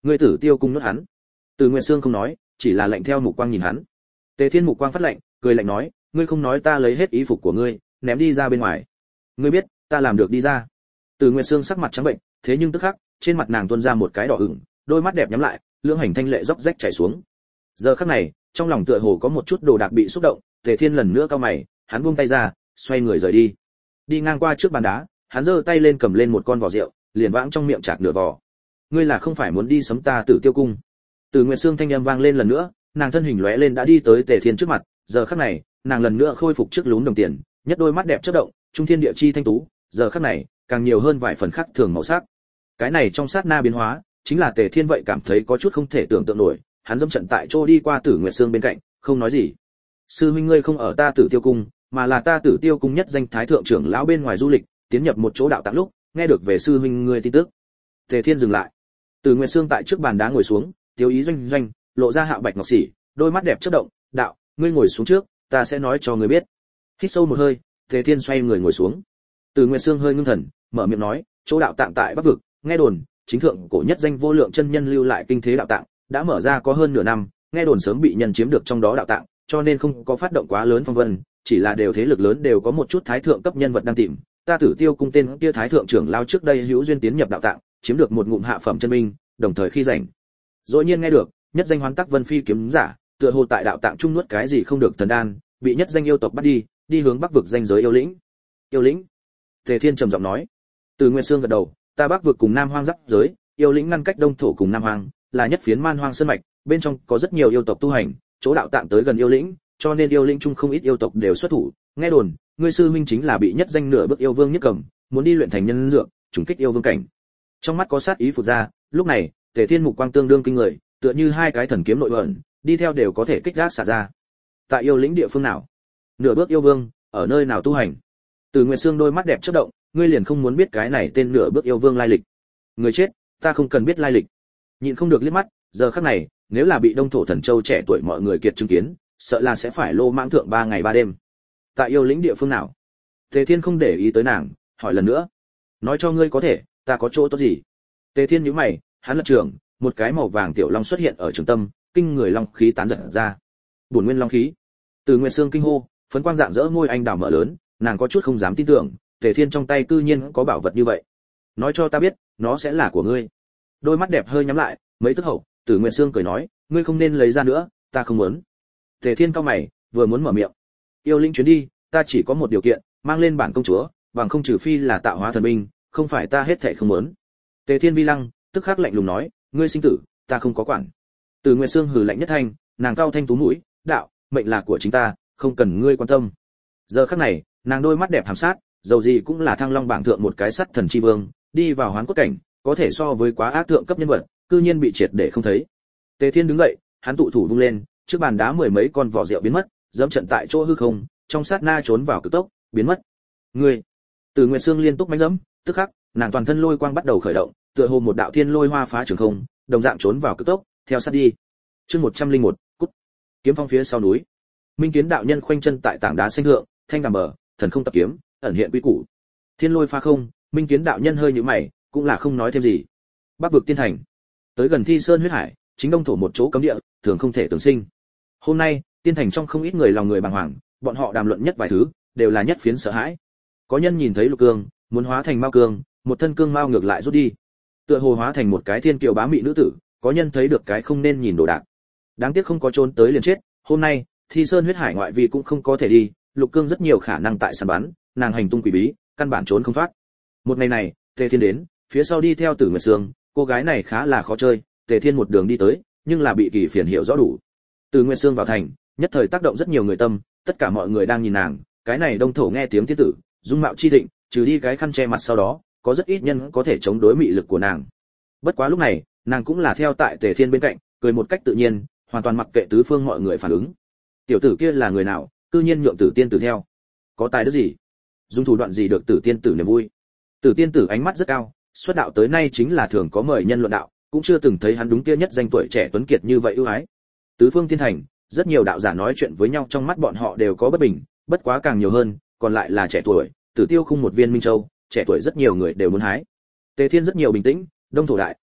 Ngươi Tử Tiêu cung nuốt hắn. Từ Nguyệt Sương không nói, chỉ là lạnh theo mục quang nhìn hắn. Tề Thiên mục quang phát lạnh, cười lạnh nói, ngươi không nói ta lấy hết y phục của ngươi, ném đi ra bên ngoài. Ngươi biết, ta làm được đi ra. Từ Nguyệt Sương sắc mặt trắng bệnh, thế nhưng tức khắc, trên mặt nàng tuôn ra một cái đỏ ửng, đôi mắt đẹp nhắm lại, lưỡng hành thanh lệ róc rách chảy xuống. Giờ khắc này, trong lòng tựa hồ có một chút đồ đạc bị xúc động, Tề Thiên lần nữa cau mày, hắn buông tay ra, xoay người rời đi. Đi ngang qua trước bàn đá, hắn giơ tay lên cầm lên một con vỏ rượu, liền vãng trong miệng chạc nửa vỏ. Ngươi là không phải muốn đi sấm ta Tử Tiêu cung? Từ Nguyệt Sương thanh âm vang lên lần nữa, nàng thân hình lóe lên đã đi tới Tề Thiên trước mặt, giờ khắc này, nàng lần nữa khôi phục trước lún đồng tiền, nhất đôi mắt đẹp chớp động, trung thiên địa chi thanh tú, giờ khắc này, càng nhiều hơn vài phần khác thường màu sắc. Cái này trong sát na biến hóa, chính là Tề Thiên vậy cảm thấy có chút không thể tưởng tượng nổi, hắn dẫm trận tại chỗ đi qua Tử Nguyệt Sương bên cạnh, không nói gì. Sư huynh ngươi không ở ta Tử Tiêu cung, mà là ta Tử Tiêu cung nhất danh thái thượng trưởng lão bên ngoài du lịch, tiến nhập một chỗ đạo tạng lúc, nghe được về sư huynh ngươi tin tức. Tề Thiên dừng lại. Tử Nguyệt Sương tại trước bàn đá ngồi xuống, tiêu ý doanh doanh, lộ ra hạo bạch ngọc sĩ, đôi mắt đẹp chớp động, đạo, ngươi ngồi xuống trước, ta sẽ nói cho ngươi biết. Hít sâu một hơi, Tề Thiên xoay người ngồi xuống. Tử Nguyệt Sương hơi ngưng thần, mở miệng nói, chỗ đạo tạng tại Bắc vực, nghe đồn, chính thượng cổ nhất danh vô lượng chân nhân lưu lại kinh thế đạo tạng, đã mở ra có hơn nửa năm, nghe đồn sớm bị nhân chiếm được trong đó đạo tạng, cho nên không có phát động quá lớn phong vân, chỉ là đều thế lực lớn đều có một chút thái thượng cấp nhân vật đang tìm. Ta Tử Tiêu cung tên kia thái thượng trưởng lao trước đây hữu duyên tiến nhập đạo tạng, chiếm được một ngụm hạ phẩm chân minh, đồng thời khi rảnh, dội nhiên nghe được, nhất danh Hoán Tắc Vân Phi kiếm giả, tựa hồ tại đạo tạng trung nuốt cái gì không được thần đan, bị nhất danh yêu tộc bắt đi hướng Bắc vực danh giới yêu lĩnh. Yêu lĩnh? Tề Thiên trầm giọng nói. Từ Nguyệt Sương gật đầu, ta Bắc vực cùng Nam Hoang giáp giới, yêu lĩnh ngăn cách Đông thổ cùng Nam Hoang, là nhất phiến man hoang sơn mạch, bên trong có rất nhiều yêu tộc tu hành, chỗ đạo tạng tới gần yêu lĩnh, cho nên yêu lĩnh chung không ít yêu tộc đều xuất thủ. Nghe đồn, ngươi sư huynh chính là bị nhất danh nửa bước yêu vương nhất cầm, muốn đi luyện thành nhân dược, trùng kích yêu vương cảnh. Trong mắt có sát ý phụt ra, lúc này, Tề Thiên mục quang tương đương kinh người, tựa như hai cái thần kiếm nội ẩn, đi theo đều có thể kích gác xả ra. Tại yêu lĩnh địa phương nào? Nửa bước yêu vương, ở nơi nào tu hành? Từ Nguyệt Sương đôi mắt đẹp chớp động, ngươi liền không muốn biết cái này tên nửa bước yêu vương lai lịch? Người chết, ta không cần biết lai lịch. Nhịn không được liếc mắt, giờ khắc này, nếu là bị Đông thổ thần châu trẻ tuổi mọi người kiệt chứng kiến, sợ là sẽ phải lô mãng thượng 3 ngày 3 đêm. Tại yêu lĩnh địa phương nào? Tề Thiên không để ý tới nàng, hỏi lần nữa. Nói cho ngươi có thể, ta có chỗ tốt gì? Tề Thiên nhíu mày, hắn lật trường, một cái màu vàng tiểu long xuất hiện ở trường tâm, kinh người long khí tán giật ra. Bổn nguyên long khí. Từ Nguyệt Sương kinh hô, phấn quang dạng dỡ môi anh đào mở lớn, nàng có chút không dám tin tưởng, Tề Thiên trong tay cư nhiên có bảo vật như vậy. Nói cho ta biết, nó sẽ là của ngươi. Đôi mắt đẹp hơi nhắm lại, mấy tức hậu, Từ Nguyệt Sương cười nói, ngươi không nên lấy ra nữa, ta không muốn. Tề Thiên cau mày, vừa muốn mở miệng. Yêu linh chuyến đi, ta chỉ có một điều kiện, mang lên bản công chúa, bằng không trừ phi là tạo hóa thần binh, không phải ta hết thảy không muốn. Tề Thiên vi lăng, tức khắc lạnh lùng nói, ngươi sinh tử, ta không có quản. Từ Nguyệt Sương hừ lạnh nhất thanh, nàng cao thanh tú mũi, đạo, mệnh là của chính ta, không cần ngươi quan tâm. Giờ khắc này, nàng đôi mắt đẹp hàm sát, dầu gì cũng là Thăng Long bảng thượng một cái sắt thần chi vương, đi vào hoán cốt cảnh, có thể so với quá ác thượng cấp nhân vật, cư nhiên bị triệt để không thấy. Tề Thiên đứng dậy, hắn tụ thủ vung lên, trước bàn đá mười mấy con vỏ rượu biến mất, dẫm trận tại chỗ hư không, trong sát na trốn vào cực tốc, biến mất. Ngươi! Từ Nguyệt Sương liên tục đánh dẫm, tức khắc, nàng toàn thân lôi quang bắt đầu khởi động, tựa hồ một đạo thiên lôi hoa phá trường không, đồng dạng trốn vào cực tốc, theo sát đi. Chương 101, cút. Kiếm phong phía sau núi. Minh Kiến đạo nhân khoanh chân tại tảng đá xanh thượng, thanh đàm bờ, thần không tập kiếm, ẩn hiện quy củ. Thiên lôi phá không, Minh Kiến đạo nhân hơi nhíu mày, cũng là không nói thêm gì. Bắc vực tiên thành, tới gần Thi Sơn huyết hải, chính Đông thổ một chỗ cấm địa, thường không thể tưởng sinh. Hôm nay, tiên thành trong không ít người lòng người bàng hoàng, bọn họ đàm luận nhất vài thứ, đều là nhất phiến sợ hãi. Có nhân nhìn thấy Lục Cương, muốn hóa thành Mao Cương, một thân cương mao ngược lại rút đi. Tựa hồ hóa thành một cái thiên kiều bá mị nữ tử, có nhân thấy được cái không nên nhìn đồ đạc. Đáng tiếc không có trốn tới liền chết, hôm nay, Thi Sơn huyết hải ngoại vi cũng không có thể đi, Lục Cương rất nhiều khả năng tại săn bắn, nàng hành tung quỷ bí, căn bản trốn không thoát. Một ngày này, Tề Thiên đến, phía sau đi theo Tử Nguyệt Sương, cô gái này khá là khó chơi, Tề Thiên một đường đi tới, nhưng là bị Kỳ Phiền hiểu rõ đủ. Tử Nguyệt Sương vào thành, nhất thời tác động rất nhiều người tâm, tất cả mọi người đang nhìn nàng, cái này Đông thổ nghe tiếng thiên tử, dung mạo chi thịnh, trừ đi cái khăn che mặt sau đó, có rất ít nhân có thể chống đối mị lực của nàng. Bất quá lúc này, nàng cũng là theo tại Tề Thiên bên cạnh, cười một cách tự nhiên, hoàn toàn mặc kệ tứ phương mọi người phản ứng. Tiểu tử kia là người nào, cư nhiên nhượng Tử Tiên tử theo? Có tài đức gì? Dùng thủ đoạn gì được Tử Tiên tử niềm vui? Tử Tiên tử ánh mắt rất cao, xuất đạo tới nay chính là thường có mời nhân luận đạo, cũng chưa từng thấy hắn đúng kia nhất danh tuổi trẻ tuấn kiệt như vậy ưu ái. Tứ phương tiên thành, rất nhiều đạo giả nói chuyện với nhau trong mắt bọn họ đều có bất bình, bất quá càng nhiều hơn, còn lại là trẻ tuổi, Tử Tiêu khung một viên minh châu, trẻ tuổi rất nhiều người đều muốn hái. Tề Thiên rất nhiều bình tĩnh, Đông thổ đại,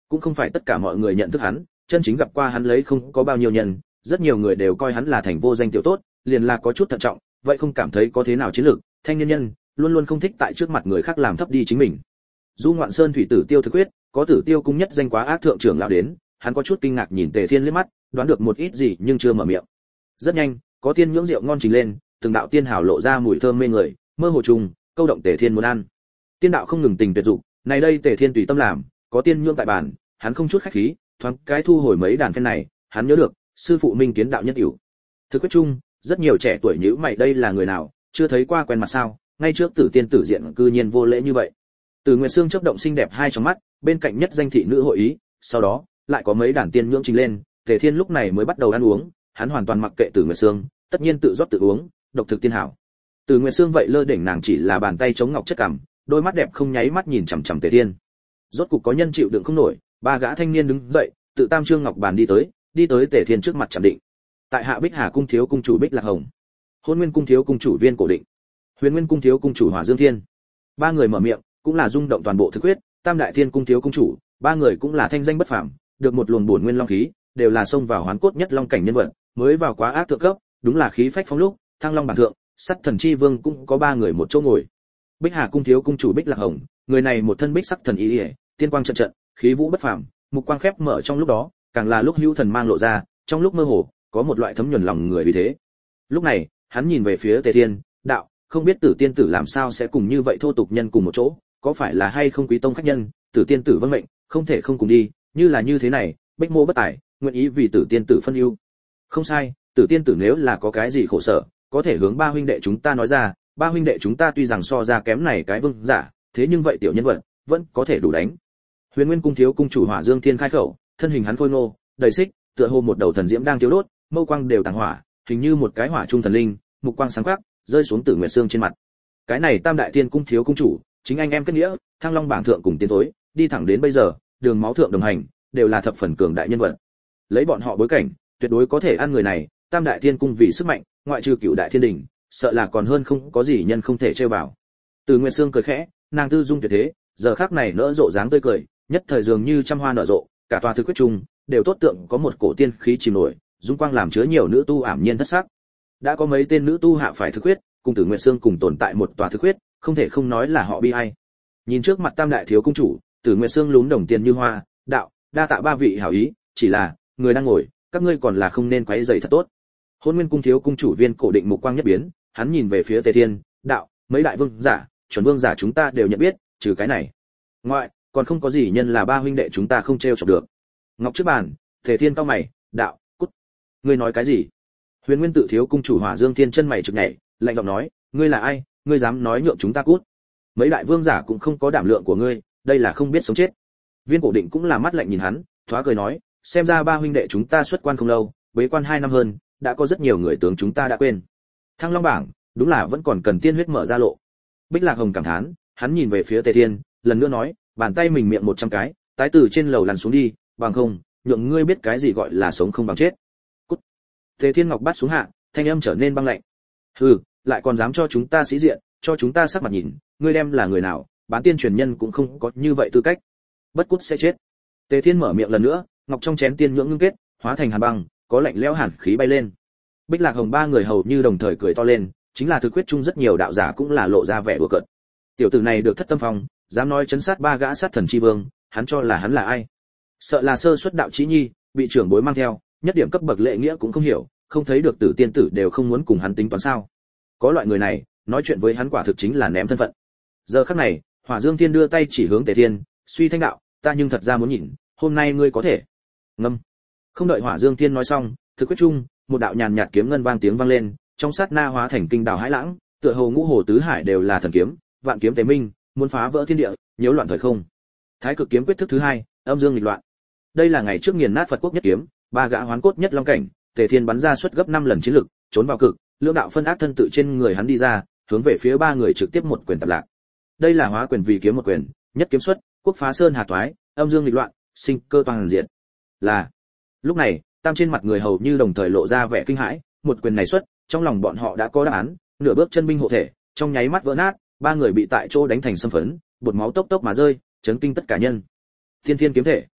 cũng không phải tất cả mọi người nhận thức hắn, chân chính gặp qua hắn lấy không có bao nhiêu nhân, rất nhiều người đều coi hắn là thành vô danh tiểu tốt, liền là có chút thận trọng, vậy không cảm thấy có thế nào chiến lược, thanh niên nhân, luôn luôn không thích tại trước mặt người khác làm thấp đi chính mình. Du Ngoạn Sơn thủy tử tiêu thực huyết, có Tử Tiêu cung nhất danh quá ác thượng trưởng lão đến, hắn có chút kinh ngạc nhìn Tề Thiên liếc mắt, đoán được một ít gì nhưng chưa mở miệng. Rất nhanh, có tiên nhưỡng rượu ngon trình lên, từng đạo tiên hào lộ ra mùi thơm mê người, mơ hồ trùng, câu động Tề Thiên muốn ăn. Tiên đạo không ngừng tình tuyệt dục, này đây Tề Thiên tùy tâm làm, có tiên nhưỡng tại bàn, hắn không chút khách khí, thoáng cái thu hồi mấy đàn phen này, hắn nhớ được, sư phụ Minh Kiến đạo nhất hiểu. Thực quyết chung, rất nhiều trẻ tuổi nhíu mày đây là người nào, chưa thấy qua quen mặt sao, ngay trước Tử Tiên tử diện cư nhiên vô lễ như vậy. Từ Nguyệt Sương chớp động xinh đẹp hai trong mắt, bên cạnh nhất danh thị nữ hội ý, sau đó, lại có mấy đàn tiên nhưỡng trình lên, Tề Thiên lúc này mới bắt đầu ăn uống, hắn hoàn toàn mặc kệ Từ Nguyệt Sương, tất nhiên tự rót tự uống, độc thực tiên hảo. Từ Nguyệt Sương vậy lơ đỉnh nàng chỉ là bàn tay chống ngọc chất cằm, đôi mắt đẹp không nháy mắt nhìn chằm chằm Tề Thiên. Rốt cục có nhân chịu đựng không nổi, ba gã thanh niên đứng dậy, tự tam trương ngọc bàn đi tới Tề Thiên trước mặt chạm định. Tại Hạ Bích Hà cung thiếu cung chủ Bích Lạc Hồng, Hôn Nguyên cung thiếu cung chủ Viên Cổ Định, Huyền Nguyên cung thiếu cung chủ Hỏa Dương Thiên. Ba người mở miệng, cũng là rung động toàn bộ thực huyết, Tam Đại Thiên cung thiếu cung chủ, ba người cũng là thanh danh bất phàm, được một luồng bổn nguyên long khí, đều là xông vào hoán cốt nhất long cảnh nhân vật, mới vào quá ác thượng cấp, đúng là khí phách phóng lúc, thăng long bản thượng, sắt thần chi vương cũng có ba người một chỗ ngồi. Bích Hà cung thiếu cung chủ Bích Lạc Hồng, người này một thân bích sắc thần ý, tiên quang trận trận, khí vũ bất phàm, mục quang khép mở trong lúc đó, càng là lúc hữu thần mang lộ ra, trong lúc mơ hồ, có một loại thấm nhuần lòng người vì thế. Lúc này, hắn nhìn về phía Tề Thiên, đạo, không biết Tử Tiên tử làm sao sẽ cùng như vậy thô tục nhân cùng một chỗ, có phải là hay không quý tông khách nhân, Tử Tiên tử vâng mệnh, không thể không cùng đi, như là như thế này, Bích mô bất tài, nguyện ý vì Tử Tiên tử phân ưu. Không sai, Tử Tiên tử nếu là có cái gì khổ sở, có thể hướng ba huynh đệ chúng ta nói ra, ba huynh đệ chúng ta tuy rằng so ra kém này cái vương giả, thế nhưng vậy tiểu nhân vật vẫn có thể đủ đánh. Huyền Nguyên cung thiếu cung chủ Hỏa Dương Thiên khai khẩu, thân hình hắn khôi ngô, đầy xích, tựa hồ một đầu thần diễm đang thiêu đốt, mâu quang đều tàng hỏa, hình như một cái hỏa trung thần linh, mục quang sáng quắc, rơi xuống Tử Nguyệt Sương trên mặt. Cái này Tam Đại Tiên cung thiếu cung chủ, chính anh em kết nghĩa, Thăng Long bảng thượng cùng tiến tối, đi thẳng đến bây giờ, đường máu thượng đồng hành, đều là thập phần cường đại nhân vật. Lấy bọn họ bối cảnh, tuyệt đối có thể ăn người này, Tam Đại Tiên cung vì sức mạnh, ngoại trừ Cửu Đại Thiên đỉnh, sợ là còn hơn không có gì nhân không thể trêu vào. Từ Nguyệt Sương cười khẽ, nàng tư dung tuyệt thế, giờ khắc này nỡ rộ dáng tươi cười, nhất thời dường như trăm hoa nở rộ, cả tòa thực quyết trung đều tốt tượng có một cổ tiên khí chìm nổi, dung quang làm chứa nhiều nữ tu ảm nhiên thất sắc. Đã có mấy tên nữ tu hạ phải thực quyết, cùng Tử Nguyệt Sương cùng tồn tại một tòa thực quyết, không thể không nói là họ bi ai. Nhìn trước mặt Tam Đại thiếu cung chủ, Tử Nguyệt Sương lún đồng tiền như hoa, đạo, đa tạ ba vị hảo ý, chỉ là, người đang ngồi, các ngươi còn là không nên quấy rầy thật tốt. Hôn Nguyên cung thiếu cung chủ Viên Cổ Định mục quang nhất biến, hắn nhìn về phía Tề Thiên, đạo, mấy đại vương giả, chuẩn vương giả chúng ta đều nhận biết, trừ cái này. Ngoại, còn không có gì nhân là ba huynh đệ chúng ta không trêu chọc được. Ngọc trước bàn, Tề Thiên cau mày, đạo, cút. Ngươi nói cái gì? Huyền Nguyên tự thiếu cung chủ Hỏa Dương Thiên chân mày trực nhảy, lạnh giọng nói, ngươi là ai, ngươi dám nói nhượng chúng ta cút? Mấy đại vương giả cũng không có đảm lượng của ngươi, đây là không biết sống chết. Viên Cổ Định cũng là mắt lạnh nhìn hắn, thoá cười nói, xem ra ba huynh đệ chúng ta xuất quan không lâu, bế quan 2 năm hơn, đã có rất nhiều người tướng chúng ta đã quên. Thăng Long bảng, đúng là vẫn còn cần tiên huyết mở ra lộ. Bích Lạc Hồng cảm thán, hắn nhìn về phía Tề Thiên, lần nữa nói, bàn tay mình miệng 100 cái, tái từ trên lầu lăn xuống đi, bằng không, nhượng ngươi biết cái gì gọi là sống không bằng chết. Cút. Tề Thiên ngọc bắt xuống hạ, thanh âm trở nên băng lạnh. Hừ, lại còn dám cho chúng ta sĩ diện, cho chúng ta sắc mặt nhìn, ngươi đem là người nào, bán tiên truyền nhân cũng không có như vậy tư cách. Bất cút sẽ chết. Tề Thiên mở miệng lần nữa, ngọc trong chén tiên nhưỡng ngưng kết, hóa thành hàn băng, có lạnh lẽo hàn khí bay lên. Bích Lạc Hồng ba người hầu như đồng thời cười to lên, chính là thực quyết chung rất nhiều đạo giả cũng là lộ ra vẻ đùa cợt. Tiểu tử này được thất tâm phong, dám nói chấn sát ba gã sát thần chi vương, hắn cho là hắn là ai? Sợ là sơ xuất đạo chí nhi, bị trưởng bối mang theo, nhất điểm cấp bậc lễ nghĩa cũng không hiểu, không thấy được Tử Tiên tử đều không muốn cùng hắn tính toán sao? Có loại người này, nói chuyện với hắn quả thực chính là ném thân phận. Giờ khắc này, Hỏa Dương Thiên đưa tay chỉ hướng Tề Thiên, suy thanh đạo, ta nhưng thật ra muốn nhìn, hôm nay ngươi có thể. Ngâm. Không đợi Hỏa Dương Thiên nói xong, thực quyết chung, một đạo nhàn nhạt kiếm ngân vang tiếng vang lên, trong sát na hóa thành kinh đào hải lãng, tựa hồ ngũ hồ tứ hải đều là thần kiếm, vạn kiếm tế minh, muốn phá vỡ thiên địa, nhiễu loạn thời không. Thái cực kiếm quyết thức thứ 2, âm dương nghịch loạn. Đây là ngày trước nghiền nát Phật quốc nhất kiếm, ba gã hoán cốt nhất long cảnh, Tề Thiên bắn ra suất gấp 5 lần chiến lực, trốn vào cực, lưỡng đạo phân ác thân tự trên người hắn đi ra, hướng về phía ba người trực tiếp một quyền tập lạc. Đây là hóa quyền vì kiếm một quyền, nhất kiếm xuất, quốc phá sơn hà toái, âm dương nghịch loạn, sinh cơ toàn diện. Là. Lúc này, tam trên mặt người hầu như đồng thời lộ ra vẻ kinh hãi, một quyền này xuất, trong lòng bọn họ đã có đáp án, nửa bước chân binh hộ thể, trong nháy mắt vỡ nát, ba người bị tại chỗ đánh thành xâm phấn, bột máu tốc tốc mà rơi, chấn kinh tất cả nhân. Thiên Thiên kiếm thể.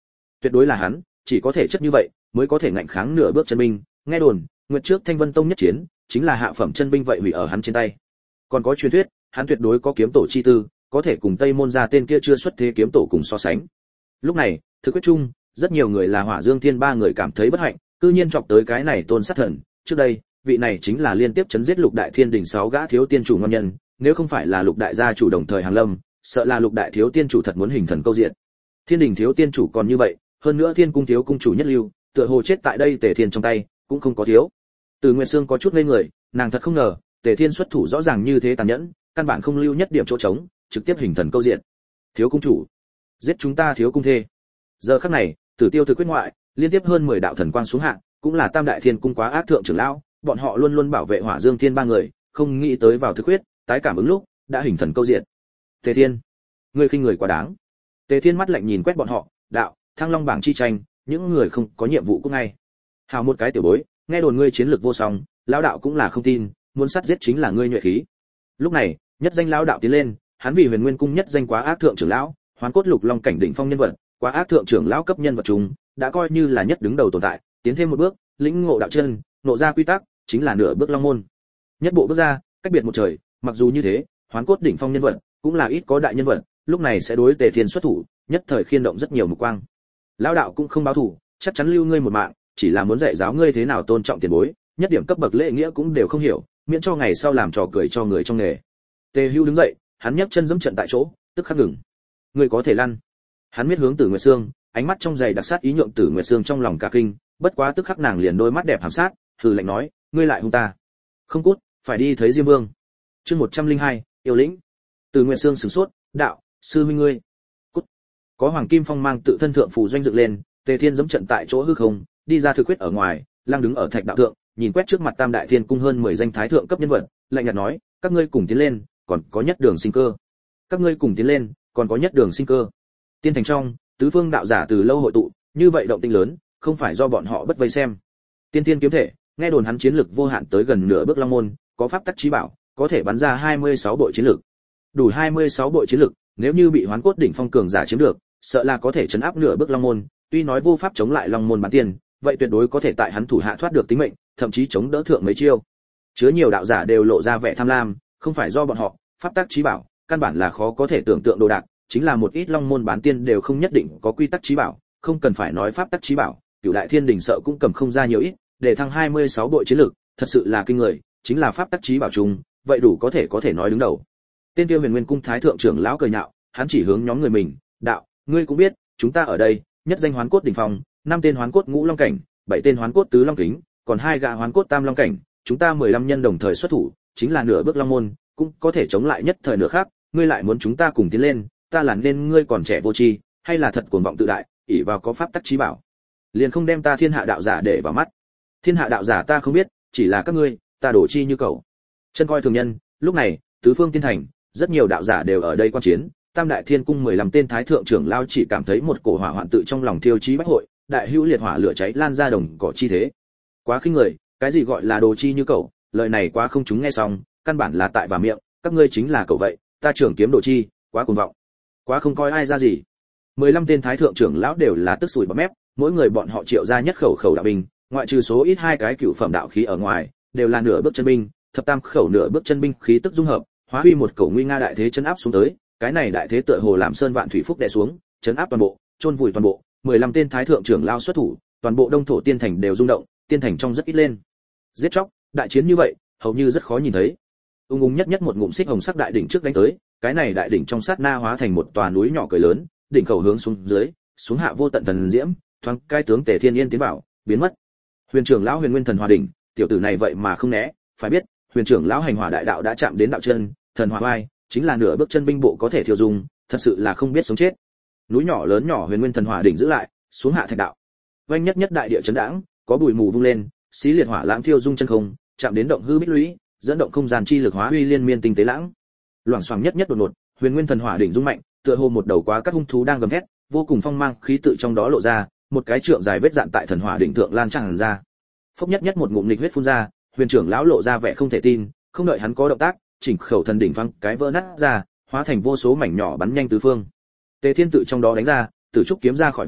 tuyệt đối là hắn, chỉ có thể chất như vậy mới có thể ngạnh kháng nửa bước chân binh. Nghe đồn nguyệt trước Thanh Vân Tông nhất chiến chính là hạ phẩm chân binh vậy hủy ở hắn trên tay. Còn có truyền thuyết hắn tuyệt đối có kiếm tổ chi tư, có thể cùng Tây Môn gia tên kia chưa xuất thế kiếm tổ cùng so sánh. Lúc này thực quyết chung rất nhiều người là Hỏa Dương Thiên ba người cảm thấy bất hạnh, cư nhiên chọc tới cái này tôn sát thần. Trước đây vị này chính là liên tiếp chấn giết Lục Đại Thiên Đình 6 gã thiếu tiên chủ ngon nhân, nếu không phải là Lục Đại gia chủ đồng thời hàng lâm, sợ là Lục Đại thiếu tiên chủ thật muốn hình thần câu diện. Thiên Đình thiếu tiên chủ còn như vậy, hơn nữa Thiên Cung thiếu cung chủ nhất lưu, tựa hồ chết tại đây Tề Thiên trong tay, cũng không có thiếu. Từ Nguyệt Sương có chút ngây người, nàng thật không ngờ, Tề Thiên xuất thủ rõ ràng như thế tàn nhẫn, căn bản không lưu nhất điểm chỗ trống, trực tiếp hình thần câu diện. Thiếu cung chủ, giết chúng ta thiếu cung thê. Giờ khắc này, Tử Tiêu thực quyết ngoại, liên tiếp hơn 10 đạo thần quang xuống hạ, cũng là Tam Đại Thiên Cung quá ác thượng trưởng lão, bọn họ luôn luôn bảo vệ Hỏa Dương Thiên ba người, không nghĩ tới vào thực quyết, tái cảm ứng lúc, đã hình thần câu diện. Tề Thiên, ngươi khinh người quá đáng. Tề Thiên mắt lạnh nhìn quét bọn họ, đạo, Thăng Long bảng chi tranh, những người không có nhiệm vụ cũng ngay. Hào một cái tiểu bối, nghe đồn ngươi chiến lược vô song, lão đạo cũng là không tin, muốn sát giết chính là ngươi nhuệ khí. Lúc này, nhất danh lão đạo tiến lên, hắn vì Huyền Nguyên cung nhất danh quá ác thượng trưởng lão, Hoán Cốt Lục Long cảnh đỉnh phong nhân vật, quá ác thượng trưởng lão cấp nhân vật chúng, đã coi như là nhất đứng đầu tồn tại, tiến thêm một bước, lĩnh ngộ đạo chân, nộ ra quy tắc, chính là nửa bước long môn. Nhất bộ bước ra, cách biệt một trời, mặc dù như thế, Hoán Cốt đỉnh phong nhân vật, cũng là ít có đại nhân vật, lúc này sẽ đối Tề Thiên xuất thủ, nhất thời khiên động rất nhiều mục quang. Lão đạo cũng không báo thù, chắc chắn lưu ngươi một mạng, chỉ là muốn dạy giáo ngươi thế nào tôn trọng tiền bối, nhất điểm cấp bậc lễ nghĩa cũng đều không hiểu, miễn cho ngày sau làm trò cười cho người trong nghề. Tề Hưu đứng dậy, hắn nhấc chân giẫm trận tại chỗ, tức khắc ngừng. Ngươi có thể lăn. Hắn miết hướng Tử Nguyệt Sương, ánh mắt trong dày đặc sát ý nhượng Tử Nguyệt Sương trong lòng cả kinh, bất quá tức khắc nàng liền đôi mắt đẹp hàm sát, hừ lạnh nói, ngươi lại hung ta. Không cút, phải đi thấy Diêm Vương. Chương 102, yêu lĩnh. Tử Nguyệt Sương sửng sốt, đạo, sư huynh ngươi. Cút. Có Hoàng Kim Phong mang tự thân thượng phù doanh dựng lên, Tề Thiên giẫm trận tại chỗ hư không, đi ra thực quyết ở ngoài, lang đứng ở thạch đạo thượng, nhìn quét trước mặt Tam Đại Thiên Cung hơn 10 danh thái thượng cấp nhân vật, lạnh nhạt nói, các ngươi cùng tiến lên, còn có nhất đường sinh cơ. Các ngươi cùng tiến lên, còn có nhất đường sinh cơ. Tiên thành trong, tứ phương đạo giả từ lâu hội tụ, như vậy động tĩnh lớn, không phải do bọn họ bất vây xem. Tiên Thiên kiếm thể, nghe đồn hắn chiến lực vô hạn tới gần nửa bước long môn, có pháp tắc chí bảo, có thể bắn ra 26 bội chiến lực. Đủ 26 bội chiến lực, nếu như bị Hoán Cốt đỉnh phong cường giả chiếm được, sợ là có thể chấn áp nửa bước long môn, tuy nói vô pháp chống lại long môn bán tiên, vậy tuyệt đối có thể tại hắn thủ hạ thoát được tính mệnh, thậm chí chống đỡ thượng mấy chiêu. Chứa nhiều đạo giả đều lộ ra vẻ tham lam, không phải do bọn họ, pháp tắc chí bảo, căn bản là khó có thể tưởng tượng đồ đạc, chính là một ít long môn bán tiên đều không nhất định có quy tắc chí bảo, không cần phải nói pháp tắc chí bảo, Cửu Đại Thiên Đình sợ cũng cầm không ra nhiều ít, để thăng 26 bội chiến lực, thật sự là kinh người, chính là pháp tắc chí bảo chung, vậy đủ có thể nói đứng đầu. Tên tiêu Huyền Nguyên cung thái thượng trưởng lão cười nhạo, hắn chỉ hướng nhóm người mình, đạo, ngươi cũng biết, chúng ta ở đây, nhất danh Hoán Cốt đỉnh phong, 5 tên Hoán Cốt ngũ long cảnh, 7 tên Hoán Cốt tứ long kính, còn 2 gã Hoán Cốt tam long cảnh, chúng ta 15 nhân đồng thời xuất thủ, chính là nửa bước long môn, cũng có thể chống lại nhất thời nửa khác, ngươi lại muốn chúng ta cùng tiến lên, ta là nên ngươi còn trẻ vô tri, hay là thật cuồng vọng tự đại, ỷ vào có pháp tắc chí bảo, liền không đem ta thiên hạ đạo giả để vào mắt. Thiên hạ đạo giả ta không biết, chỉ là các ngươi, ta đổ chi như cậu. Chân coi thường nhân, lúc này, tứ phương tiên thành, rất nhiều đạo giả đều ở đây quan chiến, Tam Đại Thiên Cung 15 tên thái thượng trưởng lao chỉ cảm thấy một cổ hỏa hoạn tự trong lòng thiêu chí bách hội, đại hữu liệt hỏa lửa cháy lan ra đồng cỏ chi thế. Quá khinh người, cái gì gọi là đồ chi như cậu, lời này quá không chúng nghe xong, căn bản là tại vào miệng, các ngươi chính là cậu vậy, ta trưởng kiếm đồ chi, quá cuồng vọng, quá không coi ai ra gì. 15 tên thái thượng trưởng lão đều là tức sủi bọt mép, mỗi người bọn họ triệu ra nhất khẩu đạo binh, ngoại trừ số ít 2 cái cửu phẩm đạo khí ở ngoài, đều là nửa bước chân binh, thập tam khẩu nửa bước chân binh khí tức dung hợp, hóa huy một cổ nguy nga đại thế chấn áp xuống tới, cái này đại thế tựa hồ làm sơn vạn thủy phúc đè xuống, chấn áp toàn bộ, chôn vùi toàn bộ, 15 tên thái thượng trưởng lao xuất thủ, toàn bộ đông thổ tiên thành đều rung động, tiên thành trong rất ít lên. Giết chóc, đại chiến như vậy, hầu như rất khó nhìn thấy. Ung ung nhất nhất một ngụm xích hồng sắc đại đỉnh trước đánh tới, cái này đại đỉnh trong sát na hóa thành một tòa núi nhỏ cười lớn, đỉnh khẩu hướng xuống dưới, xuống hạ vô tận thần diễm, thoáng cái tướng Tề Thiên Yên tiến vào, biến mất. Huyền trưởng lão Huyền Nguyên Thần Hỏa đỉnh, tiểu tử này vậy mà không né, phải biết, Huyền trưởng lão hành hỏa đại đạo đã chạm đến đạo chân, thần hỏa vai, chính là nửa bước chân binh bộ có thể thiêu dung, thật sự là không biết sống chết. Núi nhỏ lớn nhỏ Huyền Nguyên Thần Hỏa đỉnh giữ lại, xuống hạ thạch đạo. Vành nhất nhất đại địa chấn đãng, có bụi mù vung lên, xí liệt hỏa lãng thiêu dung chân không, chạm đến động hư bích lũy, dẫn động không gian chi lực hóa huy liên miên tinh tế lãng. Loảng xoảng nhất nhất đột ngột, Huyền Nguyên Thần Hỏa đỉnh rung mạnh, tựa hồ một đầu quá các hung thú đang gầm thét, vô cùng phong mang khí tự trong đó lộ ra, một cái trượng dài vết dạn tại thần hỏa đỉnh thượng lan tràn ra. Phốc nhất nhất một ngụm nghịch huyết phun ra, Huyền trưởng lão lộ ra vẻ không thể tin, không đợi hắn có động tác, chỉnh khẩu thần đỉnh thoáng cái vỡ nát ra, hóa thành vô số mảnh nhỏ bắn nhanh tứ phương. Tề Thiên tự trong đó đánh ra, tử trúc kiếm ra khỏi vỏ,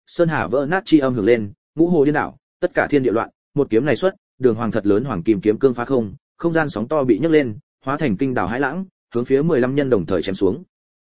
sơn hà vỡ nát chi âm hưởng lên, ngũ hồ điên đảo, tất cả thiên địa loạn, một kiếm này xuất, đường hoàng thật lớn hoàng kim kiếm cương phá không, không gian sóng to bị nhấc lên, hóa thành kinh đảo hải lãng, hướng phía 15 nhân đồng thời chém xuống.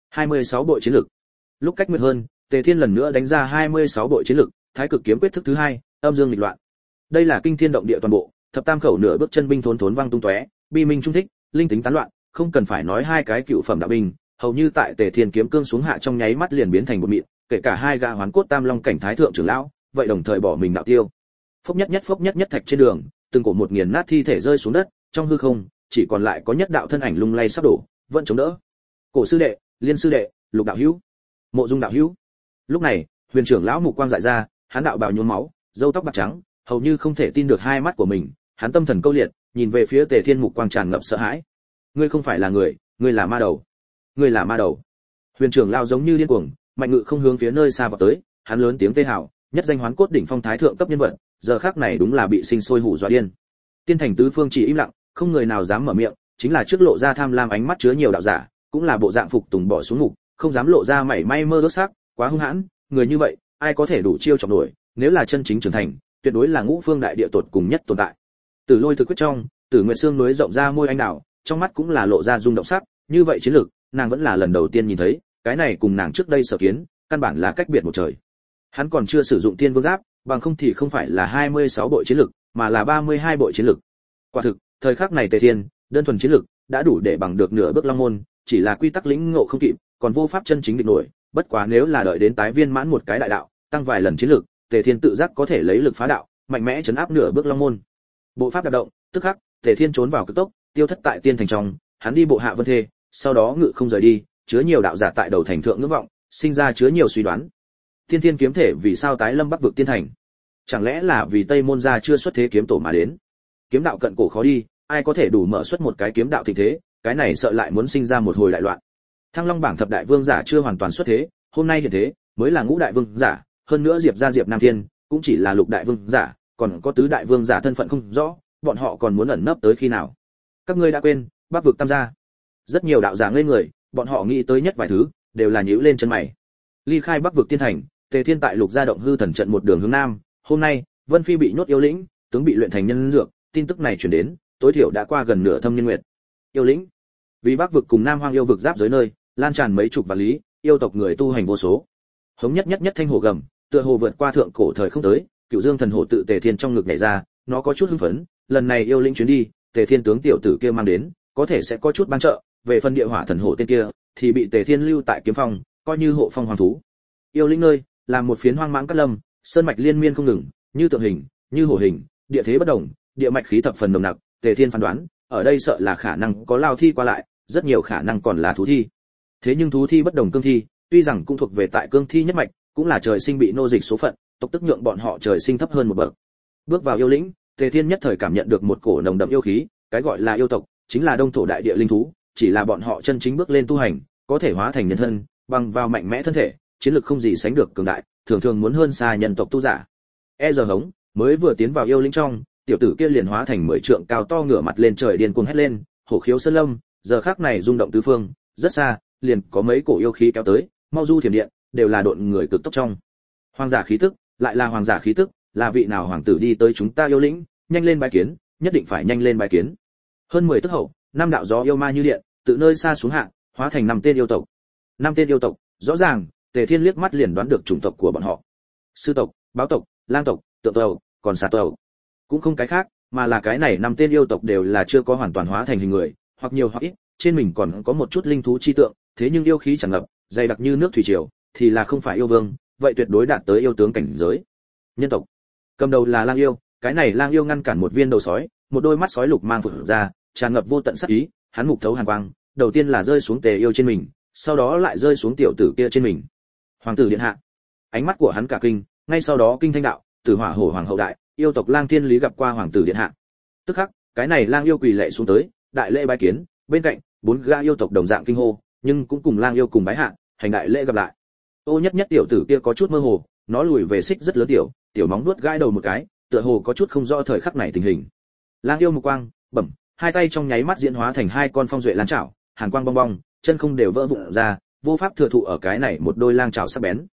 26 bội chiến lực. Lúc cách nguyệt hơn, Tề Thiên lần nữa đánh ra 26 bội chiến lực, Thái Cực kiếm quyết thức thứ 2, âm dương nghịch loạn. Đây là kinh thiên động địa toàn bộ, thập tam khẩu nửa bước chân binh thốn thốn vang tung tóe, bi minh trung thích, linh tính tán loạn, không cần phải nói hai cái cựu phẩm đạo binh, hầu như tại Tề Thiên kiếm cương xuống hạ trong nháy mắt liền biến thành một mịn, kể cả hai gã hoán cốt tam long cảnh thái thượng trưởng lão, vậy đồng thời bỏ mình đạo tiêu. Phốc nhất nhất thạch trên đường, từng cổ một nghiền nát thi thể rơi xuống đất, trong hư không chỉ còn lại có nhất đạo thân ảnh lung lay sắp đổ, vẫn chống đỡ. Cổ sư đệ, Liên sư đệ, Lục đạo hữu, Mộ Dung đạo hữu. Lúc này, Huyền trưởng lão mục quang dại ra, hắn đạo bào nhuốm máu, râu tóc bạc trắng, hầu như không thể tin được hai mắt của mình, hắn tâm thần câu liệt, nhìn về phía Tề Thiên mục quang tràn ngập sợ hãi. Ngươi không phải là người, ngươi là ma đầu. Ngươi là ma đầu. Huyền trưởng lão giống như điên cuồng, mạnh ngự không hướng phía nơi xa vào tới, hắn lớn tiếng tê hào, nhất danh hoán cốt đỉnh phong thái thượng cấp nhân vật, giờ khắc này đúng là bị sinh sôi hủ dọa điên. Tiên thành tứ phương chỉ im lặng, không người nào dám mở miệng, chính là trước lộ ra tham lam ánh mắt chứa nhiều đạo giả, cũng là bộ dạng phục tùng bỏ xuống mục, không dám lộ ra mảy may mơ ước sắc, quá hung hãn, người như vậy, ai có thể đủ chiêu chọc nổi, nếu là chân chính trưởng thành, tuyệt đối là ngũ phương đại địa tột cùng nhất tồn tại. Tử Lôi thực quyết trong, Tử Nguyệt Sương núi rộng ra môi anh đào, trong mắt cũng là lộ ra rung động sắc, như vậy chiến lược, nàng vẫn là lần đầu tiên nhìn thấy, cái này cùng nàng trước đây sở kiến, căn bản là cách biệt một trời. Hắn còn chưa sử dụng Tiên Vương Giáp, bằng không thì không phải là 26 bội chiến lực, mà là 32 bội chiến lực. Quả thực, thời khắc này Tề Thiên, đơn thuần chiến lực đã đủ để bằng được nửa bước long môn, chỉ là quy tắc lĩnh ngộ không kịp, còn vô pháp chân chính địch nổi, bất quá nếu là đợi đến tái viên mãn một cái đại đạo, tăng vài lần chiến lực, Tề Thiên tự giác có thể lấy lực phá đạo, mạnh mẽ chấn áp nửa bước long môn. Bộ pháp đạp động, tức khắc, Tề Thiên trốn vào cực tốc, tiêu thất tại tiên thành trong, hắn đi bộ hạ vân thê, sau đó ngự không rời đi, chứa nhiều đạo giả tại đầu thành thượng ngưỡng vọng, sinh ra chứa nhiều suy đoán. Tiên Thiên kiếm thể vì sao tái lâm bắc vực tiên thành? Chẳng lẽ là vì Tây môn gia chưa xuất thế kiếm tổ mà đến? Kiếm đạo cận cổ khó đi, ai có thể đủ mở xuất một cái kiếm đạo thịnh thế, cái này sợ lại muốn sinh ra một hồi đại loạn. Thăng Long bảng thập đại vương giả chưa hoàn toàn xuất thế, hôm nay hiện thế mới là ngũ đại vương giả, hơn nữa Diệp gia Diệp Nam Thiên cũng chỉ là lục đại vương giả, còn có tứ đại vương giả thân phận không rõ, bọn họ còn muốn ẩn nấp tới khi nào? Các ngươi đã quên, Bắc vực tam gia. Rất nhiều đạo giả ngây người, bọn họ nghĩ tới nhất vài thứ, đều là nhíu lên chân mày. Ly khai Bắc vực tiên thành, Tề Thiên tại Lục gia động hư thần trận một đường hướng nam, hôm nay, Vân Phi bị nhốt yêu lĩnh, tướng bị luyện thành nhân dược, tin tức này truyền đến, tối thiểu đã qua gần nửa thâm niên nguyệt. Yêu lĩnh, vì Bắc vực cùng Nam Hoang yêu vực giáp giới nơi, lan tràn mấy chục vạn lý, yêu tộc người tu hành vô số. Hống nhất thanh hồ gầm, tựa hồ vượt qua thượng cổ thời không tới, Cửu Dương thần hổ tự Tề Thiên trong ngực nhảy ra, nó có chút hưng phấn, lần này yêu lĩnh chuyến đi, Tề Thiên tướng tiểu tử kia mang đến, có thể sẽ có chút ban trợ, về phần địa hỏa thần hổ tên kia, thì bị Tề Thiên lưu tại kiếm phòng, coi như hộ phong hoàng thú. Yêu lĩnh nơi, là một phiến hoang mãng cát lâm, sơn mạch liên miên không ngừng, như tượng hình, như hổ hình, địa thế bất động, địa mạch khí thập phần nồng nặc, Tề Thiên phán đoán, ở đây sợ là khả năng có lao thi qua lại, rất nhiều khả năng còn là thú thi. Thế nhưng thú thi bất đồng cương thi, tuy rằng cũng thuộc về tại cương thi nhất mạch, cũng là trời sinh bị nô dịch số phận, tộc tức nhượng bọn họ trời sinh thấp hơn một bậc. Bước vào yêu lĩnh, Tề Thiên nhất thời cảm nhận được một cổ nồng đậm yêu khí, cái gọi là yêu tộc, chính là đông thổ đại địa linh thú, chỉ là bọn họ chân chính bước lên tu hành, có thể hóa thành nhân thân, bằng vào mạnh mẽ thân thể, chiến lực không gì sánh được cường đại, thường thường muốn hơn xa nhân tộc tu giả. Giờ hống, mới vừa tiến vào yêu lĩnh trong, tiểu tử kia liền hóa thành 10 trượng cao to ngửa mặt lên trời điên cuồng hét lên, hổ khiếu sơn lâm, giờ khắc này rung động tứ phương, rất xa, liền có mấy cổ yêu khí kéo tới, mau du thiểm điện, đều là độn người cực tốc trong. Hoàng giả khí tức, lại là hoàng giả khí tức, là vị nào hoàng tử đi tới chúng ta yêu lĩnh, nhanh lên bái kiến, nhất định phải nhanh lên bái kiến. Hơn 10 tức hậu, năm đạo gió yêu ma như điện, từ nơi xa xuống hạ, hóa thành 5 tên yêu tộc. 5 tên yêu tộc, rõ ràng, Tề Thiên liếc mắt liền đoán được chủng tộc của bọn họ. Sư tộc, báo tộc, lang tộc, tượng tộc, còn xà tộc. Cũng không cái khác, mà là cái này 5 tên yêu tộc đều là chưa có hoàn toàn hóa thành hình người, hoặc nhiều hoặc ít, trên mình còn có một chút linh thú chi tượng, thế nhưng yêu khí tràn ngập, dày đặc như nước thủy triều, thì là không phải yêu vương, vậy tuyệt đối đạt tới yêu tướng cảnh giới. Nhân tộc, cầm đầu là lang yêu, cái này lang yêu ngăn cản một viên đầu sói, một đôi mắt sói lục mang phụt ra, tràn ngập vô tận sát ý, hắn mục thấu hàn quang, đầu tiên là rơi xuống Tề yêu trên mình, sau đó lại rơi xuống tiểu tử kia trên mình. Hoàng tử điện hạ, ánh mắt của hắn cả kinh, ngay sau đó kinh thanh đạo, Tử Hỏa Hổ Hoàng hậu đại, yêu tộc Lang Thiên Lý gặp qua hoàng tử điện hạ. Tức khắc, cái này lang yêu quỳ lạy xuống tới, đại lễ bái kiến, bên cạnh 4 gã yêu tộc đồng dạng kinh hô, nhưng cũng cùng lang yêu cùng bái hạ, hành đại lễ gặp lại. Ô nhất tiểu tử kia có chút mơ hồ, nó lùi về xích rất lớn tiểu móng vuốt gãi đầu một cái, tựa hồ có chút không rõ thời khắc này tình hình. Lang yêu mục quang, bẩm, hai tay trong nháy mắt diễn hóa thành 2 con phong duệ lang chảo, hàn quang bong bong, chân không đều vỡ vụn ra, vô pháp thừa thụ ở cái này một đôi lang chảo sắc bén.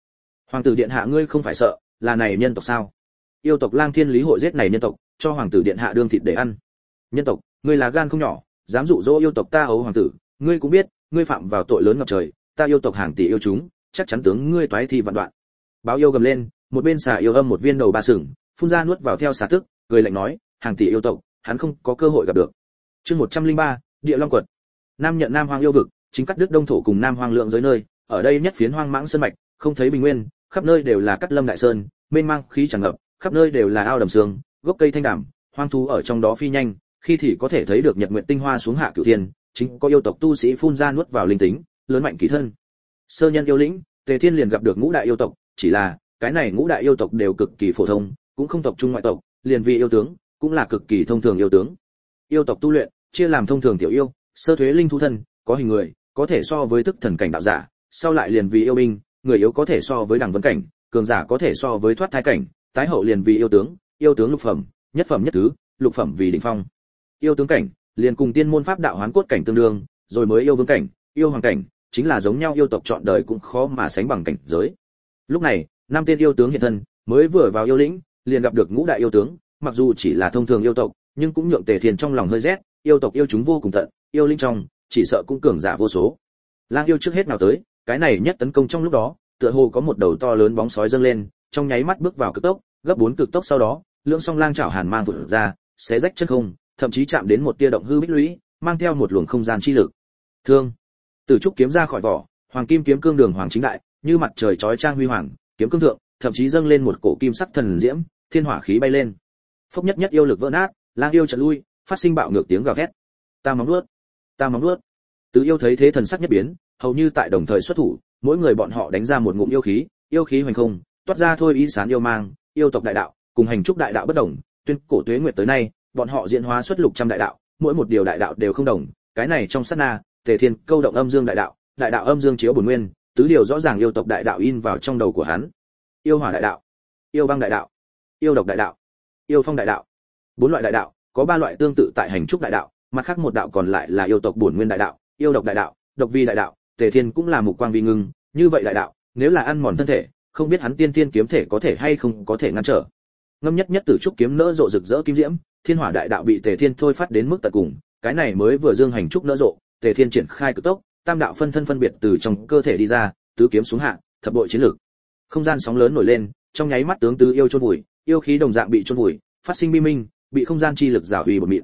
Hoàng tử điện hạ ngươi không phải sợ, là này nhân tộc sao? Yêu tộc Lang Thiên Lý hội giết này nhân tộc, cho hoàng tử điện hạ đương thịt để ăn. Nhân tộc, ngươi là gan không nhỏ, dám dụ dỗ yêu tộc ta ấu hoàng tử, ngươi cũng biết, ngươi phạm vào tội lớn ngập trời, ta yêu tộc hàng tỷ yêu chúng, chắc chắn tướng ngươi toái thi vạn đoạn. Báo yêu gầm lên, một bên xà yêu âm một viên đầu ba sừng, phun ra nuốt vào theo xà tức, cười lạnh nói, hàng tỷ yêu tộc, hắn không có cơ hội gặp được. Chương 103, Địa Long quật. Nam nhận Nam Hoang yêu vực, chính cắt đứt Đông thổ cùng Nam Hoang lượng giới nơi, ở đây nhất phiến hoang mãng sơn mạch, không thấy bình nguyên, khắp nơi đều là cắt lâm đại sơn, mênh mang khí tràn ngập, khắp nơi đều là ao đầm sương, gốc cây thanh đàm, hoang thú ở trong đó phi nhanh, khi thì có thể thấy được nhật nguyệt tinh hoa xuống hạ cửu thiên, chính có yêu tộc tu sĩ phun ra nuốt vào linh tính, lớn mạnh kỳ thân. Sơ nhân yêu lĩnh, Tề Thiên liền gặp được ngũ đại yêu tộc, chỉ là cái này ngũ đại yêu tộc đều cực kỳ phổ thông, cũng không tộc trung ngoại tộc, liền vị yêu tướng, cũng là cực kỳ thông thường yêu tướng. Yêu tộc tu luyện chia làm thông thường tiểu yêu, sơ thuế linh thú thân, có hình người, có thể so với thức thần cảnh đạo giả, sau lại liền vì yêu binh, người yếu có thể so với đẳng vấn cảnh, cường giả có thể so với thoát thai cảnh, tái hậu liền vì yêu tướng lục phẩm, nhất phẩm nhất thứ, lục phẩm vì đỉnh phong. Yêu tướng cảnh liền cùng tiên môn pháp đạo hoán cốt cảnh tương đương, rồi mới yêu vương cảnh, yêu hoàng cảnh, chính là giống nhau yêu tộc chọn đời cũng khó mà sánh bằng cảnh giới. Lúc này, năm tên yêu tướng hiện thân, mới vừa vào yêu lĩnh, liền gặp được ngũ đại yêu tướng, mặc dù chỉ là thông thường yêu tộc, nhưng cũng nhượng Tề Thiên trong lòng hơi rét, yêu tộc yêu chúng vô cùng tận, yêu linh trong, chỉ sợ cũng cường giả vô số. Lang yêu trước hết nào tới, cái này nhất tấn công trong lúc đó, tựa hồ có một đầu to lớn bóng sói dâng lên, trong nháy mắt bước vào cực tốc, gấp 4 cực tốc sau đó, lưỡng song lang chảo hàn mang vụt ra, xé rách chân không, thậm chí chạm đến một tia động hư bích lũy, mang theo một luồng không gian chi lực. Thương, Tử trúc kiếm ra khỏi vỏ, hoàng kim kiếm cương đường hoàng chính đại, như mặt trời chói chang huy hoàng, kiếm cương thượng, thậm chí dâng lên một cổ kim sắc thần diễm, thiên hỏa khí bay lên. Phốc nhất nhất yêu lực vỡ nát, lang yêu chợt lui, phát sinh bạo ngược tiếng gào thét. Ta móng nuốt, ta móng nuốt. Tứ yêu thấy thế thần sắc nhất biến, hầu như tại đồng thời xuất thủ, mỗi người bọn họ đánh ra một ngụm yêu khí hoành không, toát ra thôi ý sán yêu mang, yêu tộc đại đạo, cùng hành trúc đại đạo bất đồng, tuyên cổ tuế nguyệt tới nay, bọn họ diễn hóa xuất lục trăm đại đạo, mỗi một điều đại đạo đều không đồng, cái này trong sát na, Tề Thiên câu động âm dương đại đạo âm dương chiếu bổn nguyên, tứ điều rõ ràng yêu tộc đại đạo in vào trong đầu của hắn. Yêu hỏa đại đạo, yêu băng đại đạo, yêu độc đại đạo, yêu phong đại đạo. Bốn loại đại đạo, có ba loại tương tự tại hành trúc đại đạo, mặt khác một đạo còn lại là yêu tộc bổn nguyên đại đạo, yêu độc đại đạo, độc vi đại đạo. Tề Thiên cũng là mục quang vi ngưng, như vậy đại đạo, nếu là ăn mòn thân thể, không biết hắn tiên thiên kiếm thể có thể hay không có thể ngăn trở. Ngâm nhất nhất tử trúc kiếm nỡ rộ rực rỡ kim diễm, thiên hỏa đại đạo bị Tề Thiên thôi phát đến mức tận cùng, cái này mới vừa dương hành trúc nỡ rộ, Tề Thiên triển khai cực tốc, tam đạo phân thân phân biệt từ trong cơ thể đi ra, tứ kiếm xuống hạ, thập bội chiến lực. Không gian sóng lớn nổi lên, trong nháy mắt tướng tứ yêu chôn vùi, yêu khí đồng dạng bị chôn vùi, phát sinh bi minh, bị không gian chi lực rào uy bột mịn.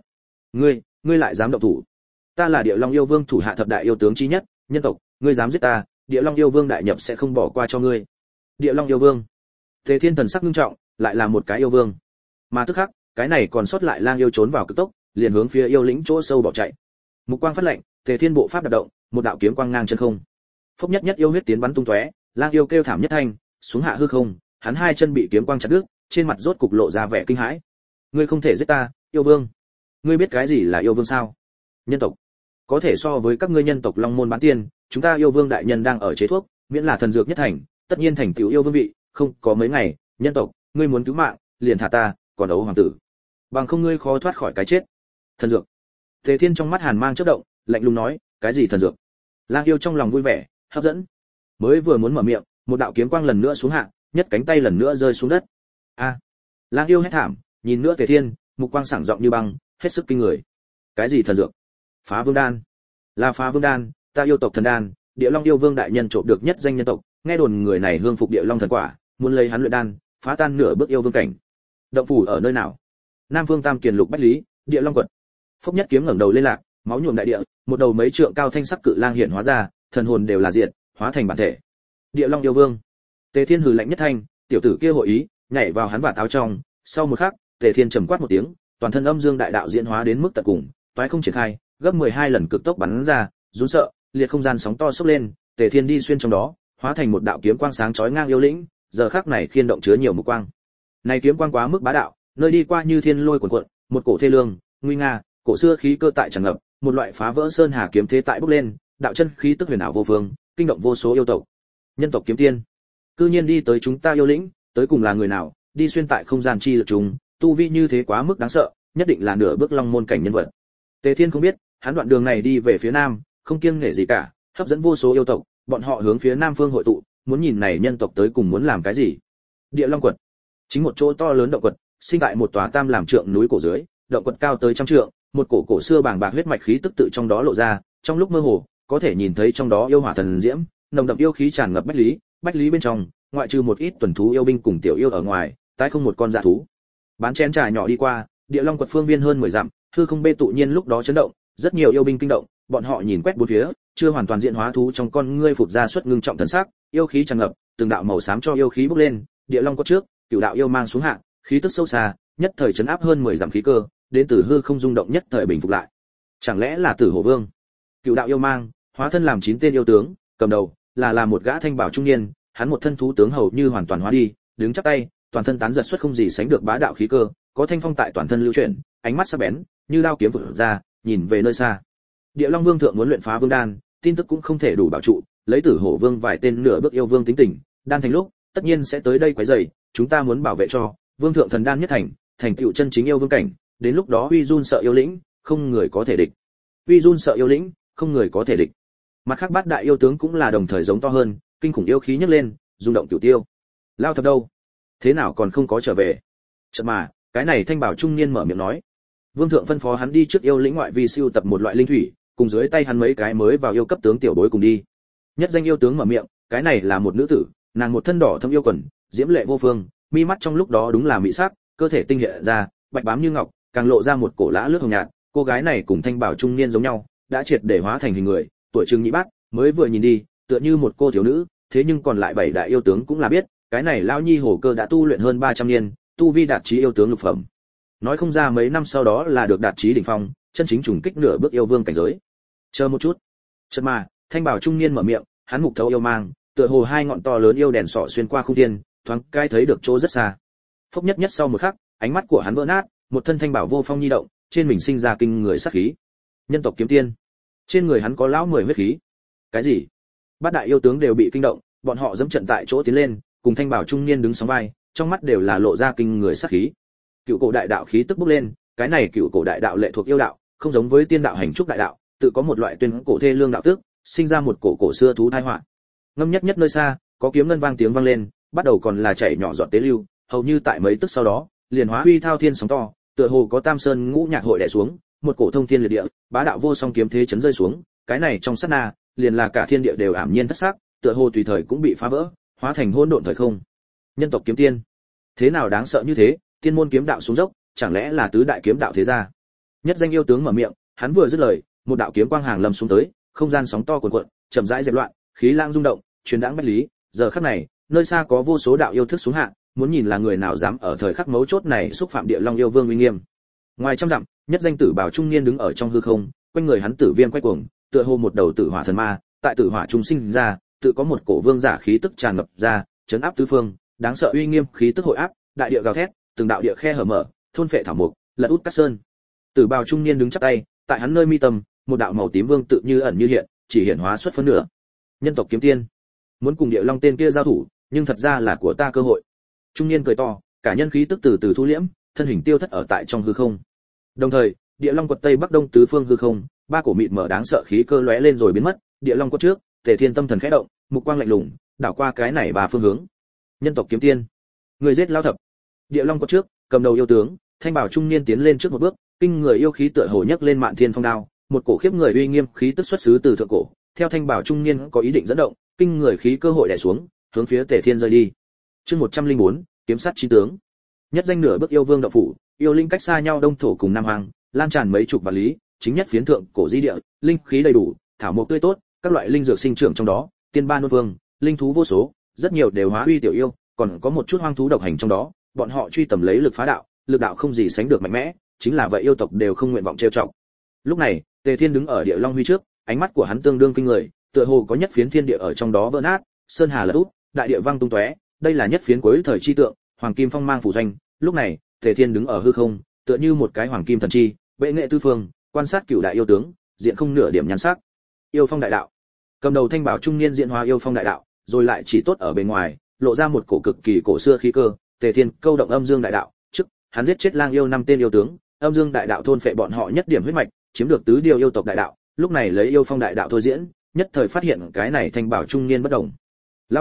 Ngươi lại dám động thủ? Ta là Địa Long yêu vương thủ hạ thập đại yêu tướng chí nhất, nhân tộc, ngươi dám giết ta, Địa Long yêu vương đại nhập sẽ không bỏ qua cho ngươi. Địa Long yêu vương. Tề Thiên thần sắc nghiêm trọng, lại là một cái yêu vương. Mà tức khắc, cái này còn sót lại lang yêu trốn vào cực tốc, liền hướng phía yêu lĩnh chỗ sâu bỏ chạy. Mục quang phát lệnh, Tề Thiên bộ pháp đạp động, một đạo kiếm quang ngang chân không. Phốc nhất nhất yêu huyết tiến bắn tung tóe, lang yêu kêu thảm nhất thanh, xuống hạ hư không, hắn hai chân bị kiếm quang chặt đứt, trên mặt rốt cục lộ ra vẻ kinh hãi. Ngươi không thể giết ta, yêu vương. Ngươi biết cái gì là yêu vương sao? Nhân tộc. Có thể so với các ngươi nhân tộc long môn bán tiên, chúng ta yêu vương đại nhân đang ở chế thuốc, miễn là thần dược nhất thành, tất nhiên thành tựu yêu vương vị, không có mấy ngày, nhân tộc, ngươi muốn cứu mạng, liền thả ta, còn đấu hoàng tử. Bằng không ngươi khó thoát khỏi cái chết. Thần dược. Tề Thiên trong mắt hàn mang chớp động, lạnh lùng nói, cái gì thần dược? Lang yêu trong lòng vui vẻ, hấp dẫn. Mới vừa muốn mở miệng, một đạo kiếm quang lần nữa xuống hạ, nhất cánh tay lần nữa rơi xuống đất. A! Lang yêu hét thảm, nhìn nữa Tề Thiên, mục quang sảng rộng như băng, hết sức kinh người. Cái gì thần dược? Phá Vương đan. Là Phá Vương đan, ta yêu tộc thần đan, Địa Long yêu vương đại nhân trộm được nhất danh nhân tộc, nghe đồn người này hương phục Địa Long thần quả, muốn lấy hắn luyện đan, phá tan nửa bước yêu vương cảnh. Động phủ ở nơi nào? Nam Vương Tam Kiền Lục Bách Lý, Địa Long quật. Phốc nhất kiếm ngẩng đầu lên lạc, máu nhuộm đại địa, một đầu mấy trượng cao thanh sắc cự lang hiện hóa ra, thần hồn đều là diệt, hóa thành bản thể. Địa Long yêu vương. Tề Thiên hừ lạnh nhất thanh, tiểu tử kia hội ý, nhảy vào hắn vạt áo trong, sau một khắc, Tề Thiên trầm quát một tiếng, toàn thân âm dương đại đạo diễn hóa đến mức tận cùng, toái không triển khai, gấp 12 lần cực tốc bắn ra, run sợ, liệt không gian sóng to sốc lên, Tề Thiên đi xuyên trong đó, hóa thành một đạo kiếm quang sáng chói ngang yêu lĩnh, giờ khắc này khiên động chứa nhiều mục quang. Này kiếm quang quá mức bá đạo, nơi đi qua như thiên lôi cuồn cuộn, một cổ thê lương, nguy nga, cổ xưa khí cơ tại tràn ngập, một loại phá vỡ sơn hà kiếm thế tại bốc lên, đạo chân khí tức huyền ảo vô phương, kinh động vô số yêu tộc. Nhân tộc kiếm tiên, cư nhiên đi tới chúng ta yêu lĩnh, tới cùng là người nào, đi xuyên tại không gian chi lực chúng, tu vi như thế quá mức đáng sợ, nhất định là nửa bước long môn cảnh nhân vật. Tề Thiên không biết, hắn đoạn đường này đi về phía nam, không kiêng nể gì cả, hấp dẫn vô số yêu tộc, bọn họ hướng phía nam phương hội tụ, muốn nhìn này nhân tộc tới cùng muốn làm cái gì. Địa Long quật, chính một chỗ to lớn động quật, sinh tại một tòa tam làm trượng núi cổ dưới, động quật cao tới trăm trượng, một cổ xưa bàng bạc huyết mạch khí tức tự trong đó lộ ra, trong lúc mơ hồ, có thể nhìn thấy trong đó yêu hỏa thần diễm, nồng đậm yêu khí tràn ngập bách lý bên trong, ngoại trừ một ít tuần thú yêu binh cùng tiểu yêu ở ngoài, tái không một con dã thú. Bán chén trà nhỏ đi qua, Địa Long quật phương viên hơn 10 dặm, hư không bê tự nhiên lúc đó chấn động, rất nhiều yêu binh kinh động, bọn họ nhìn quét bốn phía, chưa hoàn toàn diện hóa thú trong con ngươi phụt ra xuất ngưng trọng thần sắc, yêu khí tràn ngập, từng đạo màu xám cho yêu khí bốc lên, Địa Long quật trước, cửu đạo yêu mang xuống hạ, khí tức sâu xa, nhất thời chấn áp hơn 10 dặm khí cơ, đến từ hư không rung động nhất thời bình phục lại. Chẳng lẽ là Tử Hổ Vương? Cửu đạo yêu mang, hóa thân làm 9 tên yêu tướng, cầm đầu là một gã thanh bảo trung niên, hắn một thân thú tướng hầu như hoàn toàn hóa đi, đứng chắp tay, toàn thân tán giật xuất không gì sánh được bá đạo khí cơ, có thanh phong tại toàn thân lưu chuyển, ánh mắt sắc bén, như đao kiếm vụt ra, nhìn về nơi xa. Địa Long Vương thượng muốn luyện phá vương đan, tin tức cũng không thể đủ bảo trụ, lấy Tử Hổ Vương vài tên nửa bước yêu vương tính tình, đan thành lúc, tất nhiên sẽ tới đây quấy rầy, chúng ta muốn bảo vệ cho vương thượng thần đan nhất thành tựu chân chính yêu vương cảnh, đến lúc đó uy run sợ yêu lĩnh, không người có thể địch. Uy run sợ yêu lĩnh, không người có thể địch. Mặt khác bát đại yêu tướng cũng là đồng thời giống to hơn, kinh khủng yêu khí nhấc lên, rung động cửu tiêu. Lao Thập đâu? Thế nào còn không có trở về? Chợt mà, cái này thanh bảo trung niên mở miệng nói. Vương thượng phân phó hắn đi trước yêu lĩnh ngoại vi siêu tập một loại linh thủy, cùng dưới tay hắn mấy cái mới vào yêu cấp tướng tiểu bối cùng đi. Nhất danh yêu tướng mở miệng, cái này là một nữ tử, nàng một thân đỏ thâm yêu quần, diễm lệ vô phương, mi mắt trong lúc đó đúng là mỹ sắc, cơ thể tinh hiện ra, bạch bám như ngọc, càng lộ ra một cổ lã lướt hồng nhạt. Cô gái này cùng thanh bảo trung niên giống nhau, đã triệt để hóa thành hình người, tuổi trừng nhị bát, mới vừa nhìn đi, tựa như một cô thiếu nữ, thế nhưng còn lại 7 đại yêu tướng cũng là biết, cái này lão nhi hổ cơ đã tu luyện hơn 300 niên, tu vi đạt chí yêu tướng lục phẩm. Nói không ra mấy năm sau đó là được đạt chí đỉnh phong, chân chính trùng kích nửa bước yêu vương cảnh giới. Chờ một chút. Chợt mà, thanh bảo trung niên mở miệng, hắn mục thấu yêu mang, tựa hồ hai ngọn to lớn yêu đèn sọ xuyên qua không thiên, thoáng cái thấy được chỗ rất xa. Phốc nhất sau một khắc, ánh mắt của hắn vỡ nát, một thân thanh bảo vô phong nhi động, trên mình sinh ra kinh người sát khí. Nhân tộc kiếm tiên. Trên người hắn có lão 10 huyết khí. Cái gì? Bát đại yêu tướng đều bị kinh động, bọn họ dẫm trận tại chỗ tiến lên, cùng thanh bảo trung niên đứng sóng vai, trong mắt đều là lộ ra kinh người sát khí. Cựu cổ đại đạo khí tức bốc lên, cái này cựu cổ đại đạo lệ thuộc yêu đạo, không giống với tiên đạo hành trúc đại đạo, tự có một loại tuyên cổ thê lương đạo tức, sinh ra một cổ xưa thú tai họa. Ngâm nhất nơi xa, có kiếm ngân vang tiếng vang lên, bắt đầu còn là chảy nhỏ giọt tế lưu, hầu như tại mấy tức sau đó, liền hóa huy thao thiên sóng to, tựa hồ có Tam Sơn ngũ nhạc hội đè xuống, một cổ thông thiên liệt địa, bá đạo vô song kiếm thế chấn rơi xuống, cái này trong sát na, liền là cả thiên địa đều ảm nhiên thất sắc, tựa hồ tùy thời cũng bị phá vỡ, hóa thành hỗn độn thời không. Nhân tộc kiếm tiên, thế nào đáng sợ như thế, tiên môn kiếm đạo xuống dốc, chẳng lẽ là tứ đại kiếm đạo thế gia? Nhất danh yêu tướng mở miệng, hắn vừa dứt lời, một đạo kiếm quang hàng lâm xuống tới, không gian sóng to cuồn cuộn, chậm rãi dẹp loạn, khí lang rung động, truyền đãng bách lý. Giờ khắc này, nơi xa có vô số đạo yêu thức xuống hạ, muốn nhìn là người nào dám ở thời khắc mấu chốt này xúc phạm Địa Long yêu vương uy nghiêm. Ngoài trăm dặm, nhất danh tử bảo trung niên đứng ở trong hư không, quanh người hắn tử viêm quay cuồng, tựa hồ một đầu tử hỏa thần ma, tại tử hỏa trung sinh ra, tự có một cổ vương giả khí tức tràn ngập ra, chấn áp tứ phương, đáng sợ uy nghiêm khí tức hội áp, đại địa gào thét, từng đạo địa khe hở mở, thôn phệ thảo mục, lật út cát sơn. Tử bào trung niên đứng chắp tay, tại hắn nơi mi tâm, một đạo màu tím vương tự như ẩn như hiện, chỉ hiện hóa xuất phân nửa. Nhân tộc kiếm tiên, muốn cùng Địa Long tên kia giao thủ, nhưng thật ra là của ta cơ hội. Trung niên cười to, cả nhân khí tức từ từ thu liễm, thân hình tiêu thất ở tại trong hư không. Đồng thời, Địa Long quật tây bắc đông tứ phương hư không, ba cổ mịt mở đáng sợ khí cơ lóe lên rồi biến mất. Địa Long quật trước, Tề Thiên tâm thần khẽ động, mục quang lạnh lùng, đảo qua cái này ba phương hướng. Nhân tộc kiếm tiên, người giết Lao Thập. Địa Long quật trước, cầm đầu yêu tướng, thanh bảo trung niên tiến lên trước một bước, kinh người yêu khí tựa hồ nhấc lên mạn thiên phong đao, một cổ khiếp người uy nghiêm khí tức xuất xứ từ thượng cổ, theo thanh bảo trung niên có ý định dẫn động, kinh người khí cơ hội đè xuống, hướng phía Tề Thiên rơi đi. Chương 104, kiếm sát chi tướng. Nhất danh nửa bước yêu vương động phủ, yêu linh cách xa nhau đông thổ cùng nam hoàng, lan tràn mấy chục vạn lý, chính nhất phiến thượng cổ di địa, linh khí đầy đủ, thảo mộc tươi tốt, các loại linh dược sinh trưởng trong đó, tiên ban nôn vương, linh thú vô số, rất nhiều đều hóa uy tiểu yêu, còn có một chút hoang thú độc hành trong đó, bọn họ truy tầm lấy lực phá đạo, lực đạo không gì sánh được mạnh mẽ, chính là vậy yêu tộc đều không nguyện vọng trêu chọc. Lúc này, Tề Thiên đứng ở Địa Long huy trước, ánh mắt của hắn tương đương kinh người, tựa hồ có nhất phiến thiên địa ở trong đó vỡ nát, sơn hà lật úp, đại địa vang tung tóe, đây là nhất phiến cuối thời chi tượng, hoàng kim phong mang phủ doanh. Lúc này, Tề Thiên đứng ở hư không, tựa như một cái hoàng kim thần chi, bệ nghệ tư phương, quan sát cửu đại yêu tướng, diện không nửa điểm nhan sắc. Yêu phong đại đạo. Cầm đầu thanh bảo trung niên diện hóa yêu phong đại đạo, rồi lại chỉ tốt ở bên ngoài, lộ ra một cổ cực kỳ cổ xưa khí cơ. Tề Thiên câu động âm dương đại đạo, trước, hắn giết chết lang yêu 5 tên yêu tướng, âm dương đại đạo thôn phệ bọn họ nhất điểm huyết mạch, chiếm được tứ điều yêu tộc đại đạo, lúc này lấy yêu phong đại đạo thôi diễn, nhất thời phát hiện cái này thanh bảo trung niên bất động. Lao Thập,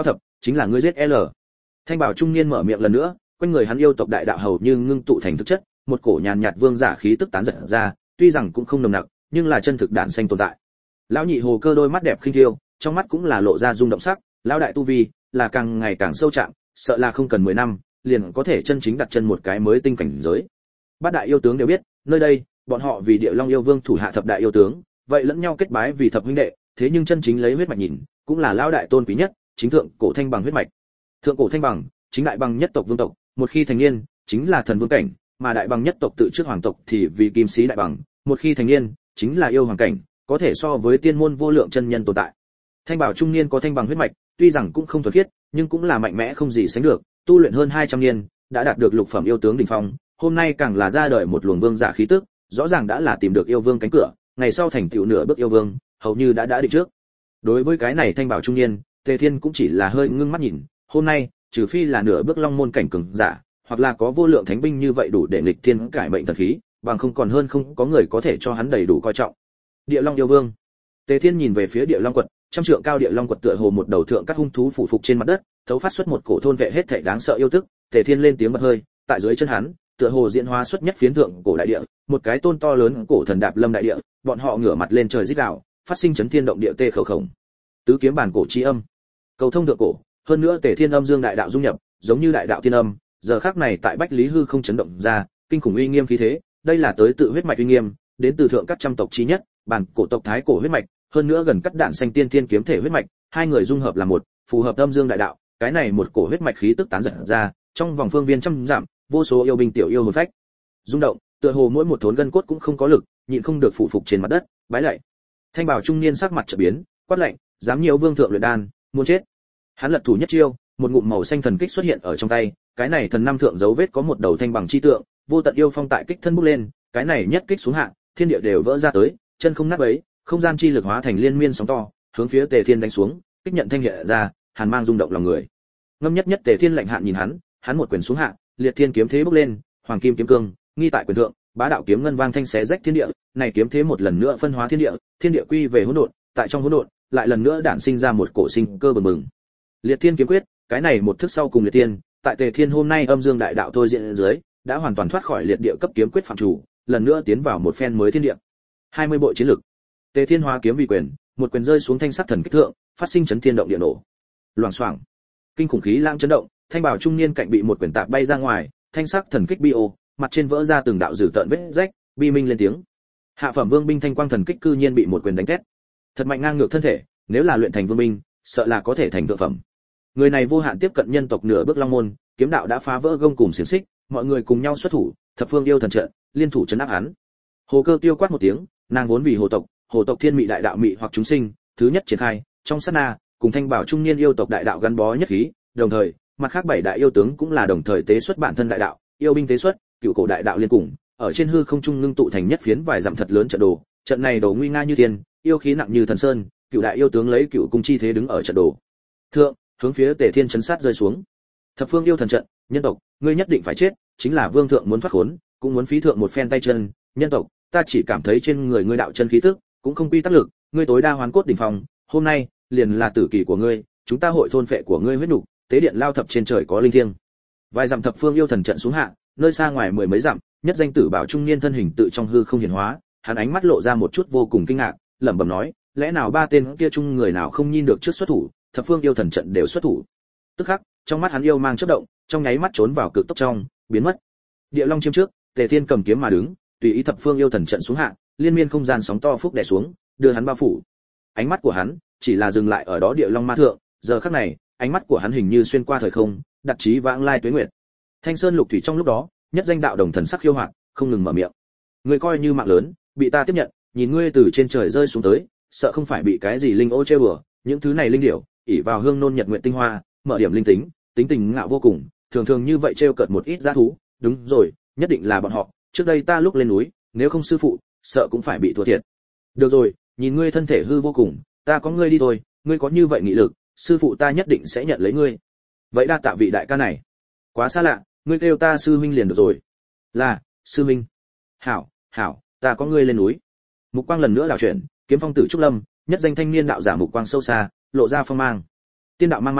chính là ngươi giết L. Thanh bảo trung niên mở miệng lần nữa, quanh người hắn yêu tộc đại đạo hầu như ngưng tụ thành thực chất, một cổ nhàn nhạt vương giả khí tức tán giật ra, tuy rằng cũng không nồng nặc, nhưng là chân thực đản xanh tồn tại. Lão nhị hồ cơ đôi mắt đẹp khinh thiêu, trong mắt cũng là lộ ra rung động sắc, lão đại tu vi là càng ngày càng sâu chạm, sợ là không cần 10 năm, liền có thể chân chính đặt chân một cái mới tinh cảnh giới. Bát đại yêu tướng đều biết, nơi đây, bọn họ vì Địa Long yêu vương thủ hạ thập đại yêu tướng, vậy lẫn nhau kết bái vì thập huynh đệ, thế nhưng chân chính lấy huyết mạch nhìn, cũng là lão đại tôn quý nhất, chính thượng cổ thanh bằng huyết mạch. Thượng cổ thanh bằng, chính đại bằng nhất tộc vương tộc, một khi thành niên, chính là thần vương cảnh, mà đại bằng nhất tộc tự trước hoàng tộc thì vì kim sĩ đại bằng, một khi thành niên, chính là yêu hoàng cảnh, có thể so với tiên môn vô lượng chân nhân tồn tại. Thanh bảo trung niên có thanh bằng huyết mạch, tuy rằng cũng không thuần khiết, nhưng cũng là mạnh mẽ không gì sánh được, tu luyện hơn 200 niên, đã đạt được lục phẩm yêu tướng đỉnh phong, hôm nay càng là ra đời một luồng vương giả khí tức, rõ ràng đã là tìm được yêu vương cánh cửa, ngày sau thành tựu nửa bước yêu vương, hầu như đã định trước. Đối với cái này thanh bảo trung niên, Tề Thiên cũng chỉ là hơi ngưng mắt nhìn, hôm nay, trừ phi là nửa bước long môn cảnh cường giả, hoặc là có vô lượng thánh binh như vậy đủ để nghịch thiên cải mệnh thần khí, bằng không còn hơn không có người có thể cho hắn đầy đủ coi trọng. Địa Long yêu vương. Tề Thiên nhìn về phía Địa Long quật, trăm trượng cao Địa Long quật tựa hồ một đầu thượng các hung thú phủ phục trên mặt đất, thấu phát xuất một cổ thôn vệ hết thảy đáng sợ yêu tức, Tề Thiên lên tiếng bật hơi, tại dưới chân hắn, tựa hồ diễn hóa xuất nhất phiến thượng cổ đại địa, một cái tôn to lớn cổ thần đạp lâm đại địa, bọn họ ngửa mặt lên trời rít gào, phát sinh chấn thiên động địa tê khẩu khổng. Tứ kiếm bản cổ chi âm, cầu thông thượng cổ, hơn nữa Tề Thiên âm dương đại đạo dung nhập, giống như đại đạo thiên âm, giờ khắc này tại Bách Lý hư không chấn động ra, kinh khủng uy nghiêm khí thế, đây là tới tự huyết mạch uy nghiêm, đến từ thượng các trăm tộc chí nhất, bản cổ tộc thái cổ huyết mạch, hơn nữa gần cắt đạn xanh tiên thiên kiếm thể huyết mạch, hai người dung hợp là một, phù hợp âm dương đại đạo, cái này một cổ huyết mạch khí tức tán dật ra, trong vòng phương viên trăm dặm, vô số yêu binh tiểu yêu hồn phách rung động, tựa hồ mỗi một thốn gân cốt cũng không có lực, nhịn không được phụ phục trên mặt đất, bái lạy. Thanh bảo trung niên sắc mặt chợt biến, quát lạnh, dám nhiều vương thượng luyện đan, muốn chết. Hắn lật thủ nhất chiêu, một ngụm màu xanh thần kích xuất hiện ở trong tay, cái này thần năm thượng dấu vết có một đầu thanh bằng chi tượng, vô tận yêu phong tại kích thân bốc lên, cái này nhất kích xuống hạ, thiên địa đều vỡ ra tới, chân không nát bấy, không gian chi lực hóa thành liên miên sóng to, hướng phía Tề Thiên đánh xuống, kích nhận thanh hiện ra, hàn mang rung động lòng người. Ngâm nhất nhất Tề Thiên lạnh hạn nhìn hắn một quyền xuống hạ, liệt thiên kiếm thế bốc lên, hoàng kim kiếm cương, nghi tại quyền thượng, bá đạo kiếm ngân vang thanh xé rách thiên địa, này kiếm thế một lần nữa phân hóa thiên địa quy về hỗn độn, tại trong hỗn độn, lại lần nữa đản sinh ra một cổ sinh cơ bừng bừng. Liệt thiên kiếm quyết, cái này một thức sau cùng liệt thiên, tại Tề Thiên hôm nay âm dương đại đạo thôi diện dưới, đã hoàn toàn thoát khỏi liệt địa cấp kiếm quyết phạm chủ, lần nữa tiến vào một phen mới thiên địa. 20 bộ chiến lực. Tề Thiên hóa kiếm vì quyền, một quyền rơi xuống thanh sắc thần kích thượng, phát sinh chấn thiên động địa nổ. Loảng xoảng. Kinh khủng khí lãng chấn động, thanh bảo trung niên cạnh bị một quyền tạp bay ra ngoài, thanh sắc thần kích bi ô, mặt trên vỡ ra từng đạo dữ tợn vết rách, bi minh lên tiếng. Hạ phẩm vương binh thanh quang thần kích cư nhiên bị một quyền đánh tét. Thật mạnh ngang ngược thân thể, nếu là luyện thành vương binh, sợ là có thể thành thượng phẩm. Người này vô hạn tiếp cận nhân tộc nửa bước long môn, kiếm đạo đã phá vỡ gông cùm xiềng xích, mọi người cùng nhau xuất thủ, thập phương yêu thần trận, liên thủ trấn áp hắn. Hồ Cơ tiêu quát một tiếng, nàng vốn vì hồ tộc thiên mị đại đạo mị hoặc chúng sinh, thứ nhất triển khai, trong sát na, cùng thanh bảo trung niên yêu tộc đại đạo gắn bó nhất khí, đồng thời, mặt khác bảy đại yêu tướng cũng là đồng thời tế xuất bản thân đại đạo, yêu binh tế xuất, cựu cổ đại đạo liên cùng, ở trên hư không trung ngưng tụ thành nhất phiến vài dặm thật lớn trận đồ, trận này đồ nguy nga như thiên, yêu khí nặng như thần sơn, cựu đại yêu tướng lấy cựu cung chi thế đứng ở trận đồ thượng, hướng phía Tề Thiên chấn sát rơi xuống. Thập phương yêu thần trận, nhân tộc, ngươi nhất định phải chết, chính là vương thượng muốn thoát khốn, cũng muốn phí thượng một phen tay chân, nhân tộc, ta chỉ cảm thấy trên người ngươi đạo chân khí tức, cũng không quy tắc lực, ngươi tối đa hoàn cốt đỉnh phong, hôm nay liền là tử kỳ của ngươi, chúng ta hội thôn phệ của ngươi huyết nục, tế điện lao thập trên trời có linh thiêng. Vài dặm thập phương yêu thần trận xuống hạ, nơi xa ngoài mười mấy dặm, nhất danh tử bảo trung niên thân hình tự trong hư không hiển hóa, hắn ánh mắt lộ ra một chút vô cùng kinh ngạc, lẩm bẩm nói, lẽ nào ba tên kia chung người nào không nhìn được trước xuất thủ, thập phương yêu thần trận đều xuất thủ. Tức khắc, trong mắt hắn yêu mang chớp động, trong nháy mắt trốn vào cực tốc trong, biến mất. Địa Long chiêm trước, Tề Thiên cầm kiếm mà đứng, tùy ý thập phương yêu thần trận xuống hạ, liên miên không gian sóng to phúc đè xuống, đưa hắn bao phủ. Ánh mắt của hắn chỉ là dừng lại ở đó Địa Long ma thượng, giờ khắc này, ánh mắt của hắn hình như xuyên qua thời không, đặt chí vãng lai tuế nguyệt. Thanh Sơn Lục Thủy trong lúc đó, nhất danh đạo đồng thần sắc khiêu hoạt, không ngừng mở miệng. Ngươi coi như mạng lớn, bị ta tiếp nhận, nhìn ngươi từ trên trời rơi xuống tới, sợ không phải bị cái gì linh ô trêu bừa, những thứ này linh điểu, ỷ vào hương nôn nhật nguyện tinh hoa, mở điểm linh tính, tính tình ngạo vô cùng, thường thường như vậy trêu cợt một ít dã thú, đúng rồi, nhất định là bọn họ, trước đây ta lúc lên núi, nếu không sư phụ, sợ cũng phải bị thua thiệt. Được rồi, nhìn ngươi thân thể hư vô cùng, ta có ngươi đi thôi, ngươi có như vậy nghị lực, sư phụ ta nhất định sẽ nhận lấy ngươi. Vậy đa tạ vị đại ca này. Quá xa lạ, ngươi kêu ta sư huynh liền được rồi. Là, sư huynh. Hảo, hảo, ta có ngươi lên núi. Mục quang lần nữa đảo chuyển, kiếm phong tử trúc lâm, nhất danh thanh niên đạo giả mục quang sâu xa, lộ ra phong mang. Tiên đạo mang mang,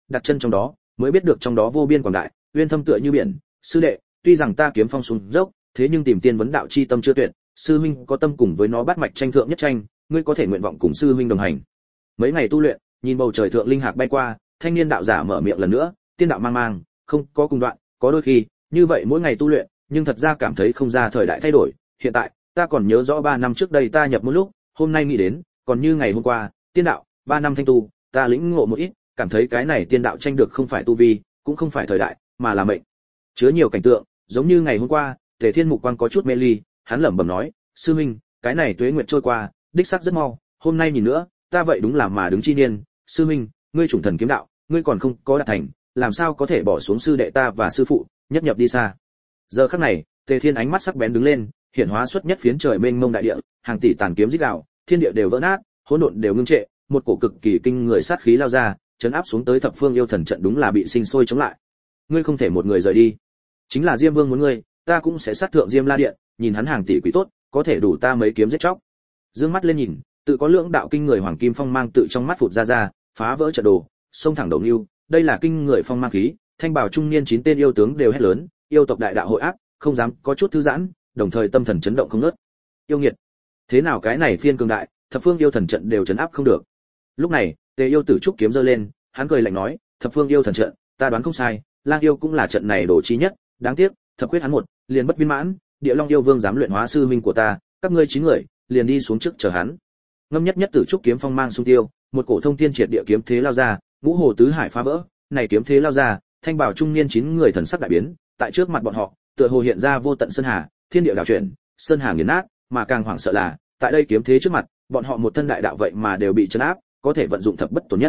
đặt chân trong đó, mới biết được trong đó vô biên quảng đại, uyên thâm tựa như biển. Sư đệ, tuy rằng ta kiếm phong xuống dốc, thế nhưng tìm tiên vấn đạo chi tâm chưa tuyệt, sư huynh có tâm cùng với nó bắt mạch tranh thượng nhất tranh, ngươi có thể nguyện vọng cùng sư huynh đồng hành. Mấy ngày tu luyện, nhìn bầu trời thượng linh hạc bay qua, thanh niên đạo giả mở miệng lần nữa, tiên đạo mang mang, không có cùng đoạn, có đôi khi, như vậy mỗi ngày tu luyện, nhưng thật ra cảm thấy không ra thời đại thay đổi. Hiện tại, ta còn nhớ rõ 3 năm trước đây ta nhập môn lúc, hôm nay nghĩ đến, còn như ngày hôm qua, tiên đạo, 3 năm thanh tu, ta lĩnh ngộ một ít, cảm thấy cái này tiên đạo tranh được không phải tu vi, cũng không phải thời đại, mà là mệnh. Chứa nhiều cảnh tượng, giống như ngày hôm qua, Tề Thiên mục quang có chút mê ly, hắn lẩm bẩm nói, sư huynh, cái này tuế nguyệt trôi qua, đích xác rất mau, hôm nay nhìn nữa, ta vậy đúng là mà đứng chi niên, sư huynh, ngươi chủng thần kiếm đạo, ngươi còn không có đạt thành, làm sao có thể bỏ xuống sư đệ ta và sư phụ, nhất nhập đi xa. Giờ khắc này, Tề Thiên ánh mắt sắc bén đứng lên, hiện hóa xuất nhất phiến trời mênh mông đại địa, hàng tỷ tàn kiếm rít gào, thiên địa đều vỡ nát, hỗn độn đều ngưng trệ, một cổ cực kỳ kinh người sát khí lao ra, chấn áp xuống tới thập phương yêu thần trận đúng là bị sinh sôi chống lại. Ngươi không thể một người rời đi, chính là Diêm Vương muốn ngươi, ta cũng sẽ sát thượng Diêm La Điện, nhìn hắn hàng tỷ quỷ tốt, có thể đủ ta mấy kiếm giết chóc. Dương mắt lên nhìn, tự có lưỡng đạo kinh người hoàng kim phong mang tự trong mắt phụt ra, phá vỡ trận đồ, xông thẳng đầu lưu, đây là kinh người phong mang khí, thanh bảo trung niên 9 tên yêu tướng đều hét lớn, yêu tộc đại đạo hội áp, không dám có chút thư giãn, đồng thời tâm thần chấn động không ngớt. Yêu nghiệt, thế nào cái này phiên cường đại, thập phương yêu thần trận đều chấn áp không được. Lúc này, Tề yêu tử trúc kiếm giơ lên, hắn cười lạnh nói, thập phương yêu thần trận, ta đoán không sai, lang yêu cũng là trận này đồ chí nhất, đáng tiếc, thập quyết hắn một, liền bất viên mãn, địa long yêu vương dám luyện hóa sư huynh của ta, các ngươi 9 người, liền đi xuống trước chờ hắn. Ngâm nhất nhất tử trúc kiếm phong mang xung tiêu, một cổ thông thiên triệt địa kiếm thế lao ra, ngũ hồ tứ hải phá vỡ, này kiếm thế lao ra, thanh bảo trung niên 9 người thần sắc đại biến, tại trước mặt bọn họ, tựa hồ hiện ra vô tận sơn hà, thiên địa đảo chuyển, sơn hà nghiền nát, mà càng hoảng sợ là, tại đây kiếm thế trước mặt, bọn họ một thân đại đạo vậy mà đều bị trấn áp, có thể vận dụng thập bất tổn nhất.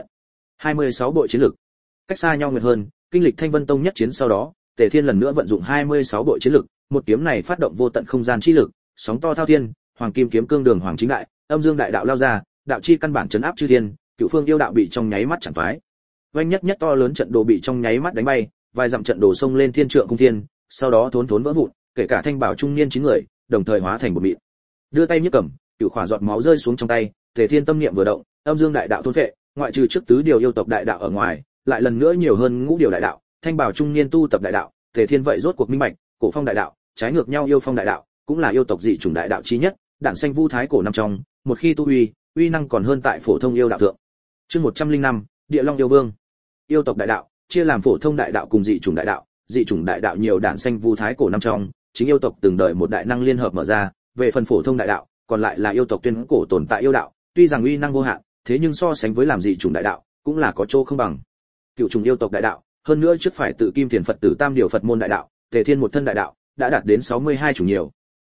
26 bộ chiến lực. Cách xa nhau nguyệt hơn, kinh lịch Thanh Vân Tông nhất chiến sau đó, Tề Thiên lần nữa vận dụng 26 bộ chiến lực, một kiếm này phát động vô tận không gian chi lực, sóng to thao thiên, hoàng kim kiếm cương đường hoàng chính đại, âm dương đại đạo lao ra, đạo chi căn bản trấn áp chư thiên, cựu phương yêu đạo bị trong nháy mắt chẳng phái. Vành nhất nhất to lớn trận đồ bị trong nháy mắt đánh bay, vài dặm trận đồ xông lên thiên trượng cung thiên, sau đó thốn thốn vỡ vụn, kể cả thanh bảo trung niên 9 người, đồng thời hóa thành một mịn. Đưa tay nhấc cầm, cựu khỏa giọt máu rơi xuống trong tay, Tề Thiên tâm niệm vừa động, âm dương đại đạo thôn phệ, ngoại trừ trước tứ điều yêu tộc đại đạo ở ngoài, lại lần nữa nhiều hơn ngũ điều đại đạo, thanh bảo trung niên tu tập đại đạo, Tề Thiên vậy rốt cuộc minh bạch, cổ phong đại đạo, trái ngược nhau yêu phong đại đạo, cũng là yêu tộc dị chủng đại đạo chí nhất, đản xanh vu thái cổ năm trong, một khi tu uy năng còn hơn tại phổ thông yêu đạo thượng. Chương 105, Địa Long yêu vương. Yêu tộc đại đạo chia làm phổ thông đại đạo cùng dị chủng đại đạo nhiều đản xanh vu thái cổ năm trong, chính yêu tộc từng đợi một đại năng liên hợp mở ra, về phần phổ thông đại đạo, còn lại là yêu tộc tuyên cổ tồn tại yêu đạo, tuy rằng uy năng vô hạn, thế nhưng so sánh với làm dị chủng đại đạo, cũng là có chỗ không bằng. Cựu chủng yêu tộc đại đạo, hơn nữa trước phải tự kim thiền Phật tử tam điều Phật môn đại đạo, Tề Thiên một thân đại đạo đã đạt đến 62 chủng nhiều.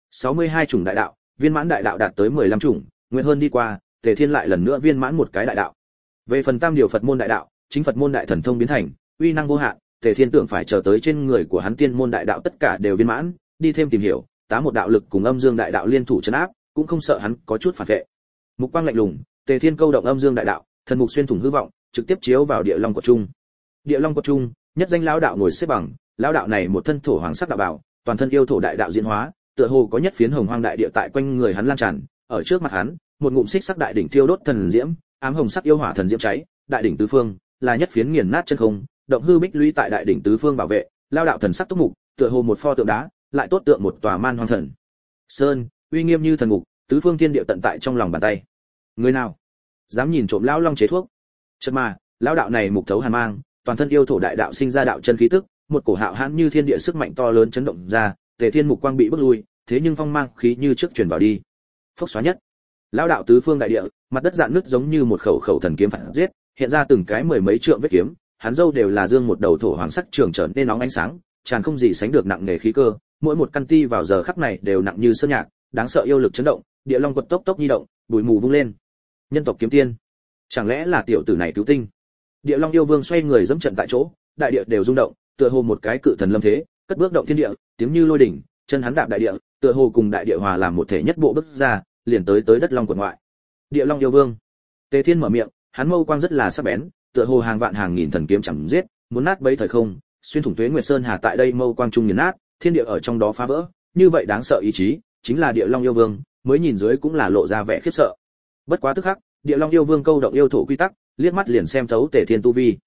62 chủng đại đạo, viên mãn đại đạo đạt tới 15 chủng, nguyện hơn đi qua, Tề Thiên lại lần nữa viên mãn một cái đại đạo. Về phần tam điều Phật môn đại đạo, chính Phật môn đại thần thông biến thành, uy năng vô hạn, Tề Thiên tưởng phải chờ tới trên người của hắn tiên môn đại đạo tất cả đều viên mãn, đi thêm tìm hiểu, tá một đạo lực cùng âm dương đại đạo liên thủ trấn áp, cũng không sợ hắn có chút phản vệ. Mục quang lạnh lùng, Tề Thiên câu động âm dương đại đạo, thần mục xuyên thủng hư vọng, trực tiếp chiếu vào địa long của trung. Địa long của trung, nhất danh lão đạo ngồi xếp bằng, lão đạo này một thân thổ hoàng sắc đạo bảo, toàn thân yêu thổ đại đạo diễn hóa, tựa hồ có nhất phiến hồng hoang đại địa tại quanh người hắn lan tràn, ở trước mặt hắn, một ngụm xích sắc đại đỉnh thiêu đốt thần diễm, ám hồng sắc yêu hỏa thần diễm cháy, đại đỉnh tứ phương, là nhất phiến nghiền nát chân không, động hư bích lũy tại đại đỉnh tứ phương bảo vệ, lão đạo thần sắc túc mục, tựa hồ một pho tượng đá, lại tốt tượng một tòa man hoang thần sơn, uy nghiêm như thần ngục, tứ phương thiên địa tận tại trong lòng bàn tay. Người nào dám nhìn trộm lão long chế thuốc? Chợt mà, lão đạo này mục thấu hàn mang, toàn thân yêu thổ đại đạo sinh ra đạo chân khí tức, một cổ hạo hãn như thiên địa sức mạnh to lớn chấn động ra, Tề Thiên mục quang bị bức lui, thế nhưng phong mang khí như trước truyền vào đi. Phốc xóa nhất. Lão đạo tứ phương đại địa, mặt đất dạn nứt giống như một khẩu khẩu thần kiếm phản giết, hiện ra từng cái mười mấy trượng vết kiếm, hắn dâu đều là dương một đầu thổ hoàng sắc trường trở nên nóng ánh sáng, tràn không gì sánh được nặng nề khí cơ, mỗi một căn ti vào giờ khắc này đều nặng như sơn nhạc, đáng sợ yêu lực chấn động, địa long quật tốc tốc di động, bụi mù vung lên. Nhân tộc kiếm tiên, chẳng lẽ là tiểu tử này cứu tinh? Địa long yêu vương xoay người dẫm trận tại chỗ, đại địa đều rung động, tựa hồ một cái cự thần lâm thế, cất bước động thiên địa, tiếng như lôi đỉnh, chân hắn đạp đại địa, tựa hồ cùng đại địa hòa làm một thể nhất bộ bước ra, liền tới đất long quật ngoại. Địa long yêu vương. Tề Thiên mở miệng, hắn mâu quang rất là sắc bén, tựa hồ hàng vạn hàng nghìn thần kiếm chẳng giết, muốn nát bấy thời không, xuyên thủng tuế nguyệt sơn hà tại đây mâu quang trung nghiền nát, thiên địa ở trong đó phá vỡ, như vậy đáng sợ ý chí, chính là địa long yêu vương, mới nhìn dưới cũng là lộ ra vẻ khiếp sợ. Bất quá tức khắc, địa long yêu vương câu động yêu thổ quy tắc, liếc mắt liền xem thấu Tề Thiên tu vi.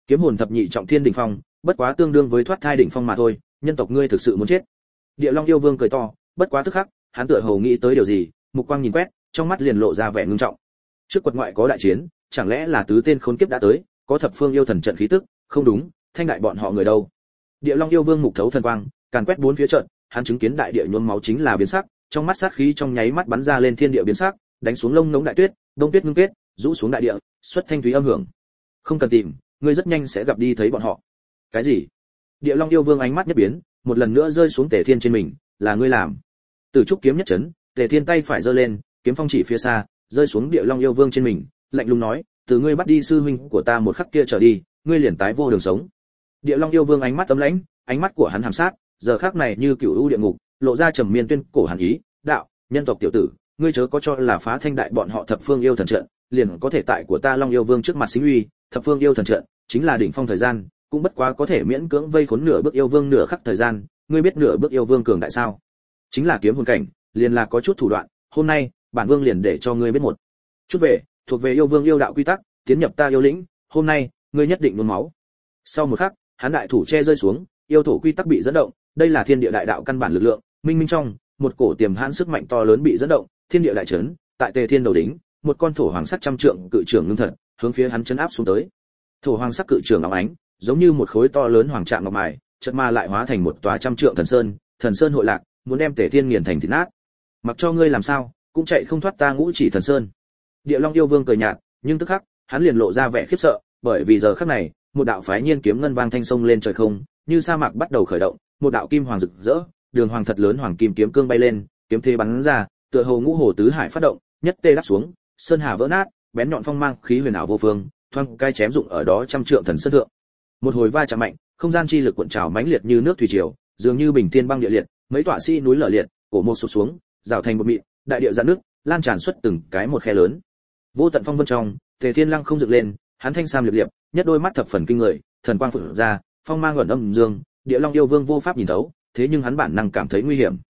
Kiếm hồn thập nhị trọng thiên đỉnh phong, bất quá tương đương với thoát thai đỉnh phong mà thôi, nhân tộc ngươi thực sự muốn chết. Địa Long yêu vương cười to, bất quá tức khắc, hắn tựa hồ nghĩ tới điều gì, mục quang nhìn quét, trong mắt liền lộ ra vẻ ngưng trọng. Trước quật ngoại có đại chiến, chẳng lẽ là tứ tên khốn kiếp đã tới, có thập phương yêu thần trận khí tức, không đúng, thanh đại bọn họ người đâu? Địa Long yêu vương mục thấu thần quang, càn quét bốn phía trận, hắn chứng kiến đại địa nhuốm máu chính là biến sắc, trong mắt sát khí trong nháy mắt bắn ra lên thiên địa biến sắc, đánh xuống lông ngỗng đại tuyết, đông tuyết ngưng kết, rũ xuống đại địa, xuất thanh thúy âm hưởng. Không cần tìm, ngươi rất nhanh sẽ gặp đi thấy bọn họ. Cái gì? Địa Long yêu vương ánh mắt nhất biến, một lần nữa rơi xuống Tề Thiên trên mình, là ngươi làm? Tử trúc kiếm nhất chấn, Tề Thiên tay phải giơ lên, kiếm phong chỉ phía xa, rơi xuống Địa Long yêu vương trên mình, lạnh lùng nói, từ ngươi bắt đi sư huynh của ta một khắc kia trở đi, ngươi liền tái vô đường sống. Địa Long yêu vương ánh mắt ấm lãnh, ánh mắt của hắn hàm sát, giờ khắc này như cựu u địa ngục, lộ ra trầm miên tuyên cổ hàn ý, đạo, nhân tộc tiểu tử, ngươi chớ có cho là phá thanh đại bọn họ thập phương yêu thần trận, liền có thể tại của ta Long yêu vương trước mặt xính uy, thập phương yêu thần trận, chính là đỉnh phong thời gian, cũng bất quá có thể miễn cưỡng vây khốn nửa bước yêu vương nửa khắc thời gian, ngươi biết nửa bước yêu vương cường đại sao? Chính là kiếm hồn cảnh, liền là có chút thủ đoạn, hôm nay, bản vương liền để cho ngươi biết một chút về, thuộc về yêu vương yêu đạo quy tắc, tiến nhập ta yêu lĩnh, hôm nay, ngươi nhất định nôn máu. Sau một khắc, hắn đại thủ che rơi xuống, yêu thổ quy tắc bị dẫn động, đây là thiên địa đại đạo căn bản lực lượng, minh minh trong, một cổ tiềm hãn sức mạnh to lớn bị dẫn động, thiên địa đại chấn, tại Tề Thiên đầu đỉnh, một con thổ hoàng sắc trăm trượng cự trưởng ngưng thật, hướng phía hắn chấn áp xuống tới. Thổ hoàng sắc cự trưởng óng ánh, giống như một khối to lớn hoàng trạng ngọc mài, chợt ma lại hóa thành một tòa trăm trượng thần sơn hội lạc, muốn đem Tề Thiên nghiền thành thịt nát. Mặc cho ngươi làm sao, cũng chạy không thoát ta Ngũ Chỉ Thần Sơn. Địa Long yêu vương cười nhạt, nhưng tức khắc, hắn liền lộ ra vẻ khiếp sợ, bởi vì giờ khắc này, một đạo phái nhiên kiếm ngân vang thanh sông lên trời không, như sa mạc bắt đầu khởi động, một đạo kim hoàng rực rỡ, đường hoàng thật lớn hoàng kim kiếm cương bay lên, kiếm thế bắn ra, tựa hồ ngũ hồ tứ hải phát động, nhất tê đáp xuống, sơn hà vỡ nát, bén nhọn phong mang khí huyền ảo vô phương, thoang cai chém dụng ở đó trăm trượng thần sơn thượng. Một hồi va chạm mạnh, không gian chi lực cuộn trào mãnh liệt như nước thủy triều, dường như bình thiên băng địa liệt, mấy tọa sĩ núi lở liệt, cổ một sụp xuống, rào thành một mịn, đại địa giãn nước, lan tràn xuất từng cái một khe lớn. Vô tận phong vân trong, Tề Thiên Lăng không dựng lên, hắn thanh sam liệp liệp, nhất đôi mắt thập phần kinh người, thần quang phượng ra, phong mang ẩn âm dương, Địa Long yêu vương vô pháp nhìn thấu, thế nhưng hắn bản năng cảm thấy nguy hiểm.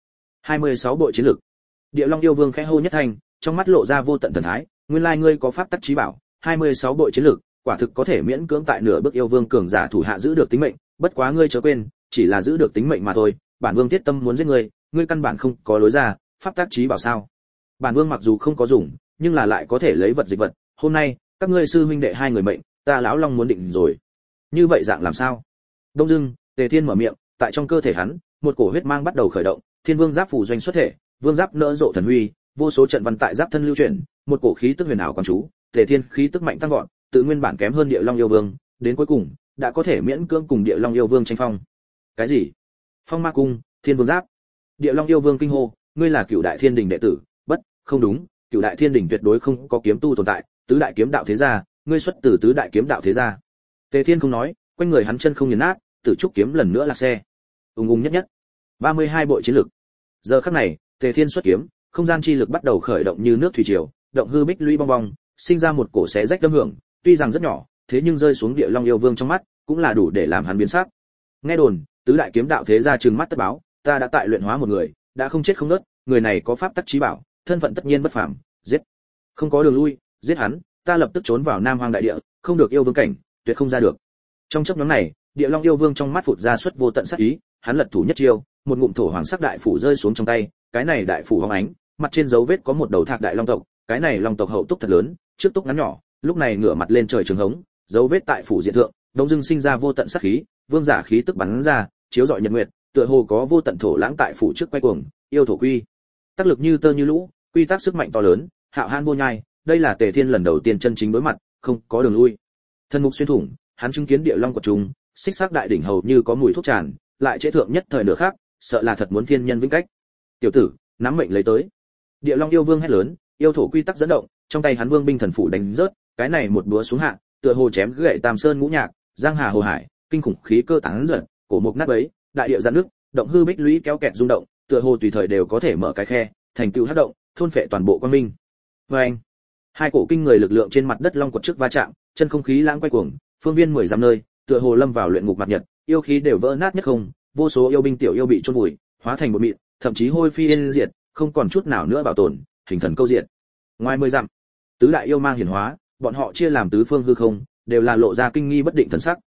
26 bộ chiến lực. Địa Long yêu vương khẽ hô nhất thanh, trong mắt lộ ra vô tận thần thái, nguyên lai ngươi có pháp tắc chí bảo, 26 bộ chiến lực, quả thực có thể miễn cưỡng tại nửa bước yêu vương cường giả thủ hạ giữ được tính mệnh, bất quá ngươi chớ quên, chỉ là giữ được tính mệnh mà thôi, bản vương thiết tâm muốn giết ngươi, ngươi căn bản không có lối ra, pháp tắc chí bảo sao? Bản vương mặc dù không có dùng, nhưng là lại có thể lấy vật dịch vật, hôm nay, các ngươi sư huynh đệ hai người mệnh, ta lão long muốn định rồi. Như vậy dạng làm sao? Đông dưng, Tề Thiên mở miệng, tại trong cơ thể hắn, một cổ huyết mang bắt đầu khởi động, Thiên Vương giáp phủ doanh xuất thể, vương giáp nỡ rộ thần huy, vô số trận văn tại giáp thân lưu chuyển, một cổ khí tức huyền ảo quang chú, Tề Thiên khí tức mạnh tăng vọt, tự nguyên bản kém hơn Địa Long yêu vương, đến cuối cùng, đã có thể miễn cưỡng cùng Địa Long yêu vương tranh phong. Cái gì? Phong Ma cung, Thiên Vương giáp. Địa Long yêu vương kinh hô, ngươi là Cửu Đại Thiên Đình đệ tử, bất, không đúng, Cửu Đại Thiên Đình tuyệt đối không có kiếm tu tồn tại, tứ đại kiếm đạo thế gia, ngươi xuất từ tứ đại kiếm đạo thế gia. Tề Thiên không nói, quanh người hắn chân không nghiền nát, Tử trúc kiếm lần nữa là xe. Ung ung nhất nhất. 32 bộ chiến lực. Giờ khắc này, Tề Thiên xuất kiếm, không gian chi lực bắt đầu khởi động như nước thủy triều, động hư bích lũy bong bong, sinh ra một cổ xé rách âm hưởng, tuy rằng rất nhỏ, thế nhưng rơi xuống Địa Long yêu vương trong mắt, cũng là đủ để làm hắn biến sắc. Nghe đồn, tứ đại kiếm đạo thế gia trừng mắt tất báo, ta đã tại luyện hóa một người, đã không chết không nứt, người này có pháp tắc chí bảo, thân phận tất nhiên bất phàm, giết. Không có đường lui, giết hắn, ta lập tức trốn vào Nam Hoang đại địa, không được yêu vương cảnh, tuyệt không ra được. Trong chốc ngắn này, Địa Long yêu vương trong mắt phụt ra xuất vô tận sát ý, hắn lật thủ nhất chiêu, một ngụm thổ hoàng sắc đại phủ rơi xuống trong tay, cái này đại phủ hóng ánh, mặt trên dấu vết có một đầu thạc đại long tộc, cái này long tộc hậu túc thật lớn, trước túc ngắn nhỏ, lúc này ngửa mặt lên trời trường hống, dấu vết tại phủ diện thượng, đông dưng sinh ra vô tận sát khí, vương giả khí tức bắn ra, chiếu rọi nhật nguyệt, tựa hồ có vô tận thổ lãng tại phủ trước quay cuồng, yêu thổ quy, tác lực như tơ như lũ, quy tắc sức mạnh to lớn, hạo han vô nhai, đây là Tề Thiên lần đầu tiên chân chính đối mặt, không có đường lui. Thân mục xuyên thủng, hắn chứng kiến Địa Long của trùng, xích sắc đại đỉnh hầu như có mùi thuốc tràn, lại chế thượng nhất thời nửa khác, sợ là thật muốn thiên nhân vĩnh cách. Tiểu tử, nắm mệnh lấy tới. Địa Long yêu vương hét lớn, yêu thổ quy tắc dẫn động, trong tay hắn vương binh thần phủ đánh rớt, cái này một búa xuống hạ, tựa hồ chém gậy Tam Sơn ngũ nhạc, giang hà hồ hải, kinh khủng khí cơ tán giật, cổ mục nát bấy, đại địa giãn nước, động hư bích lũy kéo kẹt rung động, tựa hồ tùy thời đều có thể mở cái khe, thành tựu hất động, thôn phệ toàn bộ quang minh. Oeng! Hai cổ kinh người lực lượng trên mặt đất long quật trước va chạm, chân không khí lãng quay cuồng, phương viên 10 dặm nơi, tựa hồ lâm vào luyện ngục mặt nhật, yêu khí đều vỡ nát nhất không, vô số yêu binh tiểu yêu bị chôn vùi, hóa thành một mịn, thậm chí hôi phi yên diệt, không còn chút nào nữa bảo tồn, hình thần câu diện. Ngoài 10 dặm, tứ đại yêu mang hiển hóa, bọn họ chia làm tứ phương hư không, đều là lộ ra kinh nghi bất định thần sắc,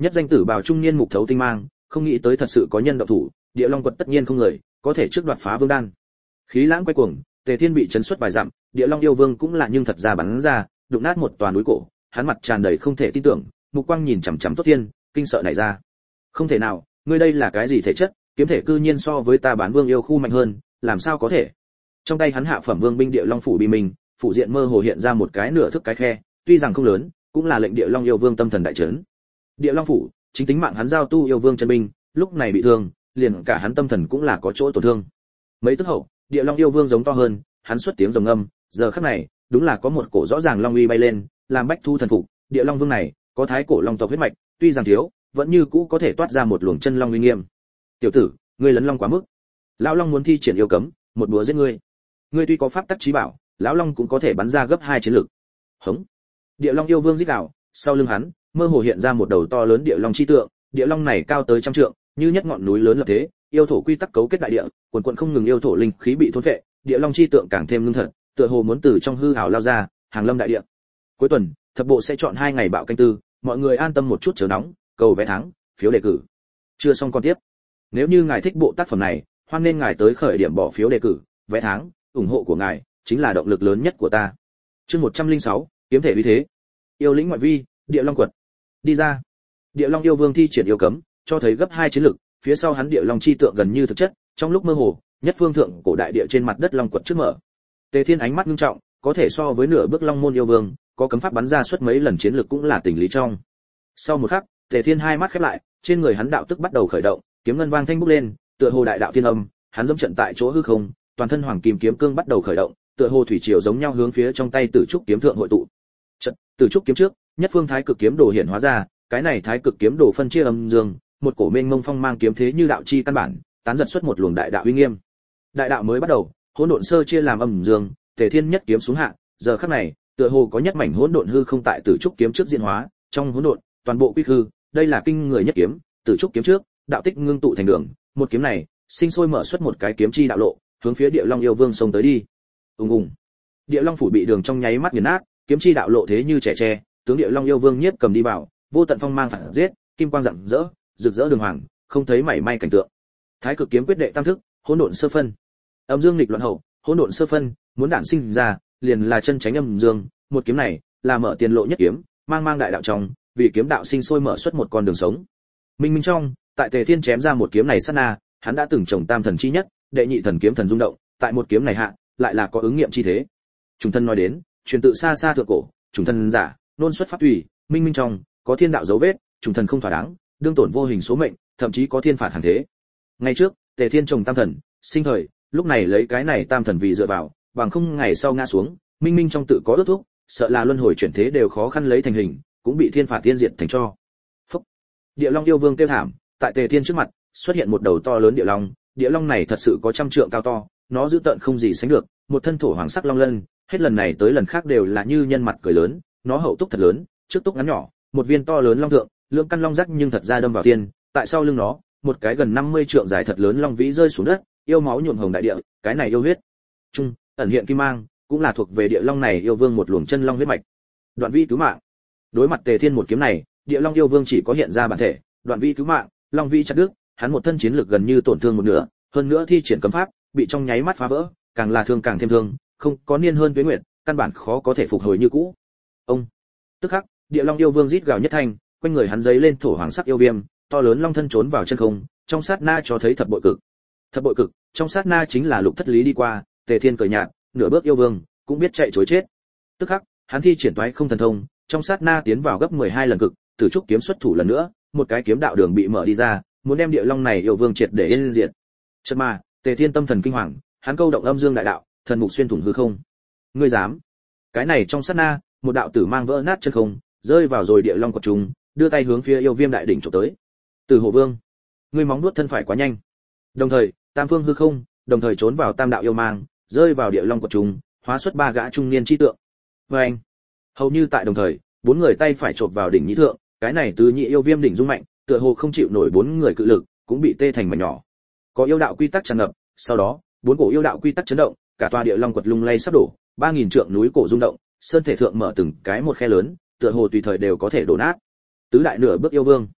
Nhất danh tử bào trung niên mục thấu tinh mang, không nghĩ tới thật sự có nhân động thủ, Địa Long quật tất nhiên không người, có thể trước đoạt phá vương đan. Khí lãng quay cuồng, Tề Thiên bị chấn xuất vài dặm, Địa Long yêu vương cũng là nhưng thật ra bắn ra, đụng nát một tòa núi cổ, hắn mặt tràn đầy không thể tin tưởng, mục quang nhìn chằm chằm Tốt Thiên, kinh sợ nảy ra. Không thể nào, ngươi đây là cái gì thể chất, kiếm thể cư nhiên so với ta bán vương yêu khu mạnh hơn, làm sao có thể? Trong tay hắn hạ phẩm vương binh Địa Long phủ bị mình, phủ diện mơ hồ hiện ra một cái nửa thước cái khe, tuy rằng không lớn, cũng là lệnh Địa Long yêu vương tâm thần đại chấn. Địa Long phủ, chính tính mạng hắn giao tu yêu vương chân binh, lúc này bị thương, liền cả hắn tâm thần cũng là có chỗ tổn thương. Mấy tức hậu, Địa Long yêu vương giống to hơn, hắn xuất tiếng rồng âm, giờ khắc này, đúng là có một cổ rõ ràng long uy bay lên, làm bách thu thần phục, Địa Long vương này, có thái cổ long tộc huyết mạch, tuy rằng thiếu, vẫn như cũ có thể toát ra một luồng chân long uy nghiêm. Tiểu tử, ngươi lấn long quá mức. Lão long muốn thi triển yêu cấm, một búa giết ngươi. Ngươi tuy có pháp tắc trí bảo, lão long cũng có thể bắn ra gấp 2 chiến lực. Hống. Địa Long yêu vương rít gào, sau lưng hắn, mơ hồ hiện ra một đầu to lớn địa long chi tượng, địa long này cao tới trăm trượng, như nhất ngọn núi lớn lập thế, yêu thổ quy tắc cấu kết đại địa, quần quần không ngừng yêu thổ linh khí bị thôn phệ, địa long chi tượng càng thêm ngưng thật, tựa hồ muốn từ trong hư ảo lao ra, hàng lâm đại địa. Cuối tuần, thập bộ sẽ chọn 2 ngày bạo canh tư, mọi người an tâm một chút chờ nóng, cầu vé thắng, phiếu đề cử. Chưa xong con tiếp. Nếu như ngài thích bộ tác phẩm này, hoan nên ngài tới khởi điểm bỏ phiếu đề cử, vé thắng, ủng hộ của ngài chính là động lực lớn nhất của ta. Chương 106, kiếm thể uy thế. Yêu lĩnh ngoại vi, Địa Long quật. Đi ra. Địa Long yêu vương thi triển yêu cấm, cho thấy gấp 2 chiến lực, phía sau hắn Địa Long chi tượng gần như thực chất, trong lúc mơ hồ, nhất phương thượng cổ đại địa trên mặt đất long quật trước mở. Tề Thiên ánh mắt nghiêm trọng, có thể so với nửa bước long môn yêu vương, có cấm pháp bắn ra suốt mấy lần chiến lực cũng là tình lý trong. Sau một khắc, Tề Thiên hai mắt khép lại, trên người hắn đạo tức bắt đầu khởi động, kiếm ngân vang thanh bốc lên, tựa hồ đại đạo thiên âm, hắn dẫm trận tại chỗ hư không, toàn thân hoàng kim kiếm cương bắt đầu khởi động, tựa hồ thủy triều giống nhau hướng phía trong tay Tử trúc kiếm thượng hội tụ. Trận, Tử trúc kiếm trước, nhất phương thái cực kiếm đồ hiện hóa ra, cái này thái cực kiếm đồ phân chia âm dương, một cổ mênh mông phong mang kiếm thế như đạo chi căn bản, tán giật xuất một luồng đại đạo uy nghiêm. Đại đạo mới bắt đầu, hỗn độn sơ chia làm âm dương, Tề Thiên nhất kiếm xuống hạ, giờ khắc này, tựa hồ có nhất mảnh hỗn độn hư không tại Tử trúc kiếm trước diễn hóa, trong hỗn độn, toàn bộ quy hư, đây là kinh người nhất kiếm, Tử trúc kiếm trước, đạo tích ngưng tụ thành đường, một kiếm này, sinh sôi mở xuất một cái kiếm chi đạo lộ, hướng phía Địa Long yêu vương xông tới đi. Ùng ùng. Địa Long phủ bị đường trong nháy mắt nghiền nát, kiếm chi đạo lộ thế như trẻ tre, tướng Địa Long yêu vương nhiếp cầm đi vào, vô tận phong mang phản giết, kim quang rạng rỡ, rực rỡ đường hoàng, không thấy mảy may cảnh tượng. Thái cực kiếm quyết đệ tam thức, hỗn độn sơ phân. Âm dương nghịch loạn hậu, hỗn độn sơ phân, muốn đản sinh ra, liền là chân chánh âm dương, một kiếm này là mở tiền lộ nhất kiếm, mang đại đạo trong, vì kiếm đạo sinh sôi mở xuất một con đường sống. Minh minh trong, tại Tề Thiên chém ra một kiếm này sát na, hắn đã từng trồng tam thần chi nhất, đệ nhị thần kiếm thần rung động, tại một kiếm này hạ, lại là có ứng nghiệm chi thế. Trùng thân nói đến, truyền tự xa xa thượng cổ, trùng thân giả, nôn xuất pháp tùy, minh minh trong, có thiên đạo dấu vết, trùng thần không thỏa đáng, đương tổn vô hình số mệnh, thậm chí có thiên phạt hàng thế. Ngày trước, Tề Thiên trồng tam thần, sinh thời, lúc này lấy cái này tam thần vì dựa vào, bằng không ngày sau ngã xuống, minh minh trong tự có ước thúc, sợ là luân hồi chuyển thế đều khó khăn lấy thành hình, cũng bị thiên phạt tiên diệt thành cho. Phúc. Địa Long yêu vương kêu thảm, tại Tề Thiên trước mặt, xuất hiện một đầu to lớn địa long này thật sự có trăm trượng cao to, nó dữ tợn không gì sánh được, một thân thổ hoàng sắc long lân, hết lần này tới lần khác đều là như nhân mặt cười lớn, nó hậu túc thật lớn, trước túc ngắn nhỏ, một viên to lớn long thượng, lượng căn long rắc nhưng thật ra đâm vào tiên, tại sau lưng nó, một cái gần 50 trượng dài thật lớn long vĩ rơi xuống đất, yêu máu nhuộm hồng đại địa, cái này yêu huyết. Trung, ẩn hiện kim mang, cũng là thuộc về địa long này yêu vương một luồng chân long huyết mạch. Đoạn vĩ cứu mạng. Đối mặt Tề Thiên một kiếm này, địa long yêu vương chỉ có hiện ra bản thể, đoạn vĩ cứu mạng, long vĩ chặt đứt, hắn một thân chiến lực gần như tổn thương một nửa, hơn nữa thi triển cấm pháp, bị trong nháy mắt phá vỡ, càng là thương càng thêm thương, không có niên hơn tuế nguyệt, căn bản khó có thể phục hồi như cũ. Ông. Tức khắc, địa long yêu vương rít gào nhất thanh, quanh người hắn giấy lên thổ hoàng sắc yêu viêm, to lớn long thân trốn vào chân không, trong sát na cho thấy thập bội cực. Thập bội cực, trong sát na chính là lục thất lý đi qua, Tề Thiên cười nhạt, nửa bước yêu vương, cũng biết chạy trối chết. Tức khắc, hắn thi triển toái không thần thông, trong sát na tiến vào gấp 12 lần cực, Tử trúc kiếm xuất thủ lần nữa, một cái kiếm đạo đường bị mở đi ra, muốn đem địa long này yêu vương triệt để yên diệt. Chợt mà, Tề Thiên tâm thần kinh hoàng, hắn câu động âm dương đại đạo, thần mục xuyên thủng hư không. Ngươi dám? Cái này trong sát na, một đạo tử mang vỡ nát chân không, rơi vào rồi địa long quật trùng, đưa tay hướng phía yêu viêm đại đỉnh chụp tới. Tử Hổ Vương, ngươi móng nuốt thân phải quá nhanh. Đồng thời, tam phương hư không, đồng thời trốn vào tam đạo yêu mang, rơi vào địa long quật trùng, hóa xuất ba gã trung niên chi tượng. Và anh, hầu như tại đồng thời, bốn người tay phải chộp vào đỉnh nhĩ thượng, cái này tứ nhị yêu viêm đỉnh rung mạnh, tựa hồ không chịu nổi bốn người cự lực, cũng bị tê thành mảnh nhỏ. Có yêu đạo quy tắc tràn ngập, sau đó, bốn cổ yêu đạo quy tắc chấn động, cả tòa địa long quật lung lay sắp đổ, 3000 trượng núi cổ rung động, sơn thể thượng mở từng cái một khe lớn, tựa hồ tùy thời đều có thể đổ nát. Tứ đại nửa bước yêu vương,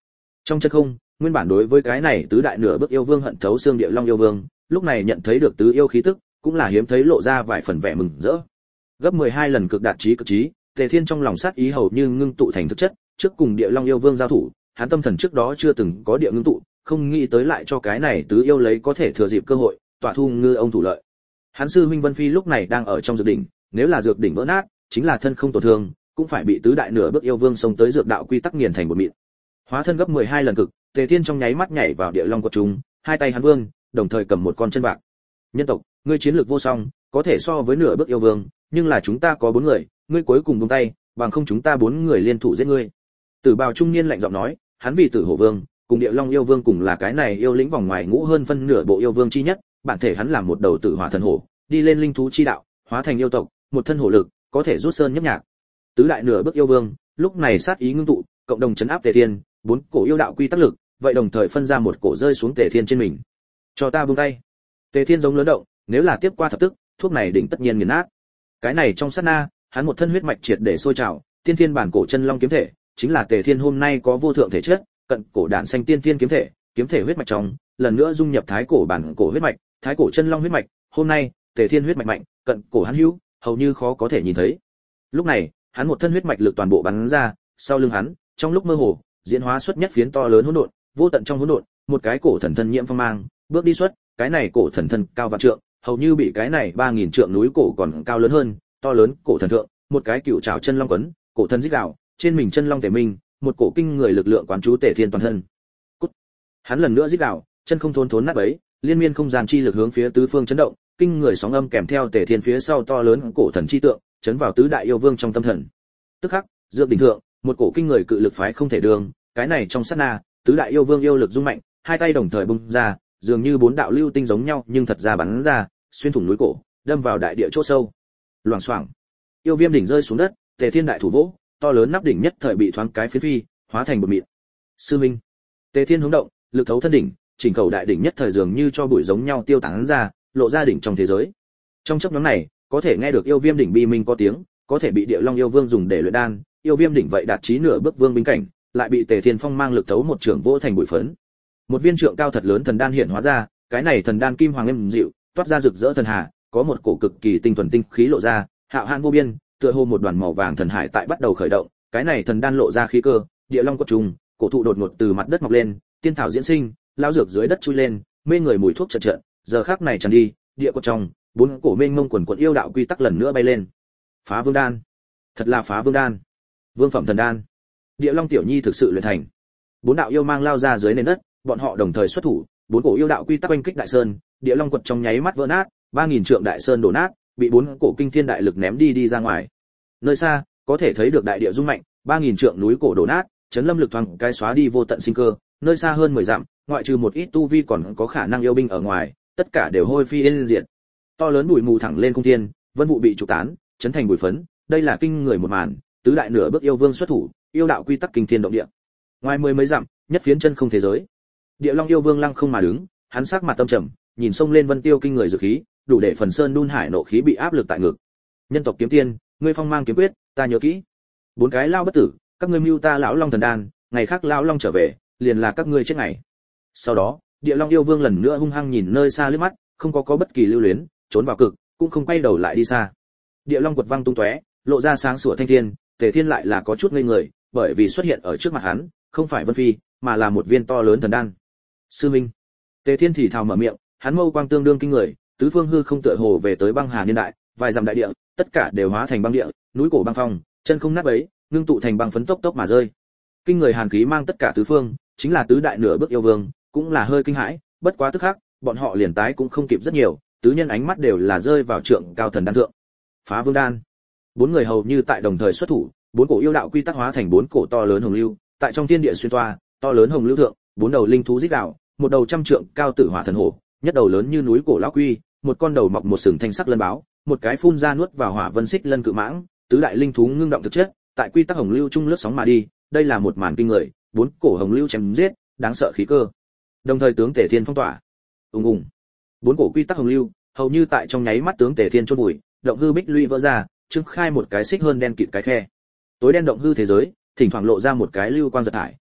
Trong chân không, nguyên bản đối với cái này tứ đại nửa bước yêu vương hận thấu xương Địa Long yêu vương, lúc này nhận thấy được tứ yêu khí tức, cũng là hiếm thấy lộ ra vài phần vẻ mừng rỡ. Gấp 12 lần cực đạt chí cực chí, Tề Thiên trong lòng sát ý hầu như ngưng tụ thành thực chất, trước cùng Địa Long yêu vương giao thủ, hắn tâm thần trước đó chưa từng có địa ngưng tụ, không nghĩ tới lại cho cái này tứ yêu lấy có thể thừa dịp cơ hội, tọa thu ngư ông thủ lợi. Hắn sư huynh Vân Phi lúc này đang ở trong dược đỉnh, nếu là dược đỉnh vỡ nát, chính là thân không tổn thương, cũng phải bị tứ đại nửa bước yêu vương xông tới dược đạo quy tắc nghiền thành một mịn. Hóa thân gấp 12 lần cực, Tề Thiên trong nháy mắt nhảy vào Địa Long quật trung, hai tay hắn vương, đồng thời cầm một con chân bạc. Nhân tộc, ngươi chiến lược vô song, có thể so với nửa bước yêu vương, nhưng là chúng ta có 4 người, ngươi cuối cùng buông tay, bằng không chúng ta 4 người liên thủ giết ngươi. Tử bào trung niên lạnh giọng nói, hắn vì Tử Hổ Vương, cùng Địa Long yêu vương cùng là cái này yêu lĩnh vòng ngoài ngũ hơn phân nửa bộ yêu vương chi nhất, bản thể hắn làm một đầu tử hỏa thần hổ, đi lên linh thú chi đạo, hóa thành yêu tộc, một thân hổ lực, có thể rút sơn nhấp nhạc. Tứ đại nửa bước yêu vương, lúc này sát ý ngưng tụ, cộng đồng chấn áp Tề Thiên, 4 cổ yêu đạo quy tắc lực, vậy đồng thời phân ra một cổ rơi xuống Tề Thiên trên mình. Cho ta buông tay. Tề Thiên giống lớn động, nếu là tiếp qua thập tức, thuốc này định tất nhiên nghiền nát. Cái này trong sát na, hắn một thân huyết mạch triệt để sôi trào, tiên thiên bản cổ chân long kiếm thể, chính là Tề Thiên hôm nay có vô thượng thể chất, cận cổ đản xanh tiên thiên kiếm thể huyết mạch trong, lần nữa dung nhập thái cổ bản cổ huyết mạch, thái cổ chân long huyết mạch, hôm nay, Tề Thiên huyết mạch mạnh, cận cổ hắn hữu, hầu như khó có thể nhìn thấy. Lúc này, hắn một thân huyết mạch lực toàn bộ bắn ra, sau lưng hắn, trong lúc mơ hồ, diễn hóa xuất nhất phiến to lớn hỗn độn, vô tận trong hỗn độn, một cái cổ thần thân nhiễm phong mang, bước đi xuất, cái này cổ thần thân cao vạn trượng, hầu như bị cái này 3000 trượng núi cổ còn cao lớn hơn, to lớn cổ thần thượng, một cái cựu trảo chân long quấn, cổ thần rít gào, trên mình chân long Tề Minh, một cổ kinh người lực lượng quán chú Tề Thiên toàn thân. Cút. Hắn lần nữa rít gào, chân không thốn thốn nát bấy, liên miên không gian chi lực hướng phía tứ phương chấn động, kinh người sóng âm kèm theo Tề Thiên phía sau to lớn cổ thần chi tượng, chấn vào tứ đại yêu vương trong tâm thần. Tức khắc, dược đỉnh thượng, một cổ kinh người cự lực phái không thể đường, cái này trong sát na, tứ đại yêu vương yêu lực rung mạnh, hai tay đồng thời bung ra, dường như 4 đạo lưu tinh giống nhau, nhưng thật ra bắn ra, xuyên thủng núi cổ, đâm vào đại địa chỗ sâu. Loảng xoảng. Yêu viêm đỉnh rơi xuống đất, Tề Thiên đại thủ vỗ, to lớn nắp đỉnh nhất thời bị thoáng cái phiến phi, hóa thành bột mịn. Sư minh. Tề Thiên hướng động, lực thấu thân đỉnh, chỉnh cầu đại đỉnh nhất thời dường như cho bụi giống nhau tiêu tán ra, lộ ra đỉnh trong thế giới. Trong chốc ngắn này, có thể nghe được yêu viêm đỉnh bi minh có tiếng, có thể bị Địa Long yêu vương dùng để luyện đan, yêu viêm đỉnh vậy đạt chí nửa bước vương binh cảnh, lại bị Tề Thiên Phong mang lực thấu một trường vỗ thành bụi phấn. Một viên trượng cao thật lớn thần đan hiện hóa ra, cái này thần đan kim hoàng êm dịu, toát ra rực rỡ thần hà, có một cổ cực kỳ tinh thuần tinh khí lộ ra, hạo hãn vô biên, tựa hồ một đoàn màu vàng thần hải tại bắt đầu khởi động, cái này thần đan lộ ra khí cơ, Địa Long quật trùng, cổ thụ đột ngột từ mặt đất mọc lên, tiên thảo diễn sinh, lao dược dưới đất chui lên, mê người mùi thuốc chợt chợt, giờ khắc này tràn đi, địa quật trong, 4 cổ mênh mông quần quật yêu đạo quy tắc lần nữa bay lên. Phá vương đan, thật là phá vương đan, vương phẩm thần đan. Địa Long tiểu nhi thực sự luyện thành. 4 đạo yêu mang lao ra dưới nền đất, bọn họ đồng thời xuất thủ, 4 cổ yêu đạo quy tắc oanh kích đại sơn, Địa Long quật trong nháy mắt vỡ nát, 3000 trượng đại sơn đổ nát, bị 4 cổ kinh thiên đại lực ném đi ra ngoài. Nơi xa, có thể thấy được đại địa rung mạnh, 3000 trượng núi cổ đổ nát, chấn lâm lực thoáng cái xóa đi vô tận sinh cơ, nơi xa hơn 10 dặm, ngoại trừ một ít tu vi còn có khả năng yêu binh ở ngoài, tất cả đều hôi phi yên diệt. To lớn bụi mù thẳng lên cung thiên, vân vụ bị trục tán, chấn thành bụi phấn, đây là kinh người một màn, tứ đại nửa bước yêu vương xuất thủ, yêu đạo quy tắc kinh thiên động địa. Ngoài 10 mấy dặm, nhất phiến chân không thế giới. Địa Long yêu vương lăng không mà đứng, hắn sắc mặt tâm trầm, nhìn sông lên vân tiêu kinh người dược khí, đủ để phần sơn đun hải nộ khí bị áp lực tại ngực. Nhân tộc kiếm tiên, ngươi phong mang kiếm quyết, ta nhớ kỹ. 4 cái lao bất tử, các ngươi mưu ta lão long thần đan, ngày khác lão long trở về, liền là các ngươi chết ngày. Sau đó, Địa Long yêu vương lần nữa hung hăng nhìn nơi xa liếc mắt, không có bất kỳ lưu luyến, trốn vào cực, cũng không quay đầu lại đi xa. Địa Long quật văng tung tóe, lộ ra sáng sủa thanh thiên, Tề Thiên lại là có chút ngây người, bởi vì xuất hiện ở trước mặt hắn, không phải Vân Phi, mà là một viên to lớn thần đan. Sư minh. Tề Thiên thì thào mở miệng, hắn mâu quang tương đương kinh người, tứ phương hư không tựa hồ về tới băng hà niên đại, vài dặm đại địa, tất cả đều hóa thành băng địa, núi cổ băng phong, chân không nát bấy, ngưng tụ thành băng phấn tốc tốc mà rơi. Kinh người hàn khí mang tất cả tứ phương, chính là tứ đại nửa bước yêu vương, cũng là hơi kinh hãi, bất quá tức khắc, bọn họ liền tái cũng không kịp rất nhiều, tứ nhân ánh mắt đều là rơi vào trượng cao thần đan thượng. Phá vương đan. 4 người hầu như tại đồng thời xuất thủ, 4 cổ yêu đạo quy tắc hóa thành 4 cổ to lớn hồng lưu, tại trong thiên địa xuyên toa, to lớn hồng lưu thượng, 4 đầu linh thú rít gào, một đầu trăm trượng cao tử hỏa thần hổ, nhất đầu lớn như núi cổ lão quy, một con đầu mọc một sừng thanh sắc lân báo, một cái phun ra nuốt vào hỏa vân xích lân cự mãng, tứ đại linh thú ngưng động thực chất, tại quy tắc hồng lưu trung lướt sóng mà đi, đây là một màn kinh người, 4 cổ hồng lưu chém giết, đáng sợ khí cơ. Đồng thời tướng Tề Thiên phong tỏa. Ùng ùng. 4 cổ quy tắc hồng lưu, hầu như tại trong nháy mắt tướng Tề Thiên chôn vùi, động hư bích lũy vỡ ra, trưng khai một cái xích hơn đen kịt cái khe. Tối đen động hư thế giới, thỉnh thoảng lộ ra một cái lưu quang giật thải,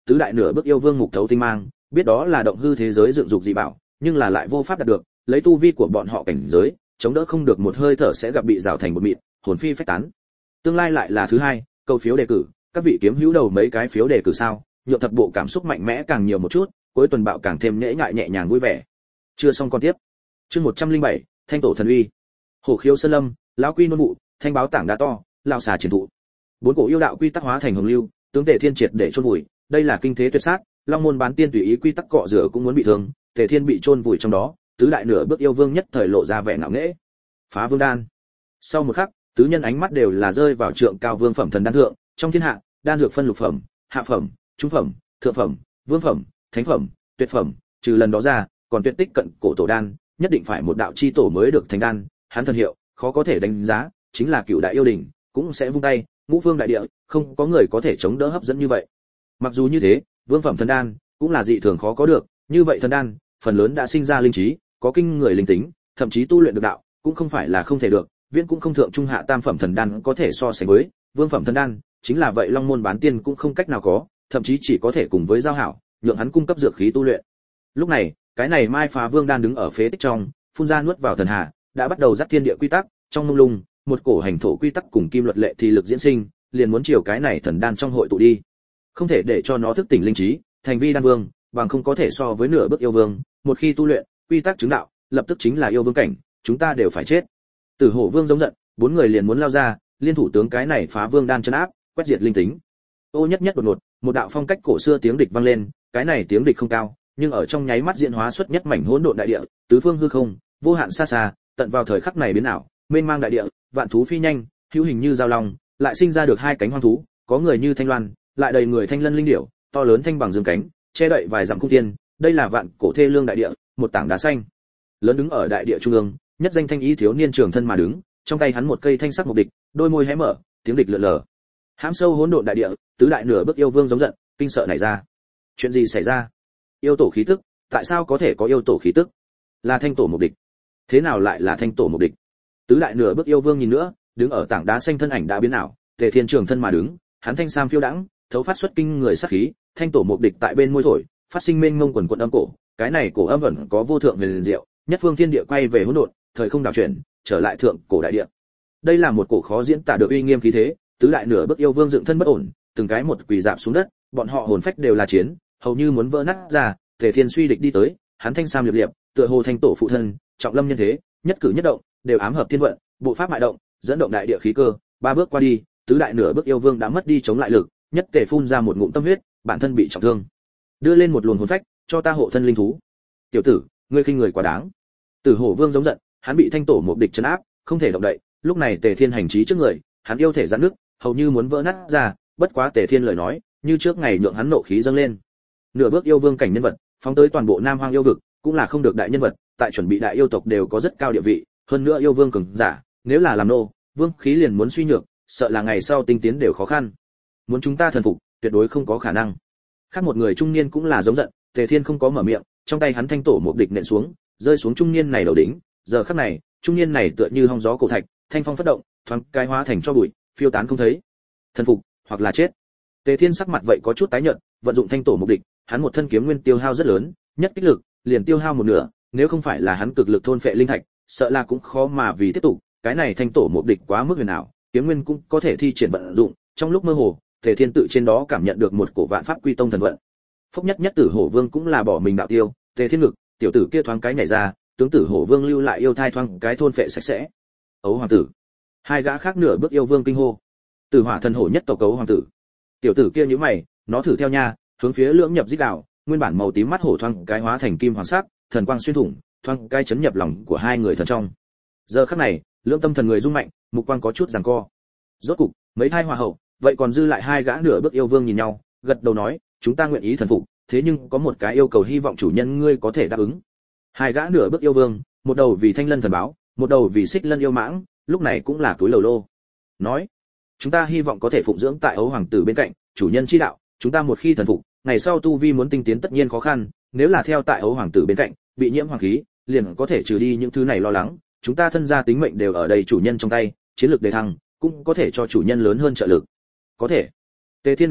tứ đại nửa bước yêu vương mục thấu tinh mang, biết đó là động hư thế giới dựng dục dị bảo, nhưng là lại vô pháp đạt được, lấy tu vi của bọn họ cảnh giới, chống đỡ không được một hơi thở sẽ gặp bị rào thành một mịn, hồn phi phách tán. Tương lai lại là thứ hai, câu phiếu đề cử, các vị kiếm hữu đầu mấy cái phiếu đề cử sao, nhượng thập bộ cảm xúc mạnh mẽ càng nhiều một chút, cuối tuần bạo càng thêm nhễ nhại nhẹ nhàng vui vẻ. Chưa xong con tiếp. Chương 107, Thanh tổ thần uy. Hổ khiếu sơn lâm, lão quy nôn vụ, thanh báo tảng đá to, lao xà triển thụ. Bốn cổ yêu đạo quy tắc hóa thành hồng lưu, tướng Tề Thiên triệt để chôn vùi, đây là kinh thế tuyệt sát, Long môn bán tiên tùy ý quy tắc cọ rửa cũng muốn bị thương, Tề Thiên bị chôn vùi trong đó, tứ đại nửa bước yêu vương nhất thời lộ ra vẻ ngạo nghễ. Phá vương đan. Sau một khắc, tứ nhân ánh mắt đều là rơi vào trượng cao vương phẩm thần đan thượng, trong thiên hạ, đan dược phân lục phẩm, hạ phẩm, trung phẩm, thượng phẩm, vương phẩm, thánh phẩm, tuyệt phẩm, trừ lần đó ra, còn tuyệt tích cận cổ tổ đan, nhất định phải một đạo chi tổ mới được thành đan, hắn thần hiệu, khó có thể đánh giá, chính là cựu đại yêu đình, cũng sẽ vung tay, ngũ vương đại địa, không có người có thể chống đỡ hấp dẫn như vậy. Mặc dù như thế, vương phẩm thần đan cũng là dị thường khó có được, như vậy thần đan, phần lớn đã sinh ra linh trí, có kinh người linh tính, thậm chí tu luyện được đạo, cũng không phải là không thể được, viễn cũng không thượng trung hạ tam phẩm thần đan có thể so sánh với, vương phẩm thần đan, chính là vậy Long môn bán tiên cũng không cách nào có, thậm chí chỉ có thể cùng với giao hảo, nhượng hắn cung cấp dược khí tu luyện. Lúc này, cái này Mai Phá Vương đan đứng ở phế tích trong, phun ra nuốt vào thần hà, đã bắt đầu dắt thiên địa quy tắc, trong mông lung, một cổ hành thổ quy tắc cùng kim luật lệ thì lực diễn sinh, liền muốn chiều cái này thần đan trong hội tụ đi. Không thể để cho nó thức tỉnh linh trí, thành vi đan vương, bằng không có thể so với nửa bước yêu vương, một khi tu luyện, quy tắc chứng đạo, lập tức chính là yêu vương cảnh, chúng ta đều phải chết. Tử Hổ Vương giống giận, bốn người liền muốn lao ra, liên thủ tướng cái này Phá Vương đan trấn áp, quét diệt linh tính. Ô nhất nhất đột ngột, một đạo phong cách cổ xưa tiếng địch vang lên, cái này tiếng địch không cao, nhưng ở trong nháy mắt diễn hóa xuất nhất mảnh hỗn độn đại địa, tứ phương hư không, vô hạn xa xa, tận vào thời khắc này biến ảo, mênh mang đại địa, vạn thú phi nhanh, hữu hình như dao long, lại sinh ra được hai cánh hoang thú, có người như thanh loan, lại đầy người thanh lân linh điểu, to lớn thanh bằng dương cánh, che đậy vài dặm cung tiên, đây là vạn cổ thê lương đại địa, một tảng đá xanh. Lớn đứng ở đại địa trung ương, nhất danh thanh ý thiếu niên trường thân mà đứng, trong tay hắn một cây thanh sắc mục địch, đôi môi hé mở, tiếng địch lượn lờ. Hãm sâu hỗn độn đại địa, tứ đại nửa bước yêu vương giống giận, kinh sợ nảy ra. Chuyện gì xảy ra? Yêu tổ khí tức, tại sao có thể có yêu tổ khí tức? Là thanh tổ mục địch. Thế nào lại là thanh tổ mục địch? Tứ đại nửa bước yêu vương nhìn nữa, đứng ở tảng đá xanh thân ảnh đã biến ảo, Tề Thiên trường thân mà đứng, hắn thanh sam phiêu đãng, thấu phát xuất kinh người sát khí, thanh tổ mục địch tại bên môi thổi, phát sinh mênh mông quần quần âm cổ, cái này cổ âm ẩn có vô thượng huyền diệu, nhất phương thiên địa quay về hỗn độn, thời không đảo chuyển, trở lại thượng cổ đại địa. Đây là một cổ khó diễn tả được uy nghiêm khí thế, tứ đại nửa bước yêu vương dựng thân bất ổn, từng cái một quỳ rạp xuống đất, bọn họ hồn phách đều là chiến, hầu như muốn vỡ nát ra. Tề Thiên suy địch đi tới, hắn thanh sam liệp liệp, tựa hồ thanh tổ phụ thân, trọng lâm nhân thế, nhất cử nhất động đều ám hợp thiên vận, bộ pháp mại động, dẫn động đại địa khí cơ, ba bước qua đi, tứ đại nửa bước yêu vương đã mất đi chống lại lực, nhất tề phun ra một ngụm tâm huyết, bản thân bị trọng thương. Đưa lên một luồng hồn phách, cho ta hộ thân linh thú. Tiểu tử, ngươi khinh người quá đáng. Tử Hổ Vương giống giận, hắn bị thanh tổ một địch trấn áp, không thể động đậy, lúc này Tề Thiên hành trí trước người, hắn yêu thể giãn nước, hầu như muốn vỡ nát ra, bất quá Tề Thiên lời nói, như trước ngày nhượng hắn nộ khí dâng lên. Nửa bước yêu vương cảnh nhân vật, phóng tới toàn bộ Nam Hoang yêu vực, cũng là không được đại nhân vật, tại chuẩn bị đại yêu tộc đều có rất cao địa vị, hơn nữa yêu vương cường giả, nếu là làm nô, vương khí liền muốn suy nhược, sợ là ngày sau tinh tiến đều khó khăn. Muốn chúng ta thần phục, tuyệt đối không có khả năng. Khác một người trung niên cũng là giống giận, Tề Thiên không có mở miệng, trong tay hắn thanh tổ một địch nện xuống, rơi xuống trung niên này đầu đỉnh, giờ khắc này, trung niên này tựa như hong gió cổ thạch, thanh phong phất động, thoáng cái hóa thành cho bụi, phiêu tán không thấy. Thần phục, hoặc là chết. Tề Thiên sắc mặt vậy có chút tái nhợt, vận dụng thanh tổ một địch, hắn một thân kiếm nguyên tiêu hao rất lớn, nhất kích lực, liền tiêu hao một nửa, nếu không phải là hắn cực lực thôn phệ linh thạch, sợ là cũng khó mà vì tiếp tục, cái này thanh tổ một địch quá mức huyền ảo, kiếm nguyên cũng có thể thi triển vận dụng, trong lúc mơ hồ, Tề Thiên tự trên đó cảm nhận được một cổ vạn pháp quy tông thần vận. Phốc nhất nhất Tử Hổ Vương cũng là bỏ mình đạo tiêu, Tề Thiên ngực, tiểu tử kia thoáng cái nhảy ra, tướng Tử Hổ Vương lưu lại yêu thai thoáng cái thôn phệ sạch sẽ. Ấu hoàng tử. Hai gã khác nửa bước yêu vương kinh hô. Tử Hỏa thần hổ nhất tộc Ấu hoàng tử. Tiểu tử kia nhíu mày, nó thử theo nha, hướng phía lưỡng nhập rít đạo, nguyên bản màu tím mắt hổ thoáng cái hóa thành kim hoàng sắc, thần quang xuyên thủng, thoáng cái chấn nhập lòng của hai người thần trong. Giờ khắc này, lưỡng tâm thần người rung mạnh, mục quang có chút giằng co. Rốt cục, mấy thai hòa hậu, vậy còn dư lại hai gã nửa bước yêu vương nhìn nhau, gật đầu nói, chúng ta nguyện ý thần phục, thế nhưng có một cái yêu cầu hy vọng chủ nhân ngươi có thể đáp ứng. Hai gã nửa bước yêu vương, một đầu vì thanh lân thần báo, một đầu vì xích lân yêu mãng, lúc này cũng là túi lầu lô. Nói, chúng ta hy vọng có thể phụng dưỡng tại Ấu hoàng tử bên cạnh, chủ nhân chi đạo, chúng ta một khi thần phục, ngày sau tu vi muốn tinh tiến tất nhiên khó khăn, nếu là theo tại Ấu hoàng tử bên cạnh, bị nhiễm hoàng khí, liền có thể trừ đi những thứ này lo lắng, chúng ta thân gia tính mệnh đều ở đây chủ nhân trong tay, chiến lược đề thăng, cũng có thể cho chủ nhân lớn hơn trợ lực. Có thể. Tề Thiên gật đầu,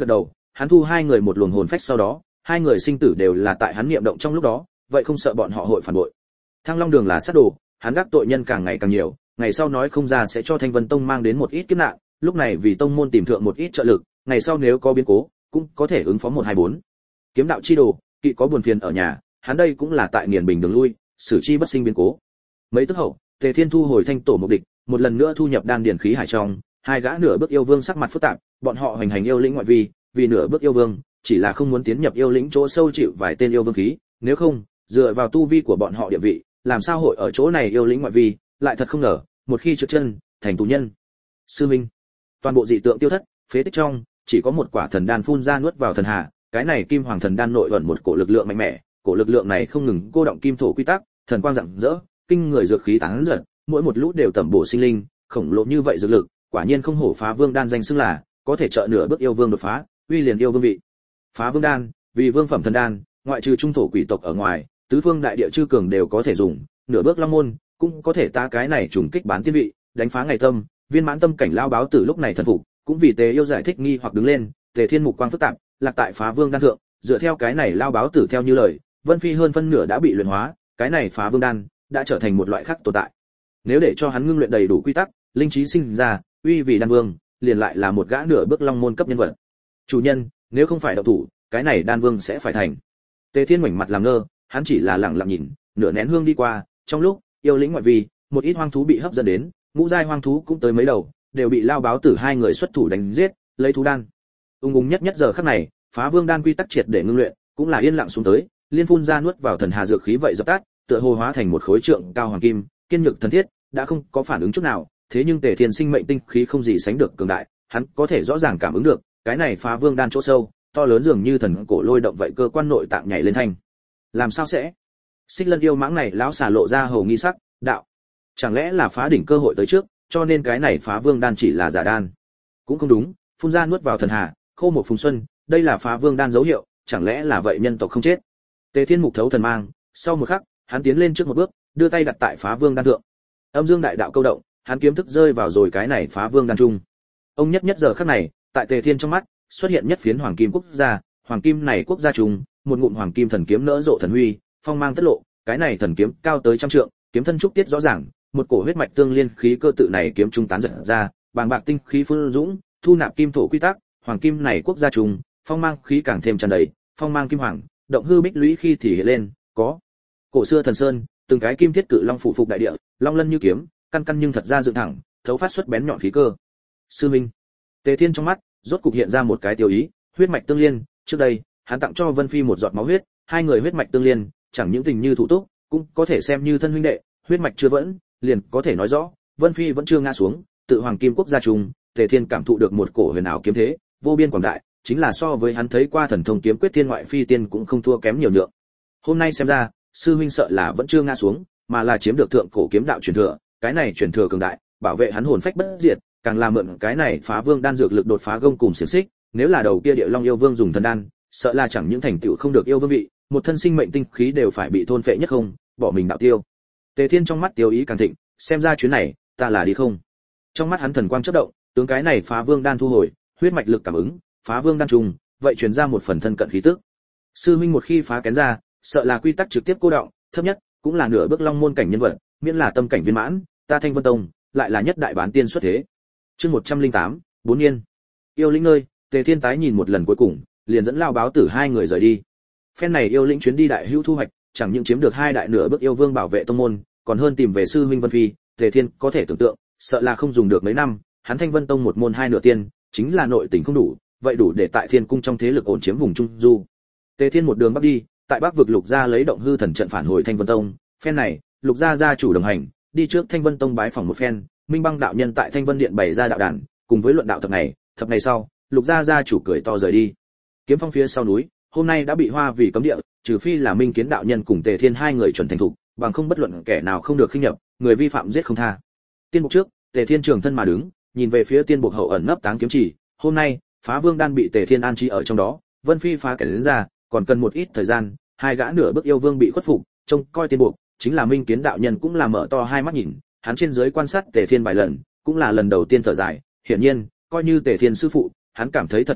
hắn thu hai người một luồng hồn phách sau đó, hai người sinh tử đều là tại hắn niệm động trong lúc đó, vậy không sợ bọn họ hội phản bội. Thăng Long Đường là sát đồ, hắn đắc tội nhân càng ngày càng nhiều, ngày sau nói không ra sẽ cho Thanh Vân Tông mang đến một ít kiếp nạn, lúc này vì tông môn tìm thượng một ít trợ lực, ngày sau nếu có biến cố, cũng có thể ứng phó 124. Kiếm đạo chi đồ, kỵ có buồn phiền ở nhà, hắn đây cũng là tại nghiền bình đường lui, xử chi bất sinh biến cố. Mấy tức hậu, Tề Thiên thu hồi thanh tổ mục địch, một lần nữa thu nhập đan điển khí hải trong, hai gã nửa bước yêu vương sắc mặt phức tạp, bọn họ hoành hành yêu lĩnh ngoại vi, vì nửa bước yêu vương, chỉ là không muốn tiến nhập yêu lĩnh chỗ sâu chịu vài tên yêu vương khí, nếu không, dựa vào tu vi của bọn họ địa vị, làm sao hội ở chỗ này yêu lĩnh ngoại vi, lại thật không ngờ, một khi trượt chân, thành tù nhân. Sư Minh, toàn bộ dị tượng tiêu thất, phế tích trong, chỉ có một quả thần đan phun ra nuốt vào thần hà, cái này kim hoàng thần đan nội ẩn một cổ lực lượng mạnh mẽ, cổ lực lượng này không ngừng cô động kim thổ quy tắc, thần quang rạng rỡ, kinh người dược khí tán giật, mỗi một lũ đều tẩm bổ sinh linh, khổng lồ như vậy dược lực, quả nhiên không hổ phá vương đan danh xưng là, có thể trợ nửa bước yêu vương đột phá, uy liền yêu vương vị. Phá vương đan, vì vương phẩm thần đan, ngoại trừ trung thổ quỷ tộc ở ngoài, tứ phương đại địa chư cường đều có thể dùng, nửa bước long môn, cũng có thể ta cái này trùng kích bán tiên vị, đánh phá ngày tâm, viên mãn tâm cảnh lao báo tử lúc này thần phục, cũng vì Tề Yêu giải thích nghi hoặc đứng lên, Tề Thiên mục quang phức tạp, lạc tại phá vương đan thượng, dựa theo cái này lao báo tử theo như lời, Vân Phi hơn phân nửa đã bị luyện hóa, cái này phá vương đan đã trở thành một loại khác tồn tại. Nếu để cho hắn ngưng luyện đầy đủ quy tắc, linh trí sinh ra, uy vì đan vương, liền lại là một gã nửa bước long môn cấp nhân vật. Chủ nhân, nếu không phải động thủ, cái này đan vương sẽ phải thành. Tề Thiên ngoảnh mặt làm ngơ, hắn chỉ là lặng lặng nhìn, nửa nén hương đi qua, trong lúc yêu lĩnh ngoại vi, một ít hoang thú bị hấp dẫn đến, ngũ giai hoang thú cũng tới mấy đầu, đều bị lao báo tử hai người xuất thủ đánh giết, lấy thú đan. Ung nhất giờ khắc này, phá vương đan quy tắc triệt để ngưng luyện, cũng là yên lặng xuống tới, liên phun ra nuốt vào thần hà dược khí vậy dập tắt, tựa hồ hóa thành một khối trượng cao hoàng kim, kiên nhược thần thiết, đã không có phản ứng chút nào, thế nhưng Tề Thiên sinh mệnh tinh khí không gì sánh được cường đại, hắn có thể rõ ràng cảm ứng được, cái này phá vương đan chỗ sâu, to lớn dường như thần cổ lôi động vậy cơ quan nội tạng nhảy lên thanh. Làm sao sẽ? Xích Lân yêu mãng này lão xà lộ ra hầu nghi sắc, đạo, chẳng lẽ là phá đỉnh cơ hội tới trước, cho nên cái này phá vương đan chỉ là giả đan? Cũng không đúng, phun ra nuốt vào thần hà, khô một phùng xuân, đây là phá vương đan dấu hiệu, chẳng lẽ là vậy nhân tộc không chết? Tề Thiên mục thấu thần mang, sau một khắc, hắn tiến lên trước một bước, đưa tay đặt tại phá vương đan thượng. Âm dương đại đạo câu động, hắn kiếm thức rơi vào rồi cái này phá vương đan trung. Ông nhất giờ khắc này, tại Tề Thiên trong mắt, xuất hiện nhất phiến hoàng kim quốc gia, hoàng kim này quốc gia trùng, một ngụm hoàng kim thần kiếm nỡ rộ thần huy, phong mang tất lộ, cái này thần kiếm cao tới trăm trượng, kiếm thân trúc tiết rõ ràng, một cổ huyết mạch tương liên khí cơ tự này kiếm trung tán giật ra, bàng bạc tinh khí phun dũng, thu nạp kim thổ quy tắc, hoàng kim này quốc gia trùng, phong mang khí càng thêm tràn đầy, phong mang kim hoàng, động hư bích lũy khi thì hiện lên, có cổ xưa thần sơn, từng cái kim thiết cự long phủ phục đại địa, long lân như kiếm, căn căn nhưng thật ra dựng thẳng, thấu phát xuất bén nhọn khí cơ. Sư Minh, Tề Thiên trong mắt rốt cục hiện ra một cái tiêu ý, huyết mạch tương liên, trước đây, hắn tặng cho Vân Phi một giọt máu huyết, hai người huyết mạch tương liên, chẳng những tình như thủ túc, cũng có thể xem như thân huynh đệ, huyết mạch chưa vẫn, liền có thể nói rõ, Vân Phi vẫn chưa ngã xuống, tự hoàng kim quốc gia trùng, Tề Thiên cảm thụ được một cổ huyền ảo kiếm thế, vô biên quảng đại, chính là so với hắn thấy qua thần thông kiếm quyết thiên ngoại phi tiên cũng không thua kém nhiều nhượng. Hôm nay xem ra, sư huynh sợ là vẫn chưa ngã xuống, mà là chiếm được thượng cổ kiếm đạo truyền thừa, cái này truyền thừa cường đại, bảo vệ hắn hồn phách bất diệt, càng là mượn cái này phá vương đan dược lực đột phá gông cùng xiển xích, nếu là đầu kia địa long yêu vương dùng thần đan, sợ là chẳng những thành tựu không được yêu vương vị, một thân sinh mệnh tinh khí đều phải bị thôn phệ nhất không, bỏ mình đạo tiêu. Tề Thiên trong mắt tiêu ý càng thịnh, xem ra chuyến này, ta là đi không. Trong mắt hắn thần quang chớp động, tướng cái này phá vương đan thu hồi, huyết mạch lực cảm ứng, phá vương đan trùng, vậy truyền ra một phần thân cận khí tức. Sư huynh một khi phá kén ra, sợ là quy tắc trực tiếp cô động, thấp nhất cũng là nửa bước long môn cảnh nhân vật, miễn là tâm cảnh viên mãn, ta Thanh Vân Tông lại là nhất đại bán tiên xuất thế. Chương 108, bốn niên. Yêu lĩnh nơi, Tề Thiên tái nhìn một lần cuối cùng, liền dẫn lao báo tử hai người rời đi. Phen này yêu lĩnh chuyến đi đại hữu thu hoạch, chẳng những chiếm được hai đại nửa bước yêu vương bảo vệ tông môn, còn hơn tìm về sư huynh Vân Phi, Tề Thiên có thể tưởng tượng, sợ là không dùng được mấy năm, hắn Thanh Vân Tông một môn hai nửa tiên, chính là nội tình không đủ, vậy đủ để tại Thiên cung trong thế lực ổn chiếm vùng trung du. Tề Thiên một đường bắc đi, tại Bắc vực Lục gia lấy động hư thần trận phản hồi Thanh Vân Tông, phen này, Lục gia gia chủ đồng hành, đi trước Thanh Vân Tông bái phỏng một phen, Minh Băng đạo nhân tại Thanh Vân Điện bày ra đạo đàn, cùng với luận đạo thập ngày sau, Lục gia gia chủ cười to rời đi. Kiếm Phong phía sau núi, hôm nay đã bị hoa vì cấm địa, trừ phi là Minh Kiến đạo nhân cùng Tề Thiên hai người chuẩn thành thủ, bằng không bất luận kẻ nào không được khinh nhập, người vi phạm giết không tha. Tiên Mục trước, Tề Thiên trường thân mà đứng, nhìn về phía Tiên Mục hậu ẩn nấp táng kiếm chỉ, hôm nay, Phá Vương đan bị Tề Thiên an trí ở trong đó, Vân Phi phá kẻ đến ra, còn cần một ít thời gian, hai gã nửa bước yêu vương bị khuất phục, trông coi Tiên Mục, chính là Minh Kiến đạo nhân cũng là mở to hai mắt nhìn, hắn trên dưới quan sát Tề Thiên vài lần, cũng là lần đầu tiên thở dài, hiển nhiên, coi như Tề Thiên sư phụ, hắn cảm thấy thật mất mặt,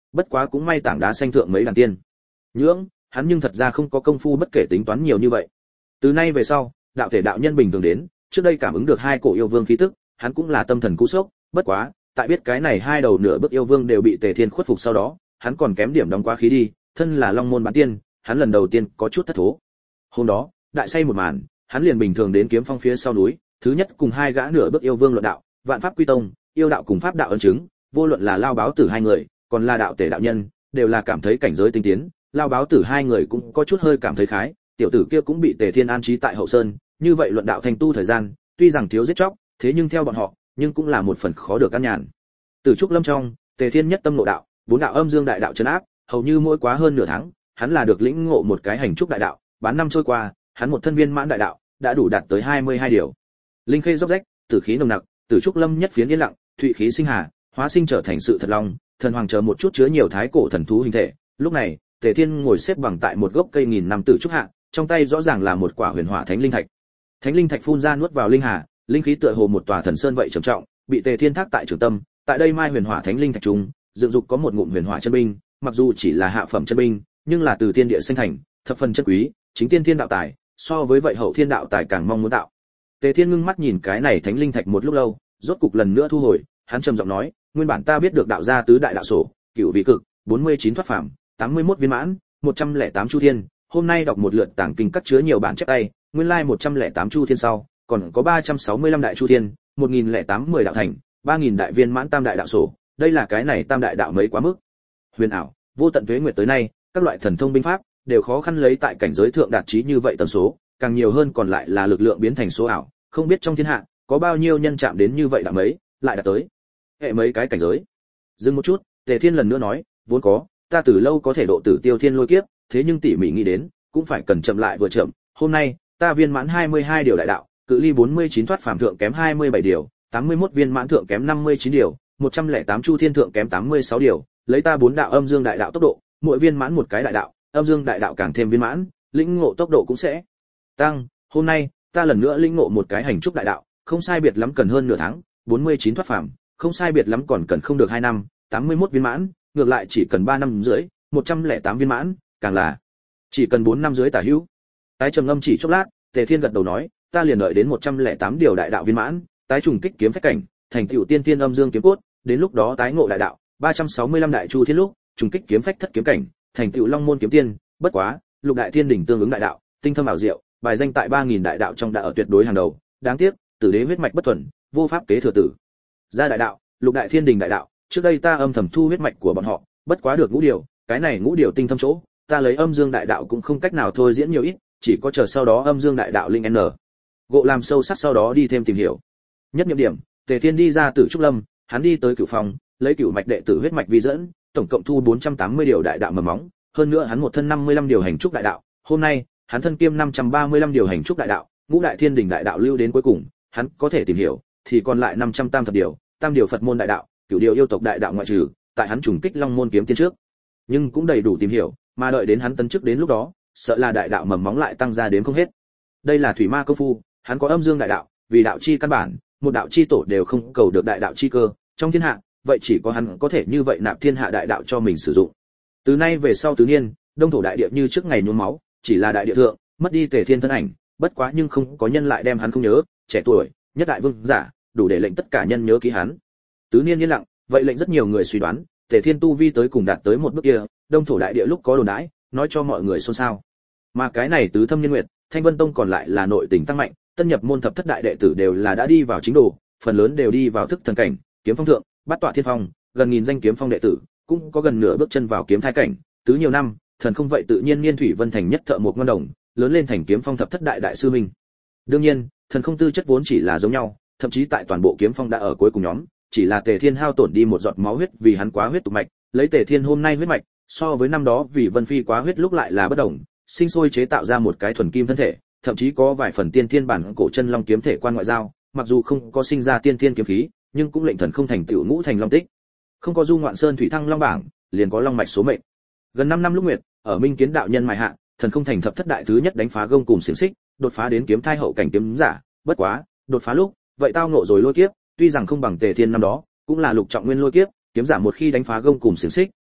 bất quá cũng may tảng đá xanh thượng mấy đàn tiên nhưỡng, hắn nhưng thật ra không có công phu bất kể tính toán nhiều như vậy. Từ nay về sau, đạo thể đạo nhân bình thường đến, trước đây cảm ứng được hai cổ yêu vương khí tức, hắn cũng là tâm thần cú sốc, bất quá, tại biết cái này hai đầu nửa bước yêu vương đều bị Tề Thiên khuất phục sau đó, hắn còn kém điểm đóng quá khí đi, thân là Long môn bán tiên, hắn lần đầu tiên có chút thất thố. Hôm đó, đại say một màn, hắn liền bình thường đến Kiếm Phong phía sau núi, thứ nhất cùng hai gã nửa bước yêu vương luận đạo, vạn pháp quy tông, yêu đạo cùng pháp đạo ấn chứng, vô luận là Lao Báo Tử hai người, còn là đạo thể đạo nhân, đều là cảm thấy cảnh giới tinh tiến, Lao Báo Tử hai người cũng có chút hơi cảm thấy khái, tiểu tử kia cũng bị Tề Thiên an trí tại hậu sơn, như vậy luận đạo thành tu thời gian, tuy rằng thiếu giết chóc, thế nhưng theo bọn họ, nhưng cũng là một phần khó được căn nhàn. Từ trúc lâm trong, Tề Thiên nhất tâm nội đạo, bốn đạo âm dương đại đạo trấn áp, hầu như mỗi quá hơn nửa tháng, hắn là được lĩnh ngộ một cái hành trúc đại đạo, bán năm trôi qua, hắn một thân viên mãn đại đạo đã đủ đạt tới 22 điều. Linh khê róc rách, tử khí nồng nặc, Tử trúc lâm nhất phiến yên lặng, thụy khí sinh hà, hóa sinh trở thành sự thật long, thần hoàng chờ một chút chứa nhiều thái cổ thần thú hình thể. Lúc này, Tề Thiên ngồi xếp bằng tại một gốc cây nghìn năm tử trúc hạ, trong tay rõ ràng là một quả huyền hỏa thánh linh thạch. Thánh linh thạch phun ra nuốt vào linh hà, linh khí tựa hồ một tòa thần sơn vậy trầm trọng, bị Tề Thiên thác tại trường tâm. Tại đây mai huyền hỏa thánh linh thạch trung, dựng dục có một ngụm huyền hỏa chân binh, mặc dù chỉ là hạ phẩm chân binh, nhưng là từ thiên địa sinh thành, thập phần chân quý, chính tiên thiên đạo tài, so với vậy hậu thiên đạo tài càng mong muốn tạo. Tề Thiên ngưng mắt nhìn cái này thánh linh thạch một lúc lâu, rốt cục lần nữa thu hồi, hắn trầm giọng nói, nguyên bản ta biết được đạo gia tứ đại đạo sổ, cửu vị cực, 49 thoát phàm, 81 viên mãn, 108 chu thiên, hôm nay đọc một lượt tàng kinh cắt chứa nhiều bản chép tay, nguyên lai 108 chu thiên sau, còn có 365 đại chu thiên, 1008 10 đạo thành, 3000 đại viên mãn tam đại đạo sổ, đây là cái này tam đại đạo mấy quá mức. Huyền ảo, vô tận tuế nguyệt tới nay, các loại thần thông binh pháp đều khó khăn lấy tại cảnh giới thượng đạt chí như vậy tần số, càng nhiều hơn còn lại là lực lượng biến thành số ảo, không biết trong thiên hạ có bao nhiêu nhân chạm đến như vậy đã mấy, lại đạt tới hệ mấy cái cảnh giới. Dừng một chút, Tề Thiên lần nữa nói, vốn có, ta từ lâu có thể độ tử tiêu thiên lôi kiếp, thế nhưng tỉ mỉ nghĩ đến, cũng phải cần chậm lại vừa chậm, hôm nay, ta viên mãn 22 điều đại đạo, cự ly 49 thoát phàm thượng kém 27 điều, 81 viên mãn thượng kém 59 điều, 108 chu thiên thượng kém 86 điều, lấy ta bốn đạo âm dương đại đạo tốc độ, mỗi viên mãn một cái đại đạo, âm dương đại đạo càng thêm viên mãn, lĩnh ngộ tốc độ cũng sẽ tăng, hôm nay, ta lần nữa lĩnh ngộ một cái hành trúc đại đạo, không sai biệt lắm cần hơn nửa tháng, 49 thoát phàm, không sai biệt lắm còn cần không được 2 năm, 81 viên mãn, ngược lại chỉ cần 3 năm rưỡi, 108 viên mãn, càng là chỉ cần 4 năm rưỡi tả hữu. Tái trầm ngâm chỉ chốc lát, Tề Thiên gật đầu nói, ta liền đợi đến 108 điều đại đạo viên mãn, tái trùng kích kiếm phách cảnh, thành tựu tiên tiên âm dương kiếm cốt, đến lúc đó tái ngộ đại đạo, 365 đại chu thiên lúc, trùng kích kiếm phách thất kiếm cảnh, thành tựu long môn kiếm tiên, bất quá, lục đại thiên đỉnh tương ứng đại đạo, tinh thâm ảo diệu, bài danh tại 3000 đại đạo trong đã ở tuyệt đối hàng đầu, đáng tiếc, tử đế huyết mạch bất thuần, vô pháp kế thừa tử. Ra đại đạo, lục đại thiên đỉnh đại đạo, trước đây ta âm thầm thu huyết mạch của bọn họ, bất quá được ngũ điều, cái này ngũ điều tinh thâm chỗ, ta lấy âm dương đại đạo cũng không cách nào thôi diễn nhiều ít, chỉ có chờ sau đó âm dương đại đạo linh n gộ làm sâu sắc sau đó đi thêm tìm hiểu. Nhất nhiệm điểm, Tề Thiên đi ra Tử Trúc Lâm, hắn đi tới Cửu Phòng, lấy cửu mạch đệ tử huyết mạch vi dẫn, tổng cộng thu 480 điều đại đạo mầm móng, hơn nữa hắn một thân 55 điều hành trúc đại đạo, hôm nay, hắn thân kiêm 535 điều hành trúc đại đạo, ngũ đại thiên đỉnh đại đạo lưu đến cuối cùng, hắn có thể tìm hiểu, thì còn lại 500 tam thập điều, tam điều Phật môn đại đạo, cửu điều yêu tộc đại đạo ngoại trừ, tại hắn trùng kích Long môn kiếm tiên trước, nhưng cũng đầy đủ tìm hiểu, mà đợi đến hắn tấn chức đến lúc đó, sợ là đại đạo mầm móng lại tăng ra đến không hết. Đây là thủy ma công phu, hắn có âm dương đại đạo, vì đạo chi căn bản, một đạo chi tổ đều không cầu được đại đạo chi cơ, trong thiên hạ, vậy chỉ có hắn có thể như vậy nạp thiên hạ đại đạo cho mình sử dụng. Từ nay về sau tứ niên, đông thổ đại địa như trước ngày nhuốm máu, chỉ là đại địa thượng, mất đi Tề Thiên thân ảnh, bất quá nhưng không có nhân lại đem hắn không nhớ, trẻ tuổi, nhất đại vương giả, đủ để lệnh tất cả nhân nhớ ký hắn. Tứ niên yên lặng, vậy lệnh rất nhiều người suy đoán, Tề Thiên tu vi tới cùng đạt tới một bước kia, đông thổ đại địa lúc có đồn đãi, nói cho mọi người xôn xao. Mà cái này tứ thâm niên nguyệt, Thanh Vân Tông còn lại là nội tình tăng mạnh, tân nhập môn thập thất đại đệ tử đều là đã đi vào chính đồ, phần lớn đều đi vào thức thần cảnh, kiếm phong thượng, bát tọa thiên phong, gần nghìn danh kiếm phong đệ tử, cũng có gần nửa bước chân vào kiếm thai cảnh, tứ nhiều năm, thần không vậy tự nhiên Niên Thủy Vân thành nhất thợ một ngon đồng, lớn lên thành kiếm phong thập thất đại đại sư minh. Đương nhiên, thần không tư chất vốn chỉ là giống nhau, thậm chí tại toàn bộ kiếm phong đã ở cuối cùng nhóm, chỉ là Tề Thiên hao tổn đi một giọt máu huyết vì hắn quá huyết tục mạch, lấy Tề Thiên hôm nay huyết mạch, so với năm đó vì Vân Phi quá huyết lúc lại là bất đồng, sinh sôi chế tạo ra một cái thuần kim thân thể, thậm chí có vài phần tiên thiên bản cổ chân long kiếm thể quan ngoại giao, mặc dù không có sinh ra tiên thiên kiếm khí, nhưng cũng lệnh thần không thành tựu ngũ thành long tích. Không có du ngoạn sơn thủy thăng long bảng, liền có long mạch số mệnh. Gần 5 năm lúc nguyệt, ở Minh Kiến đạo nhân mài hạ, thần không thành thập thất đại thứ nhất đánh phá gông cùng xiển xích, đột phá đến kiếm thai hậu cảnh kiếm giả, bất quá, đột phá lúc, vậy tao ngộ rồi lôi kiếp, tuy rằng không bằng Tề Thiên năm đó, cũng là lục trọng nguyên lôi kiếp, kiếm giả một khi đánh phá gông cùng xiển xích,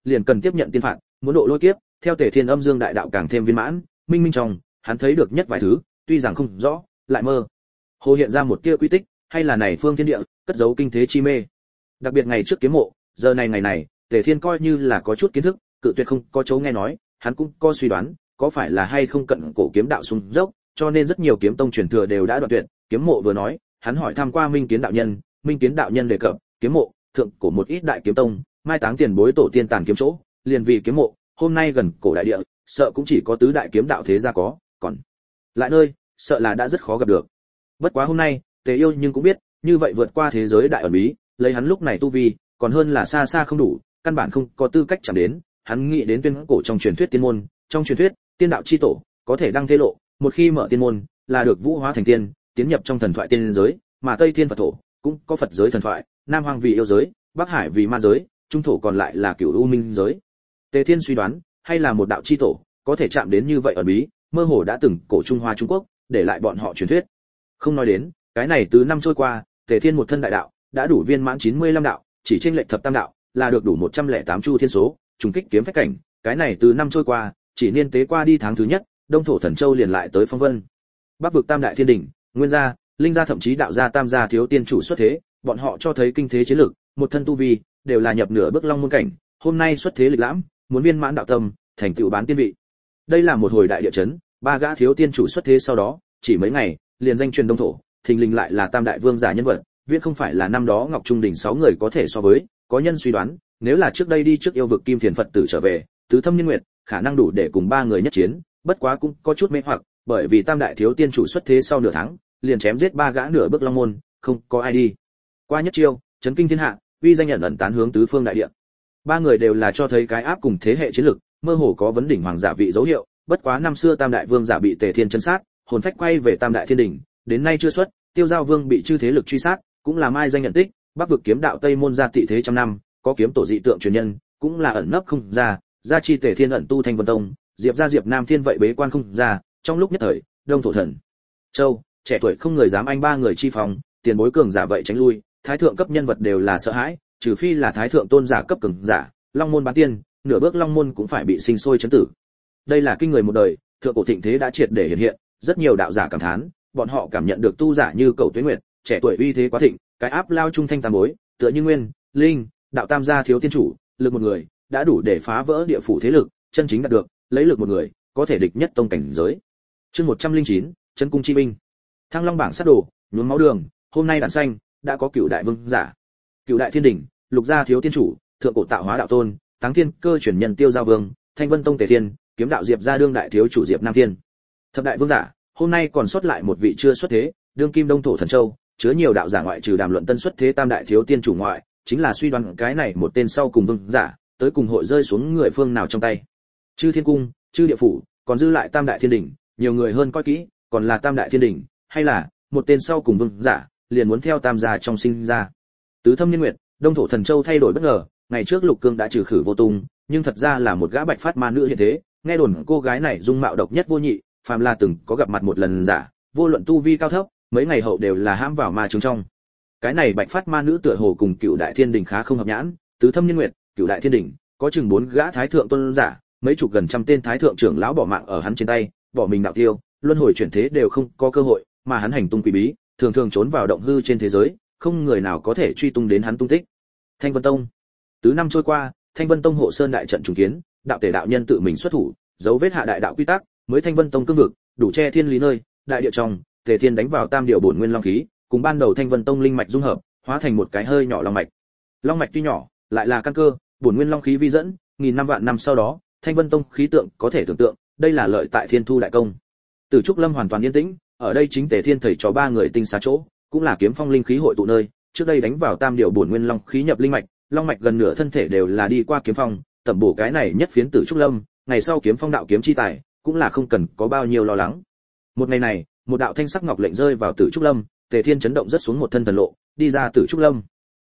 liền cần tiếp nhận tiên phạt, muốn độ lôi kiếp, theo Tề Thiên Âm Dương đại đạo càng thêm viên mãn, minh minh trong, hắn thấy được nhất vài thứ, tuy rằng không rõ, lại mơ hồ hiện ra một tia quy tích, hay là này phương thiên địa cất giấu kinh thế chi mê. Đặc biệt ngày trước kiếm mộ, giờ này ngày này, Tề Thiên coi như là có chút kiến thức, cự tuyệt không có chỗ nghe nói, hắn cũng có suy đoán, có phải là hay không cận cổ kiếm đạo xuống dốc, cho nên rất nhiều kiếm tông truyền thừa đều đã đoạn tuyệt. Kiếm mộ vừa nói, hắn hỏi tham qua Minh Kiến đạo nhân, Minh Kiến đạo nhân đề cập, kiếm mộ, thượng cổ một ít đại kiếm tông, mai táng tiền bối tổ tiên tàn kiếm chỗ, liền vì kiếm mộ, hôm nay gần cổ đại địa, sợ cũng chỉ có tứ đại kiếm đạo thế gia có, còn lại nơi, sợ là đã rất khó gặp được. Bất quá hôm nay, Tề Yêu nhưng cũng biết, như vậy vượt qua thế giới đại ẩn bí, lấy hắn lúc này tu vi, còn hơn là xa xa không đủ, căn bản không có tư cách chạm đến. Hắn nghĩ đến tuyên cổ trong truyền thuyết tiên môn, trong truyền thuyết, tiên đạo chi tổ, có thể đăng thế lộ, một khi mở tiên môn, là được vũ hóa thành tiên, tiến nhập trong thần thoại tiên giới, mà Tây Thiên Phật thổ cũng có Phật giới thần thoại, Nam Hoang vì yêu giới, Bắc Hải vì ma giới, Trung thổ còn lại là Cửu U Minh giới. Tề Thiên suy đoán, hay là một đạo chi tổ, có thể chạm đến như vậy ẩn bí, mơ hồ đã từng cổ Trung Hoa Trung Quốc, để lại bọn họ truyền thuyết. Không nói đến, cái này từ năm trôi qua, Tề Thiên một thân đại đạo, đã đủ viên mãn 95 đạo, chỉ chênh lệch thập tam đạo, là được đủ 108 chu thiên số, trùng kích kiếm phách cảnh, cái này từ năm trôi qua, chỉ niên tế qua đi tháng thứ nhất, Đông thổ Thần Châu liền lại tới phong vân. Bắc vực Tam đại thiên đỉnh, Nguyên gia, Linh gia thậm chí đạo gia Tam gia thiếu tiên chủ xuất thế, bọn họ cho thấy kinh thế chiến lực, một thân tu vi, đều là nhập nửa bước long môn cảnh, hôm nay xuất thế lịch lãm, muốn viên mãn đạo tâm, thành tựu bán tiên vị. Đây là một hồi đại địa chấn, ba gã thiếu tiên chủ xuất thế sau đó, chỉ mấy ngày, liền danh truyền Đông thổ, thình lình lại là Tam đại vương giả nhân vật, viễn không phải là năm đó Ngọc Trung đỉnh 6 người có thể so với, có nhân suy đoán, nếu là trước đây đi trước yêu vực Kim Thiền Phật tử trở về, tứ thâm nhân nguyệt, khả năng đủ để cùng ba người nhất chiến, bất quá cũng có chút mê hoặc, bởi vì Tam đại thiếu tiên chủ xuất thế sau nửa tháng, liền chém giết ba gã nửa bước long môn, không có ai đi qua nhất chiêu, chấn kinh thiên hạ, uy danh nhận ẩn tán hướng tứ phương đại địa. Ba người đều là cho thấy cái áp cùng thế hệ chiến lực, mơ hồ có vấn đỉnh hoàng giả vị dấu hiệu, bất quá năm xưa Tam đại vương giả bị Tề Thiên chấn sát, hồn phách quay về Tam đại thiên đỉnh, đến nay chưa xuất, Tiêu Giao Vương bị chư thế lực truy sát, cũng là mai danh nhận tích, Bắc vực kiếm đạo Tây môn gia tị thế trăm năm, có kiếm tổ dị tượng truyền nhân, cũng là ẩn nấp không ra, gia chi Tề Thiên ẩn tu Thanh Vân Tông, Diệp gia Diệp Nam Thiên vậy bế quan không ra, trong lúc nhất thời, Đông thổ Thần Châu, trẻ tuổi không người dám anh ba người chi phòng, tiền bối cường giả vậy tránh lui, thái thượng cấp nhân vật đều là sợ hãi, trừ phi là thái thượng tôn giả cấp cường giả, long môn bán tiên, nửa bước long môn cũng phải bị sinh sôi chấn tử. Đây là kinh người một đời, thượng cổ thịnh thế đã triệt để hiện hiện, rất nhiều đạo giả cảm thán, bọn họ cảm nhận được tu giả như Cầu Tuế Nguyệt, trẻ tuổi uy thế quá thịnh, cái áp lao trung thanh tam bối, tựa như Nguyên, Linh, đạo tam gia thiếu tiên chủ, lực một người, đã đủ để phá vỡ địa phủ thế lực, chân chính đạt được, lấy lực một người, có thể địch nhất tông cảnh giới. Chương 109, Chân cung chi binh. Thăng Long bảng sát đồ, nhuốm máu đường, hôm nay đản xanh, đã có cửu đại vương giả, cửu đại thiên đỉnh, lục gia thiếu tiên chủ, thượng cổ tạo hóa đạo tôn, táng thiên cơ chuyển nhân Tiêu Giao Vương, Thanh Vân Tông Tề Thiên, kiếm đạo Diệp gia đương đại thiếu chủ Diệp Nam Thiên. Thập đại vương giả, hôm nay còn xuất lại một vị chưa xuất thế, đương kim Đông thổ Thần Châu, chứa nhiều đạo giả ngoại trừ đàm luận tân xuất thế Tam đại thiếu tiên chủ ngoại, chính là suy đoán cái này một tên sau cùng vương giả, tới cùng hội rơi xuống người phương nào trong tay. Chư thiên cung, chư địa phủ, còn dư lại Tam đại thiên đỉnh, nhiều người hơn coi kỹ, còn là Tam đại thiên đỉnh, hay là một tên sau cùng vương giả, liền muốn theo Tam gia trong sinh ra. Tứ thâm niên nguyệt, Đông thổ Thần Châu thay đổi bất ngờ, ngày trước Lục Cương đã trừ khử vô tung, nhưng thật ra là một gã bạch phát ma nữ hiện thế, nghe đồn cô gái này dung mạo độc nhất vô nhị, phàm là từng có gặp mặt một lần giả, vô luận tu vi cao thấp, mấy ngày hậu đều là hãm vào ma chứng trong. Cái này bạch phát ma nữ tựa hồ cùng cựu đại thiên đình khá không hợp nhãn, tứ thâm niên nguyệt, cựu đại thiên đình có chừng 4 gã thái thượng tôn giả, mấy chục gần trăm tên thái thượng trưởng lão bỏ mạng ở hắn trên tay, bỏ mình đạo tiêu, luân hồi chuyển thế đều không có cơ hội, mà hắn hành tung quỷ bí, thường thường trốn vào động hư trên thế giới, không người nào có thể truy tung đến hắn tung tích. Thanh Vân Tông, tứ năm trôi qua, Thanh Vân Tông hộ sơn đại trận trùng kiến, đạo tể đạo nhân tự mình xuất thủ, dấu vết hạ đại đạo quy tắc, mới Thanh Vân Tông cương vực, đủ che thiên lý nơi, đại địa trong, Tề Thiên đánh vào tam điệu bổn nguyên long khí, cùng ban đầu Thanh Vân Tông linh mạch dung hợp, hóa thành một cái hơi nhỏ long mạch. Long mạch tuy nhỏ, lại là căn cơ, bổn nguyên long khí vi dẫn, nghìn năm vạn năm sau đó, Thanh Vân Tông khí tượng có thể tưởng tượng, đây là lợi tại Thiên Thu đại công. Tử Trúc Lâm hoàn toàn yên tĩnh, ở đây chính Tề Thiên thầy trò ba người tinh xá chỗ, cũng là kiếm phong linh khí hội tụ nơi, trước đây đánh vào tam điệu bổn nguyên long khí nhập linh mạch, long mạch gần nửa thân thể đều là đi qua kiếm phong, tẩm bổ cái này nhất phiến Tử Trúc Lâm, ngày sau kiếm phong đạo kiếm chi tài, cũng là không cần có bao nhiêu lo lắng. Một ngày này, một đạo thanh sắc ngọc lệnh rơi vào Tử Trúc Lâm, Tề Thiên chấn động rất xuống một thân thần lộ, đi ra Tử Trúc Lâm.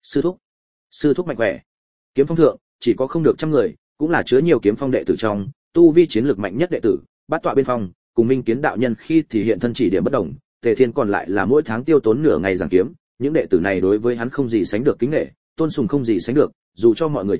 Sư thúc mạnh khỏe. Kiếm phong thượng, chỉ có không được trăm người, cũng là chứa nhiều kiếm phong đệ tử trong, tu vi chiến lược mạnh nhất đệ tử, bát tọa bên phong, cùng Minh Kiến đạo nhân khi thì hiện thân chỉ điểm bất đồng, Tề Thiên còn lại là mỗi tháng tiêu tốn nửa ngày giảng kiếm, những đệ tử này đối với hắn không gì sánh được kính nể, tôn sùng không gì sánh được, dù cho mọi người chung,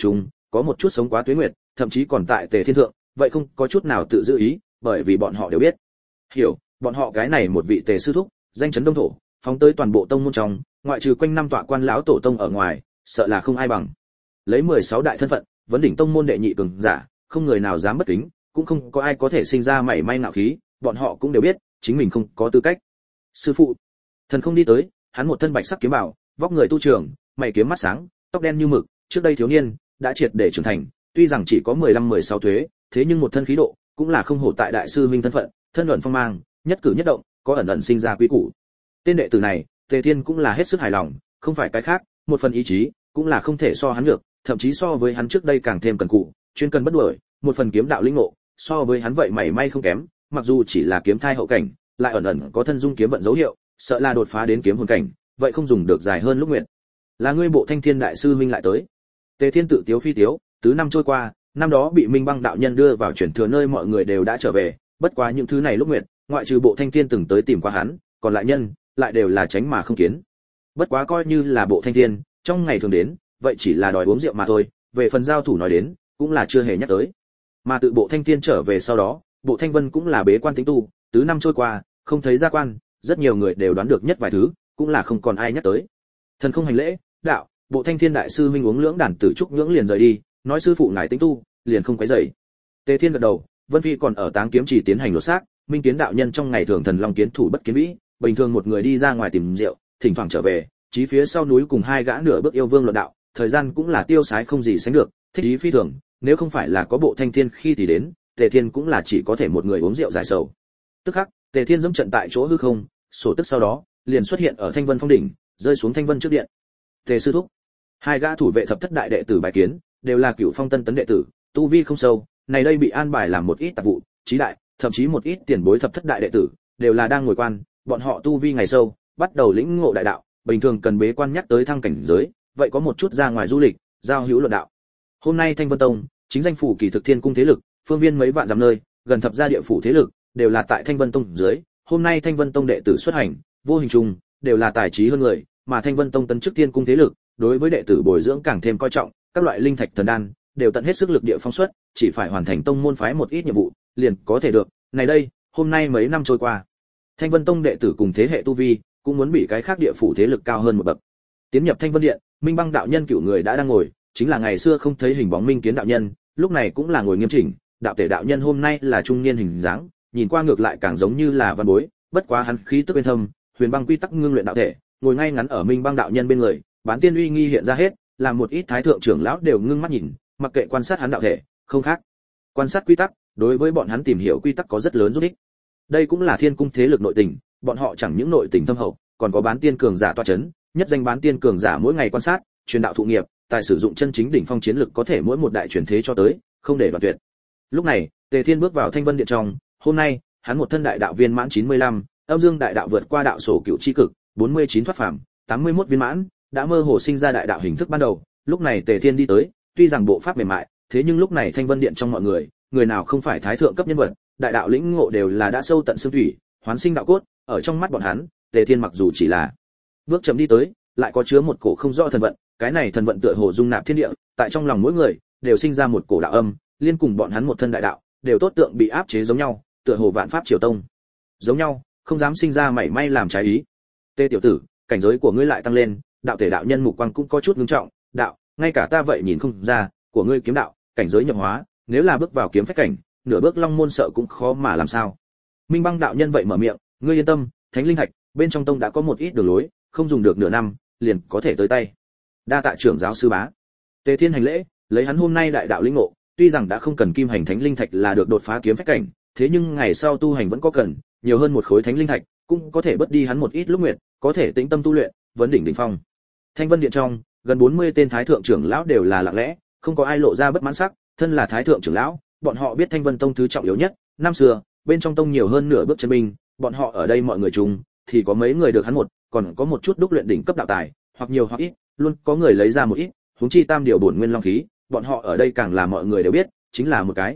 có một chút sống quá tuế nguyệt, thậm chí còn tại Tề Thiên thượng, vậy không có chút nào tự giữ ý, bởi vì bọn họ đều biết, hiểu, bọn họ cái này một vị Tề sư thúc, danh chấn đông thổ, phóng tới toàn bộ tông môn trong, ngoại trừ quanh năm tọa quan lão tổ tông ở ngoài, sợ là không ai bằng. Lấy 16 đại thân phận, vấn đỉnh tông môn đệ nhị cường giả, không người nào dám bất kính, cũng không có ai có thể sinh ra mảy may ngạo khí, bọn họ cũng đều biết, chính mình không có tư cách. Sư phụ, Thần Không đi tới, hắn một thân bạch sắc kiếm bào, vóc người tu trường, mày kiếm mắt sáng, tóc đen như mực, trước đây thiếu niên đã triệt để trưởng thành, tuy rằng chỉ có 15-16 thuế, thế nhưng một thân khí độ, cũng là không hổ tại đại sư huynh thân phận, thân luận phong mang, nhất cử nhất động, có ẩn ẩn sinh ra quý củ. Tên đệ tử này, Tề Thiên cũng là hết sức hài lòng, không phải cái khác, một phần ý chí, cũng là không thể so hắn được, thậm chí so với hắn trước đây càng thêm cần cù, chuyên cần bất đuổi, một phần kiếm đạo linh ngộ, so với hắn vậy mảy may không kém, mặc dù chỉ là kiếm thai hậu cảnh, lại ẩn ẩn có thân dung kiếm vận dấu hiệu, sợ là đột phá đến kiếm hồn cảnh, vậy không dùng được dài hơn lúc nguyện. Là ngươi Bộ Thanh Thiên đại sư huynh lại tới. Tề Thiên tự tiếu phi tiếu, tứ năm trôi qua, năm đó bị Minh Băng đạo nhân đưa vào chuyển thừa nơi mọi người đều đã trở về, bất quá những thứ này lúc nguyện, ngoại trừ Bộ Thanh Thiên từng tới tìm qua hắn, còn lại nhân, lại đều là tránh mà không kiến. Bất quá coi như là Bộ Thanh Thiên, trong ngày thường đến, vậy chỉ là đòi uống rượu mà thôi, về phần giao thủ nói đến, cũng là chưa hề nhắc tới. Mà tự Bộ Thanh Thiên trở về sau đó, Bộ Thanh Vân cũng là bế quan tính tu, tứ năm trôi qua, không thấy ra quan, rất nhiều người đều đoán được nhất vài thứ, cũng là không còn ai nhắc tới. Thần Không hành lễ, đạo, Bộ Thanh Thiên đại sư huynh uống lưỡng đàn tử trúc nhưỡng liền rời đi, nói sư phụ ngài tính tu, liền không quấy rầy. Tề Thiên gật đầu, Vân Phi còn ở Táng Kiếm Chỉ tiến hành lột xác, Minh Kiến đạo nhân trong ngày thường thần long kiến thủ bất kiến vĩ, bình thường một người đi ra ngoài tìm rượu, thỉnh thoảng trở về, chí phía sau núi cùng hai gã nửa bước yêu vương luận đạo, thời gian cũng là tiêu sái không gì sánh được, thích ý phi thường, nếu không phải là có Bộ Thanh Thiên khi thì đến, Tề Thiên cũng là chỉ có thể một người uống rượu giải sầu. Tức khắc, Tề Thiên dẫm trận tại chỗ hư không, sổ tức sau đó, liền xuất hiện ở Thanh Vân Phong đỉnh, rơi xuống Thanh Vân trước điện. Tề sư thúc, hai gã thủ vệ thập thất đại đệ tử bài kiến, đều là Cửu Phong Tân tấn đệ tử, tu vi không sâu, này đây bị an bài làm một ít tạp vụ, trí đại, thậm chí một ít tiền bối thập thất đại đệ tử, đều là đang ngồi quan, bọn họ tu vi ngày sâu, bắt đầu lĩnh ngộ đại đạo, bình thường cần bế quan nhắc tới thăng cảnh giới, vậy có một chút ra ngoài du lịch, giao hữu luận đạo. Hôm nay Thanh Vân Tông, chính danh phủ Kỳ Thực Thiên cung thế lực, phương viên mấy vạn dặm nơi, gần thập gia địa phủ thế lực, đều là tại Thanh Vân Tông dưới. Hôm nay Thanh Vân Tông đệ tử xuất hành, vô hình chung đều là tài trí hơn người, mà Thanh Vân Tông tấn chức Thiên cung thế lực, đối với đệ tử bồi dưỡng càng thêm coi trọng, các loại linh thạch thần đan đều tận hết sức lực địa phong suất, chỉ phải hoàn thành tông môn phái một ít nhiệm vụ, liền có thể được. Này đây, hôm nay mấy năm trôi qua, Thanh Vân Tông đệ tử cùng thế hệ tu vi, cũng muốn bị cái khác địa phủ thế lực cao hơn một bậc. Tiến nhập Thanh Vân Điện, Minh Băng đạo nhân cửu người đã đang ngồi, chính là ngày xưa không thấy hình bóng Minh Kiến đạo nhân, lúc này cũng là ngồi nghiêm chỉnh, đạo tể đạo nhân hôm nay là trung niên hình dáng, nhìn qua ngược lại càng giống như là văn bối, bất quá hắn khí tức bên thâm, huyền băng quy tắc ngưng luyện đạo thể, ngồi ngay ngắn ở Minh Băng đạo nhân bên người, bán tiên uy nghi hiện ra hết, làm một ít thái thượng trưởng lão đều ngưng mắt nhìn, mặc kệ quan sát hắn đạo thể, không khác. Quan sát quy tắc, đối với bọn hắn tìm hiểu quy tắc có rất lớn giúp ích. Đây cũng là Thiên cung thế lực nội tình, bọn họ chẳng những nội tình thâm hậu, còn có bán tiên cường giả tọa chấn, nhất danh bán tiên cường giả mỗi ngày quan sát, truyền đạo thụ nghiệp, tại sử dụng chân chính đỉnh phong chiến lực có thể mỗi một đại truyền thế cho tới, không để đoạn tuyệt. Lúc này, Tề Thiên bước vào Thanh Vân Điện trong, hôm nay, hắn một thân đại đạo viên mãn 95, âm dương đại đạo vượt qua đạo sổ cửu chi cực, 49 thoát phàm, 81 viên mãn, đã mơ hồ sinh ra đại đạo hình thức ban đầu. Lúc này Tề Thiên đi tới, tuy rằng bộ pháp mềm mại, thế nhưng lúc này Thanh Vân Điện trong mọi người, người nào không phải thái thượng cấp nhân vật, đại đạo lĩnh ngộ đều là đã sâu tận xương thủy, hoán sinh đạo cốt, ở trong mắt bọn hắn, Tề Thiên mặc dù chỉ là bước chậm đi tới, lại có chứa một cổ không rõ thần vận, cái này thần vận tựa hồ dung nạp thiên địa, tại trong lòng mỗi người đều sinh ra một cổ đạo âm, liên cùng bọn hắn một thân đại đạo, đều tốt tượng bị áp chế giống nhau, tựa hồ vạn pháp triều tông. Giống nhau, không dám sinh ra mảy may làm trái ý. Tề tiểu tử, cảnh giới của ngươi lại tăng lên, đạo thể đạo nhân mục quang cũng có chút ngưng trọng, đạo, ngay cả ta vậy nhìn không ra, của ngươi kiếm đạo, cảnh giới nhập hóa, nếu là bước vào kiếm phách cảnh, nửa bước long môn sợ cũng khó mà làm sao. Minh Băng đạo nhân vậy mở miệng, ngươi yên tâm, thánh linh thạch, bên trong tông đã có một ít đường lối, không dùng được nửa năm, liền có thể tới tay. Đa tạ trưởng giáo sư bá. Tề Thiên hành lễ, lấy hắn hôm nay đại đạo lĩnh ngộ, tuy rằng đã không cần kim hành thánh linh thạch là được đột phá kiếm phách cảnh, thế nhưng ngày sau tu hành vẫn có cần, nhiều hơn một khối thánh linh thạch, cũng có thể bớt đi hắn một ít lúc nguyện, có thể tĩnh tâm tu luyện, vấn đỉnh đỉnh phong. Thanh Vân Điện trong, gần 40 tên thái thượng trưởng lão đều là lặng lẽ, không có ai lộ ra bất mãn sắc, thân là thái thượng trưởng lão, bọn họ biết Thanh Vân Tông thứ trọng yếu nhất, năm xưa, bên trong tông nhiều hơn nửa bước chân binh, bọn họ ở đây mọi người chung, thì có mấy người được hắn một, còn có một chút đúc luyện đỉnh cấp đạo tài, hoặc nhiều hoặc ít, luôn có người lấy ra một ít, huống chi tam điều bổn nguyên long khí, bọn họ ở đây càng là mọi người đều biết, chính là một cái,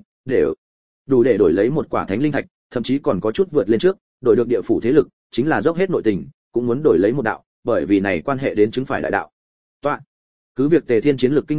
đủ để đổi lấy một quả thánh linh thạch, thậm chí còn có chút vượt lên trước, đổi được địa phủ thế lực, chính là dốc hết nội tình, cũng muốn đổi lấy một đạo, bởi vì này quan hệ đến chứng phải đại đạo. Toạ, cứ việc Tề Thiên chiến lực kinh người,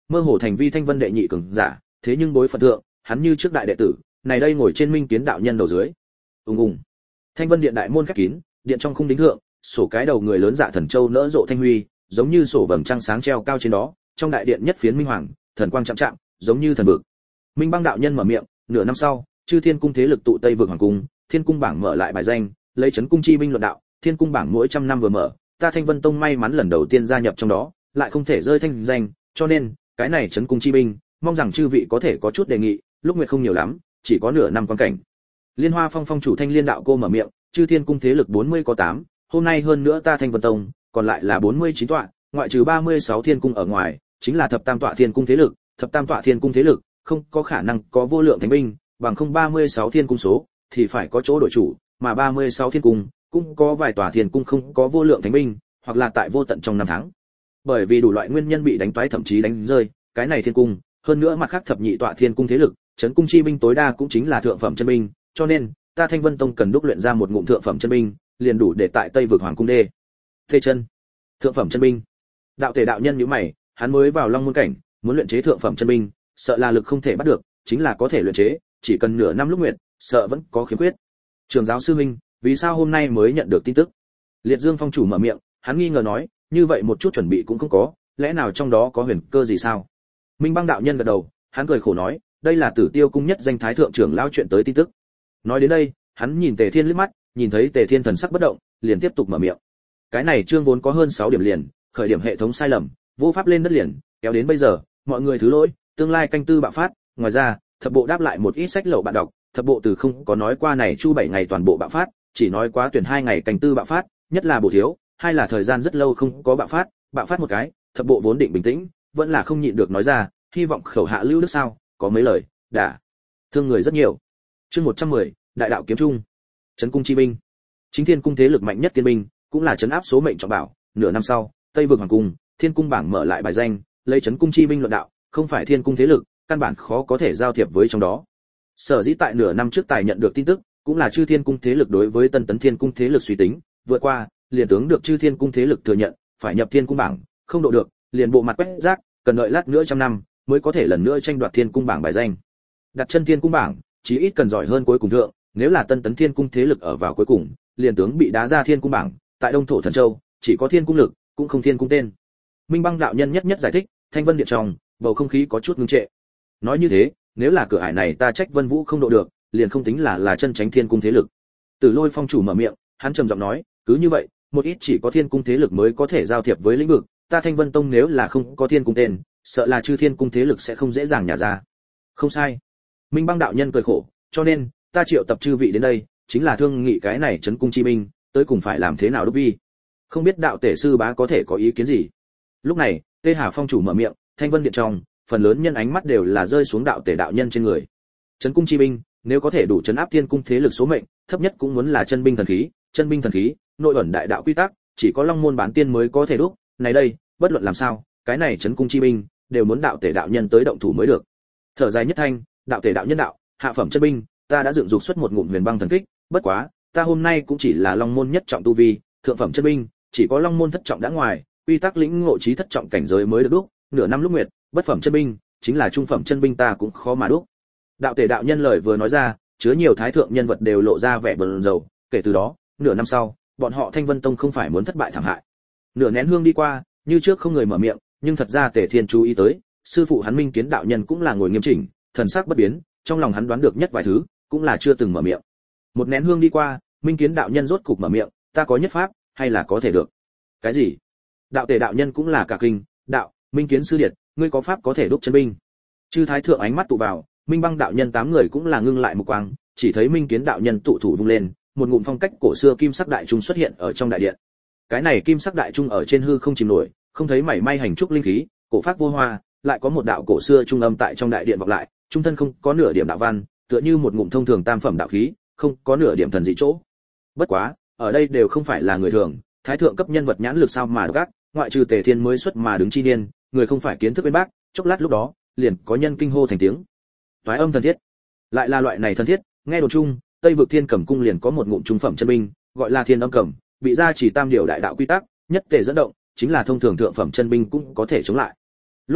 mơ hồ thành vi Thanh Vân đệ nhị cường giả, thế nhưng bối phận thượng, hắn như trước đại đệ tử, này đây ngồi trên Minh Kiến đạo nhân đầu dưới. Ùng ùng. Thanh Vân điện đại môn khép kín, điện trong khung đính thượng, sổ cái đầu người lớn dạ thần châu nỡ rộ thanh huy, giống như sổ vầng trăng sáng treo cao trên đó, trong đại điện nhất phiến minh hoàng, thần quang chạm chạm, giống như thần vực. Minh Băng đạo nhân mở miệng, nửa năm sau, chư thiên cung thế lực tụ Tây vực hoàng cung, thiên cung bảng mở lại bài danh, lấy chấn cung chi binh luận đạo, thiên cung bảng mỗi trăm năm vừa mở, ta Thanh Vân Tông may mắn lần đầu tiên gia nhập trong đó, lại không thể rơi thanh danh, cho nên, cái này chấn cung chi binh, mong rằng chư vị có thể có chút đề nghị, lúc nguyệt không nhiều lắm, chỉ có nửa năm quan cảnh. Liên Hoa Phong phong chủ Thanh Liên đạo cô mở miệng, chư thiên cung thế lực 40 có 8, hôm nay hơn nữa ta Thanh Vân Tông, còn lại là 49 tọa, ngoại trừ 36 thiên cung ở ngoài, chính là thập tam tọa thiên cung thế lực, thập tam tọa thiên cung thế lực, không có khả năng có vô lượng thánh binh, bằng không 36 thiên cung số, thì phải có chỗ đổi chủ, mà 36 thiên cung, cũng có vài tòa thiên cung không có vô lượng thánh binh, hoặc là tại vô tận trong năm tháng. Bởi vì đủ loại nguyên nhân bị đánh toái thậm chí đánh rơi, cái này thiên cung, hơn nữa mặt khác thập nhị tọa thiên cung thế lực, chấn cung chi binh tối đa cũng chính là thượng phẩm chân binh, cho nên, ta Thanh Vân Tông cần đúc luyện ra một ngụm thượng phẩm chân binh, liền đủ để tại Tây vực Hoàng cung đê. Thê chân, thượng phẩm chân binh. Đạo Tề đạo nhân nhíu mày, hắn mới vào Long môn cảnh, muốn luyện chế thượng phẩm chân binh, sợ là lực không thể bắt được, chính là có thể luyện chế, chỉ cần nửa năm lúc nguyện, sợ vẫn có khiếm khuyết. Trường giáo sư huynh, vì sao hôm nay mới nhận được tin tức? Liệt Dương phong chủ mở miệng, hắn nghi ngờ nói, như vậy một chút chuẩn bị cũng không có, lẽ nào trong đó có huyền cơ gì sao? Minh Băng đạo nhân gật đầu, hắn cười khổ nói, đây là Tử Tiêu cung nhất danh thái thượng trưởng lão chuyện tới tin tức. Nói đến đây, hắn nhìn Tề Thiên liếc mắt, nhìn thấy Tề Thiên thần sắc bất động, liền tiếp tục mở miệng. Cái này chương vốn có hơn 6 điểm liền, khởi điểm hệ thống sai lầm, vô pháp lên đất liền, kéo đến bây giờ, mọi người thứ lỗi, tương lai canh tư bạo phát, ngoài ra, thập bộ đáp lại một ít sách lậu bạn đọc, thập bộ từ không có nói qua này chu 7 ngày toàn bộ bạo phát, chỉ nói quá tuyển 2 ngày canh tư bạo phát, nhất là bổ thiếu, hay là thời gian rất lâu không có bạo phát một cái, thập bộ vốn định bình tĩnh, vẫn là không nhịn được nói ra, hy vọng khẩu hạ lưu đức sao, có mấy lời, đã thương người rất nhiều. Chương 110, đại đạo kiếm trung. Trấn cung chi binh. Chính thiên cung thế lực mạnh nhất tiên binh, cũng là trấn áp số mệnh trọng bảo, nửa năm sau, Tây vực hoàng cung, thiên cung bảng mở lại bài danh, lấy trấn cung chi binh luận đạo, không phải thiên cung thế lực, căn bản khó có thể giao thiệp với trong đó. Sở dĩ tại nửa năm trước tài nhận được tin tức, cũng là chư thiên cung thế lực đối với Tân Tấn Thiên cung thế lực suy tính, vượt qua, liền tướng được chư thiên cung thế lực thừa nhận, phải nhập thiên cung bảng, không độ được, liền bộ mặt quét rác, cần đợi lát nữa trăm năm mới có thể lần nữa tranh đoạt thiên cung bảng bài danh. Đặt chân thiên cung bảng, chí ít cần giỏi hơn cuối cùng thượng, nếu là Tân Tấn Thiên cung thế lực ở vào cuối cùng, liền tướng bị đá ra thiên cung bảng, tại Đông thổ thần châu, chỉ có thiên cung lực, cũng không thiên cung tên. Minh Băng đạo nhân nhất giải thích, Thanh Vân điện trong, bầu không khí có chút ngưng trệ. Nói như thế, nếu là cửa ải này ta trách Vân Vũ không độ được, liền không tính là chân tránh thiên cung thế lực. Tử Lôi phong chủ mở miệng, hắn trầm giọng nói, cứ như vậy, một ít chỉ có thiên cung thế lực mới có thể giao thiệp với lĩnh vực, ta Thanh Vân Tông nếu là không có thiên cung tên, sợ là chư thiên cung thế lực sẽ không dễ dàng nhả ra. Không sai. Minh Băng đạo nhân cười khổ, cho nên, ta triệu tập chư vị đến đây, chính là thương nghị cái này trấn cung chi binh, tới cùng phải làm thế nào đúc vi. Không biết đạo tể sư bá có thể có ý kiến gì. Lúc này, Tê Hà phong chủ mở miệng, Thanh Vân điện trong, phần lớn nhân ánh mắt đều là rơi xuống đạo tể đạo nhân trên người. Trấn cung chi binh, nếu có thể đủ trấn áp thiên cung thế lực số mệnh, thấp nhất cũng muốn là chân binh thần khí, nội ẩn đại đạo quy tắc, chỉ có Long môn bán tiên mới có thể đúc, này đây, bất luận làm sao, cái này trấn cung chi binh, đều muốn đạo tể đạo nhân tới động thủ mới được. Thở dài nhất thanh, đạo tể đạo nhân đạo, hạ phẩm chân binh, ta đã dựng dục xuất một ngụm huyền băng thần kích, bất quá, ta hôm nay cũng chỉ là Long môn nhất trọng tu vi, thượng phẩm chân binh, chỉ có Long môn thất trọng đã ngoài, quy tắc lĩnh ngộ trí thất trọng cảnh giới mới được đúc, nửa năm lúc nguyệt, bất phẩm chân binh, chính là trung phẩm chân binh ta cũng khó mà đúc. Đạo tể đạo nhân lời vừa nói ra, chứa nhiều thái thượng nhân vật đều lộ ra vẻ bần dầu, kể từ đó, nửa năm sau, bọn họ Thanh Vân Tông không phải muốn thất bại thảm hại. Nửa nén hương đi qua, như trước không người mở miệng, nhưng thật ra Tề Thiên chú ý tới, sư phụ hắn Minh Kiến đạo nhân cũng là ngồi nghiêm chỉnh, thần sắc bất biến, trong lòng hắn đoán được nhất vài thứ, cũng là chưa từng mở miệng. Một nén hương đi qua, Minh Kiến đạo nhân rốt cục mở miệng, ta có nhất pháp, hay là có thể được. Cái gì? Đạo tể đạo nhân cũng là cả kinh, đạo, Minh Kiến sư điệt, ngươi có pháp có thể đúc chân binh. Chư thái thượng ánh mắt tụ vào, Minh Băng đạo nhân 8 người cũng là ngưng lại một quang, chỉ thấy Minh Kiến đạo nhân tụ thủ vung lên, một ngụm phong cách cổ xưa kim sắc đại trung xuất hiện ở trong đại điện. Cái này kim sắc đại trung ở trên hư không chìm nổi, không thấy mảy may hành trúc linh khí, cổ pháp vô hoa, lại có một đạo cổ xưa trung âm tại trong đại điện vọng lại, trung thân không có nửa điểm đạo văn, tựa như một ngụm thông thường tam phẩm đạo khí, không có nửa điểm thần dị chỗ. Bất quá, ở đây đều không phải là người thường, thái thượng cấp nhân vật nhãn lực sao mà gác, ngoại trừ Tề Thiên mới xuất mà đứng chi niên, người không phải kiến thức bên bác, chốc lát lúc đó, liền có nhân kinh hô thành tiếng. Toái âm thần thiết, lại là loại này thần thiết, nghe đồn chung, Tây vực Thiên Cẩm cung liền có một ngụm trung phẩm chân binh, gọi là Thiên Âm Cẩm, bị ra chỉ tam điều đại đạo quy tắc, nhất tề dẫn động, chính là thông thường thượng phẩm chân binh cũng có thể chống lại. Lúc này,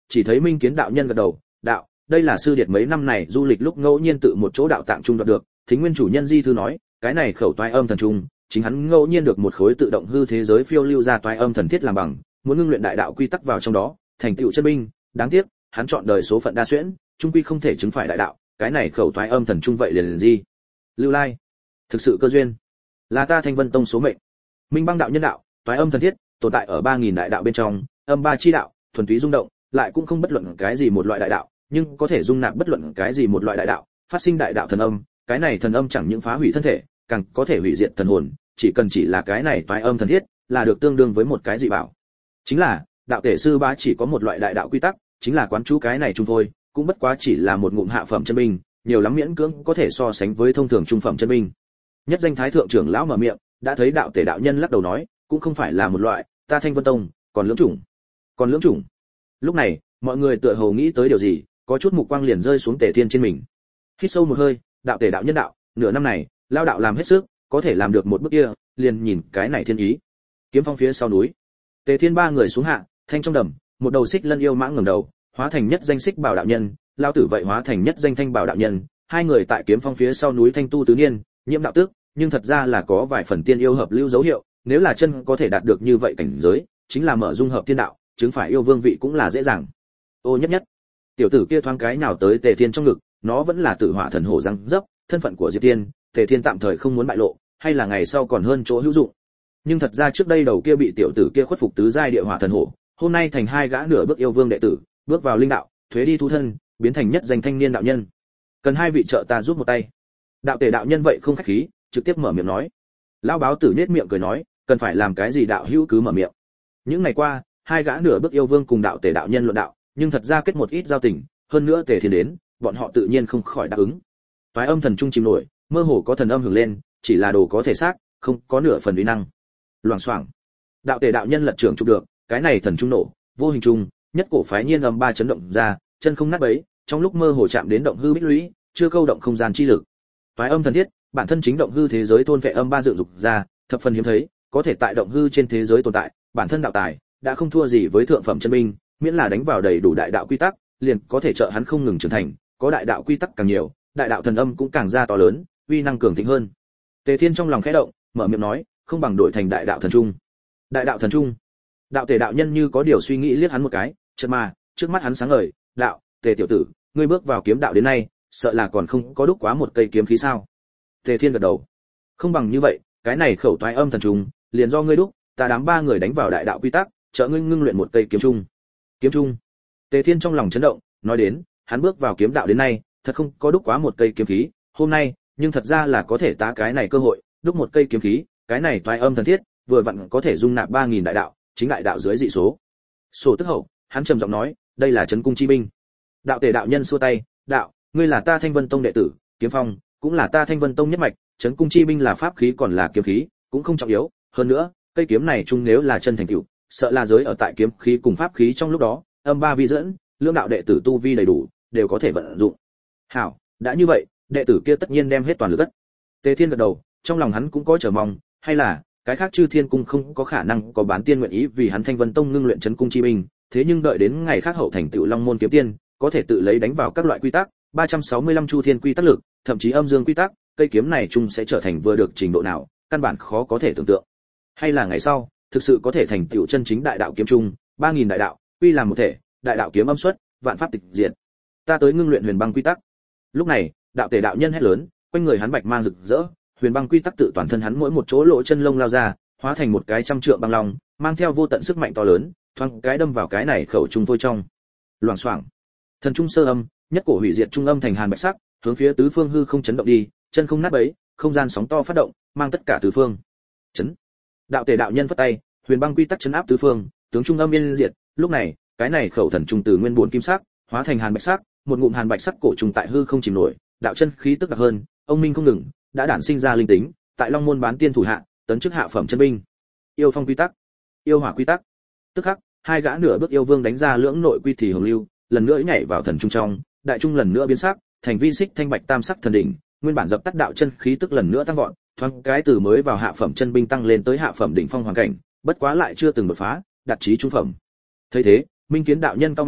chỉ thấy Minh Kiến đạo nhân gật đầu, đạo, đây là sư điệt mấy năm này du lịch lúc ngẫu nhiên tự một chỗ đạo tạng trung đoạt được, Thính Nguyên chủ nhân di thư nói, cái này khẩu toái âm thần trung, chính hắn ngẫu nhiên được một khối tự động hư thế giới phiêu lưu ra toái âm thần thiết làm bằng, muốn ngưng luyện đại đạo quy tắc vào trong đó, thành tựu chân binh, đáng tiếc, hắn chọn đời số phận đa xuyễn, trung quy không thể chứng phải đại đạo, cái này khẩu toái âm thần trung vậy liền gì? Lưu Lai, thực sự cơ duyên, là ta Thanh Vân Tông số mệnh. Minh Băng đạo nhân đạo, toái âm thần thiết, tồn tại ở 3000 đại đạo bên trong, âm ba chi đạo, thuần túy rung động, lại cũng không bất luận cái gì một loại đại đạo, nhưng có thể dung nạp bất luận cái gì một loại đại đạo, phát sinh đại đạo thần âm, cái này thần âm chẳng những phá hủy thân thể, càng có thể hủy diệt thần hồn, chỉ là cái này toái âm thần thiết, là được tương đương với một cái dị bảo. Chính là, đạo tể sư bá chỉ có một loại đại đạo quy tắc, chính là quán chú cái này chung thôi, cũng bất quá chỉ là một ngụm hạ phẩm chân binh, nhiều lắm miễn cưỡng có thể so sánh với thông thường trung phẩm chân binh. Nhất danh thái thượng trưởng lão mở miệng, đã thấy đạo tể đạo nhân lắc đầu nói, cũng không phải là một loại, ta Thanh Vân Tông, còn lưỡng chủng. Lúc này, mọi người tựa hồ nghĩ tới điều gì, có chút mục quang liền rơi xuống Tề Thiên trên mình. Hít sâu một hơi, đạo tể đạo nhân đạo, nửa năm này, lao đạo làm hết sức, có thể làm được một bước kia, liền nhìn cái này thiên ý. Kiếm phong phía sau núi, Tề Thiên ba người xuống hạ, thanh trong đầm, một đầu xích lân yêu mãng ngẩng đầu, hóa thành nhất danh xích bảo đạo nhân, lao tử vậy hóa thành nhất danh thanh bảo đạo nhân, hai người tại kiếm phong phía sau núi thanh tu tứ niên, nhiễm đạo tước, nhưng thật ra là có vài phần tiên yêu hợp lưu dấu hiệu, nếu là chân có thể đạt được như vậy cảnh giới, chính là mở dung hợp thiên đạo, chứng phải yêu vương vị cũng là dễ dàng. Ô nhất nhất, tiểu tử kia thoáng cái nào tới Tề Thiên trong ngực, nó vẫn là Tử Hỏa thần hổ răng dấp, thân phận của Diệp Tiên, Tề Thiên tạm thời không muốn bại lộ, hay là ngày sau còn hơn chỗ hữu dụng. Nhưng thật ra trước đây đầu kia bị tiểu tử kia khuất phục tứ giai địa hỏa thần hổ, hôm nay thành hai gã nửa bước yêu vương đệ tử, bước vào linh đạo, thuế đi thu thân, biến thành nhất danh thanh niên đạo nhân. Cần hai vị trợ ta giúp một tay. Đạo tể đạo nhân vậy không khách khí, trực tiếp mở miệng nói. Lão báo tử nhếch miệng cười nói, cần phải làm cái gì đạo hữu cứ mở miệng. Những ngày qua, hai gã nửa bước yêu vương cùng đạo tể đạo nhân luận đạo, nhưng thật ra kết một ít giao tình, hơn nữa Tề Thiên đến, bọn họ tự nhiên không khỏi đáp ứng. Toái âm thần trung chìm nổi, mơ hồ có thần âm hưởng lên, chỉ là đồ có thể xác, không có nửa phần uy năng. Loảng xoảng, đạo tể đạo nhân lật trưởng chụp được, cái này thần trung nổ, vô hình trung, nhất cổ phái nhiên âm ba chấn động ra, chân không nát bấy, trong lúc mơ hồ chạm đến động hư bích lũy, chưa câu động không gian chi lực. Toái âm thần thiết, bản thân chính động hư thế giới thôn vệ âm ba dựng dục ra, thập phần hiếm thấy, có thể tại động hư trên thế giới tồn tại, bản thân đạo tài đã không thua gì với thượng phẩm chân binh, miễn là đánh vào đầy đủ đại đạo quy tắc, liền có thể trợ hắn không ngừng trưởng thành, có đại đạo quy tắc càng nhiều, đại đạo thần âm cũng càng ra to lớn, uy năng cường thịnh hơn. Tề Thiên trong lòng khẽ động, mở miệng nói, không bằng đổi thành đại đạo thần trung. Đại đạo thần trung. Đạo tề đạo nhân như có điều suy nghĩ liếc hắn một cái, chợt mà, trước mắt hắn sáng ngời, đạo, Tề tiểu tử, ngươi bước vào kiếm đạo đến nay, sợ là còn không có đúc quá một cây kiếm khí sao? Tề Thiên gật đầu. Không bằng như vậy, cái này khẩu toái âm thần trung, liền do ngươi đúc, ta đám ba người đánh vào đại đạo quy tắc, trợ ngươi ngưng luyện một cây kiếm trung. Kiếm trung. Tề Thiên trong lòng chấn động, nói đến, hắn bước vào kiếm đạo đến nay, thật không có đúc quá một cây kiếm khí, hôm nay, nhưng thật ra là có thể tá cái này cơ hội, đúc một cây kiếm khí, cái này toái âm thần thiết, vừa vặn có thể dung nạp 3000 đại đạo, chính đại đạo dưới dị số. Sổ tức hậu, hắn trầm giọng nói, đây là trấn cung chi binh. Đạo tề đạo nhân xua tay, đạo, ngươi là ta Thanh Vân Tông đệ tử, Kiếm Phong cũng là ta Thanh Vân Tông nhất mạch, trấn cung chi binh là pháp khí còn là kiếm khí, cũng không trọng yếu, hơn nữa, cây kiếm này chung nếu là chân thành tựu, sợ là giới ở tại kiếm khí cùng pháp khí trong lúc đó, âm ba vi dẫn, lưỡng đạo đệ tử tu vi đầy đủ, đều có thể vận dụng. Hảo, đã như vậy, đệ tử kia tất nhiên đem hết toàn lực đất. Tề Thiên gật đầu, trong lòng hắn cũng có chờ mong, hay là cái khác Chư Thiên cung không có khả năng có bán tiên nguyện ý vì hắn Thanh Vân Tông ngưng luyện trấn cung chi binh, thế nhưng đợi đến ngày khác hậu thành tựu Long môn kiếm tiên, có thể tự lấy đánh vào các loại quy tắc, 365 Chu Thiên quy tắc lực, thậm chí âm dương quy tắc, cây kiếm này chung sẽ trở thành vừa được trình độ nào, căn bản khó có thể tưởng tượng. Hay là ngày sau, thực sự có thể thành tựu chân chính đại đạo kiếm chung, 3000 đại đạo, quy làm một thể, đại đạo kiếm âm xuất, vạn pháp tịch diệt. Ta tới ngưng luyện huyền băng quy tắc. Lúc này, đạo tề đạo nhân hét lớn, quanh người hắn bạch mang rực rỡ, huyền băng quy tắc tự toàn thân hắn mỗi một chỗ lỗ chân lông lao ra, hóa thành một cái trăm trượng băng long, mang theo vô tận sức mạnh to lớn, thoáng cái đâm vào cái này khẩu trung phôi trong. Loảng xoảng, thần trung sơ âm, nhất cổ hủy diệt trung âm thành hàn bạch sắc, hướng phía tứ phương hư không chấn động đi, chân không nát bấy, không gian sóng to phát động, mang tất cả tứ phương. Chấn. Đạo tề đạo nhân vất tay, huyền băng quy tắc chấn áp tứ phương, tướng trung âm yên diệt. Lúc này, cái này khẩu thần trung từ nguyên buồn kim sắc, hóa thành hàn bạch sắc, một ngụm hàn bạch sắc cổ trùng tại hư không chìm nổi, đạo chân khí tức đặc hơn, ông minh không ngừng, đã đản sinh ra linh tính, tại Long môn bán tiên thủ hạ, tấn chức hạ phẩm chân binh. Yêu phong quy tắc, yêu hỏa quy tắc. Tức khắc, hai gã nửa bước yêu vương đánh ra lưỡng nội quy thì hồng lưu, lần nữa nhảy vào thần trung trong, đại trung lần nữa biến sắc, thành vi xích thanh bạch tam sắc thần đỉnh, nguyên bản dập tắt đạo chân khí tức lần nữa tăng vọt, thoáng cái từ mới vào hạ phẩm chân binh tăng lên tới hạ phẩm đỉnh phong hoàn cảnh, bất quá lại chưa từng đột phá, đạt chí trung phẩm. Thấy thế, Minh Kiến đạo nhân cao mày,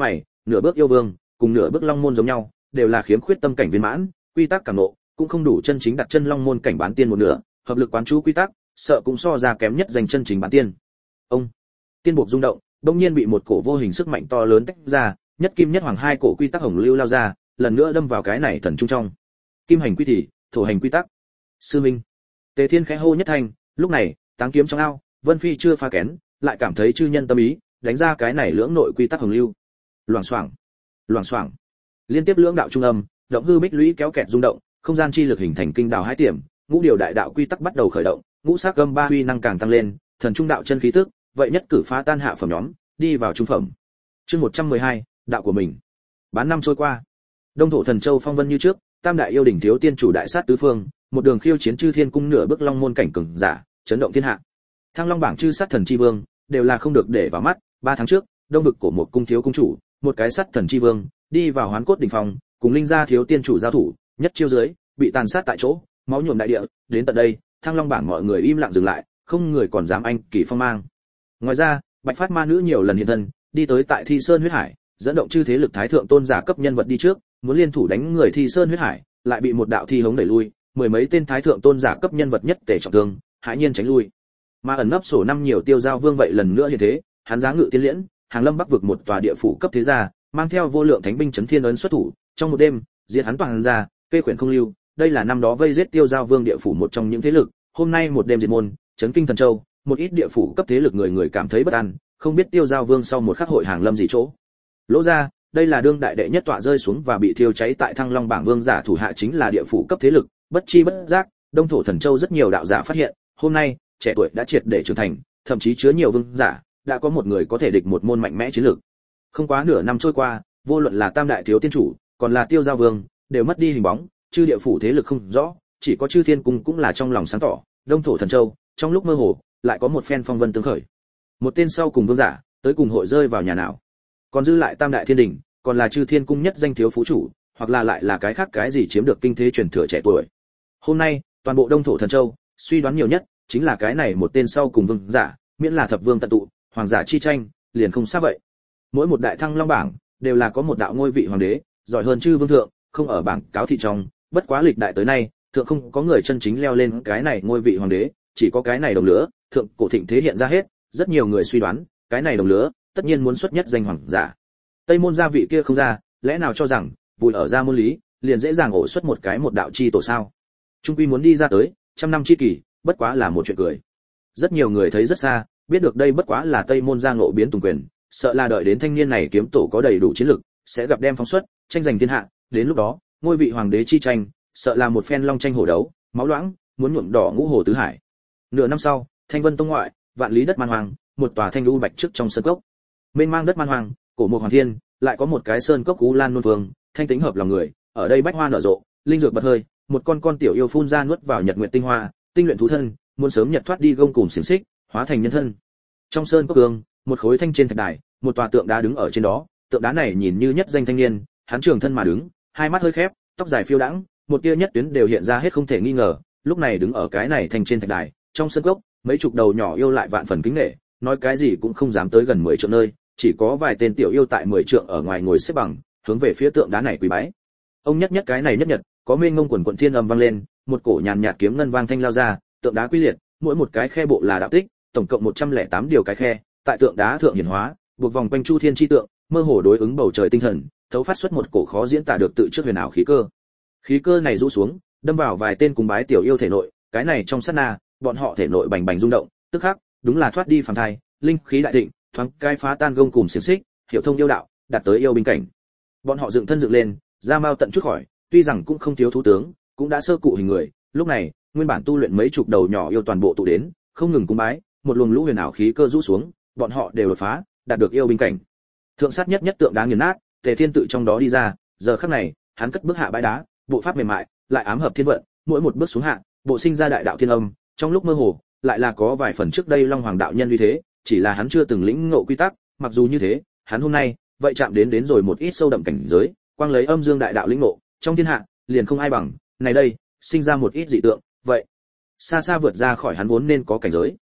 nửa bước yêu vương cùng nửa bước long môn giống nhau, đều là khiếm khuyết tâm cảnh viên mãn, quy tắc cảm nộ cũng không đủ chân chính đặt chân long môn cảnh bán tiên một nửa, hợp lực quán chú quy tắc, sợ cũng so ra kém nhất giành chân chính bán tiên. Ông tiên buộc rung động, đột nhiên bị một cổ vô hình sức mạnh to lớn tách ra, nhất kim nhất hoàng hai cổ quy tắc hồng lưu lao ra, lần nữa đâm vào cái này thần trung trong. Kim hành quy thị, thổ hành quy tắc. Sư minh. Tề Thiên khẽ hô nhất thanh, lúc này, táng kiếm trong ao, Vân Phi chưa pha kén, lại cảm thấy chư nhân tâm ý, đánh ra cái này lưỡng nội quy tắc hồng lưu. Loảng xoảng, loảng xoảng. Liên tiếp lưỡng đạo trung âm, động hư bích lũy kéo kẹt rung động, không gian chi lực hình thành kinh đảo hai tiệm, ngũ điều đại đạo quy tắc bắt đầu khởi động, ngũ sắc gâm ba huy năng càng tăng lên, thần trung đạo chân khí tức, vậy nhất cử phá tan hạ phẩm nhóm, đi vào trung phẩm. Chương 112, đạo của mình. Bán năm trôi qua, Đông thổ thần châu phong vân như trước, tam đại yêu đỉnh thiếu tiên chủ đại sát tứ phương, một đường khiêu chiến chư thiên cung nửa bước long môn cảnh cường giả, chấn động thiên hạ. Thăng Long bảng chư sát thần chi vương, đều là không được để vào mắt. 3 tháng trước, đông vực của một cung thiếu cung chủ, một cái sát thần chi vương, đi vào hoán cốt đỉnh phòng, cùng linh gia thiếu tiên chủ giao thủ, nhất chiêu dưới, bị tàn sát tại chỗ, máu nhuộm đại địa. Đến tận đây, Thăng Long bảng mọi người im lặng dừng lại, không người còn dám anh kỳ phong mang. Ngoài ra, Bạch Phát ma nữ nhiều lần hiện thân, đi tới tại Thi Sơn huyết hải, dẫn động chư thế lực thái thượng tôn giả cấp nhân vật đi trước, muốn liên thủ đánh người Thi Sơn huyết hải, lại bị một đạo thi hống đẩy lui, mười mấy tên thái thượng tôn giả cấp nhân vật nhất tề trọng thương, hãi nhiên tránh lui. Mà ẩn nấp sổ năm nhiều tiêu giao vương vậy lần nữa như thế, hắn giá ngự tiên liễn, hàng lâm bắc vực một tòa địa phủ cấp thế gia, mang theo vô lượng thánh binh chấn thiên ấn xuất thủ, trong một đêm, diệt hắn toàn ra, kê quyển không lưu, đây là năm đó vây giết tiêu giao vương địa phủ một trong những thế lực, hôm nay một đêm diệt môn, chấn kinh thần châu, một ít địa phủ cấp thế lực người người cảm thấy bất an, không biết tiêu giao vương sau một khắc hội hàng lâm gì chỗ. Lỗ ra, đây là đương đại đệ nhất tọa rơi xuống và bị thiêu cháy tại Thăng Long bảng vương giả thủ hạ chính là địa phủ cấp thế lực, bất chi bất giác, Đông thổ thần châu rất nhiều đạo giả phát hiện, hôm nay, trẻ tuổi đã triệt để trưởng thành, thậm chí chứa nhiều vương giả, đã có một người có thể địch một môn mạnh mẽ chiến lược. Không quá nửa năm trôi qua, vô luận là Tam đại thiếu tiên chủ, còn là Tiêu Giao Vương, đều mất đi hình bóng, chư địa phủ thế lực không rõ, chỉ có chư thiên cung cũng là trong lòng sáng tỏ, Đông thổ thần châu, trong lúc mơ hồ, lại có một phen phong vân tương khởi. Một tên sau cùng vương giả, tới cùng hội rơi vào nhà nào? Còn dư lại Tam đại thiên đình, còn là chư thiên cung nhất danh thiếu phú chủ, hoặc là lại là cái khác cái gì chiếm được kinh thế truyền thừa trẻ tuổi. Hôm nay, toàn bộ Đông thổ thần châu, suy đoán nhiều nhất chính là cái này một tên sau cùng vương giả, miễn là thập vương tận tụ, hoàng giả chi tranh, liền không xa vậy. Mỗi một đại Thăng Long bảng đều là có một đạo ngôi vị hoàng đế, giỏi hơn chư vương thượng, không ở bảng cáo thị trong, bất quá lịch đại tới nay, thượng không có người chân chính leo lên cái này ngôi vị hoàng đế, chỉ có cái này đồng lứa, thượng cổ thịnh thế hiện ra hết, rất nhiều người suy đoán, cái này đồng lứa, tất nhiên muốn xuất nhất danh hoàng giả. Tây môn gia vị kia không ra, lẽ nào cho rằng, vùi ở gia môn lý, liền dễ dàng ổ xuất một cái một đạo chi tổ sao? Trung quy muốn đi ra tới, trăm năm chi kỳ, bất quá là một chuyện cười. Rất nhiều người thấy rất xa, biết được đây bất quá là Tây môn gia ngộ biến tùng quyền, sợ là đợi đến thanh niên này kiếm tổ có đầy đủ chiến lực, sẽ gặp đem phóng xuất, tranh giành thiên hạ, đến lúc đó, ngôi vị hoàng đế chi tranh, sợ là một phen long tranh hổ đấu, máu loãng, muốn nhuộm đỏ ngũ hồ tứ hải. Nửa năm sau, Thanh Vân tông ngoại, vạn lý đất man hoàng, một tòa thanh lưu bạch trước trong sơn cốc. Mênh mang đất man hoàng, cổ mục hoàng thiên, lại có một cái sơn cốc cú lan nôn vương, thanh tính hợp lòng người, ở đây bách hoa nở rộ, linh dược bật hơi, một con tiểu yêu phun ra nuốt vào nhật nguyệt tinh hoa, tinh luyện thú thân, muốn sớm nhật thoát đi gông cùm xiềng xích, hóa thành nhân thân. Trong sơn cốc cương, một khối thanh trên thạch đài, một tòa tượng đá đứng ở trên đó, tượng đá này nhìn như nhất danh thanh niên, hắn trường thân mà đứng, hai mắt hơi khép, tóc dài phiêu đãng, một tia nhất tuyến đều hiện ra hết không thể nghi ngờ, lúc này đứng ở cái này thanh trên thạch đài, trong sơn cốc, mấy chục đầu nhỏ yêu lại vạn phần kính nể, nói cái gì cũng không dám tới gần 10 trượng nơi, chỉ có vài tên tiểu yêu tại 10 trượng ở ngoài ngồi xếp bằng, hướng về phía tượng đá này quỳ bái. Ông nhất cái này nhất nhật, có mênh mông quần quần thiên âm vang lên, một cổ nhàn nhạt kiếm ngân vang thanh lao ra, tượng đá quy liệt, mỗi một cái khe bộ là đạo tích, tổng cộng 108 điều cái khe, tại tượng đá thượng hiển hóa, buộc vòng quanh chu thiên chi tượng, mơ hồ đối ứng bầu trời tinh thần, thấu phát xuất một cổ khó diễn tả được tự trước huyền ảo khí cơ. Khí cơ này rũ xuống, đâm vào vài tên cùng bái tiểu yêu thể nội, cái này trong sát na, bọn họ thể nội bành bành rung động, tức khắc, đúng là thoát đi phàm thai, linh khí đại thịnh, thoáng cai phá tan gông cùm xiềng xích, hiểu thông yêu đạo, đạt tới yêu binh cảnh. Bọn họ dựng thân dựng lên, ra mao tận chút khỏi, tuy rằng cũng không thiếu thú tướng, cũng đã sơ cụ hình người, lúc này, nguyên bản tu luyện mấy chục đầu nhỏ yêu toàn bộ tụ đến, không ngừng cúng bái, một luồng lũ huyền ảo khí cơ rũ xuống, bọn họ đều đột phá, đạt được yêu binh cảnh. Thượng sát nhất tượng đá nghiền nát, Tề Thiên tự trong đó đi ra, giờ khắc này, hắn cất bước hạ bãi đá, bộ pháp mềm mại, lại ám hợp thiên vận, mỗi một bước xuống hạ, bộ sinh ra đại đạo thiên âm, trong lúc mơ hồ, lại là có vài phần trước đây Long Hoàng đạo nhân như thế, chỉ là hắn chưa từng lĩnh ngộ quy tắc, mặc dù như thế, hắn hôm nay, vậy chạm đến rồi một ít sâu đậm cảnh giới, quang lấy âm dương đại đạo lĩnh ngộ, trong thiên hạ, liền không ai bằng, này đây, sinh ra một ít dị tượng, vậy xa xa vượt ra khỏi hắn vốn nên có cảnh giới.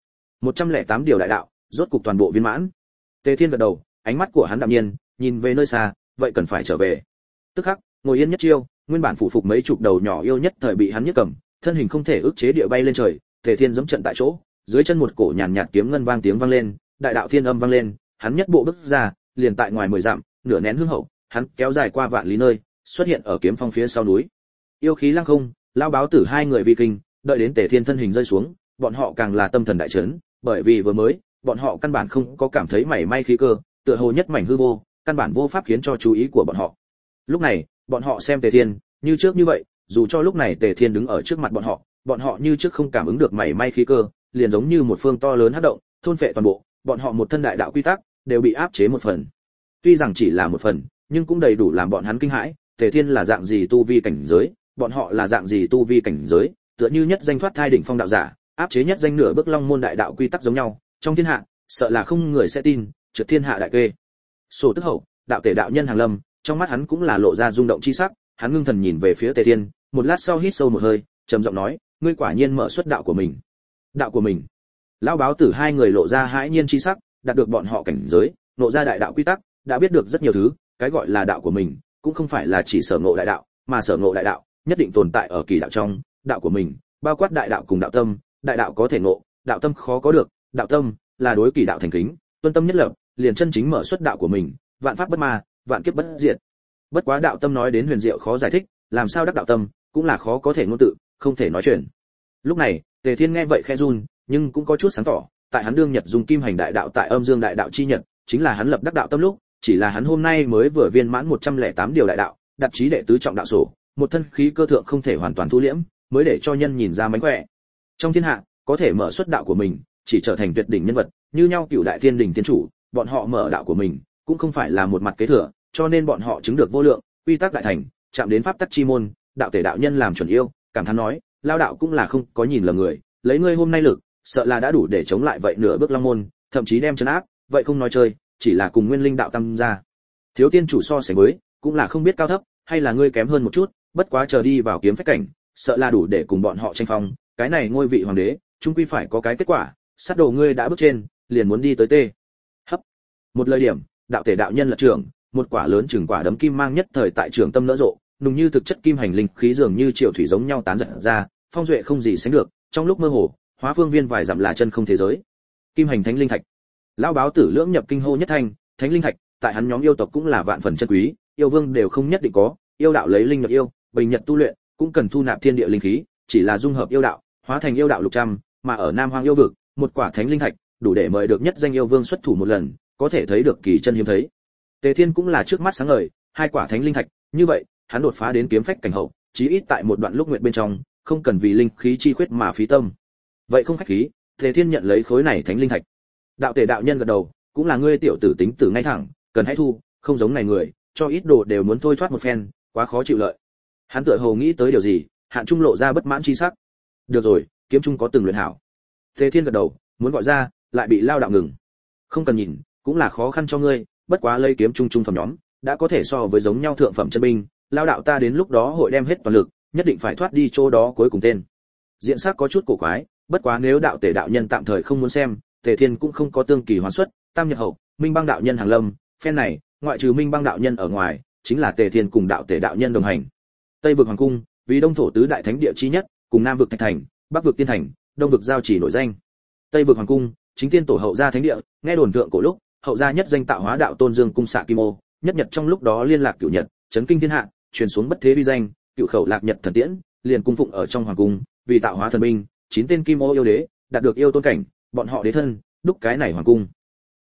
108 điều đại đạo, rốt cục toàn bộ viên mãn. Tề Thiên gật đầu, ánh mắt của hắn đạm nhiên, nhìn về nơi xa, vậy cần phải trở về. Tức khắc, ngồi yên nhất chiêu, nguyên bản phủ phục mấy chục đầu nhỏ yêu nhất thời bị hắn nhấc cầm, thân hình không thể ức chế địa bay lên trời, Tề Thiên giẫm trận tại chỗ, dưới chân một cổ nhàn nhạt kiếm ngân vang tiếng vang lên, đại đạo thiên âm vang lên, hắn nhất bộ bước ra, liền tại ngoài 10 dặm, nửa nén hương hậu, hắn kéo dài qua vạn lý nơi, xuất hiện ở kiếm phong phía sau núi. Yêu khí lăng không, lao báo tử hai người vi kinh, đợi đến Tề Thiên thân hình rơi xuống, bọn họ càng là tâm thần đại chấn, bởi vì vừa mới, bọn họ căn bản không có cảm thấy mảy may khí cơ, tựa hồ nhất mảnh hư vô, căn bản vô pháp khiến cho chú ý của bọn họ. Lúc này, bọn họ xem Tề Thiên, như trước như vậy, dù cho lúc này Tề Thiên đứng ở trước mặt bọn họ như trước không cảm ứng được mảy may khí cơ, liền giống như một phương to lớn hấp động, thôn phệ toàn bộ, bọn họ một thân đại đạo quy tắc đều bị áp chế một phần. Tuy rằng chỉ là một phần, nhưng cũng đầy đủ làm bọn hắn kinh hãi, Tề Thiên là dạng gì tu vi cảnh giới, bọn họ là dạng gì tu vi cảnh giới, tựa như nhất danh thoát thai đỉnh phong đạo giả, áp chế nhất danh nửa bước long môn đại đạo quy tắc giống nhau, trong thiên hạ, sợ là không người sẽ tin, trượt thiên hạ đại kê. Sổ tức hậu, đạo tể đạo nhân hàng lâm, trong mắt hắn cũng là lộ ra rung động chi sắc, hắn ngưng thần nhìn về phía Tề Thiên, một lát sau hít sâu một hơi, trầm giọng nói, ngươi quả nhiên mở xuất đạo của mình. Đạo của mình? Lão báo tử hai người lộ ra hãi nhiên chi sắc, đạt được bọn họ cảnh giới, nộ ra đại đạo quy tắc, đã biết được rất nhiều thứ, cái gọi là đạo của mình, cũng không phải là chỉ sở ngộ đại đạo, mà sở ngộ đại đạo, nhất định tồn tại ở kỳ đạo trong, đạo của mình, bao quát đại đạo cùng đạo tâm, đại đạo có thể ngộ, đạo tâm khó có được, đạo tâm là đối kỳ đạo thành kính, tuân tâm nhất lập, liền chân chính mở xuất đạo của mình, vạn pháp bất ma, vạn kiếp bất diệt. Bất quá đạo tâm nói đến huyền diệu khó giải thích, làm sao đắc đạo tâm, cũng là khó có thể ngôn tự, không thể nói chuyện. Lúc này, Tề Thiên nghe vậy khẽ run, nhưng cũng có chút sáng tỏ, tại hắn đương nhập dùng kim hành đại đạo tại âm dương đại đạo chi nhật, chính là hắn lập đắc đạo tâm lúc, chỉ là hắn hôm nay mới vừa viên mãn 108 điều đại đạo, đặt chí đệ tứ trọng đạo sổ, một thân khí cơ thượng không thể hoàn toàn thu liễm, mới để cho nhân nhìn ra mánh khỏe. Trong thiên hạ, có thể mở xuất đạo của mình, chỉ trở thành tuyệt đỉnh nhân vật, như nhau cửu đại thiên đỉnh tiên chủ, bọn họ mở đạo của mình, cũng không phải là một mặt kế thừa, cho nên bọn họ chứng được vô lượng, quy tắc đại thành, chạm đến pháp tắc chi môn, đạo tể đạo nhân làm chuẩn yêu, cảm thán nói, lao đạo cũng là không có nhìn lầm người, lấy ngươi hôm nay lực, sợ là đã đủ để chống lại vậy nửa bước long môn, thậm chí đem trấn áp, vậy không nói chơi, chỉ là cùng nguyên linh đạo tâm ra. Thiếu tiên chủ so sánh với, cũng là không biết cao thấp, hay là ngươi kém hơn một chút, bất quá chờ đi vào kiếm phách cảnh, sợ là đủ để cùng bọn họ tranh phong, cái này ngôi vị hoàng đế, chung quy phải có cái kết quả, sát đồ ngươi đã bước trên, liền muốn đi tới tê. Hấp. Một lời điểm, đạo tể đạo nhân là trưởng, một quả lớn chừng quả đấm kim mang nhất thời tại trường tâm nở rộ, nùng như thực chất kim hành linh khí dường như triều thủy giống nhau tán giật ra, phong duệ không gì sánh được, trong lúc mơ hồ, hóa phương viên vài dặm là chân không thế giới. Kim hành thánh linh thạch. Lão báo tử lưỡng nhập kinh hô nhất thanh, thánh linh thạch, tại hắn nhóm yêu tộc cũng là vạn phần chân quý, yêu vương đều không nhất định có, yêu đạo lấy linh nhập yêu, bình nhật tu luyện, cũng cần thu nạp thiên địa linh khí, chỉ là dung hợp yêu đạo, hóa thành yêu đạo lục trăm, mà ở Nam Hoang yêu vực, một quả thánh linh thạch, đủ để mời được nhất danh yêu vương xuất thủ một lần, có thể thấy được kỳ chân hiếm thấy. Tề Thiên cũng là trước mắt sáng ngời, hai quả thánh linh thạch, như vậy, hắn đột phá đến kiếm phách cảnh hậu, chí ít tại một đoạn lúc nguyện bên trong, không cần vì linh khí chi khuyết mà phí tâm. Vậy không khách khí, Tề Thiên nhận lấy khối này thánh linh thạch. Đạo tể đạo nhân gật đầu, cũng là ngươi tiểu tử tính tử ngay thẳng, cần hãy thu, không giống này người, cho ít đồ đều muốn thôi thoát một phen, quá khó chịu lợi. Hắn tựa hồ nghĩ tới điều gì, Hạn Trung lộ ra bất mãn chi sắc. Được rồi, kiếm trung có từng luyện hảo. Tề Thiên gật đầu, muốn gọi ra, lại bị lao đạo ngừng. Không cần nhìn, cũng là khó khăn cho ngươi, bất quá lấy kiếm trung trung phẩm nhóm, đã có thể so với giống nhau thượng phẩm chân binh, lao đạo ta đến lúc đó hội đem hết toàn lực, nhất định phải thoát đi chỗ đó cuối cùng tên. Diện sắc có chút cổ quái, bất quá nếu đạo tể đạo nhân tạm thời không muốn xem, Tề Thiên cũng không có tương kỳ hoán xuất, tam nhật hậu, Minh Băng đạo nhân hàng lâm, phen này, ngoại trừ Minh Băng đạo nhân ở ngoài, chính là Tề Thiên cùng đạo tể đạo nhân đồng hành. Tây vực hoàng cung, vì đông thổ tứ đại thánh địa chi nhất, cùng nam vực thạch thành, bắc vực tiên thành, đông vực giao chỉ nổi danh. Tây vực hoàng cung, chính tiên tổ hậu gia thánh địa, nghe đồn thượng cổ lúc, hậu gia nhất danh tạo hóa đạo tôn dương cung xạ kim ô, nhất nhật trong lúc đó liên lạc cửu nhật, chấn kinh thiên hạ, truyền xuống bất thế uy danh, cửu khẩu lạc nhật thần tiễn, liền cung phụng ở trong hoàng cung, vì tạo hóa thần binh, chín tên kim ô yêu đế, đạt được yêu tôn cảnh, bọn họ đế thân, đúc cái này hoàng cung.